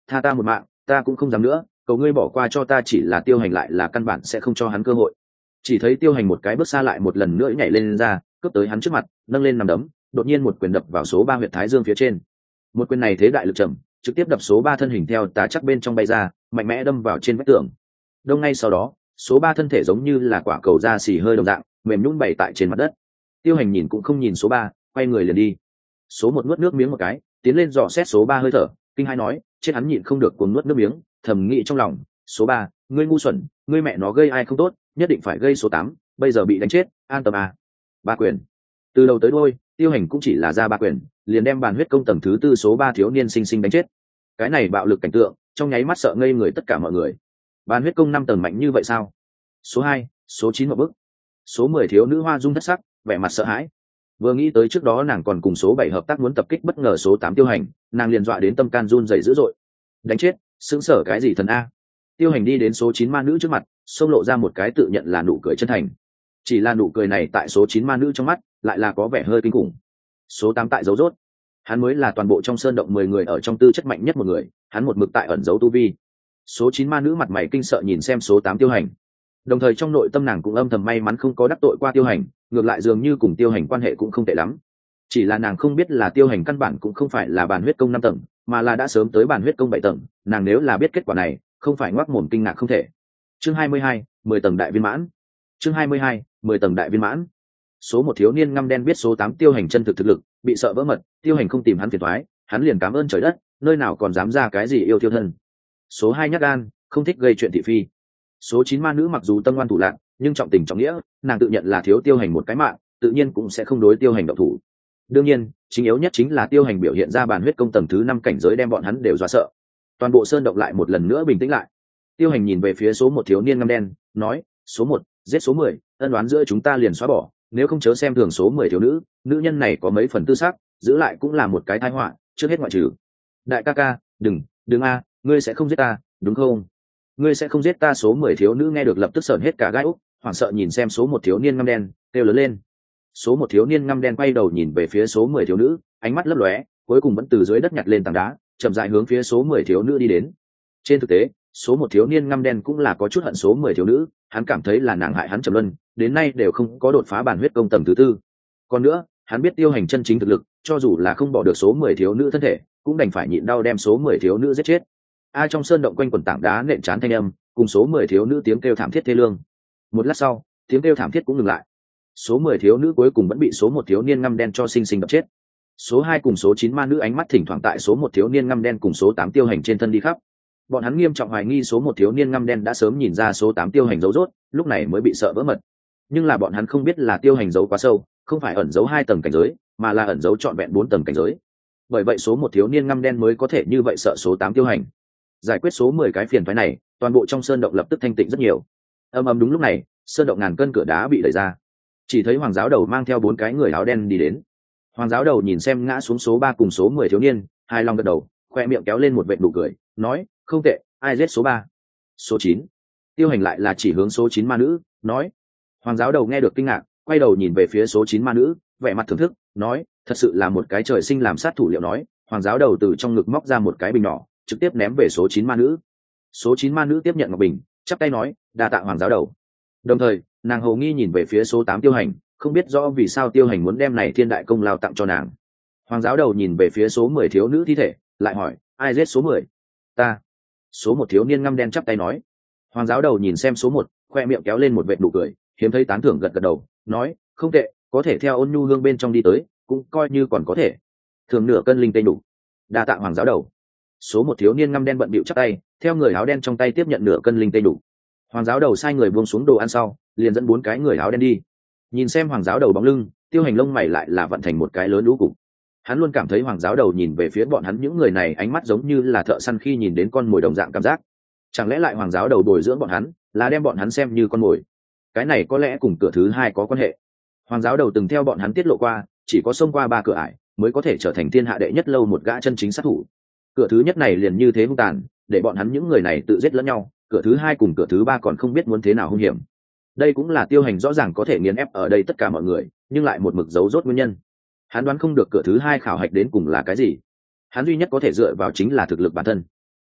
tha ta một mạng, ta cũng không dám nữa, cầu ngươi bỏ qua cho ta. Chỉ là Tiêu Hành lại là căn bản sẽ không cho hắn cơ hội. Chỉ thấy Tiêu Hành một cái bước xa lại một lần nữa nhảy lên ra, cướp tới hắn trước mặt, nâng lên nằm đấm, đột nhiên một quyền đập vào số 3 huyệt thái dương phía trên. Một quyền này thế đại lực trầm, trực tiếp đập số 3 thân hình theo tá chắc bên trong bay ra, mạnh mẽ đâm vào trên vách tường. Đông ngay sau đó, số 3 thân thể giống như là quả cầu da xì hơi đồng dạng, mềm nhũn bày tại trên mặt đất. Tiêu Hành nhìn cũng không nhìn số 3, quay người liền đi. Số 1 nuốt nước miếng một cái, tiến lên dò xét số 3 hơi thở, kinh hai nói, chết. Hắn nhịn không được cuồng nuốt nước miếng, thầm nghĩ trong lòng, số 3, ngươi ngu xuẩn, ngươi mẹ nó gây ai không tốt, nhất định phải gây số 8, bây giờ bị đánh chết, an tâm à. Ba quyền. Từ đầu tới đuôi, Tiêu Hành cũng chỉ là ra ba quyền, liền đem bàn huyết công tầng thứ 4 số 3 thiếu niên sinh sinh đánh chết. Cái này bạo lực cảnh tượng, trong nháy mắt sợ ngây người tất cả mọi người. Bàn huyết công 5 tầng mạnh như vậy sao? Số 2, số 9 một bước. Số 10 thiếu nữ hoa dung thất sắc, vẻ mặt sợ hãi. Vừa nghĩ tới trước đó nàng còn cùng số 7 hợp tác muốn tập kích bất ngờ số 8 Tiêu Hành, nàng liền dọa đến tâm can run rẩy dữ dội. Đánh chết, sững sở cái gì thần a? Tiêu Hành đi đến số 9 ma nữ trước mặt, xông lộ ra một cái tự nhận là nụ cười chân thành. Chỉ là nụ cười này tại số 9 ma nữ trong mắt, lại là có vẻ hơi kinh khủng. Số 8 tại giấu rốt. Hắn mới là toàn bộ trong sơn động 10 người ở trong tư chất mạnh nhất một người, hắn một mực tại ẩn giấu tu vi. Số 9 ma nữ mặt mày kinh sợ nhìn xem số 8 Tiêu Hành. Đồng thời trong nội tâm nàng cũng âm thầm may mắn không có đắc tội qua Tiêu Hành, ngược lại dường như cùng Tiêu Hành quan hệ cũng không tệ lắm. Chỉ là nàng không biết là Tiêu Hành căn bản cũng không phải là bàn huyết công 5 tầng, mà là đã sớm tới bàn huyết công 7 tầng, nàng nếu là biết kết quả này, không phải ngoác mồm kinh ngạc không thể. Chương 22, 10 tầng đại viên mãn. Chương 22, 10 tầng đại viên mãn. Số 1 thiếu niên ngăm đen biết số 8 Tiêu Hành chân thực thực lực, bị sợ vỡ mật, Tiêu Hành không tìm hắn phiền toái, hắn liền cảm ơn trời đất, nơi nào còn dám ra cái gì yêu tiêu thân. Số 2 nhát gan, không thích gây chuyện thị phi. Số 9 ma nữ mặc dù tâm ngoan thủ lạn, nhưng trọng tình trọng nghĩa, nàng tự nhận là thiếu Tiêu Hành một cái mạng, tự nhiên cũng sẽ không đối Tiêu Hành động thủ. Đương nhiên, chính yếu nhất chính là Tiêu Hành biểu hiện ra bàn huyết công tầng thứ 5 cảnh giới đem bọn hắn đều dọa sợ. Toàn bộ sơn động lại một lần nữa bình tĩnh lại. Tiêu Hành nhìn về phía số 1 thiếu niên ngăm đen, nói, số 1, giết số 10, ân oán giữa chúng ta liền xóa bỏ, nếu không chớ xem thường số 10 thiếu nữ, nữ nhân này có mấy phần tư sắc, giữ lại cũng là một cái tai họa, trước hết ngoại trừ. Đại ca ca, đừng a, ngươi sẽ không giết ta, đúng không? Ngươi sẽ không giết ta. Số 10 thiếu nữ nghe được lập tức sởn hết cả gai ốc, hoảng sợ nhìn xem số 1 thiếu niên ngăm đen, kêu lớn lên. Số 1 thiếu niên ngăm đen quay đầu nhìn về phía số 10 thiếu nữ, ánh mắt lấp lóe, cuối cùng vẫn từ dưới đất nhặt lên tảng đá, chậm rãi hướng phía số 10 thiếu nữ đi đến. Trên thực tế, số 1 thiếu niên ngăm đen cũng là có chút hận số 10 thiếu nữ, hắn cảm thấy là nàng hại hắn trầm luân, đến nay đều không có đột phá bản huyết công tầng thứ 4. Còn nữa, hắn biết Tiêu Hành chân chính thực lực, cho dù là không bỏ được số 10 thiếu nữ thân thể, cũng đành phải nhịn đau đem số 10 thiếu nữ giết chết. Trong sơn động quanh quần tảng đá nện chán thanh âm, cùng số 10 thiếu nữ tiếng kêu thảm thiết thê lương. Một lát sau, tiếng kêu thảm thiết cũng ngừng lại. Số 10 thiếu nữ cuối cùng vẫn bị số 1 thiếu niên ngăm đen cho sinh sinh đập chết. Số 2 cùng số 9 ma nữ ánh mắt thỉnh thoảng tại số 1 thiếu niên ngăm đen cùng số 8 Tiêu Hành trên thân đi khắp. Bọn hắn nghiêm trọng hoài nghi số 1 thiếu niên ngăm đen đã sớm nhìn ra số 8 Tiêu Hành giấu rốt, lúc này mới bị sợ vỡ mật. Nhưng là bọn hắn không biết là Tiêu Hành giấu quá sâu, không phải ẩn giấu 2 tầng cảnh giới, mà là ẩn giấu trọn vẹn 4 tầng cảnh giới. Bởi vậy số 1 thiếu niên ngăm đen mới có thể như vậy sợ số 8 Tiêu Hành. Giải quyết số 10 cái phiền toái này, toàn bộ trong sơn động lập tức thanh tịnh rất nhiều. Đúng lúc này, sơn động ngàn cân cửa đá bị đẩy ra. Chỉ thấy Hoàng giáo đầu mang theo 4 cái người áo đen đi đến. Hoàng giáo đầu nhìn xem ngã xuống số 3 cùng số 10 thiếu niên, hài lòng gật đầu, khoe miệng kéo lên một vệt nụ cười, nói, không tệ, ai giết số 3? Số 9. Tiêu Hành lại là chỉ hướng số 9 ma nữ, nói. Hoàng giáo đầu nghe được kinh ngạc, quay đầu nhìn về phía số 9 ma nữ, vẻ mặt thưởng thức, nói, thật sự là một cái trời sinh làm sát thủ liệu. Nói, Hoàng giáo đầu từ trong ngực móc ra một cái bình nhỏ, trực tiếp ném về số 9 ma nữ. Số 9 ma nữ tiếp nhận ngọc bình, chắp tay nói, đa tạ Hoàng giáo đầu. Đồng thời, nàng hầu nghi nhìn về phía số 8 Tiêu Hành, không biết rõ vì sao Tiêu Hành muốn đem này thiên đại công lao tặng cho nàng. Hoàng giáo đầu nhìn về phía số 10 thiếu nữ thi thể, lại hỏi, ai giết số 10? Ta. Số 1 thiếu niên ngăm đen chắp tay nói. Hoàng giáo đầu nhìn xem số 1, khoe miệng kéo lên một vệt nụ cười, hiếm thấy tán thưởng gật gật đầu, nói, không tệ, có thể theo Ôn Nhu Hương bên trong đi tới, cũng coi như còn có thể. Thường nửa cân linh tây đủ. Đa tạ Hoàng giáo đầu. Số 1 thiếu niên ngăm đen bận bịu chắp tay, theo người áo đen trong tay tiếp nhận nửa cân linh tây đủ. Hoàng giáo đầu sai người buông xuống đồ ăn sau, liền dẫn 4 cái người áo đen đi. Nhìn xem Hoàng giáo đầu bóng lưng, Tiêu Hành lông mày lại là vận thành một cái lớn lũ cục. Hắn luôn cảm thấy Hoàng giáo đầu nhìn về phía bọn hắn những người này ánh mắt giống như là thợ săn khi nhìn đến con mồi đồng dạng cảm giác. Chẳng lẽ lại Hoàng giáo đầu bồi dưỡng bọn hắn, là đem bọn hắn xem như con mồi? Cái này có lẽ cùng cửa thứ 2 có quan hệ. Hoàng giáo đầu từng theo bọn hắn tiết lộ qua, chỉ có xông qua 3 cửa ải mới có thể trở thành thiên hạ đệ nhất lâu một gã chân chính sát thủ. Cửa thứ nhất này liền như thế hung tàn, để bọn hắn những người này tự giết lẫn nhau, cửa thứ 2 cùng cửa thứ 3 còn không biết muốn thế nào hung hiểm. Đây cũng là Tiêu Hành rõ ràng có thể nghiền ép ở đây tất cả mọi người, nhưng lại một mực giấu rốt nguyên nhân. Hắn đoán không được cửa thứ 2 khảo hạch đến cùng là cái gì. Hắn duy nhất có thể dựa vào chính là thực lực bản thân.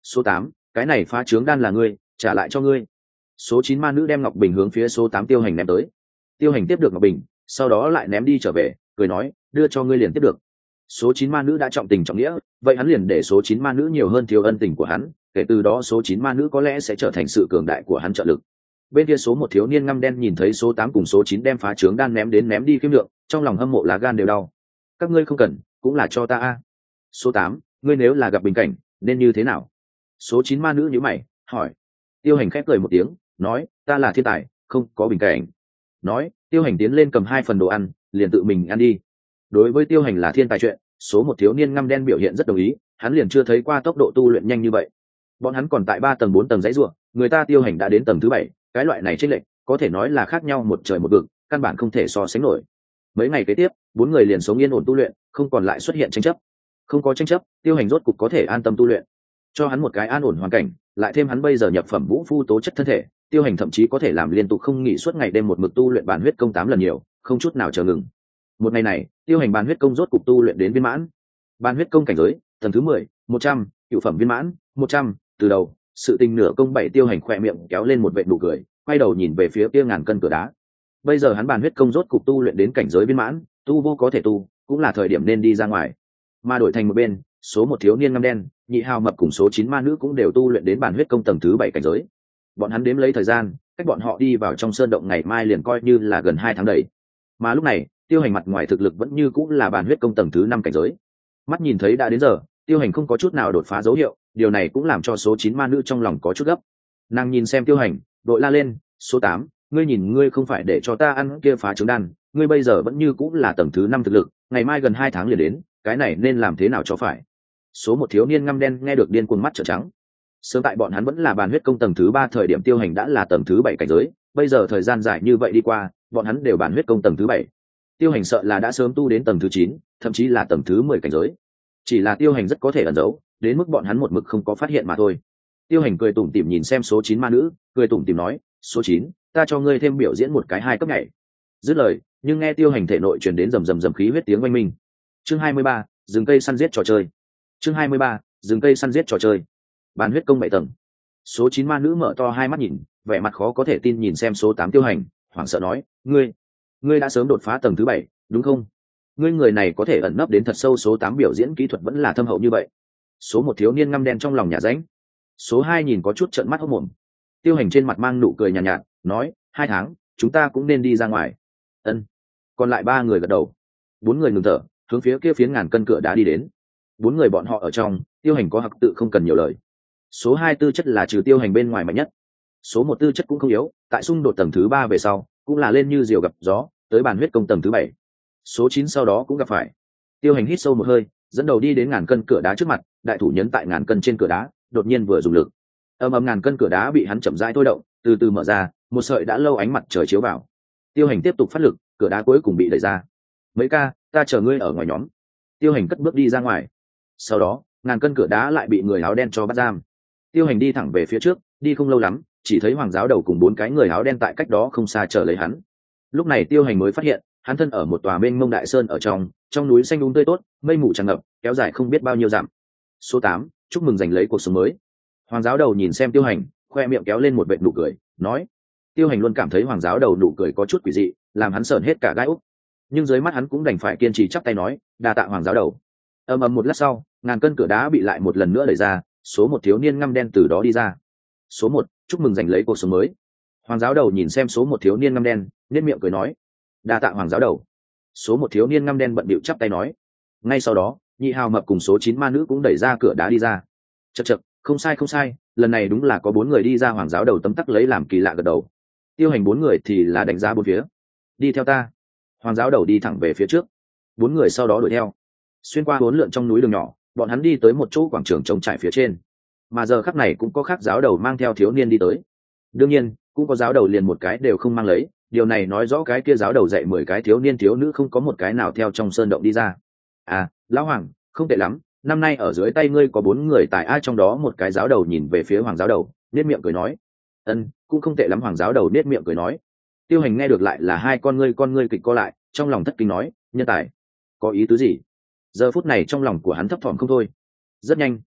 Số 8, cái này phá trướng đan là ngươi, trả lại cho ngươi. Số 9 ma nữ đem ngọc bình hướng phía số 8 Tiêu Hành ném tới. Tiêu Hành tiếp được ngọc bình, sau đó lại ném đi trở về, cười nói, đưa cho ngươi liền tiếp được. Số 9 ma nữ đã trọng tình trọng nghĩa, vậy hắn liền để số 9 ma nữ nhiều hơn thiếu ân tình của hắn, kể từ đó số 9 ma nữ có lẽ sẽ trở thành sự cường đại của hắn trợ lực. Bên kia số 1 thiếu niên ngăm đen nhìn thấy số 8 cùng số 9 đem phá trướng đan ném đến ném đi kiếm lượng, trong lòng hâm mộ lá gan đều đau. Các ngươi không cần, cũng là cho ta a. Số 8, ngươi nếu là gặp bình cảnh, nên như thế nào? Số 9 ma nữ nhíu mày, hỏi. Tiêu Hành khép cười một tiếng, nói, ta là thiên tài, không có bình cảnh. Nói, Tiêu Hành tiến lên cầm 2 phần đồ ăn, liền tự mình ăn đi. Đối với Tiêu Hành là thiên tài chuyện, số 1 thiếu niên ngăm đen biểu hiện rất đồng ý, hắn liền chưa thấy qua tốc độ tu luyện nhanh như vậy. Bọn hắn còn tại 3 tầng 4 tầng dãy rùa, người ta Tiêu Hành đã đến tầng thứ 7, cái loại này chênh lệch, có thể nói là khác nhau một trời một vực, căn bản không thể so sánh nổi. Mấy ngày kế tiếp, 4 người liền sống yên ổn tu luyện, không còn lại xuất hiện tranh chấp. Không có tranh chấp, Tiêu Hành rốt cục có thể an tâm tu luyện. Cho hắn một cái an ổn hoàn cảnh, lại thêm hắn bây giờ nhập phẩm vũ phu tố chất thân thể, Tiêu Hành thậm chí có thể làm liên tục không nghỉ suốt ngày đêm một mực tu luyện bản huyết công 8 lần nhiều, không chút nào chờ ngừng. Một ngày này, Tiêu Hành bản huyết công rốt cục tu luyện đến viên mãn. Bản huyết công cảnh giới, tầng thứ 10, 100, cửu phẩm viên mãn, 100, từ đầu, sự tình nửa công 7 Tiêu Hành khỏe miệng kéo lên một vệt nụ cười, quay đầu nhìn về phía kia ngàn cân cửa đá. Bây giờ hắn bản huyết công rốt cục tu luyện đến cảnh giới viên mãn, tu vô có thể tu, cũng là thời điểm nên đi ra ngoài. Mà đổi thành một bên, số 1 thiếu niên ngăm đen, nhị hào mập cùng số 9 ma nữ cũng đều tu luyện đến bản huyết công tầng thứ 7 cảnh giới. Bọn hắn đếm lấy thời gian, cách bọn họ đi vào trong sơn động ngày mai liền coi như là gần 2 tháng đầy. Mà lúc này, Tiêu Hành mặt ngoài thực lực vẫn như cũng là bản huyết công tầng thứ 5 cảnh giới. Mắt nhìn thấy đã đến giờ, Tiêu Hành không có chút nào đột phá dấu hiệu, điều này cũng làm cho số 9 ma nữ trong lòng có chút gấp. Nàng nhìn xem Tiêu Hành, đội la lên, số 8, ngươi nhìn ngươi không phải để cho ta ăn kia phá trứng đan, ngươi bây giờ vẫn như cũng là tầng thứ 5 thực lực, ngày mai gần 2 tháng liền đến, cái này nên làm thế nào cho phải? Số 1 thiếu niên ngăm đen nghe được điên cuồng mắt trợn trắng. Sớm tại bọn hắn vẫn là bản huyết công tầng thứ 3 thời điểm Tiêu Hành đã là tầng thứ 7 cảnh giới, bây giờ thời gian dài như vậy đi qua, bọn hắn đều bản huyết công tầng thứ 7. Tiêu Hành sợ là đã sớm tu đến tầng thứ 9, thậm chí là tầng thứ 10 cảnh giới. Chỉ là Tiêu Hành rất có thể ẩn giấu, đến mức bọn hắn một mực không có phát hiện mà thôi. Tiêu Hành cười tủm tỉm nhìn xem số 9 ma nữ, cười tủm tỉm nói, số 9, ta cho ngươi thêm biểu diễn một cái 2 cấp nhảy. Dứt lời, nhưng nghe Tiêu Hành thể nội truyền đến rầm rầm rầm khí huyết tiếng oanh minh. Chương 23, rừng cây săn giết trò chơi. Chương 23, rừng cây săn giết trò chơi. Bản huyết công 7 tầng. Số 9 ma nữ mở to hai mắt nhìn, vẻ mặt khó có thể tin nhìn xem số 8 Tiêu Hành, hoảng sợ nói, ngươi đã sớm đột phá tầng thứ 7, đúng không? Ngươi người này có thể ẩn nấp đến thật sâu, số 8 biểu diễn kỹ thuật vẫn là thâm hậu như vậy. Số 1 thiếu niên ngăm đen trong lòng nhà ránh. Số 2 nhìn có chút trợn mắt hốt mồm. Tiêu Hành trên mặt mang nụ cười nhàn nhạt, nói, 2 tháng, chúng ta cũng nên đi ra ngoài. Ân. Còn lại 3 người gật đầu. 4 người ngừng thở, hướng phía kia phiến ngàn cân cửa đá đi đến. 4 người bọn họ ở trong, Tiêu Hành có hặc tự không cần nhiều lời. Số 2 tư chất là trừ Tiêu Hành bên ngoài mạnh nhất. Số 1 tư chất cũng không yếu, tại xung đột tầng thứ 3 về sau, cũng là lên như diều gặp gió, tới bản huyết công tầng thứ 7. Số 9 sau đó cũng gặp phải. Tiêu Hành hít sâu một hơi, dẫn đầu đi đến ngàn cân cửa đá trước mặt, đại thủ nhấn tại ngàn cân trên cửa đá, đột nhiên vừa dùng lực. Ầm ngàn cân cửa đá bị hắn chậm rãi thôi động, từ từ mở ra, một sợi đã lâu ánh mặt trời chiếu vào. Tiêu Hành tiếp tục phát lực, cửa đá cuối cùng bị đẩy ra. Mấy ca, ta chờ ngươi ở ngoài nhóm. Tiêu Hành cất bước đi ra ngoài. Sau đó, ngàn cân cửa đá lại bị người áo đen cho bắt giam. Tiêu Hành đi thẳng về phía trước, đi không lâu lắm, chỉ thấy hoàng giáo đầu cùng 4 cái người áo đen tại cách đó không xa chờ lấy hắn. Lúc này Tiêu Hành mới phát hiện, hắn thân ở một tòa mênh mông đại sơn ở trong núi xanh um tươi tốt, mây mù tràn ngập, kéo dài không biết bao nhiêu dặm. Số 8, chúc mừng giành lấy cuộc sống mới. Hoàng giáo đầu nhìn xem Tiêu Hành, khoe miệng kéo lên một vệt nụ cười, nói. Tiêu Hành luôn cảm thấy hoàng giáo đầu nụ cười có chút quỷ dị, làm hắn sởn hết cả gai úc. Nhưng dưới mắt hắn cũng đành phải kiên trì chắp tay nói, đa tạ hoàng giáo đầu. Ầm một lát sau, ngàn cân cửa đá bị lại một lần nữa đẩy ra, số 1 thiếu niên ngăm đen từ đó đi ra. Số 1, chúc mừng giành lấy cuộc sống mới. Hoàng giáo đầu nhìn xem số 1 thiếu niên ngăm đen, nhếch miệng cười nói, đa tạ hoàng giáo đầu. Số 1 thiếu niên ngăm đen bận bịu chắp tay nói. Ngay sau đó, nhị hào mập cùng số 9 ma nữ cũng đẩy ra cửa đá đi ra. Chậc, không sai, lần này đúng là có 4 người đi ra. Hoàng giáo đầu tấm tắc lấy làm kỳ lạ gật đầu. Tiêu Hành 4 người thì là đánh giá bốn phía. Đi theo ta. Hoàng giáo đầu đi thẳng về phía trước. 4 người sau đó đuổi theo. Xuyên qua 4 lượn trong núi đường nhỏ, bọn hắn đi tới một chỗ quảng trường trống trải phía trên. Mà giờ khắc này cũng có khác giáo đầu mang theo thiếu niên đi tới. Đương nhiên, cũng có giáo đầu liền một cái đều không mang lấy, điều này nói rõ cái kia giáo đầu dạy 10 cái thiếu niên thiếu nữ không có một cái nào theo trong sơn động đi ra. À, lão hoàng, không tệ lắm, năm nay ở dưới tay ngươi có 4 người tài ai, trong đó một cái giáo đầu nhìn về phía hoàng giáo đầu, nét miệng cười nói. Cũng không tệ lắm. Hoàng giáo đầu nét miệng cười nói. Tiêu Hành nghe được lại là hai con ngươi kịch co lại, trong lòng thất kinh nói, nhân tài, có ý tứ gì? Giờ phút này trong lòng của hắn thấp thỏm không thôi. Rất nhanh,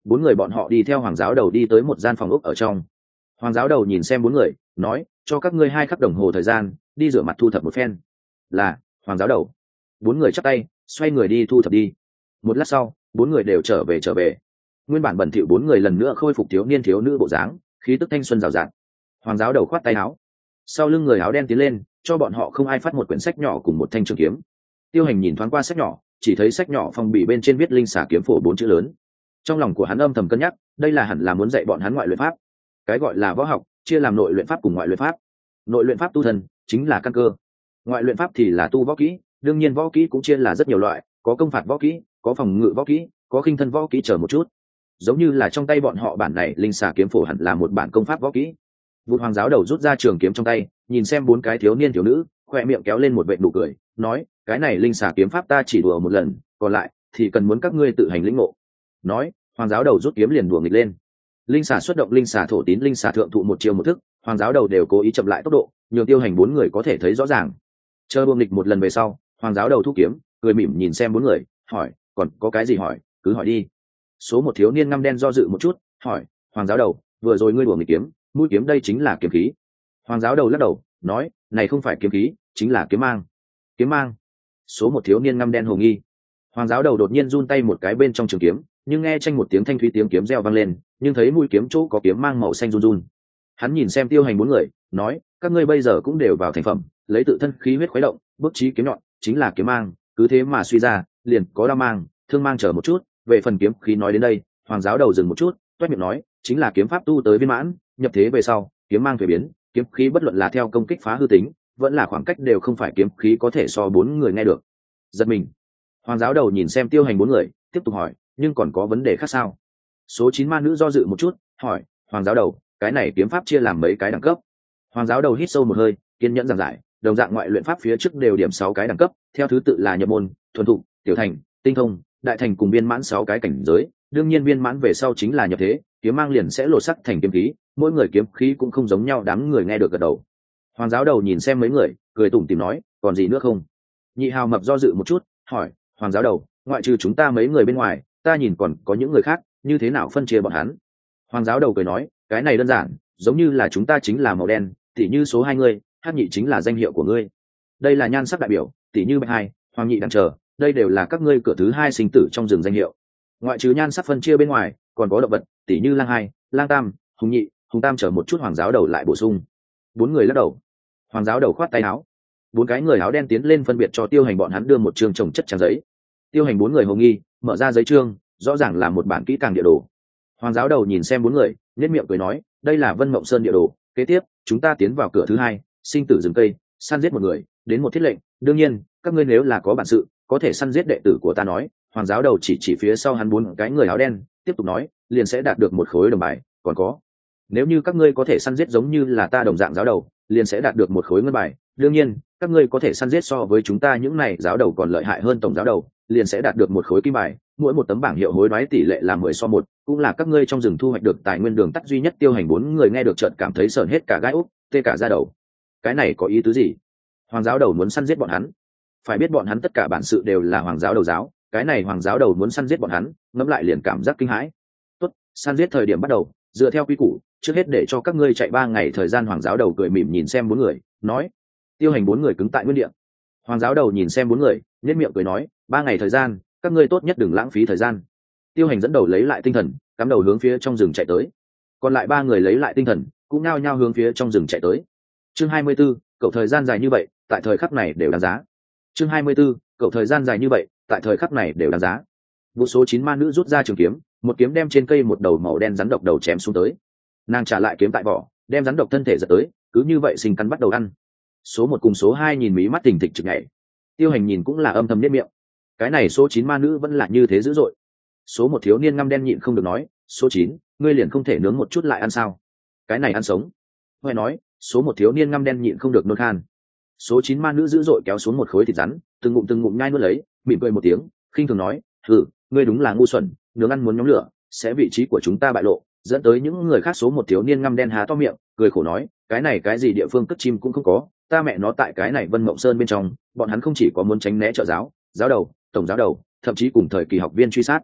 Bốn người bọn họ đi theo hoàng giáo đầu đi tới một gian phòng ốc ở trong. Hoàng giáo đầu nhìn xem bốn người, nói, cho các ngươi 2 khắc đồng hồ thời gian đi rửa mặt thu thập một phen. Là, hoàng giáo đầu. Bốn người chắp tay, xoay người đi thu thập đi. Một lát sau, bốn người đều trở về. Nguyên bản bẩn thỉu bốn người lần nữa khôi phục thiếu niên thiếu nữ bộ dáng, khí tức thanh xuân rào rạt. Hoàng giáo đầu khoát tay áo, sau lưng người áo đen tiến lên, cho bọn họ không ai phát một quyển sách nhỏ cùng một thanh trường kiếm. Tiêu Hành nhìn thoáng qua sách nhỏ, chỉ thấy sách nhỏ phong bì bên trên viết linh xà kiếm phổ 4 chữ lớn. Trong lòng của hắn âm thầm cân nhắc, đây là hẳn là muốn dạy bọn hắn ngoại luyện pháp. Cái gọi là võ học chia làm nội luyện pháp cùng ngoại luyện pháp. Nội luyện pháp tu thân chính là căn cơ, ngoại luyện pháp thì là tu võ kỹ. Đương nhiên võ kỹ cũng chia là rất nhiều loại, có công phạt võ kỹ, có phòng ngự võ kỹ, có khinh thân võ kỹ chờ một chút. Giống như là trong tay bọn họ bản này linh xà kiếm phổ hẳn là một bản công pháp võ kỹ. Vụt hoàng giáo đầu rút ra trường kiếm trong tay, nhìn xem 4 cái thiếu niên thiếu nữ, khoe miệng kéo lên một vệt nụ cười, nói, cái này linh xà kiếm pháp ta chỉ đùa một lần, còn lại thì cần muốn các ngươi tự hành lĩnh ngộ. Nói, hoàng giáo đầu rút kiếm liền đùa nghịch lên. Linh xà xuất động, linh xà thổ tín, linh xà thượng thụ một chiều một thức, hoàng giáo đầu đều cố ý chậm lại tốc độ, nhường Tiêu Hành 4 người có thể thấy rõ ràng. Chờ đùa nghịch một lần về sau, hoàng giáo đầu thu kiếm, cười mỉm nhìn xem 4 người, hỏi, còn có cái gì hỏi, cứ hỏi đi. Số một thiếu niên ngăm đen do dự một chút, hỏi, hoàng giáo đầu, vừa rồi ngươi đùa nghịch kiếm, mũi kiếm đây chính là kiếm khí. Hoàng giáo đầu lắc đầu, nói, này không phải kiếm khí, chính là kiếm mang. Kiếm mang? Số một thiếu niên ngăm đen hồ nghi. Hoàng giáo đầu đột nhiên run tay một cái bên trong trường kiếm, nhưng nghe tranh một tiếng thanh thúy tiếng kiếm reo vang lên, nhưng thấy mũi kiếm chỗ có kiếm mang màu xanh run run. Hắn nhìn xem Tiêu Hành 4 người, nói, các ngươi bây giờ cũng đều vào thành phẩm, lấy tự thân khí huyết khuấy động, bước chí kiếm nhọn, chính là kiếm mang, cứ thế mà suy ra, liền có đao mang, thương mang chờ một chút. Về phần kiếm khí nói đến đây, hoàng giáo đầu dừng một chút, toét miệng nói, chính là kiếm pháp tu tới viên mãn, nhập thế về sau, kiếm mang thuế biến, kiếm khí bất luận là theo công kích phá hư tính, vẫn là khoảng cách đều không phải kiếm khí có thể so 4 người nghe được. Giật mình. Hoàng giáo đầu nhìn xem Tiêu Hành 4 người, tiếp tục hỏi, nhưng còn có vấn đề khác sao? Số 9 ma nữ do dự một chút, hỏi, hoàng giáo đầu, cái này kiếm pháp chia làm mấy cái đẳng cấp? Hoàng giáo đầu hít sâu một hơi, kiên nhẫn giảng giải, đồng dạng ngoại luyện pháp phía trước đều điểm 6 cái đẳng cấp, theo thứ tự là nhập môn, thuần thục, tiểu thành, tinh thông, đại thành cùng viên mãn 6 cái cảnh giới. Đương nhiên viên mãn về sau chính là nhập thế, kiếm mang liền sẽ lột sắc thành kiếm khí, mỗi người kiếm khí cũng không giống nhau. Đám người nghe được gật đầu. Hoàng giáo đầu nhìn xem mấy người, cười tủm tỉm nói, còn gì nữa không? Nhị hào mập do dự một chút, hỏi, hoàng giáo đầu, ngoại trừ chúng ta mấy người bên ngoài, ta nhìn còn có những người khác, như thế nào phân chia bọn hắn? Hoàng giáo đầu cười nói, cái này đơn giản, giống như là chúng ta chính là màu đen, tỉ như số 2 ngươi, Hắc Nhị chính là danh hiệu của ngươi. Đây là nhan sắc đại biểu, tỉ như Bạch Hai, Hoàng Nhị đang chờ, đây đều là các ngươi cửa thứ 2 sinh tử trong rừng danh hiệu. Ngoại trừ nhan sắc phân chia bên ngoài, còn có động vật, tỉ như Lang Hai, Lang Tam, Hùng Nhị, Hùng Tam chờ một chút. Hoàng giáo đầu lại bổ sung. 4 người lắc đầu. Hoàng giáo đầu khoát tay áo. 4 cái người áo đen tiến lên phân biệt cho Tiêu Hành bọn hắn đưa một chương chồng chất trang giấy. Tiêu Hành 4 người hồ nghi, mở ra giấy chương, rõ ràng là một bản kỹ càng địa đồ. Hoàng giáo đầu nhìn xem 4 người, nhếch miệng cười nói, đây là Vân Mộng Sơn địa đồ, kế tiếp chúng ta tiến vào cửa thứ 2, sinh tử rừng cây, săn giết một người, đến một thiết lệnh, đương nhiên, các ngươi nếu là có bản sự, có thể săn giết đệ tử của ta nói. Hoàng giáo đầu chỉ phía sau hắn 4 cái người áo đen, tiếp tục nói, liền sẽ đạt được một khối đồng bài, còn có, nếu như các ngươi có thể săn giết giống như là ta đồng dạng giáo đầu, liền sẽ đạt được một khối ngân bài, đương nhiên, các ngươi có thể săn giết so với chúng ta những này giáo đầu còn lợi hại hơn tổng giáo đầu, liền sẽ đạt được một khối kim bài, mỗi một tấm bảng hiệu hối đoái tỷ lệ là 10:1, cũng là các ngươi trong rừng thu hoạch được tài nguyên đường tắt duy nhất. Tiêu Hành 4 người nghe được chợt cảm thấy sởn hết cả gai ốc, tê cả da đầu. Cái này có ý tứ gì? Hoàng giáo đầu muốn săn giết bọn hắn? Phải biết bọn hắn tất cả bản sự đều là hoàng giáo đầu giáo, cái này hoàng giáo đầu muốn săn giết bọn hắn, ngẫm lại liền cảm giác kinh hãi. Tốt, săn giết thời điểm bắt đầu, dựa theo quy củ, trước hết để cho các ngươi chạy 3 ngày thời gian. Hoàng giáo đầu cười mỉm nhìn xem 4 người, nói. Tiêu Hành 4 người cứng tại nguyên địa. Hoàng giáo đầu nhìn xem 4 người, nhếch miệng cười nói, 3 ngày thời gian, các ngươi tốt nhất đừng lãng phí thời gian. Tiêu Hành dẫn đầu lấy lại tinh thần, cắm đầu hướng phía trong rừng chạy tới. Còn lại 3 người lấy lại tinh thần, cũng nao nhao hướng phía trong rừng chạy tới. Chương 24, cậu thời gian dài như vậy, tại thời khắc này đều đáng giá. Chương 24, cậu thời gian dài như vậy, tại thời khắc này đều đáng giá. Vụ số 9 ma nữ rút ra trường kiếm, một kiếm đem trên cây một đầu màu đen rắn độc đầu chém xuống tới. Nàng trả lại kiếm tại vỏ, đem rắn độc thân thể giật tới, cứ như vậy sinh cắn bắt đầu ăn. Số 1 cùng số 2 nhìn mí mắt thình thịch trực nhảy. Tiêu Hành nhìn cũng là âm thầm nhếch miệng. Cái này số 9 ma nữ vẫn là như thế dữ dội. Số 1 thiếu niên ngăm đen nhịn không được nói, số 9, ngươi liền không thể nướng một chút lại ăn sao? Cái này ăn sống. Huệ nói, số 1 thiếu niên ngăm đen nhịn không được nôn khan. Số 9 ma nữ dữ dội kéo xuống một khối thịt rắn, từng ngụm nhai nuốt lấy, mỉm cười một tiếng, khinh thường nói, ngươi đúng là ngu xuẩn, nướng ăn muốn nhóm lửa, sẽ vị trí của chúng ta bại lộ, dẫn tới những người khác. Số 1 thiếu niên ngăm đen há to miệng, cười khổ nói, cái này cái gì địa phương cất chim cũng không có, ta mẹ nó tại cái này Vân Mộng Sơn bên trong, bọn hắn không chỉ có muốn tránh né trợ giáo, giáo đầu, tổng giáo đầu, thậm chí cùng thời kỳ học viên truy sát.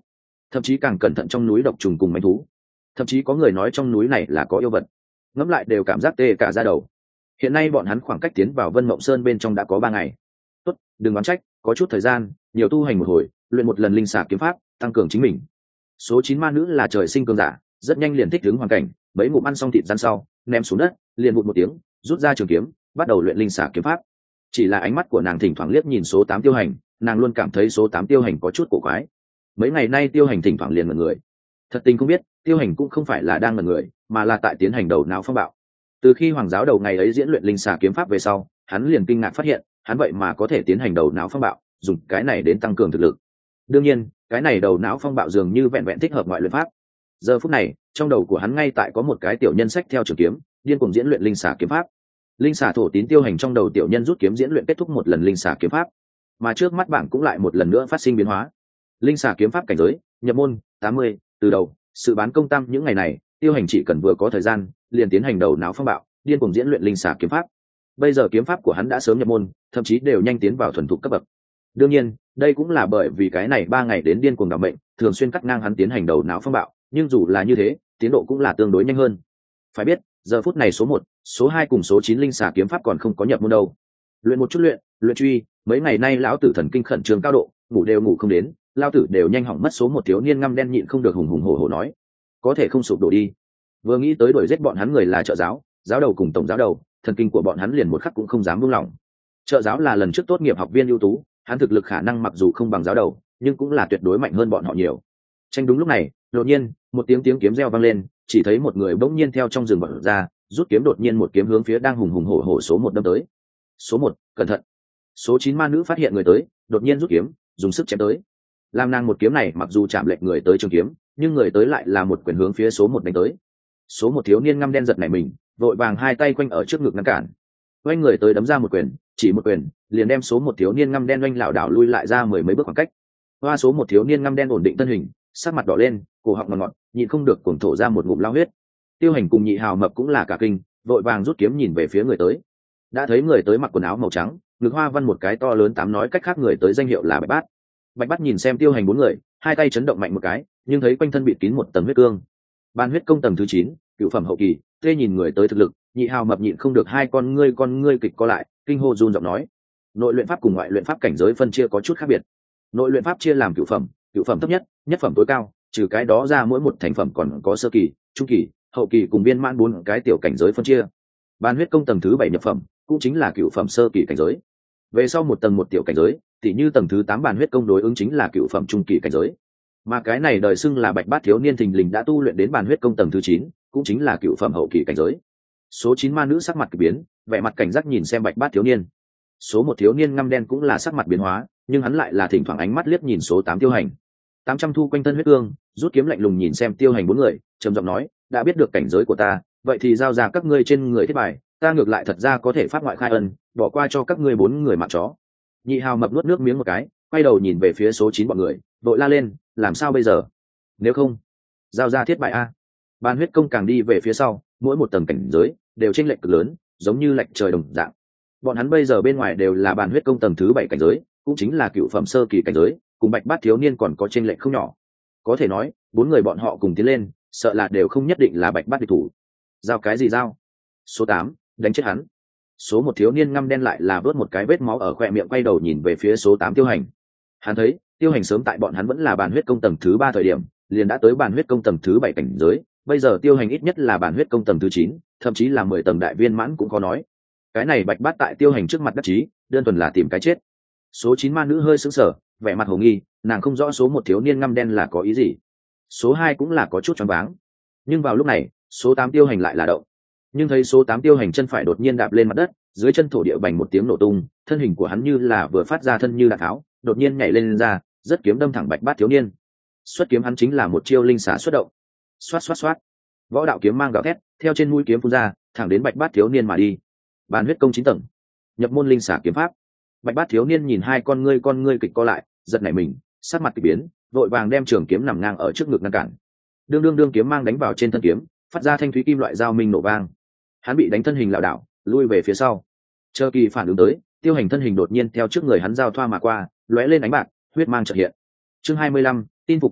thậm chí càng cẩn thận trong núi độc trùng cùng manh thú, thậm chí có người nói trong núi này là có yêu vật. Ngẫm lại đều cảm giác tê cả da đầu. Hiện nay bọn hắn khoảng cách tiến vào Vân Mộng Sơn bên trong đã có 3 ngày. Tốt, đừng oán trách, có chút thời gian, nhiều tu hành một hồi, luyện một lần linh xà kiếm pháp, tăng cường chính mình. Số 9 ma nữ là trời sinh cường giả, rất nhanh liền thích ứng hoàn cảnh, mấy ngụm ăn xong thịt rắn sau, ném xuống đất, liền vụt một tiếng, rút ra trường kiếm, bắt đầu luyện linh xà kiếm pháp. Chỉ là ánh mắt của nàng thỉnh thoảng liếc nhìn số 8 Tiêu Hành, nàng luôn cảm thấy số 8 Tiêu Hành có chút cổ quái. Mấy ngày nay Tiêu Hành thỉnh thoảng liền ngẩn người. Thật tình không biết, Tiêu Hành cũng không phải là đang ngẩn người, mà là tại tiến hành đầu não phong bạo. Từ khi Hoàng giáo đầu ngày ấy diễn luyện linh xà kiếm pháp về sau, hắn liền kinh ngạc phát hiện, hắn vậy mà có thể tiến hành đầu não phong bạo, dùng cái này đến tăng cường thực lực. Đương nhiên, cái này đầu não phong bạo dường như vẹn vẹn thích hợp ngoại luyện pháp. Giờ phút này, trong đầu của hắn ngay tại có một cái tiểu nhân sách theo trường kiếm, điên cuồng diễn luyện linh xà kiếm pháp. Linh xà thổ tín Tiêu Hành trong đầu tiểu nhân rút kiếm diễn luyện kết thúc một lần linh xà kiếm pháp, mà trước mắt bảng cũng lại một lần nữa phát sinh biến hóa. Linh xà kiếm pháp cảnh giới, nhập môn 80, từ đầu, sự bán công tăng những ngày này, Tiêu Hành chỉ cần vừa có thời gian, liền tiến hành đầu não phong bạo, điên cuồng diễn luyện linh xà kiếm pháp. Bây giờ kiếm pháp của hắn đã sớm nhập môn, thậm chí đều nhanh tiến vào thuần thục cấp bậc. Đương nhiên, đây cũng là bởi vì cái này 3 ngày đến điên cuồng đảm mệnh, thường xuyên cắt ngang hắn tiến hành đầu não phong bạo, nhưng dù là như thế, tiến độ cũng là tương đối nhanh hơn. Phải biết, giờ phút này số 1, số 2 cùng số 9 linh xà kiếm pháp còn không có nhập môn đâu. Luyện một chút luyện truy, mấy ngày nay lão tử thần kinh khẩn trương cao độ, ngủ đều ngủ không đến, lão tử đều nhanh hỏng mất. Số 1 thiếu niên ngăm đen nhịn không được hùng hùng hổ hổ nói, có thể không sụp đổ đi. Vừa nghĩ tới đuổi giết bọn hắn người là trợ giáo, giáo đầu cùng tổng giáo đầu, thần kinh của bọn hắn liền một khắc cũng không dám buông lỏng. Trợ giáo là lần trước tốt nghiệp học viên ưu tú, hắn thực lực khả năng mặc dù không bằng giáo đầu, nhưng cũng là tuyệt đối mạnh hơn bọn họ nhiều. Tranh đúng lúc này, đột nhiên, một tiếng kiếm reo vang lên, chỉ thấy một người bỗng nhiên theo trong rừng bật ra, rút kiếm đột nhiên một kiếm hướng phía đang hùng hùng hổ hổ số 1 đâm tới. Số 1, cẩn thận. Số 9 ma nữ phát hiện người tới, đột nhiên rút kiếm, dùng sức chém tới. Lam nàng một kiếm này mặc dù chạm lệch người tới trường kiếm, nhưng người tới lại là một quyền hướng phía số 1 đánh tới. Số 1 thiếu niên ngăm đen giật nảy mình, vội vàng hai tay quanh ở trước ngực ngăn cản. Oanh người tới đấm ra một quyền, chỉ một quyền, liền đem số 1 thiếu niên ngăm đen oanh lảo đảo lui lại ra 10 mấy bước khoảng cách. Hoa số 1 thiếu niên ngăm đen ổn định thân hình, sắc mặt đỏ lên, cổ họng ngọt ngọt, nhịn không được cuồng thổ ra một ngụm lao huyết. Tiêu Hành cùng Nhị Hào Mập cũng là cả kinh, vội vàng rút kiếm nhìn về phía người tới. Đã thấy người tới mặc quần áo màu trắng, ngực hoa văn một cái to lớn tám, nói cách khác người tới danh hiệu là Bạch Bát. Bạch Bát nhìn xem Tiêu Hành 4 người, hai tay chấn động mạnh một cái, nhưng thấy quanh thân bịt kín một tầng huyết cương. Ban huyết công tầng thứ 9, cửu phẩm hậu kỳ. Tê nhìn người tới thực lực, Nhị Hào Mập nhịn không được hai con ngươi kịch co lại, kinh hô run giọng nói, nội luyện pháp cùng ngoại luyện pháp cảnh giới phân chia có chút khác biệt. Nội luyện pháp chia làm cửu phẩm thấp nhất, nhất phẩm tối cao, trừ cái đó ra mỗi một thành phẩm còn có sơ kỳ, trung kỳ, hậu kỳ cùng viên mãn 4 cái tiểu cảnh giới phân chia. Ban huyết công tầng thứ 7 nhập phẩm, cũng chính là cửu phẩm sơ kỳ cảnh giới. Về sau một tầng một tiểu cảnh giới, tỉ như tầng thứ 8 bàn huyết công đối ứng chính là cửu phẩm trung kỳ cảnh giới. Mà cái này đời xưng là Bạch Bát thiếu niên thình lình đã tu luyện đến bàn huyết công tầng thứ 9, cũng chính là cửu phẩm hậu kỳ cảnh giới. Số 9 ma nữ sắc mặt kỳ biến, vẻ mặt cảnh giác nhìn xem Bạch Bát thiếu niên. Số 1 thiếu niên ngăm đen cũng là sắc mặt biến hóa, nhưng hắn lại là thỉnh thoảng ánh mắt liếc nhìn số 8 Tiêu Hành. 800 thu quanh thân huyết ương, rút kiếm lạnh lùng nhìn xem Tiêu Hành 4 người, trầm giọng nói, đã biết được cảnh giới của ta, vậy thì giao ra các ngươi trên người thiết bài, ta ngược lại thật ra có thể phát ngoại khai ân, bỏ qua cho các ngươi 4 người mạng chó. Nhị Hào Mập nuốt nước miếng một cái, quay đầu nhìn về phía số 9 bọn người, vội la lên, làm sao bây giờ? Nếu không, giao ra thiết bài a. Ban huyết công càng đi về phía sau, mỗi một tầng cảnh giới đều chênh lệch cực lớn, giống như lệch trời đồng dạng. Bọn hắn bây giờ bên ngoài đều là bàn huyết công tầng thứ 7 cảnh giới, cũng chính là cửu phẩm sơ kỳ cảnh giới, cùng Bạch Bát thiếu niên còn có chênh lệch không nhỏ. Có thể nói, 4 người bọn họ cùng tiến lên, sợ là đều không nhất định là Bạch Bát địch thủ. Giao cái gì giao? Số 8, đánh chết hắn. Số 1 thiếu niên ngăm đen lại là vớt một cái vết máu ở khóe miệng, quay đầu nhìn về phía số 8 Tiêu Hành. Hắn thấy, Tiêu Hành sớm tại bọn hắn vẫn là bàn huyết công tầng thứ 3 thời điểm, liền đã tới bàn huyết công tầng thứ 7 cảnh giới, bây giờ Tiêu Hành ít nhất là bàn huyết công tầng thứ 9, thậm chí là 10 tầng đại viên mãn cũng có nói. Cái này Bạch Bát tại Tiêu Hành trước mặt đắc chí, đơn thuần là tìm cái chết. Số 9 ma nữ hơi sững sờ, vẻ mặt hồ nghi, nàng không rõ số 1 thiếu niên ngăm đen là có ý gì. Số 2 cũng là có chút choáng váng. Nhưng vào lúc này, số 8 Tiêu Hành lại là động. Nhưng thấy số 8 Tiêu Hành chân phải đột nhiên đạp lên mặt đất, dưới chân thổ địa bành một tiếng nổ tung, thân hình của hắn như là vừa phát ra thân như đạn tháo, đột nhiên nhảy lên ra, rất kiếm đâm thẳng Bạch Bát thiếu niên. Xuất kiếm hắn chính là một chiêu linh xả xuất động. Xoát xoát xoát. Võ đạo kiếm mang gào thét, theo trên mũi kiếm phun ra, thẳng đến Bạch Bát thiếu niên mà đi. Bàn huyết công 9 tầng, nhập môn linh xả kiếm pháp. Bạch Bát thiếu niên nhìn hai con ngươi kịch co lại, giật nảy mình, sắc mặt kỳ biến, vội vàng đem trường kiếm nằm ngang ở trước ngực ngăn cản. Đương kiếm mang đánh vào trên thân kiếm, phát ra thanh thúy kim loại dao minh nổ vang. Hắn bị đánh thân hình lảo đảo, lui về phía sau. Chờ kỳ phản ứng tới, Tiêu Hành thân hình đột nhiên theo trước người hắn giao thoa mà qua, lóe lên ánh bạc, huyết mang chợt hiện. Chương 25, tin phục đồng đội,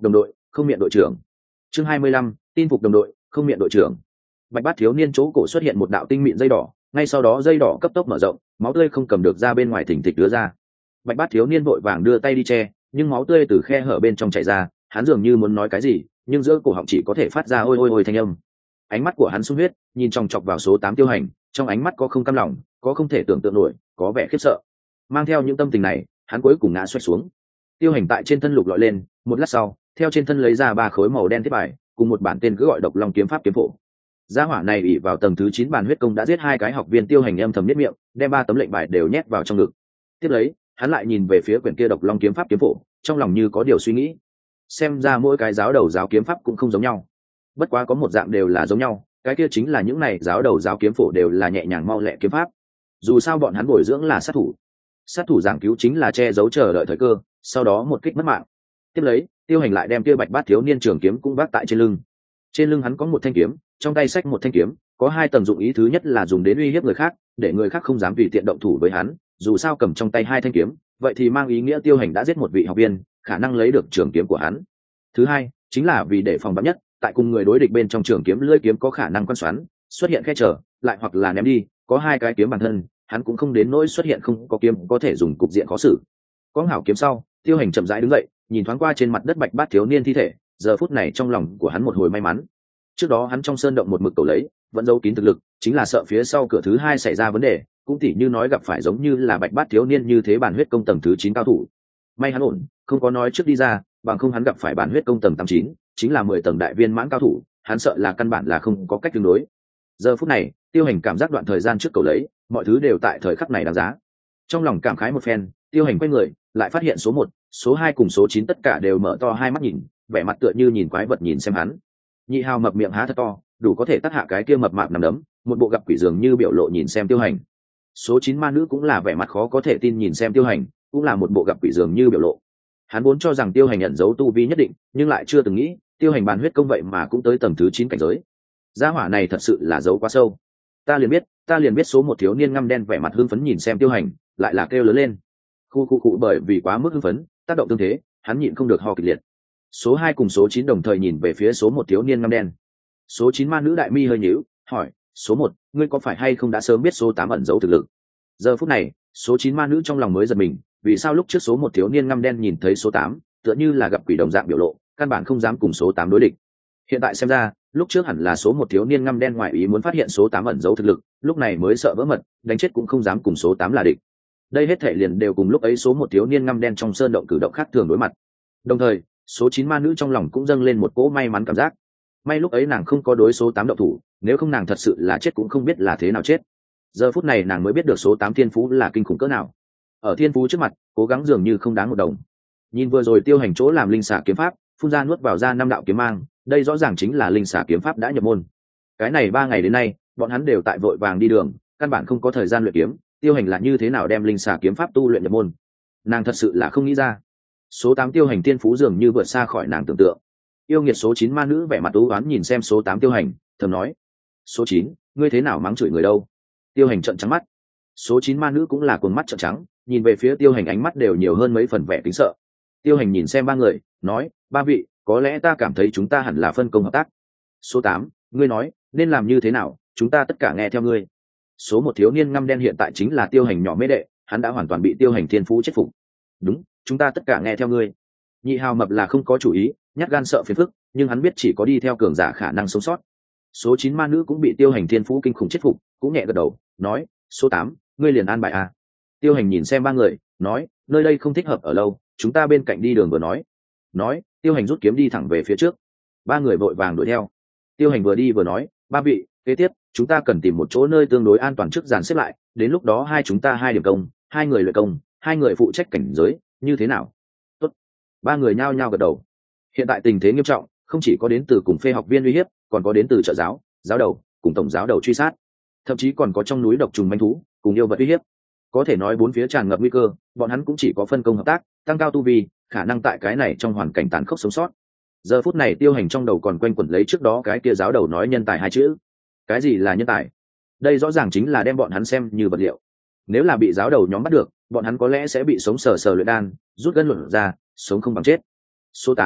không miệng đội trưởng. Chương 25, tin phục đồng đội, không miệng đội trưởng. Bạch Bát thiếu niên chỗ cổ xuất hiện một đạo tinh mịn dây đỏ, ngay sau đó dây đỏ cấp tốc mở rộng, máu tươi không cầm được ra bên ngoài thình thịch đưa ra. Bạch Bát thiếu niên vội vàng đưa tay đi che, nhưng máu tươi từ khe hở bên trong chảy ra, hắn dường như muốn nói cái gì, nhưng giữa cổ họng chỉ có thể phát ra ôi ôi ôi thanh âm. Ánh mắt của hắn sung huyết, nhìn chòng chọc vào số 8 Tiêu Hành, trong ánh mắt có không cam lòng, có không thể tưởng tượng nổi, có vẻ khiếp sợ. Mang theo những tâm tình này, hắn cuối cùng ngã xoay xuống. Tiêu Hành tại trên thân lục lọi lên, một lát sau, theo trên thân lấy ra 3 khối màu đen thiết bài, cùng một bản tên cứ gọi Độc Long kiếm pháp kiếm phổ. Gia hỏa này ỷ vào tầng thứ 9 bàn huyết công đã giết 2 cái học viên Tiêu Hành âm thầm niết miệng, đem 3 tấm lệnh bài đều nhét vào trong ngực. Tiếp lấy, hắn lại nhìn về phía quyển kia Độc Long kiếm pháp kiếm phổ, trong lòng như có điều suy nghĩ. Xem ra mỗi cái giáo đầu giáo kiếm pháp cũng không giống nhau. Bất quá có một dạng đều là giống nhau, cái kia chính là những này giáo đầu giáo kiếm phổ đều là nhẹ nhàng mau lẹ kiếm pháp. Dù sao bọn hắn bồi dưỡng là sát thủ giảng cứu chính là che giấu chờ đợi thời cơ, sau đó một kích mất mạng. Tiếp lấy, Tiêu Hành lại đem kia Bạch Bát thiếu niên trường kiếm cũng vác tại trên lưng. Trên lưng hắn có một thanh kiếm, trong tay xách một thanh kiếm, có 2 tầng dụng ý, thứ nhất là dùng đến uy hiếp người khác, để người khác không dám tùy tiện động thủ với hắn, dù sao cầm trong tay 2 thanh kiếm, vậy thì mang ý nghĩa Tiêu Hành đã giết một vị học viên, khả năng lấy được trường kiếm của hắn. Thứ hai, chính là vì để phòng vắn nhất, tại cùng người đối địch bên trong trường kiếm lưỡi kiếm có khả năng quan xoắn, xuất hiện khe trở, lại hoặc là ném đi, có 2 cái kiếm bản thân, hắn cũng không đến nỗi xuất hiện không có kiếm có thể dùng cục diện khó xử. Có hảo kiếm sau, Tiêu Hành chậm rãi đứng dậy, nhìn thoáng qua trên mặt đất Bạch Bát thiếu niên thi thể, giờ phút này trong lòng của hắn một hồi may mắn. Trước đó hắn trong sơn động một mực cầu lấy, vẫn giấu kín thực lực, chính là sợ phía sau cửa thứ 2 xảy ra vấn đề, cũng tỉ như nói gặp phải giống như là Bạch Bát thiếu niên như thế bản huyết công tầng thứ 9 cao thủ. May hắn ổn, không có nói trước đi ra, bằng không hắn gặp phải bản huyết công tầng 89, chính là 10 tầng đại viên mãn cao thủ, hắn sợ là căn bản là không có cách tương đối. Giờ phút này, Tiêu Hành cảm giác đoạn thời gian trước cầu lấy, mọi thứ đều tại thời khắc này đáng giá. Trong lòng cảm khái một phen, Tiêu Hành quay người, lại phát hiện số 1, số 2 cùng số 9 tất cả đều mở to 2 mắt nhìn, vẻ mặt tựa như nhìn quái vật nhìn xem hắn. Nhị Hào mập miệng há thật to, đủ có thể tác hạ cái kia mập mạp nằm đấm, một bộ gặp quỷ dường như biểu lộ nhìn xem Tiêu Hành. Số 9 ma nữ cũng là vẻ mặt khó có thể tin nhìn xem Tiêu Hành, cũng là một bộ gặp quỷ dường như biểu lộ. Hắn vốn cho rằng Tiêu Hành nhận dấu tu vi nhất định, nhưng lại chưa từng nghĩ, Tiêu Hành bàn huyết công vậy mà cũng tới tầng thứ 9 cảnh giới. Gia hỏa này thật sự là giấu quá sâu. Ta liền biết số 1 thiếu niên ngăm đen vẻ mặt hưng phấn nhìn xem Tiêu Hành, lại là kêu lớn lên. Khu bởi vì quá mức hưng phấn, tác động tương thế, hắn nhịn không được ho kịch liệt. Số 2 cùng số 9 đồng thời nhìn về phía số 1 thiếu niên ngăm đen. Số 9 ma nữ đại mi hơi nhíu, hỏi, số 1, ngươi có phải hay không đã sớm biết số 8 ẩn giấu thực lực? Giờ phút này, số 9 ma nữ trong lòng mới giật mình, vì sao lúc trước số 1 thiếu niên ngăm đen nhìn thấy số 8, tựa như là gặp quỷ đồng dạng biểu lộ, căn bản không dám cùng số 8 đối địch. Hiện tại xem ra, lúc trước hẳn là số 1 thiếu niên ngăm đen ngoại ý muốn phát hiện số 8 ẩn giấu thực lực, lúc này mới sợ vỡ mật, đánh chết cũng không dám cùng số 8 là địch. Đây hết thể liền đều cùng lúc ấy số 1 thiếu niên ngăm đen trong sơn động cử động khác thường đối mặt. Đồng thời, số 9 ma nữ trong lòng cũng dâng lên một cỗ may mắn cảm giác. May lúc ấy nàng không có đối số 8 động thủ, nếu không nàng thật sự là chết cũng không biết là thế nào chết. Giờ phút này nàng mới biết được số 8 thiên phú là kinh khủng cỡ nào. Ở thiên phú trước mặt, cố gắng dường như không đáng một đồng. Nhìn vừa rồi Tiêu Hành chỗ làm linh xà kiếm pháp, phun ra nuốt vào ra 5 đạo kiếm mang, đây rõ ràng chính là linh xà kiếm pháp đã nhập môn. Cái này 3 ngày đến nay, bọn hắn đều tại vội vàng đi đường, căn bản không có thời gian luyện kiếm. Tiêu Hành là như thế nào đem linh xà kiếm pháp tu luyện nhập môn, nàng thật sự là không nghĩ ra. Số 8 Tiêu Hành tiên phú dường như vượt xa khỏi nàng tưởng tượng. Yêu nghiệt số 9 ma nữ vẻ mặt u uất nhìn xem số 8 Tiêu Hành, thầm nói: "Số 9, ngươi thế nào mắng chửi người đâu?" Tiêu Hành trợn trắng mắt. Số 9 ma nữ cũng là cuồng mắt trợn trắng, nhìn về phía Tiêu Hành ánh mắt đều nhiều hơn mấy phần vẻ kính sợ. Tiêu Hành nhìn xem 3 người, nói: "3 vị, có lẽ ta cảm thấy chúng ta hẳn là phân công hợp tác. Số 8, ngươi nói nên làm như thế nào, chúng ta tất cả nghe theo ngươi." Số 1 thiếu niên ngăm đen hiện tại chính là Tiêu Hành nhỏ mê đệ, hắn đã hoàn toàn bị Tiêu Hành thiên phú chết phục. "Đúng, chúng ta tất cả nghe theo ngươi." Nhị Hào mập là không có chủ ý, nhát gan sợ phiền phức, nhưng hắn biết chỉ có đi theo cường giả khả năng sống sót. Số 9 ma nữ cũng bị Tiêu Hành thiên phú kinh khủng chết phục, cũng nhẹ gật đầu, nói: "Số 8, ngươi liền an bài à?" Tiêu Hành nhìn xem 3 người, nói: "Nơi đây không thích hợp ở lâu, chúng ta bên cạnh đi đường vừa nói." Nói, Tiêu Hành rút kiếm đi thẳng về phía trước. 3 người vội vàng đuổi theo. Tiêu Hành vừa đi vừa nói: "3 vị, kế tiếp chúng ta cần tìm một chỗ nơi tương đối an toàn trước dàn xếp lại, đến lúc đó chúng ta 2 điểm công, 2 người luyện công, 2 người phụ trách cảnh giới, như thế nào?" Tốt. 3 người nhao nhao gật đầu. Hiện tại tình thế nghiêm trọng, không chỉ có đến từ cùng phê học viên uy hiếp, còn có đến từ trợ giáo, giáo đầu, cùng tổng giáo đầu truy sát, thậm chí còn có trong núi độc trùng manh thú, cùng yêu vật uy hiếp. Có thể nói 4 phía tràn ngập nguy cơ, bọn hắn cũng chỉ có phân công hợp tác, tăng cao tu vi, khả năng tại cái này trong hoàn cảnh tàn khốc sống sót. Giờ phút này Tiêu Hành trong đầu còn quanh quẩn lấy trước đó cái kia giáo đầu nói nhân tài 2 chữ. Cái gì là nhân tài? Đây rõ ràng chính là đem bọn hắn xem như vật liệu. Nếu là bị giáo đầu nhóm bắt được, bọn hắn có lẽ sẽ bị sống sờ sờ luyện đan, rút gân luận ra, sống không bằng chết. Số 8,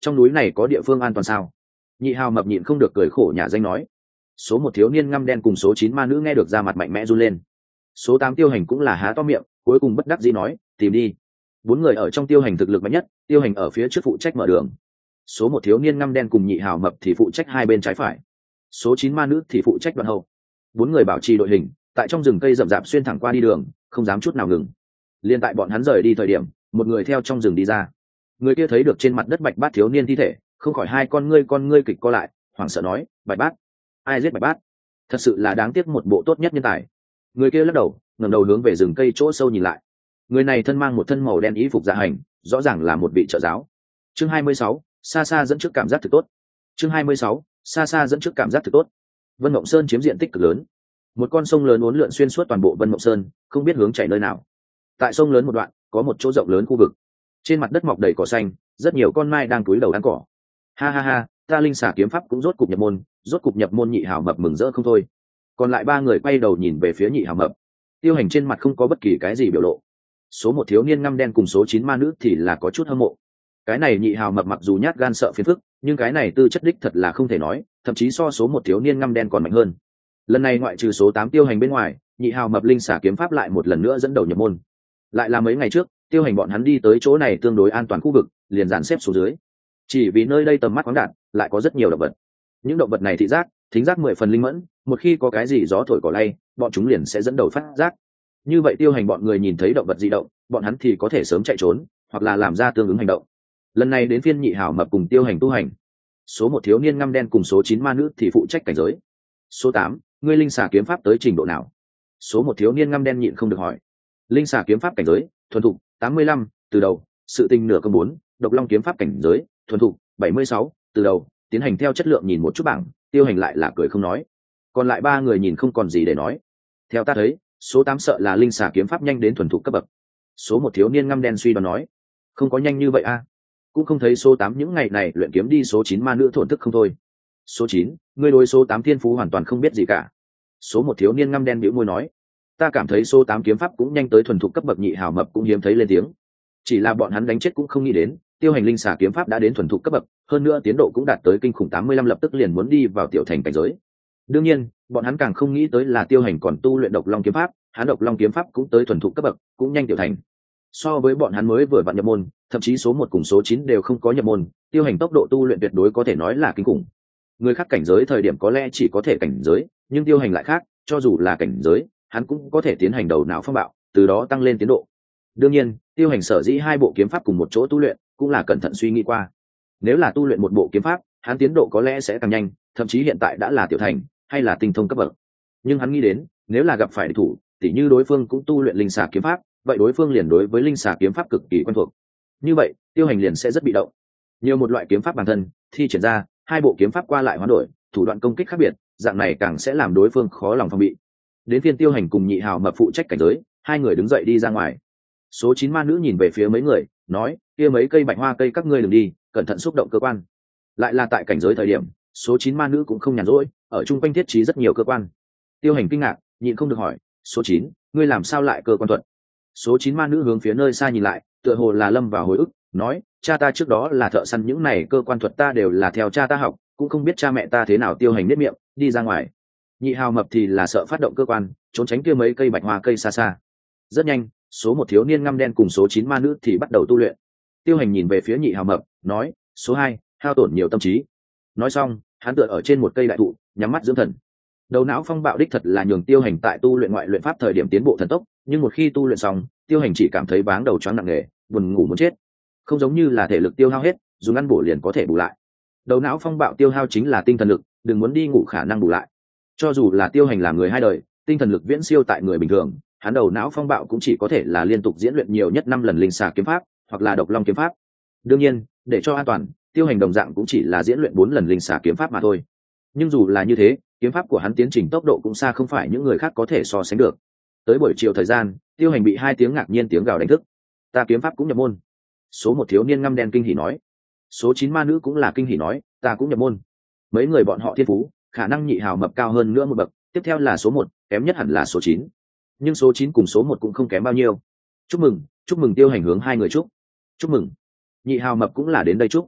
trong núi này có địa phương an toàn sao? Nhị hào mập nhịn không được cười khổ nhà danh nói. Số 1 thiếu niên ngăm đen cùng số 9 ma nữ nghe được ra mặt mạnh mẽ run lên. Số 8 tiêu hành cũng là há to miệng, cuối cùng bất đắc dĩ nói, tìm đi. 4 người ở trong tiêu hành thực lực mạnh nhất, tiêu hành ở phía trước phụ trách mở đường. Số 1 thiếu niên ngăm đen cùng nhị hào mập thì phụ trách hai bên trái phải. Số 9 ma nữ thì phụ trách đoạn hậu. 4 người bảo trì đội hình, tại trong rừng cây rậm rạp xuyên thẳng qua đi đường, không dám chút nào ngừng. Liên tại bọn hắn rời đi thời điểm, một người theo trong rừng đi ra. Người kia thấy được trên mặt đất Bạch Bát thiếu niên thi thể, không khỏi hai con ngươi kịch co lại, hoảng sợ nói, Bạch Bát, ai giết Bạch Bát? Thật sự là đáng tiếc một bộ tốt nhất nhân tài. Người kia lắc đầu, ngẩng đầu hướng về rừng cây chỗ sâu nhìn lại. Người này thân mang một thân màu đen y phục dạ hành, rõ ràng là một vị trợ giáo. Chương 26, xa xa dẫn trước cảm giác thực tốt. Chương 26, xa xa dẫn trước cảm giác thực tốt. Vân Mộng Sơn chiếm diện tích cực lớn. Một con sông lớn uốn lượn xuyên suốt toàn bộ Vân Mộng Sơn, không biết hướng chảy nơi nào. Tại sông lớn một đoạn, có một chỗ rộng lớn khu vực. Trên mặt đất mọc đầy cỏ xanh, rất nhiều con mai đang túi đầu ăn cỏ. Ha ha ha, ta linh xà kiếm pháp cũng rốt cục nhập môn. Nhị hào mập mừng rỡ không thôi. Còn lại ba người quay đầu nhìn về phía nhị hào mập. Tiêu hành trên mặt không có bất kỳ cái gì biểu lộ. Số 1 thiếu niên ngăm đen cùng số 9 ma nữ thì là có chút hâm mộ. Cái này nhị hào mập mặc dù nhát gan sợ phiền phức, nhưng cái này tư chất đích thật là không thể nói, thậm chí so số 1 thiếu niên ngăm đen còn mạnh hơn. Lần này ngoại trừ số 8 tiêu hành bên ngoài, nhị hào mập linh xà kiếm pháp lại một lần nữa dẫn đầu nhập môn. Lại là mấy ngày trước, tiêu hành bọn hắn đi tới chỗ này tương đối an toàn khu vực, liền dàn xếp xuống dưới. Chỉ vì nơi đây tầm mắt khoáng đạt, lại có rất nhiều động vật. Những động vật này thị giác, thính giác 10 phần linh mẫn, một khi có cái gì gió thổi cỏ lay, bọn chúng liền sẽ dẫn đầu phát giác. Như vậy tiêu hành bọn người nhìn thấy động vật di động, bọn hắn thì có thể sớm chạy trốn, hoặc là làm ra tương ứng hành động. Lần này đến phiên nhị hảo mập cùng tiêu hành tu hành. Số 1 thiếu niên ngăm đen cùng số 9 ma nữ thì phụ trách cảnh giới. Số 8, ngươi linh xà kiếm pháp tới trình độ nào? Số 1 thiếu niên ngăm đen nhịn không được hỏi. Linh xà kiếm pháp cảnh giới, thuần thục 85, từ đầu, sự tình nửa công 4, độc long kiếm pháp cảnh giới, thuần thục 76, từ đầu, tiến hành theo chất lượng nhìn một chút bảng, tiêu hành lại là cười không nói. Còn lại ba người nhìn không còn gì để nói. Theo ta thấy, số 8 sợ là linh xà kiếm pháp nhanh đến thuần thục cấp bậc. Số 1 thiếu niên ngăm đen suy đoán nói. Không có nhanh như vậy a. Cũng không thấy số 8 những ngày này luyện kiếm đi số 9 ma nữ thổn thức không thôi. Số 9, ngươi đối số 8 thiên phú hoàn toàn không biết gì cả. Số 1 thiếu niên ngăm đen bĩu môi nói. Ta cảm thấy số 8 kiếm pháp cũng nhanh tới thuần thục cấp bậc. Nhị hào mập cũng hiếm thấy lên tiếng. Chỉ là bọn hắn đánh chết cũng không nghĩ đến, tiêu hành linh xà kiếm pháp đã đến thuần thục cấp bậc, hơn nữa tiến độ cũng đạt tới kinh khủng 85, lập tức liền muốn đi vào tiểu thành cảnh giới. Đương nhiên, bọn hắn càng không nghĩ tới là tiêu hành còn tu luyện độc long kiếm pháp, hắn độc long kiếm pháp cũng tới thuần thục cấp bậc, cũng nhanh tiểu thành. So với bọn hắn mới vừa vặn nhập môn, thậm chí số 1 cùng số 9 đều không có nhập môn, tiêu hành tốc độ tu luyện tuyệt đối có thể nói là kinh khủng. Người khác cảnh giới thời điểm có lẽ chỉ có thể cảnh giới, nhưng tiêu hành lại khác, cho dù là cảnh giới, hắn cũng có thể tiến hành đầu não phong bạo, từ đó tăng lên tiến độ. Đương nhiên, tiêu hành sở dĩ hai bộ kiếm pháp cùng một chỗ tu luyện, cũng là cẩn thận suy nghĩ qua. Nếu là tu luyện một bộ kiếm pháp, hắn tiến độ có lẽ sẽ càng nhanh, thậm chí hiện tại đã là tiểu thành hay là tinh thông cấp bậc. Nhưng hắn nghĩ đến, nếu là gặp phải địch thủ, tỉ như đối phương cũng tu luyện linh xà kiếm pháp, vậy đối phương liền đối với linh xà kiếm pháp cực kỳ quen thuộc. Như vậy, tiêu hành liền sẽ rất bị động. Nhiều một loại kiếm pháp bản thân, thi triển ra, hai bộ kiếm pháp qua lại hoán đổi, thủ đoạn công kích khác biệt, dạng này càng sẽ làm đối phương khó lòng phòng bị. Đến phiên tiêu hành cùng nhị hào mập phụ trách cảnh giới, hai người đứng dậy đi ra ngoài. Số 9 ma nữ nhìn về phía mấy người, nói, kia mấy cây bạch hoa cây các ngươi đừng đi, cẩn thận xúc động cơ quan. Lại là tại cảnh giới thời điểm, số 9 ma nữ cũng không nhàn rỗi, ở chung quanh thiết trí rất nhiều cơ quan. Tiêu hành kinh ngạc, nhịn không được hỏi, số 9, ngươi làm sao lại cơ quan thuật? Số 9 ma nữ hướng phía nơi xa nhìn lại, tựa hồ là lâm vào hồi ức, nói, cha ta trước đó là thợ săn, những này cơ quan thuật ta đều là theo cha ta học, cũng không biết cha mẹ ta thế nào. Tiêu hành nếp miệng, đi ra ngoài. Nhị hào mập thì là sợ phát động cơ quan, trốn tránh kia mấy cây bạch hoa cây xa xa. Rất nhanh, số 1 thiếu niên ngăm đen cùng số 9 ma nữ thì bắt đầu tu luyện. Tiêu hành nhìn về phía nhị hào mập, nói, số 2, hao tổn nhiều tâm trí. Nói xong, hắn tựa ở trên một cây đại thụ, nhắm mắt dưỡng thần. Đầu não phong bạo đích thật là nhường tiêu hành tại tu luyện ngoại luyện pháp thời điểm tiến bộ thần tốc, nhưng một khi tu luyện xong, tiêu hành chỉ cảm thấy váng đầu choáng nặng nề, buồn ngủ muốn chết. Không giống như là thể lực tiêu hao hết, dùng ăn bổ liền có thể bù lại. Đầu não phong bạo tiêu hao chính là tinh thần lực, đừng muốn đi ngủ khả năng bù lại. Cho dù là tiêu hành làm người hai đời, tinh thần lực viễn siêu tại người bình thường, hắn đầu não phong bạo cũng chỉ có thể là liên tục diễn luyện nhiều nhất 5 lần linh xà kiếm pháp, hoặc là độc long kiếm pháp. Đương nhiên, để cho an toàn, tiêu hành đồng dạng cũng chỉ là diễn luyện 4 lần linh xà kiếm pháp mà thôi. Nhưng dù là như thế, kiếm pháp của hắn tiến trình tốc độ cũng xa không phải những người khác có thể so sánh được. Tới buổi chiều thời gian, tiêu hành bị 2 tiếng ngạc nhiên tiếng gào đánh thức. Ta kiếm pháp cũng nhập môn. Số 1 thiếu niên ngăm đen kinh hỉ nói. Số 9 ma nữ cũng là kinh hỉ nói, ta cũng nhập môn. Mấy người bọn họ thiên phú, khả năng nhị hào mập cao hơn nữa một bậc, tiếp theo là số 1, kém nhất hẳn là số 9. Nhưng số 9 cùng số 1 cũng không kém bao nhiêu. Chúc mừng, tiêu hành hướng hai người chúc. Chúc mừng. Nhị hào mập cũng là đến đây chúc.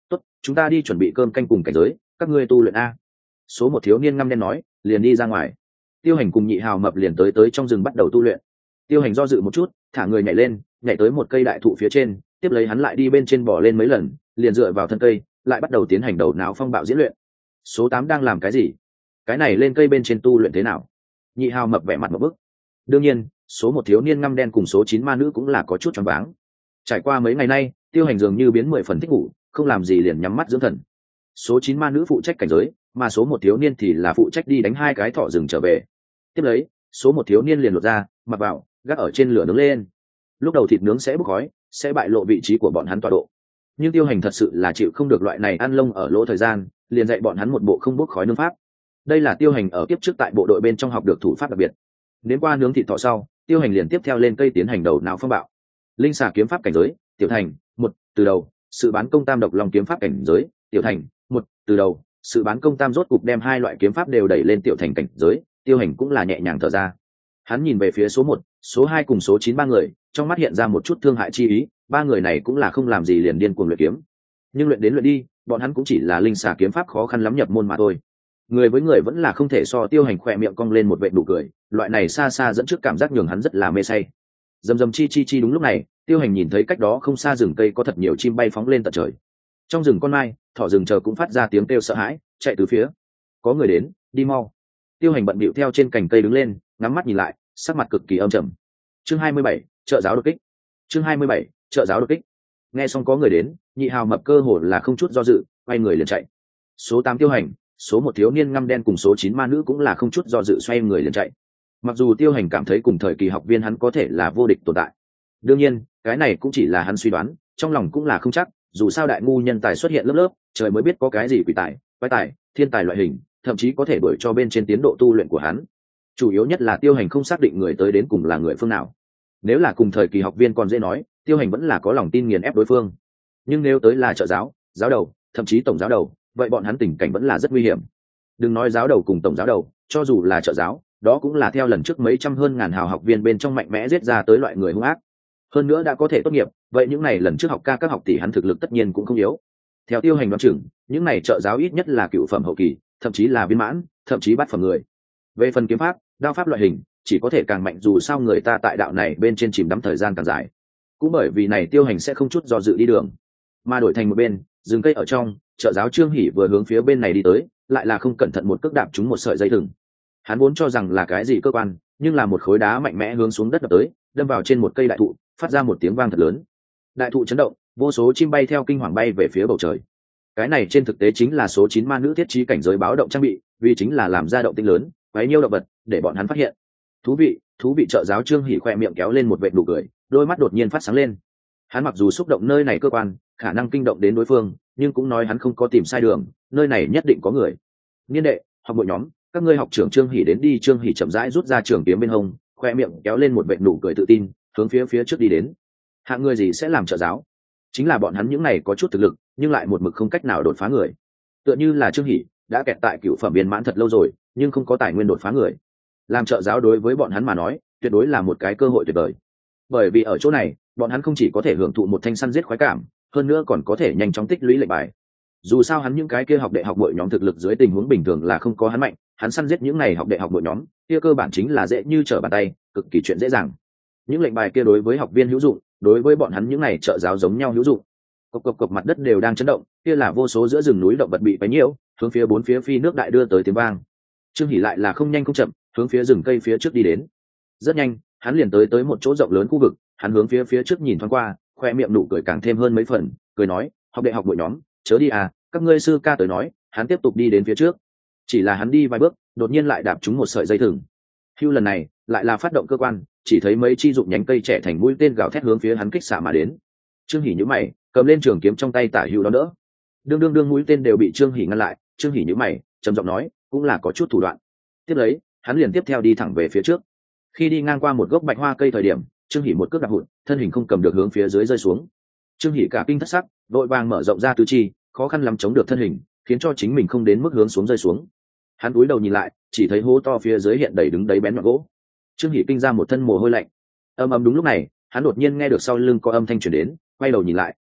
tốt, chúng ta đi chuẩn bị cơm canh cùng cảnh giới, các ngươi tu luyện a. Số một thiếu niên ngăm đen nói, liền đi ra ngoài. Tiêu Hành cùng Nhị Hào Mập liền tới trong rừng bắt đầu tu luyện. Tiêu Hành do dự một chút, thả người nhảy lên, nhảy tới một cây đại thụ phía trên, tiếp lấy hắn lại đi bên trên bò lên mấy lần, liền dựa vào thân cây, lại bắt đầu tiến hành đầu não phong bạo diễn luyện. Số 8 đang làm cái gì? Cái này lên cây bên trên tu luyện thế nào? Nhị Hào Mập vẻ mặt một bức. Đương nhiên, số một thiếu niên ngăm đen cùng số 9 ma nữ cũng là có chút choáng váng. Trải qua mấy ngày nay, Tiêu Hành dường như biến 10 phần thích ngủ, không làm gì liền nhắm mắt dưỡng thần. Số 9 ma nữ phụ trách cảnh giới, mà số một thiếu niên thì là phụ trách đi đánh 2 cái thỏ rừng trở về. Tiếp lấy, số một thiếu niên liền lột ra, mặc vào, gác ở trên lửa nướng lên. Lúc đầu thịt nướng sẽ bốc khói, sẽ bại lộ vị trí của bọn hắn tọa độ. Nhưng Tiêu Hành thật sự là chịu không được loại này ăn lông ở lỗ thời gian, liền dạy bọn hắn một bộ không bốc khói nướng pháp. Đây là Tiêu Hành ở kiếp trước tại bộ đội bên trong học được thủ pháp đặc biệt. Đến qua nướng thịt thỏ sau, Tiêu Hành liền tiếp theo lên cây tiến hành đầu não phong bạo. Linh xà kiếm pháp cảnh giới, tiểu thành, 1, từ đầu, sự bán công tam độc long kiếm pháp cảnh giới, tiểu thành, 1, từ đầu, sự bán công tam rốt cục đem 2 loại kiếm pháp đều đẩy lên tiểu thành cảnh giới, Tiêu Hành cũng là nhẹ nhàng thở ra. Hắn nhìn về phía số 1, số 2 cùng số 9 ba người, trong mắt hiện ra một chút thương hại chi ý, ba người này cũng là không làm gì liền điên cuồng luyện kiếm. Nhưng luyện đến luyện đi, bọn hắn cũng chỉ là linh xà kiếm pháp khó khăn lắm nhập môn mà thôi. Người với người vẫn là không thể so. Tiêu Hành khỏe miệng cong lên một vệt nụ cười, loại này xa xa dẫn trước cảm giác nhường hắn rất là mê say. Rầm rầm chi chi chi, đúng lúc này, Tiêu Hành nhìn thấy cách đó không xa rừng cây có thật nhiều chim bay phóng lên tận trời. Trong rừng con mai, thỏ rừng chờ cũng phát ra tiếng kêu sợ hãi, chạy từ phía. Có người đến, đi mau. Tiêu Hành bận bịu theo trên cành cây đứng lên, ngắm mắt nhìn lại, sắc mặt cực kỳ âm trầm. Chương 27, trợ giáo đột kích. Chương 27, trợ giáo đột kích. Nghe xong có người đến, Nhị Hào Mập cơ hồ là không chút do dự, quay người liền chạy. Số 8 Tiêu Hành, số 1 thiếu niên ngăm đen cùng số 9 ma nữ cũng là không chút do dự xoay người liền chạy. Mặc dù Tiêu Hành cảm thấy cùng thời kỳ học viên hắn có thể là vô địch tồn tại, đương nhiên cái này cũng chỉ là hắn suy đoán, trong lòng cũng là không chắc, dù sao đại ngu nhân tài xuất hiện lớp lớp, trời mới biết có cái gì quỷ tài, quái tài, thiên tài loại hình, thậm chí có thể đuổi cho bên trên tiến độ tu luyện của hắn. Chủ yếu nhất là Tiêu Hành không xác định người tới đến cùng là người phương nào. Nếu là cùng thời kỳ học viên còn dễ nói, Tiêu Hành vẫn là có lòng tin nghiền ép đối phương, nhưng nếu tới là trợ giáo, giáo đầu, thậm chí tổng giáo đầu, vậy bọn hắn tình cảnh vẫn là rất nguy hiểm. Đừng nói giáo đầu cùng tổng giáo đầu, cho dù là trợ giáo, đó cũng là theo lần trước mấy trăm hơn ngàn hào học viên bên trong mạnh mẽ giết ra tới loại người hung ác. Hơn nữa đã có thể tốt nghiệp, vậy những này lần trước học ca các học tỷ hắn thực lực tất nhiên cũng không yếu. Theo Tiêu Hành đoán chừng, những này trợ giáo ít nhất là cựu phẩm hậu kỳ, thậm chí là viên mãn, thậm chí bát phẩm người. Về phần kiếm pháp, đao pháp loại hình, chỉ có thể càng mạnh, dù sao người ta tại đạo này bên trên chìm đắm thời gian càng dài. Cũng bởi vì này Tiêu Hành sẽ không chút do dự đi đường, mà đổi thành một bên, rừng cây ở trong, trợ giáo Trương Hỷ vừa hướng phía bên này đi tới, lại là không cẩn thận một cước đạp trúng một sợi dây thừng. Hắn vốn cho rằng là cái gì cơ quan, nhưng là một khối đá mạnh mẽ hướng xuống đất đập tới, đâm vào trên một cây đại thụ, phát ra một tiếng vang thật lớn. Đại thụ chấn động, vô số chim bay theo kinh hoàng bay về phía bầu trời. Cái này trên thực tế chính là số 9 ma nữ thiết trí cảnh giới báo động trang bị, vì chính là làm ra động tĩnh lớn, quấy nhiêu động vật, để bọn hắn phát hiện. Thú vị, trợ giáo Trương Hỷ khoe miệng kéo lên một vệt nụ cười, đôi mắt đột nhiên phát sáng lên. Hắn mặc dù xúc động nơi này cơ quan, khả năng kinh động đến đối phương, nhưng cũng nói hắn không có tìm sai đường, nơi này nhất định có người. Niên đệ, học bộ nhóm, các ngươi học trưởng Trương Hỷ đến đi. Trương Hỷ chậm rãi rút ra trường kiếm bên hông, khoe miệng kéo lên một vệt nụ cười tự tin, hướng phía trước đi đến. Hạng người gì sẽ làm trợ giáo? Chính là bọn hắn những này có chút thực lực, nhưng lại một mực không cách nào đột phá người. Tựa như là Trương Hỷ, đã kẹt tại cựu phẩm viên mãn thật lâu rồi, nhưng không có tài nguyên đột phá người. Làm trợ giáo đối với bọn hắn mà nói, tuyệt đối là một cái cơ hội tuyệt vời. Bởi vì ở chỗ này, bọn hắn không chỉ có thể hưởng thụ một thanh săn giết khoái cảm, hơn nữa còn có thể nhanh chóng tích lũy lệnh bài. Dù sao hắn những cái kia học đệ học bội nhóm thực lực dưới tình huống bình thường là không có hắn mạnh, hắn săn giết những này học đệ học bội nhóm, kia cơ bản chính là dễ như trở bàn tay, cực kỳ chuyện dễ dàng. Những lệnh bài kia đối với học viên hữu dụng, đối với bọn hắn những này trợ giáo giống nhau hữu dụng. Cộc mặt đất đều đang chấn động, kia là vô số giữa rừng núi động vật bị quấy nhiễu, hướng phía bốn phía phi nước đại đưa tới tiếng vang. Trương Hỷ lại là không nhanh không chậm, hướng phía rừng cây phía trước đi đến. Rất nhanh, hắn liền tới một chỗ rộng lớn khu vực, hắn hướng phía trước nhìn thoáng qua, khoe miệng nụ cười càng thêm hơn mấy phần, cười nói, học đệ học bội nhóm, chớ đi à, các ngươi sư ca tới nói. Hắn tiếp tục đi đến phía trước, chỉ là hắn đi vài bước, đột nhiên lại đạp trúng một sợi dây thừng. Hưu lần này lại là phát động cơ quan, chỉ thấy mấy chi dụng nhánh cây trẻ thành mũi tên gào thét hướng phía hắn kích xạ mà đến. Trương Hỷ nhíu mày, cầm lên trường kiếm trong tay tả hữu đón đỡ. Đương mũi tên đều bị Trương Hỷ ngăn lại. Trương Hỷ nhíu mày, trầm giọng nói, cũng là có chút thủ đoạn. Tiếp lấy, hắn liền tiếp theo đi thẳng về phía trước. Khi đi ngang qua một gốc bạch hoa cây thời điểm, Trương Hỷ một cước đạp hụt, thân hình không cầm được hướng phía dưới rơi xuống. Trương Hỷ cả kinh thất sắc, vội vàng mở rộng ra tứ chi, khó khăn lắm chống được thân hình, khiến cho chính mình không đến mức hướng xuống rơi xuống. Hắn cúi đầu nhìn lại, chỉ thấy hố to phía dưới hiện đầy đứng đấy bén nhọn gỗ. Trương Hỷ kinh ra một thân mồ hôi lạnh. Đúng lúc này, hắn đột nhiên nghe được sau lưng có âm thanh truyền đến, quay đầu nhìn lại,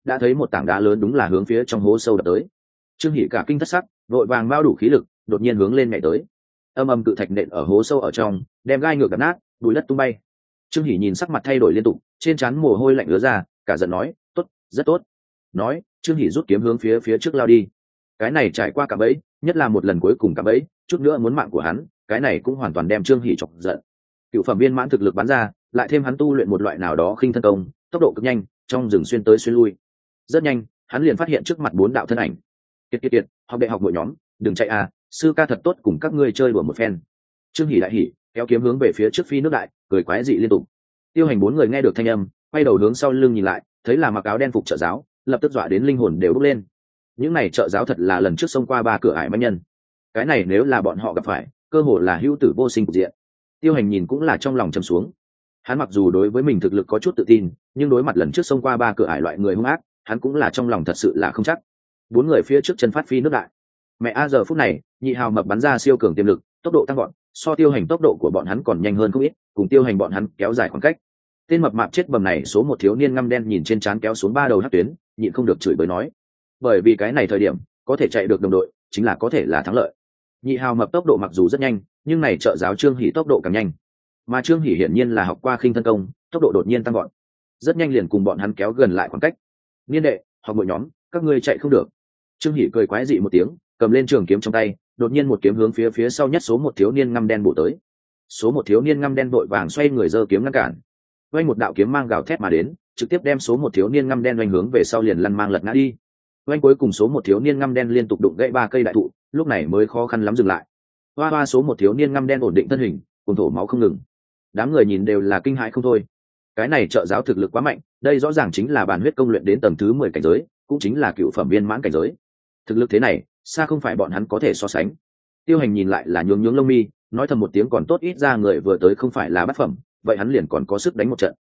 đã thấy một tảng đá lớn đúng là hướng phía trong hố sâu đập tới. Trương Hỷ cả kinh thất sắc, vội vàng bao đủ khí lực, đột nhiên hướng lên nhảy tới. Âm âm cự thạch nện ở hố sâu ở trong, đem gai ngược đập nát, bụi đất tung bay. Trương Hỷ nhìn sắc mặt thay đổi liên tục, trên trán mồ hôi lạnh ứa ra, cả giận nói, tốt, rất tốt. Nói, Trương Hỷ rút kiếm hướng phía trước lao đi. Cái này trải qua cả bẫy, nhất là một lần cuối cùng cả bẫy, chút nữa muốn mạng của hắn, cái này cũng hoàn toàn đem Trương Hỷ chọc giận. Cựu phẩm viên mãn thực lực bắn ra, lại thêm hắn tu luyện một loại nào đó khinh thân công, tốc độ cực nhanh, trong rừng xuyên tới xuyên lui. Rất nhanh, hắn liền phát hiện trước mặt 4 đạo thân ảnh. Kiệt, học đệ học mỗi nhóm, đừng chạy à, sư ca thật tốt cùng các ngươi chơi đùa một phen. Trương Hỷ đại hỉ, kéo kiếm hướng về phía trước phi nước đại, cười quái dị liên tục. Tiêu Hành 4 người nghe được thanh âm, quay đầu hướng sau lưng nhìn lại, thấy là mặc áo đen phục trợ giáo, lập tức dọa đến linh hồn đều bốc lên. Những này trợ giáo thật là lần trước xông qua 3 cửa ải mãnh nhân. Cái này nếu là bọn họ gặp phải, cơ hội là hữu tử vô sinh cục diện. Tiêu Hành nhìn cũng là trong lòng trầm xuống. Hắn mặc dù đối với mình thực lực có chút tự tin, nhưng đối mặt lần trước xông qua 3 cửa ải loại người hung ác, hắn cũng là trong lòng thật sự là không chắc. 4 người phía trước chân phát phi nước đại. Mẹ a giờ phút này, nhị hào mập bắn ra siêu cường tiềm lực, tốc độ tăng gọn, so Tiêu Hành tốc độ của bọn hắn còn nhanh hơn không ít, cùng Tiêu Hành bọn hắn kéo dài khoảng cách. Tên mập mạp chết bầm này số 1 thiếu niên ngăm đen nhìn trên trán kéo xuống 3 đầu hắc tuyến, nhịn không được chửi bới nói: bởi vì cái này thời điểm, có thể chạy được đồng đội, chính là có thể là thắng lợi. Nhị hào mập tốc độ mặc dù rất nhanh, nhưng này trợ giáo Trương Hỷ tốc độ càng nhanh. Mà Trương Hỷ hiển nhiên là học qua khinh thân công, tốc độ đột nhiên tăng gọn, rất nhanh liền cùng bọn hắn kéo gần lại khoảng cách. Niên đệ, học mỗi nhóm, các ngươi chạy không được. Trương Hỷ cười quái dị một tiếng, cầm lên trường kiếm trong tay, đột nhiên một kiếm hướng phía sau nhất số 1 thiếu niên ngăm đen bổ tới. Số 1 thiếu niên ngăm đen vội vàng xoay người giơ kiếm ngăn cản. Vang một đạo kiếm mang gào thét mà đến, trực tiếp đem số 1 thiếu niên ngăm đen oanh hướng về sau liền lăn mang lật ngã đi. Oanh cuối cùng số 1 thiếu niên ngăm đen liên tục đụng gãy 3 cây đại thụ, lúc này mới khó khăn lắm dừng lại. Hoa số 1 thiếu niên ngăm đen ổn định thân hình, cùng thổ máu không ngừng. Đám người nhìn đều là kinh hãi không thôi. Cái này trợ giáo thực lực quá mạnh, đây rõ ràng chính là bản huyết công luyện đến tầng thứ 10 cảnh giới, cũng chính là cựu phẩm viên mãn cảnh giới. Thực lực thế này, xa không phải bọn hắn có thể so sánh. Tiêu Hành nhìn lại là nhướng lông mi, nói thầm một tiếng còn tốt, ít ra người vừa tới không phải là bát phẩm, vậy hắn liền còn có sức đánh một trận.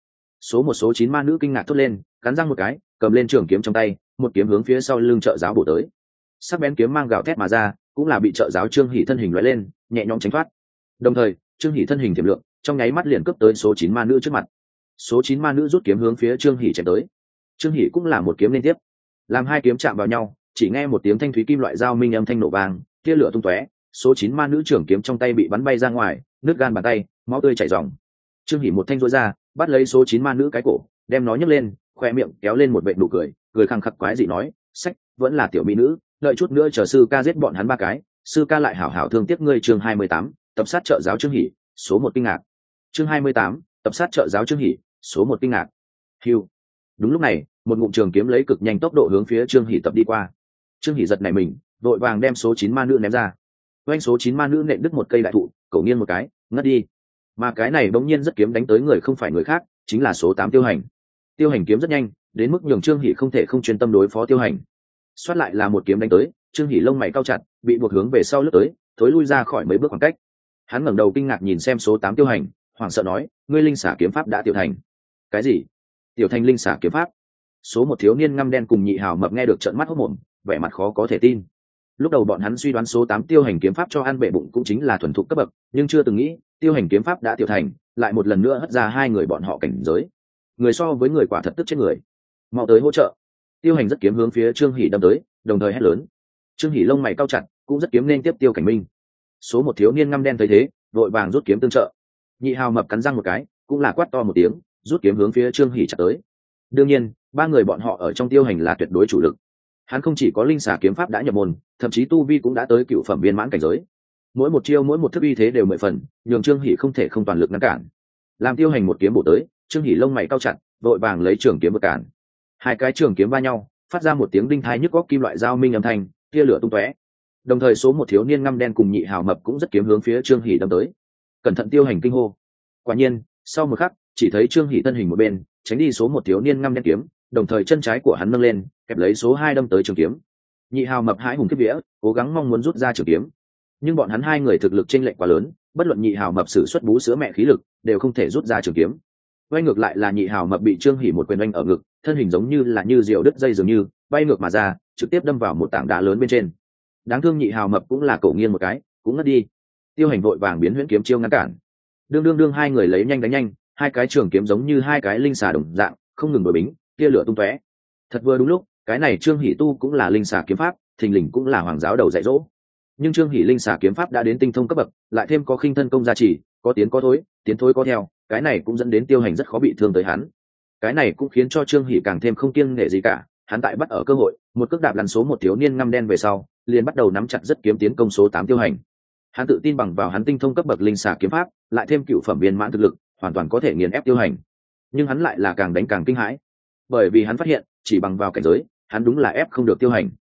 Số 9 ma nữ kinh ngạc thốt lên, cắn răng một cái, cầm lên trường kiếm trong tay, một kiếm hướng phía sau lưng trợ giáo bổ tới. Sắc bén kiếm mang gào thét mà ra, cũng là bị trợ giáo Trương Hỷ thân hình lóe lên, nhẹ nhõm tránh thoát. Đồng thời, Trương Hỷ thân hình tiềm lượng, trong nháy mắt liền cướp tới số 9 ma nữ trước mặt. Số 9 ma nữ rút kiếm hướng phía Trương Hỷ chém tới. Trương Hỷ cũng là một kiếm liên tiếp, làm hai kiếm chạm vào nhau, chỉ nghe một tiếng thanh thúy kim loại dao minh âm thanh nổ vang, tia lửa tung tóe, số 9 ma nữ trường kiếm trong tay bị bắn bay ra ngoài, nứt gan bàn tay, máu tươi chảy ròng. Trương Hỷ một thanh rũa ra, bắt lấy số 9 ma nữ cái cổ, đem nó nhấc lên, khoe miệng kéo lên một vệt nụ cười, cười khăng khặc quái dị nói: "Sách, vẫn là tiểu mỹ nữ, đợi chút nữa chờ sư ca giết bọn hắn 3 cái, sư ca lại hảo hảo thương tiếc ngươi." Chương 28, tập sát trợ giáo Trương Hỷ, số 1 kinh ngạc. Chương 28, tập sát trợ giáo Trương Hỷ, số 1 kinh ngạc. Hưu. Đúng lúc này, một ngụm trường kiếm lấy cực nhanh tốc độ hướng phía Trương Hỷ tập đi qua. Trương Hỷ giật nảy mình, vội vàng đem số 9 ma nữ ném ra. Oanh số 9 ma nữ nện đứt một cây đại thụ, cổ nghiêng một cái, ngất đi. Mà cái này bỗng nhiên rất kiếm đánh tới người không phải người khác, chính là số 8 Tiêu Hành. Tiêu Hành kiếm rất nhanh, đến mức nhường Trương Hỷ không thể không chuyên tâm đối phó Tiêu Hành. Xoát lại là một kiếm đánh tới, Trương Hỷ lông mày cau chặt, bị buộc hướng về sau lướt tới, thối lui ra khỏi mấy bước khoảng cách. Hắn ngẩng đầu kinh ngạc nhìn xem số 8 Tiêu Hành, hoảng sợ nói: "Ngươi linh xả kiếm pháp đã tiểu thành?" "Cái gì?" "Tiểu thành linh xả kiếm pháp?" Số 1 thiếu niên ngăm đen cùng nhị hào mập nghe được trợn mắt hốt mồm, vẻ mặt khó có thể tin. Lúc đầu bọn hắn suy đoán số 8 Tiêu Hành kiếm pháp cho ăn bệ bụng cũng chính là thuần thục cấp bậc, nhưng chưa từng nghĩ Tiêu Hành kiếm pháp đã tiểu thành, lại một lần nữa hất ra hai người bọn họ cảnh giới. Người so với người quả thật tức chết người. Mau tới hỗ trợ. Tiêu Hành rất kiếm hướng phía Trương Hỷ đâm tới, đồng thời hét lớn. Trương Hỷ lông mày cau chặt, cũng rất kiếm nên tiếp Tiêu Cảnh Minh. Số 1 thiếu niên ngăm đen thấy thế, vội vàng rút kiếm tương trợ. Nhị hào mập cắn răng một cái, cũng là quát to một tiếng, rút kiếm hướng phía Trương Hỷ chặt tới. Đương nhiên, 3 người bọn họ ở trong Tiêu Hành là tuyệt đối chủ lực. Hắn không chỉ có linh xà kiếm pháp đã nhập môn, thậm chí tu vi cũng đã tới cựu phẩm viên mãn cảnh giới. Mỗi một chiêu mỗi một thức uy thế đều 10 phần, nhường Trương Hỷ không thể không toàn lực ngăn cản. Làm Tiêu Hành một kiếm bổ tới, Trương Hỷ lông mày cau chặt, vội vàng lấy trường kiếm vượt cản. Hai cái trường kiếm va nhau, phát ra một tiếng đinh thai nhức óc kim loại dao minh âm thanh, tia lửa tung tóe. Đồng thời số 1 thiếu niên ngăm đen cùng nhị hào mập cũng rất kiếm hướng phía Trương Hỷ đâm tới. Cẩn thận! Tiêu Hành kinh hô. Quả nhiên, sau một khắc, chỉ thấy Trương Hỷ thân hình một bên, tránh đi số 1 thiếu niên ngăm đen kiếm, đồng thời chân trái của hắn nâng lên, kẹp lấy số 2 đâm tới trường kiếm. Nhị hào mập hãi hùng kiếp vía, cố gắng mong muốn rút ra trường kiếm, nhưng bọn hắn hai người thực lực chênh lệch quá lớn, bất luận nhị hào mập sử xuất bú sữa mẹ khí lực, đều không thể rút ra trường kiếm. Quay ngược lại là nhị hào mập bị Trương Hỷ một quyền oanh ở ngực, thân hình giống như là như diều đứt dây dường như bay ngược mà ra, trực tiếp đâm vào một tảng đá lớn bên trên. Đáng thương nhị hào mập cũng là cổ nghiêng một cái, cũng ngất đi. Tiêu Hành vội vàng biến huyễn kiếm chiêu ngăn cản. Đương hai người lấy nhanh đánh nhanh, hai cái trường kiếm giống như hai cái linh xà đồng dạng, không ngừng đổi bính, tia lửa tung tóe. Thật vừa đúng lúc, cái này Trương Hỷ tu cũng là linh xà kiếm pháp, thình lình cũng là hoàng giáo đầu dạy dỗ. Nhưng Trương Hỷ linh xà kiếm pháp đã đến tinh thông cấp bậc, lại thêm có khinh thân công gia trì, có tiến có thối, tiến thối có theo, cái này cũng dẫn đến Tiêu Hành rất khó bị thương tới hắn. Cái này cũng khiến cho Trương Hỷ càng thêm không kiêng nể gì cả, hắn tại bắt ở cơ hội, một cước đạp lăn số một thiếu niên ngăm đen về sau, liền bắt đầu nắm chặt rất kiếm tiến công số 8 Tiêu Hành. Hắn tự tin bằng vào hắn tinh thông cấp bậc linh xà kiếm pháp, lại thêm cựu phẩm viên mãn thực lực, hoàn toàn có thể nghiền ép Tiêu Hành. Nhưng hắn lại là càng đánh càng kinh hãi, bởi vì hắn phát hiện, chỉ bằng vào cảnh giới, hắn đúng là ép không được Tiêu Hành.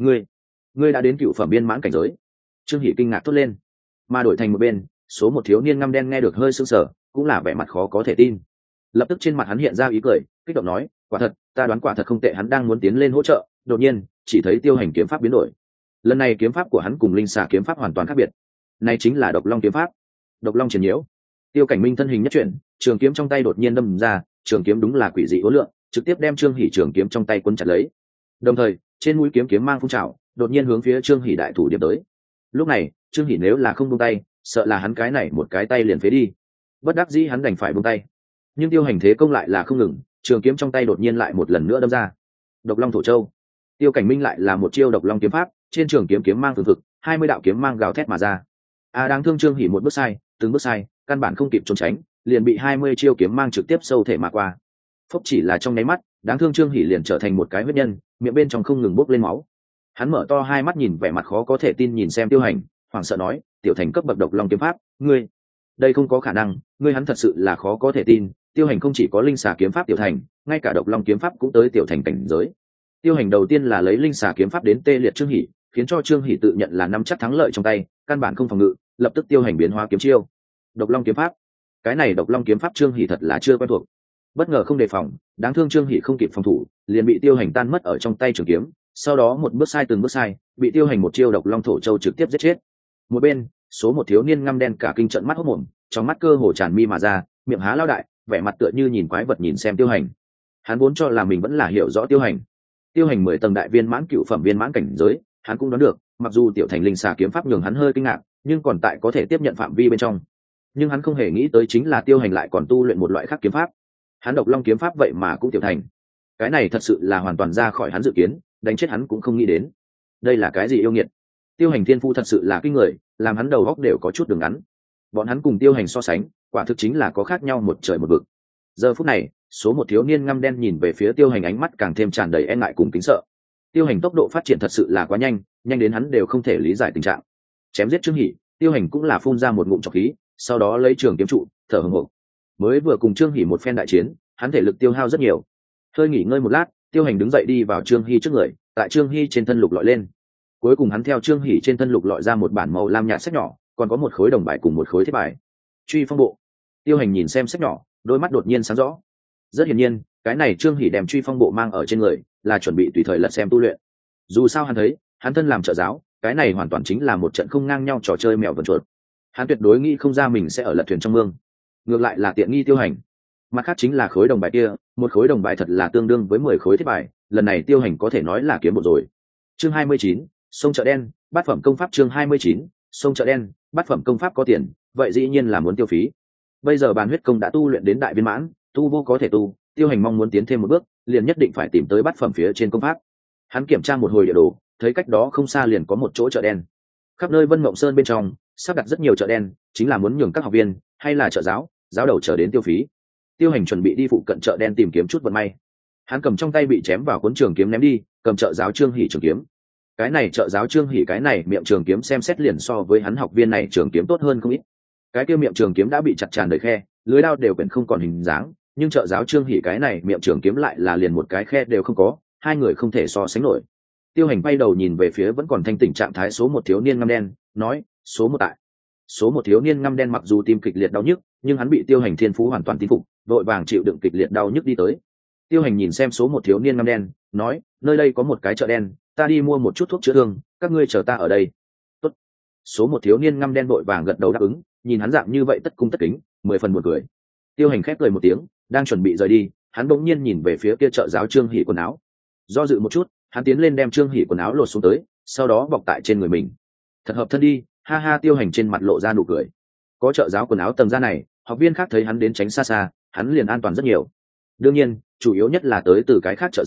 Ngươi đã đến cựu phẩm viên mãn cảnh giới. Trương Hỷ kinh ngạc thốt lên. Mà đổi thành một bên, số một thiếu niên ngăm đen nghe được hơi sững sờ, cũng là vẻ mặt khó có thể tin. Lập tức trên mặt hắn hiện ra ý cười, kích động nói, quả thật, ta đoán quả thật không tệ. Hắn đang muốn tiến lên hỗ trợ, đột nhiên chỉ thấy Tiêu Hành kiếm pháp biến đổi. Lần này kiếm pháp của hắn cùng linh xà kiếm pháp hoàn toàn khác biệt. Này chính là Độc Long kiếm pháp. Độc Long triển nhiễu. Tiêu Cảnh Minh thân hình nhất chuyển, trường kiếm trong tay đột nhiên đâm ra, trường kiếm đúng là quỷ dị uốn lượn, trực tiếp đem Trương Hỷ trường kiếm trong tay quấn chặt lấy. Đồng thời, trên mũi kiếm kiếm mang phun trào, đột nhiên hướng phía Trương Hỷ đại thủ điệp tới. Lúc này, Trương Hỷ nếu là không buông tay, sợ là hắn cái này một cái tay liền phế đi. Bất đắc dĩ hắn đành phải buông tay. Nhưng Tiêu Hành thế công lại là không ngừng, trường kiếm trong tay đột nhiên lại một lần nữa đâm ra. Độc Long thổ châu. Tiêu Cảnh Minh lại là một chiêu Độc Long kiếm pháp, trên trường kiếm kiếm mang thường thực, 20 đạo kiếm mang gào thét mà ra. Đáng thương Trương Hỷ một bước sai, từng bước sai, căn bản không kịp trốn tránh, liền bị 20 chiêu kiếm mang trực tiếp sâu thể mà qua. Phốc chỉ là trong nháy mắt, đáng thương Trương Hỷ liền trở thành một cái huyết nhân, miệng bên trong không ngừng bốc lên máu. Hắn mở to hai mắt nhìn vẻ mặt khó có thể tin nhìn xem Tiêu Hành, hoảng sợ nói, tiểu thành cấp bậc Độc Long kiếm pháp, ngươi, đây không có khả năng, ngươi. Hắn thật sự là khó có thể tin, Tiêu Hành không chỉ có linh xà kiếm pháp tiểu thành, ngay cả Độc Long kiếm pháp cũng tới tiểu thành cảnh giới. Tiêu Hành đầu tiên là lấy linh xà kiếm pháp đến tê liệt Trương Hỷ, khiến cho Trương Hỷ tự nhận là nắm chắc thắng lợi trong tay, căn bản không phòng ngự, lập tức Tiêu Hành biến hóa kiếm chiêu. Độc Long kiếm pháp. Cái này Độc Long kiếm pháp Trương Hỷ thật là chưa quen thuộc. Bất ngờ không đề phòng, đáng thương Trương Hỷ không kịp phòng thủ, liền bị Tiêu Hành tan mất ở trong tay trường kiếm, sau đó một bước sai từng bước sai, bị Tiêu Hành một chiêu Độc Long thổ châu trực tiếp giết chết. Một bên, số một thiếu niên ngăm đen cả kinh trận mắt hốt mồm, trong mắt cơ hồ tràn mi mà ra, miệng há lao đại, vẻ mặt tựa như nhìn quái vật nhìn xem Tiêu Hành. Hắn vốn cho là mình vẫn là hiểu rõ Tiêu Hành. Tiêu Hành 10 tầng đại viên mãn cựu phẩm viên mãn cảnh giới, hắn cũng đoán được, mặc dù tiểu thành linh xà kiếm pháp nhường hắn hơi kinh ngạc, nhưng còn tại có thể tiếp nhận phạm vi bên trong. Nhưng hắn không hề nghĩ tới chính là Tiêu Hành lại còn tu luyện một loại khác kiếm pháp. Hắn Độc Long kiếm pháp vậy mà cũng tiểu thành. Cái này thật sự là hoàn toàn ra khỏi hắn dự kiến, đánh chết hắn cũng không nghĩ đến. Đây là cái gì yêu nghiệt? Tiêu Hành thiên phu thật sự là kinh người, làm hắn đầu óc đều có chút đường ngắn. Bọn hắn cùng Tiêu Hành so sánh, quả thực chính là có khác nhau một trời một vực. Giờ phút này, số một thiếu niên ngăm đen nhìn về phía Tiêu Hành ánh mắt càng thêm tràn đầy e ngại cùng kính sợ. Tiêu Hành tốc độ phát triển thật sự là quá nhanh, nhanh đến hắn đều không thể lý giải tình trạng. Chém giết Trương Hỷ, Tiêu Hành cũng là phun ra một ngụm trọc khí, sau đó lấy trường kiếm trụ, thở hổn hộc. Mới vừa cùng Trương Hỷ một phen đại chiến, hắn thể lực tiêu hao rất nhiều. Hơi nghỉ ngơi một lát, Tiêu Hành đứng dậy đi vào Trương Hỷ trước người, tại Trương Hỷ trên thân lục lọi lên. Cuối cùng hắn theo Trương Hỷ trên thân lục lọi ra một bản màu lam nhạt sách nhỏ, còn có một khối đồng bài cùng một khối thiết bài. Truy phong bộ. Tiêu Hành nhìn xem sách nhỏ, đôi mắt đột nhiên sáng rõ. Rất hiển nhiên, cái này Trương Hỷ đem truy phong bộ mang ở trên người, là chuẩn bị tùy thời lật xem tu luyện. Dù sao hắn thấy, hắn thân làm trợ giáo, cái này hoàn toàn chính là một trận không ngang nhau trò chơi mèo vần chuột. Hắn tuyệt đối nghĩ không ra mình sẽ ở lật thuyền trong mương. Ngược lại là tiện nghi Tiêu Hành. Mặt khác chính là khối đồng bài kia, một khối đồng bài thật là tương đương với 10 khối thiết bài, lần này Tiêu Hành có thể nói là kiếm bộ rồi. Chương 29, sông chợ đen, bát phẩm công pháp. Chương 29, sông chợ đen, bát phẩm công pháp có tiền, vậy dĩ nhiên là muốn tiêu phí. Bây giờ Bàn Huyết Công đã tu luyện đến đại viên mãn, tu vô có thể tu, Tiêu Hành mong muốn tiến thêm một bước, liền nhất định phải tìm tới bát phẩm phía trên công pháp. Hắn kiểm tra một hồi địa đồ, thấy cách đó không xa liền có một chỗ chợ đen. Khắp nơi Vân Mộng Sơn bên trong, sắp đặt rất nhiều chợ đen, chính là muốn nhường các học viên hay là trợ giáo, giáo đầu trở đến tiêu phí. Tiêu Hành chuẩn bị đi phụ cận chợ đen tìm kiếm chút vận may. Hắn cầm trong tay bị chém vào cuốn trường kiếm ném đi, cầm trợ giáo Trương Hỷ trường kiếm. Cái này trợ giáo Trương Hỷ cái này miệng trường kiếm xem xét liền so với hắn học viên này trường kiếm tốt hơn không ít. Cái kia miệng trường kiếm đã bị chặt tràn đầy khe, lưới đao đều quyển không còn hình dáng, nhưng trợ giáo Trương Hỷ cái này miệng trường kiếm lại là liền một cái khe đều không có, hai người không thể so sánh nổi. Tiêu Hành bay đầu nhìn về phía vẫn còn thanh tỉnh trạng thái số một thiếu niên ngăm đen, nói, số một tại. Số một thiếu niên ngăm đen mặc dù tim kịch liệt đau nhức, nhưng hắn bị Tiêu Hành thiên phú hoàn toàn tín phục, vội vàng chịu đựng kịch liệt đau nhức đi tới. Tiêu Hành nhìn xem số một thiếu niên ngăm đen, nói, nơi đây có một cái chợ đen, ta đi mua một chút thuốc chữa thương, các ngươi chờ ta ở đây. Tốt. Số một thiếu niên ngăm đen vội vàng gật đầu đáp ứng, nhìn hắn dạng như vậy tất cung tất kính, 10 phần buồn cười. Tiêu Hành khép cười một tiếng, đang chuẩn bị rời đi, hắn bỗng nhiên nhìn về phía kia trợ giáo Trương Hỷ quần áo. Do dự một chút, hắn tiến lên đem Trương Hỷ quần áo lột xuống tới, sau đó bọc tại trên người mình. Thật hợp thân đi, ha ha. Tiêu Hành trên mặt lộ ra nụ cười. Có trợ giáo quần áo tầng da này, học viên khác thấy hắn đến tránh xa xa, hắn liền an toàn rất nhiều. Đương nhiên, chủ yếu nhất là tới từ cái khác trợ giáo,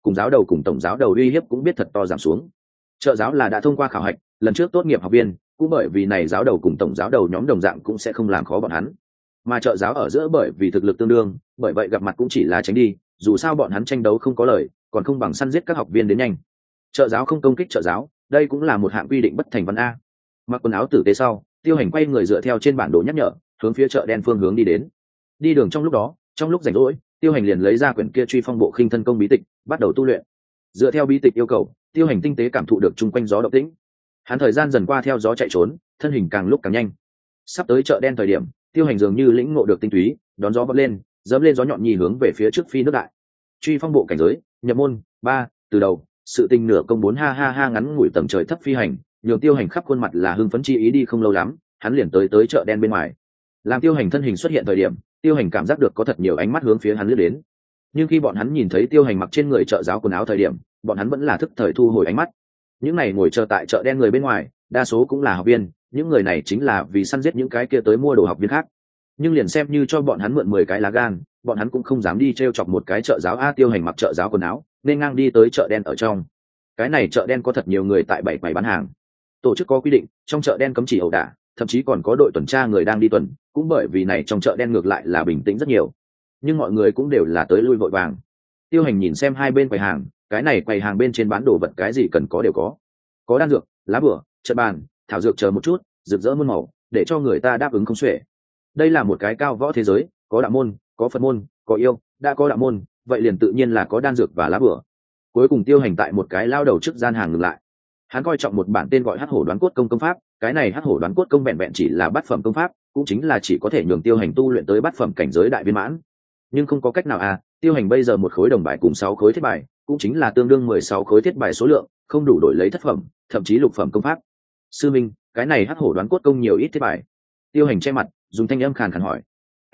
cùng giáo đầu cùng tổng giáo đầu uy hiếp cũng biết thật to giảm xuống. Trợ giáo là đã thông qua khảo hạch, lần trước tốt nghiệp học viên, cũng bởi vì này giáo đầu cùng tổng giáo đầu nhóm đồng dạng cũng sẽ không làm khó bọn hắn. Mà trợ giáo ở giữa bởi vì thực lực tương đương, bởi vậy gặp mặt cũng chỉ là tránh đi, dù sao bọn hắn tranh đấu không có lời, còn không bằng săn giết các học viên đến nhanh. Trợ giáo không công kích trợ giáo, đây cũng là một hạng quy định bất thành văn a. Mặc quần áo tử tế sau, Tiêu Hành quay người dựa theo trên bản đồ nhắc nhở, hướng phía chợ đen phương hướng đi đến. Đi đường trong lúc đó, trong lúc rảnh rỗi, Tiêu Hành liền lấy ra quyển kia Truy Phong Bộ Khinh Thân Công bí tịch, bắt đầu tu luyện. Dựa theo bí tịch yêu cầu, Tiêu Hành tinh tế cảm thụ được chung quanh gió động tĩnh. Hắn thời gian dần qua theo gió chạy trốn, thân hình càng lúc càng nhanh. Sắp tới chợ đen thời điểm, Tiêu Hành dường như lĩnh ngộ được tinh túy, đón gió vọt lên, dẫm lên gió nhọn nhì hướng về phía trước phi nước đại. Truy Phong Bộ cảnh giới, nhập môn 3, từ đầu, sự tình nửa công 4 ha ha ha ngắn ngủi tầng trời thấp phi hành, nhường Tiêu Hành khắp khuôn mặt là hưng phấn chi ý đi không lâu lắm, hắn liền tới chợ đen bên ngoài. Làm Tiêu Hành thân hình xuất hiện thời điểm, Tiêu Hành cảm giác được có thật nhiều ánh mắt hướng phía hắn lướt đến. Nhưng khi bọn hắn nhìn thấy Tiêu Hành mặc trên người trợ giáo quần áo thời điểm, bọn hắn vẫn là thức thời thu hồi ánh mắt. Những này ngồi chờ tại chợ đen người bên ngoài, đa số cũng là học viên, những người này chính là vì săn giết những cái kia tới mua đồ học viên khác. Nhưng liền xem như cho bọn hắn mượn 10 cái lá gan, bọn hắn cũng không dám đi trêu chọc một cái trợ giáo a. Tiêu Hành mặc trợ giáo quần áo, nên ngang đi tới chợ đen ở trong. Cái này chợ đen có thật nhiều người tại bảy bán hàng. Tổ chức có quy định, trong chợ đen cấm chỉ ẩu đả, thậm chí còn có đội tuần tra người đang đi tuần, cũng bởi vì này trong chợ đen ngược lại là bình tĩnh rất nhiều. Nhưng mọi người cũng đều là tới lui vội vàng. Tiêu Hành nhìn xem hai bên quầy hàng, cái này quầy hàng bên trên bán đồ vật cái gì cần có đều có đan dược, lá bửa, trận bàn, thảo dược chờ một chút, rực rỡ muôn màu, để cho người ta đáp ứng không xuể. Đây là một cái cao võ thế giới, có đạo môn, có Phật môn, có yêu, đã có đạo môn, vậy liền tự nhiên là có đan dược và lá bửa. Cuối cùng Tiêu Hành tại một cái lao đầu trước gian hàng ngừng lại. Hắn coi trọng một bản tên gọi Hắc Hổ Đoán Cốt công pháp, cái này Hắc Hổ Đoán Cốt công vẹn vẹn chỉ là bát phẩm công pháp, cũng chính là chỉ có thể nhường Tiêu Hành tu luyện tới bát phẩm cảnh giới đại viên mãn. Nhưng không có cách nào à, Tiêu Hành bây giờ một khối đồng bài cùng 6 khối thiết bài, cũng chính là tương đương 16 khối thiết bài số lượng, không đủ đổi lấy thất phẩm, thậm chí lục phẩm công pháp. Sư minh, cái này Hắc Hổ Đoán Cốt công nhiều ít thiết bài? Tiêu Hành che mặt, dùng thanh âm khàn khàn hỏi.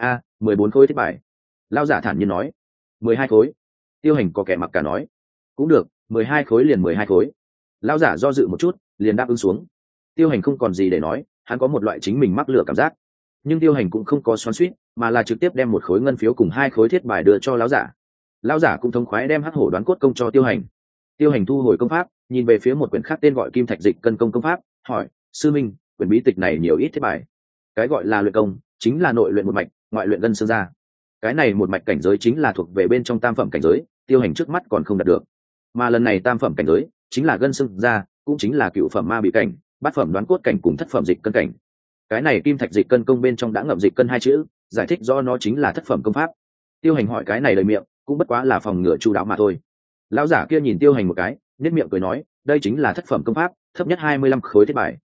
14 khối thiết bài. Lão giả thản nhiên nói. 12 khối. Tiêu Hành có kẻ mặc cả nói. Cũng được, 12 khối liền 12 khối. Lão giả do dự một chút, liền đáp ứng xuống. Tiêu Hành không còn gì để nói, hắn có một loại chính mình mắc lửa cảm giác. Nhưng Tiêu Hành cũng không có xoắn xuýt, mà là trực tiếp đem một khối ngân phiếu cùng 2 khối thiết bài đưa cho lão giả. Lão giả cũng thống khoái đem Hắc Hổ Đoán Cốt công cho Tiêu Hành. Tiêu Hành thu hồi công pháp, nhìn về phía một quyển khác tên gọi Kim Thạch Dịch Cân công pháp, hỏi: sư minh, quyển bí tịch này nhiều ít thiết bài? Cái gọi là luyện công, chính là nội luyện một mạch, ngoại luyện gân xương ra. Cái này một mạch cảnh giới chính là thuộc về bên trong tam phẩm cảnh giới, Tiêu Hành trước mắt còn không đạt được. Mà lần này tam phẩm cảnh giới chính là gân xương ra, cũng chính là cựu phẩm ma bị cảnh, bát phẩm đoán cốt cảnh cùng thất phẩm dịch cân cảnh. Cái này Kim Thạch Dịch Cân công bên trong đã ngậm dịch cân 2 chữ, giải thích do nó chính là thất phẩm công pháp. Tiêu Hành hỏi cái này lời miệng, cũng bất quá là phòng ngừa chu đáo mà thôi. Lão giả kia nhìn Tiêu Hành một cái, nhếch miệng cười nói, đây chính là thất phẩm công pháp, thấp nhất 25 khối thiết bài.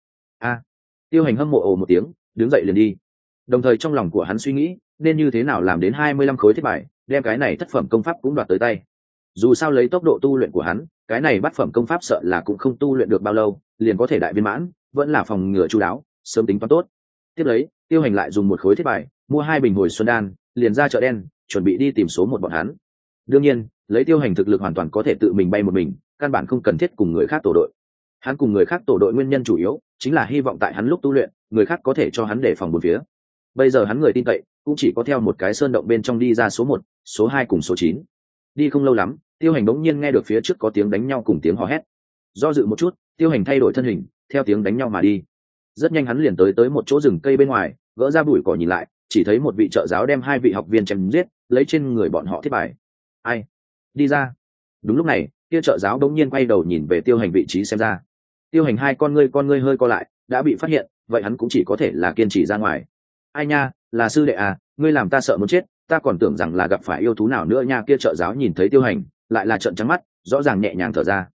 Tiêu Hành hâm mộ ồ một tiếng, đứng dậy liền đi. Đồng thời trong lòng của hắn suy nghĩ, nên như thế nào làm đến 25 khối thiết bài, đem cái này thất phẩm công pháp cũng đoạt tới tay. Dù sao lấy tốc độ tu luyện của hắn, cái này bát phẩm công pháp sợ là cũng không tu luyện được bao lâu, liền có thể đại viên mãn, vẫn là phòng ngừa chu đáo, sớm tính toán tốt. Tiếp lấy, Tiêu Hành lại dùng một khối thiết bài, mua 2 bình hồi xuân đan, liền ra chợ đen, chuẩn bị đi tìm số một bọn hắn. Đương nhiên, lấy Tiêu Hành thực lực hoàn toàn có thể tự mình bay một mình, căn bản không cần thiết cùng người khác tổ đội. Hắn cùng người khác tổ đội nguyên nhân chủ yếu chính là hy vọng tại hắn lúc tu luyện, người khác có thể cho hắn đề phòng bốn phía. Bây giờ hắn người tin cậy cũng chỉ có theo một cái sơn động bên trong đi ra số 1, số 2 cùng số 9. Đi không lâu lắm, Tiêu Hành bỗng nhiên nghe được phía trước có tiếng đánh nhau cùng tiếng hò hét. Do dự một chút, Tiêu Hành thay đổi thân hình, theo tiếng đánh nhau mà đi. Rất nhanh hắn liền tới một chỗ rừng cây bên ngoài, gỡ ra bụi cỏ nhìn lại, chỉ thấy một vị trợ giáo đem 2 vị học viên chém giết, lấy trên người bọn họ thiết bài. Ai? Đi ra. Đúng lúc này, kia trợ giáo bỗng nhiên quay đầu nhìn về Tiêu Hành vị trí xem ra. Tiêu Hành hai con ngươi hơi co lại, đã bị phát hiện, vậy hắn cũng chỉ có thể là kiên trì ra ngoài. Ai nha, là sư đệ à, ngươi làm ta sợ muốn chết, ta còn tưởng rằng là gặp phải yêu thú nào nữa nha. Kia trợ giáo nhìn thấy Tiêu Hành, lại là trợn trắng mắt, rõ ràng nhẹ nhàng thở ra.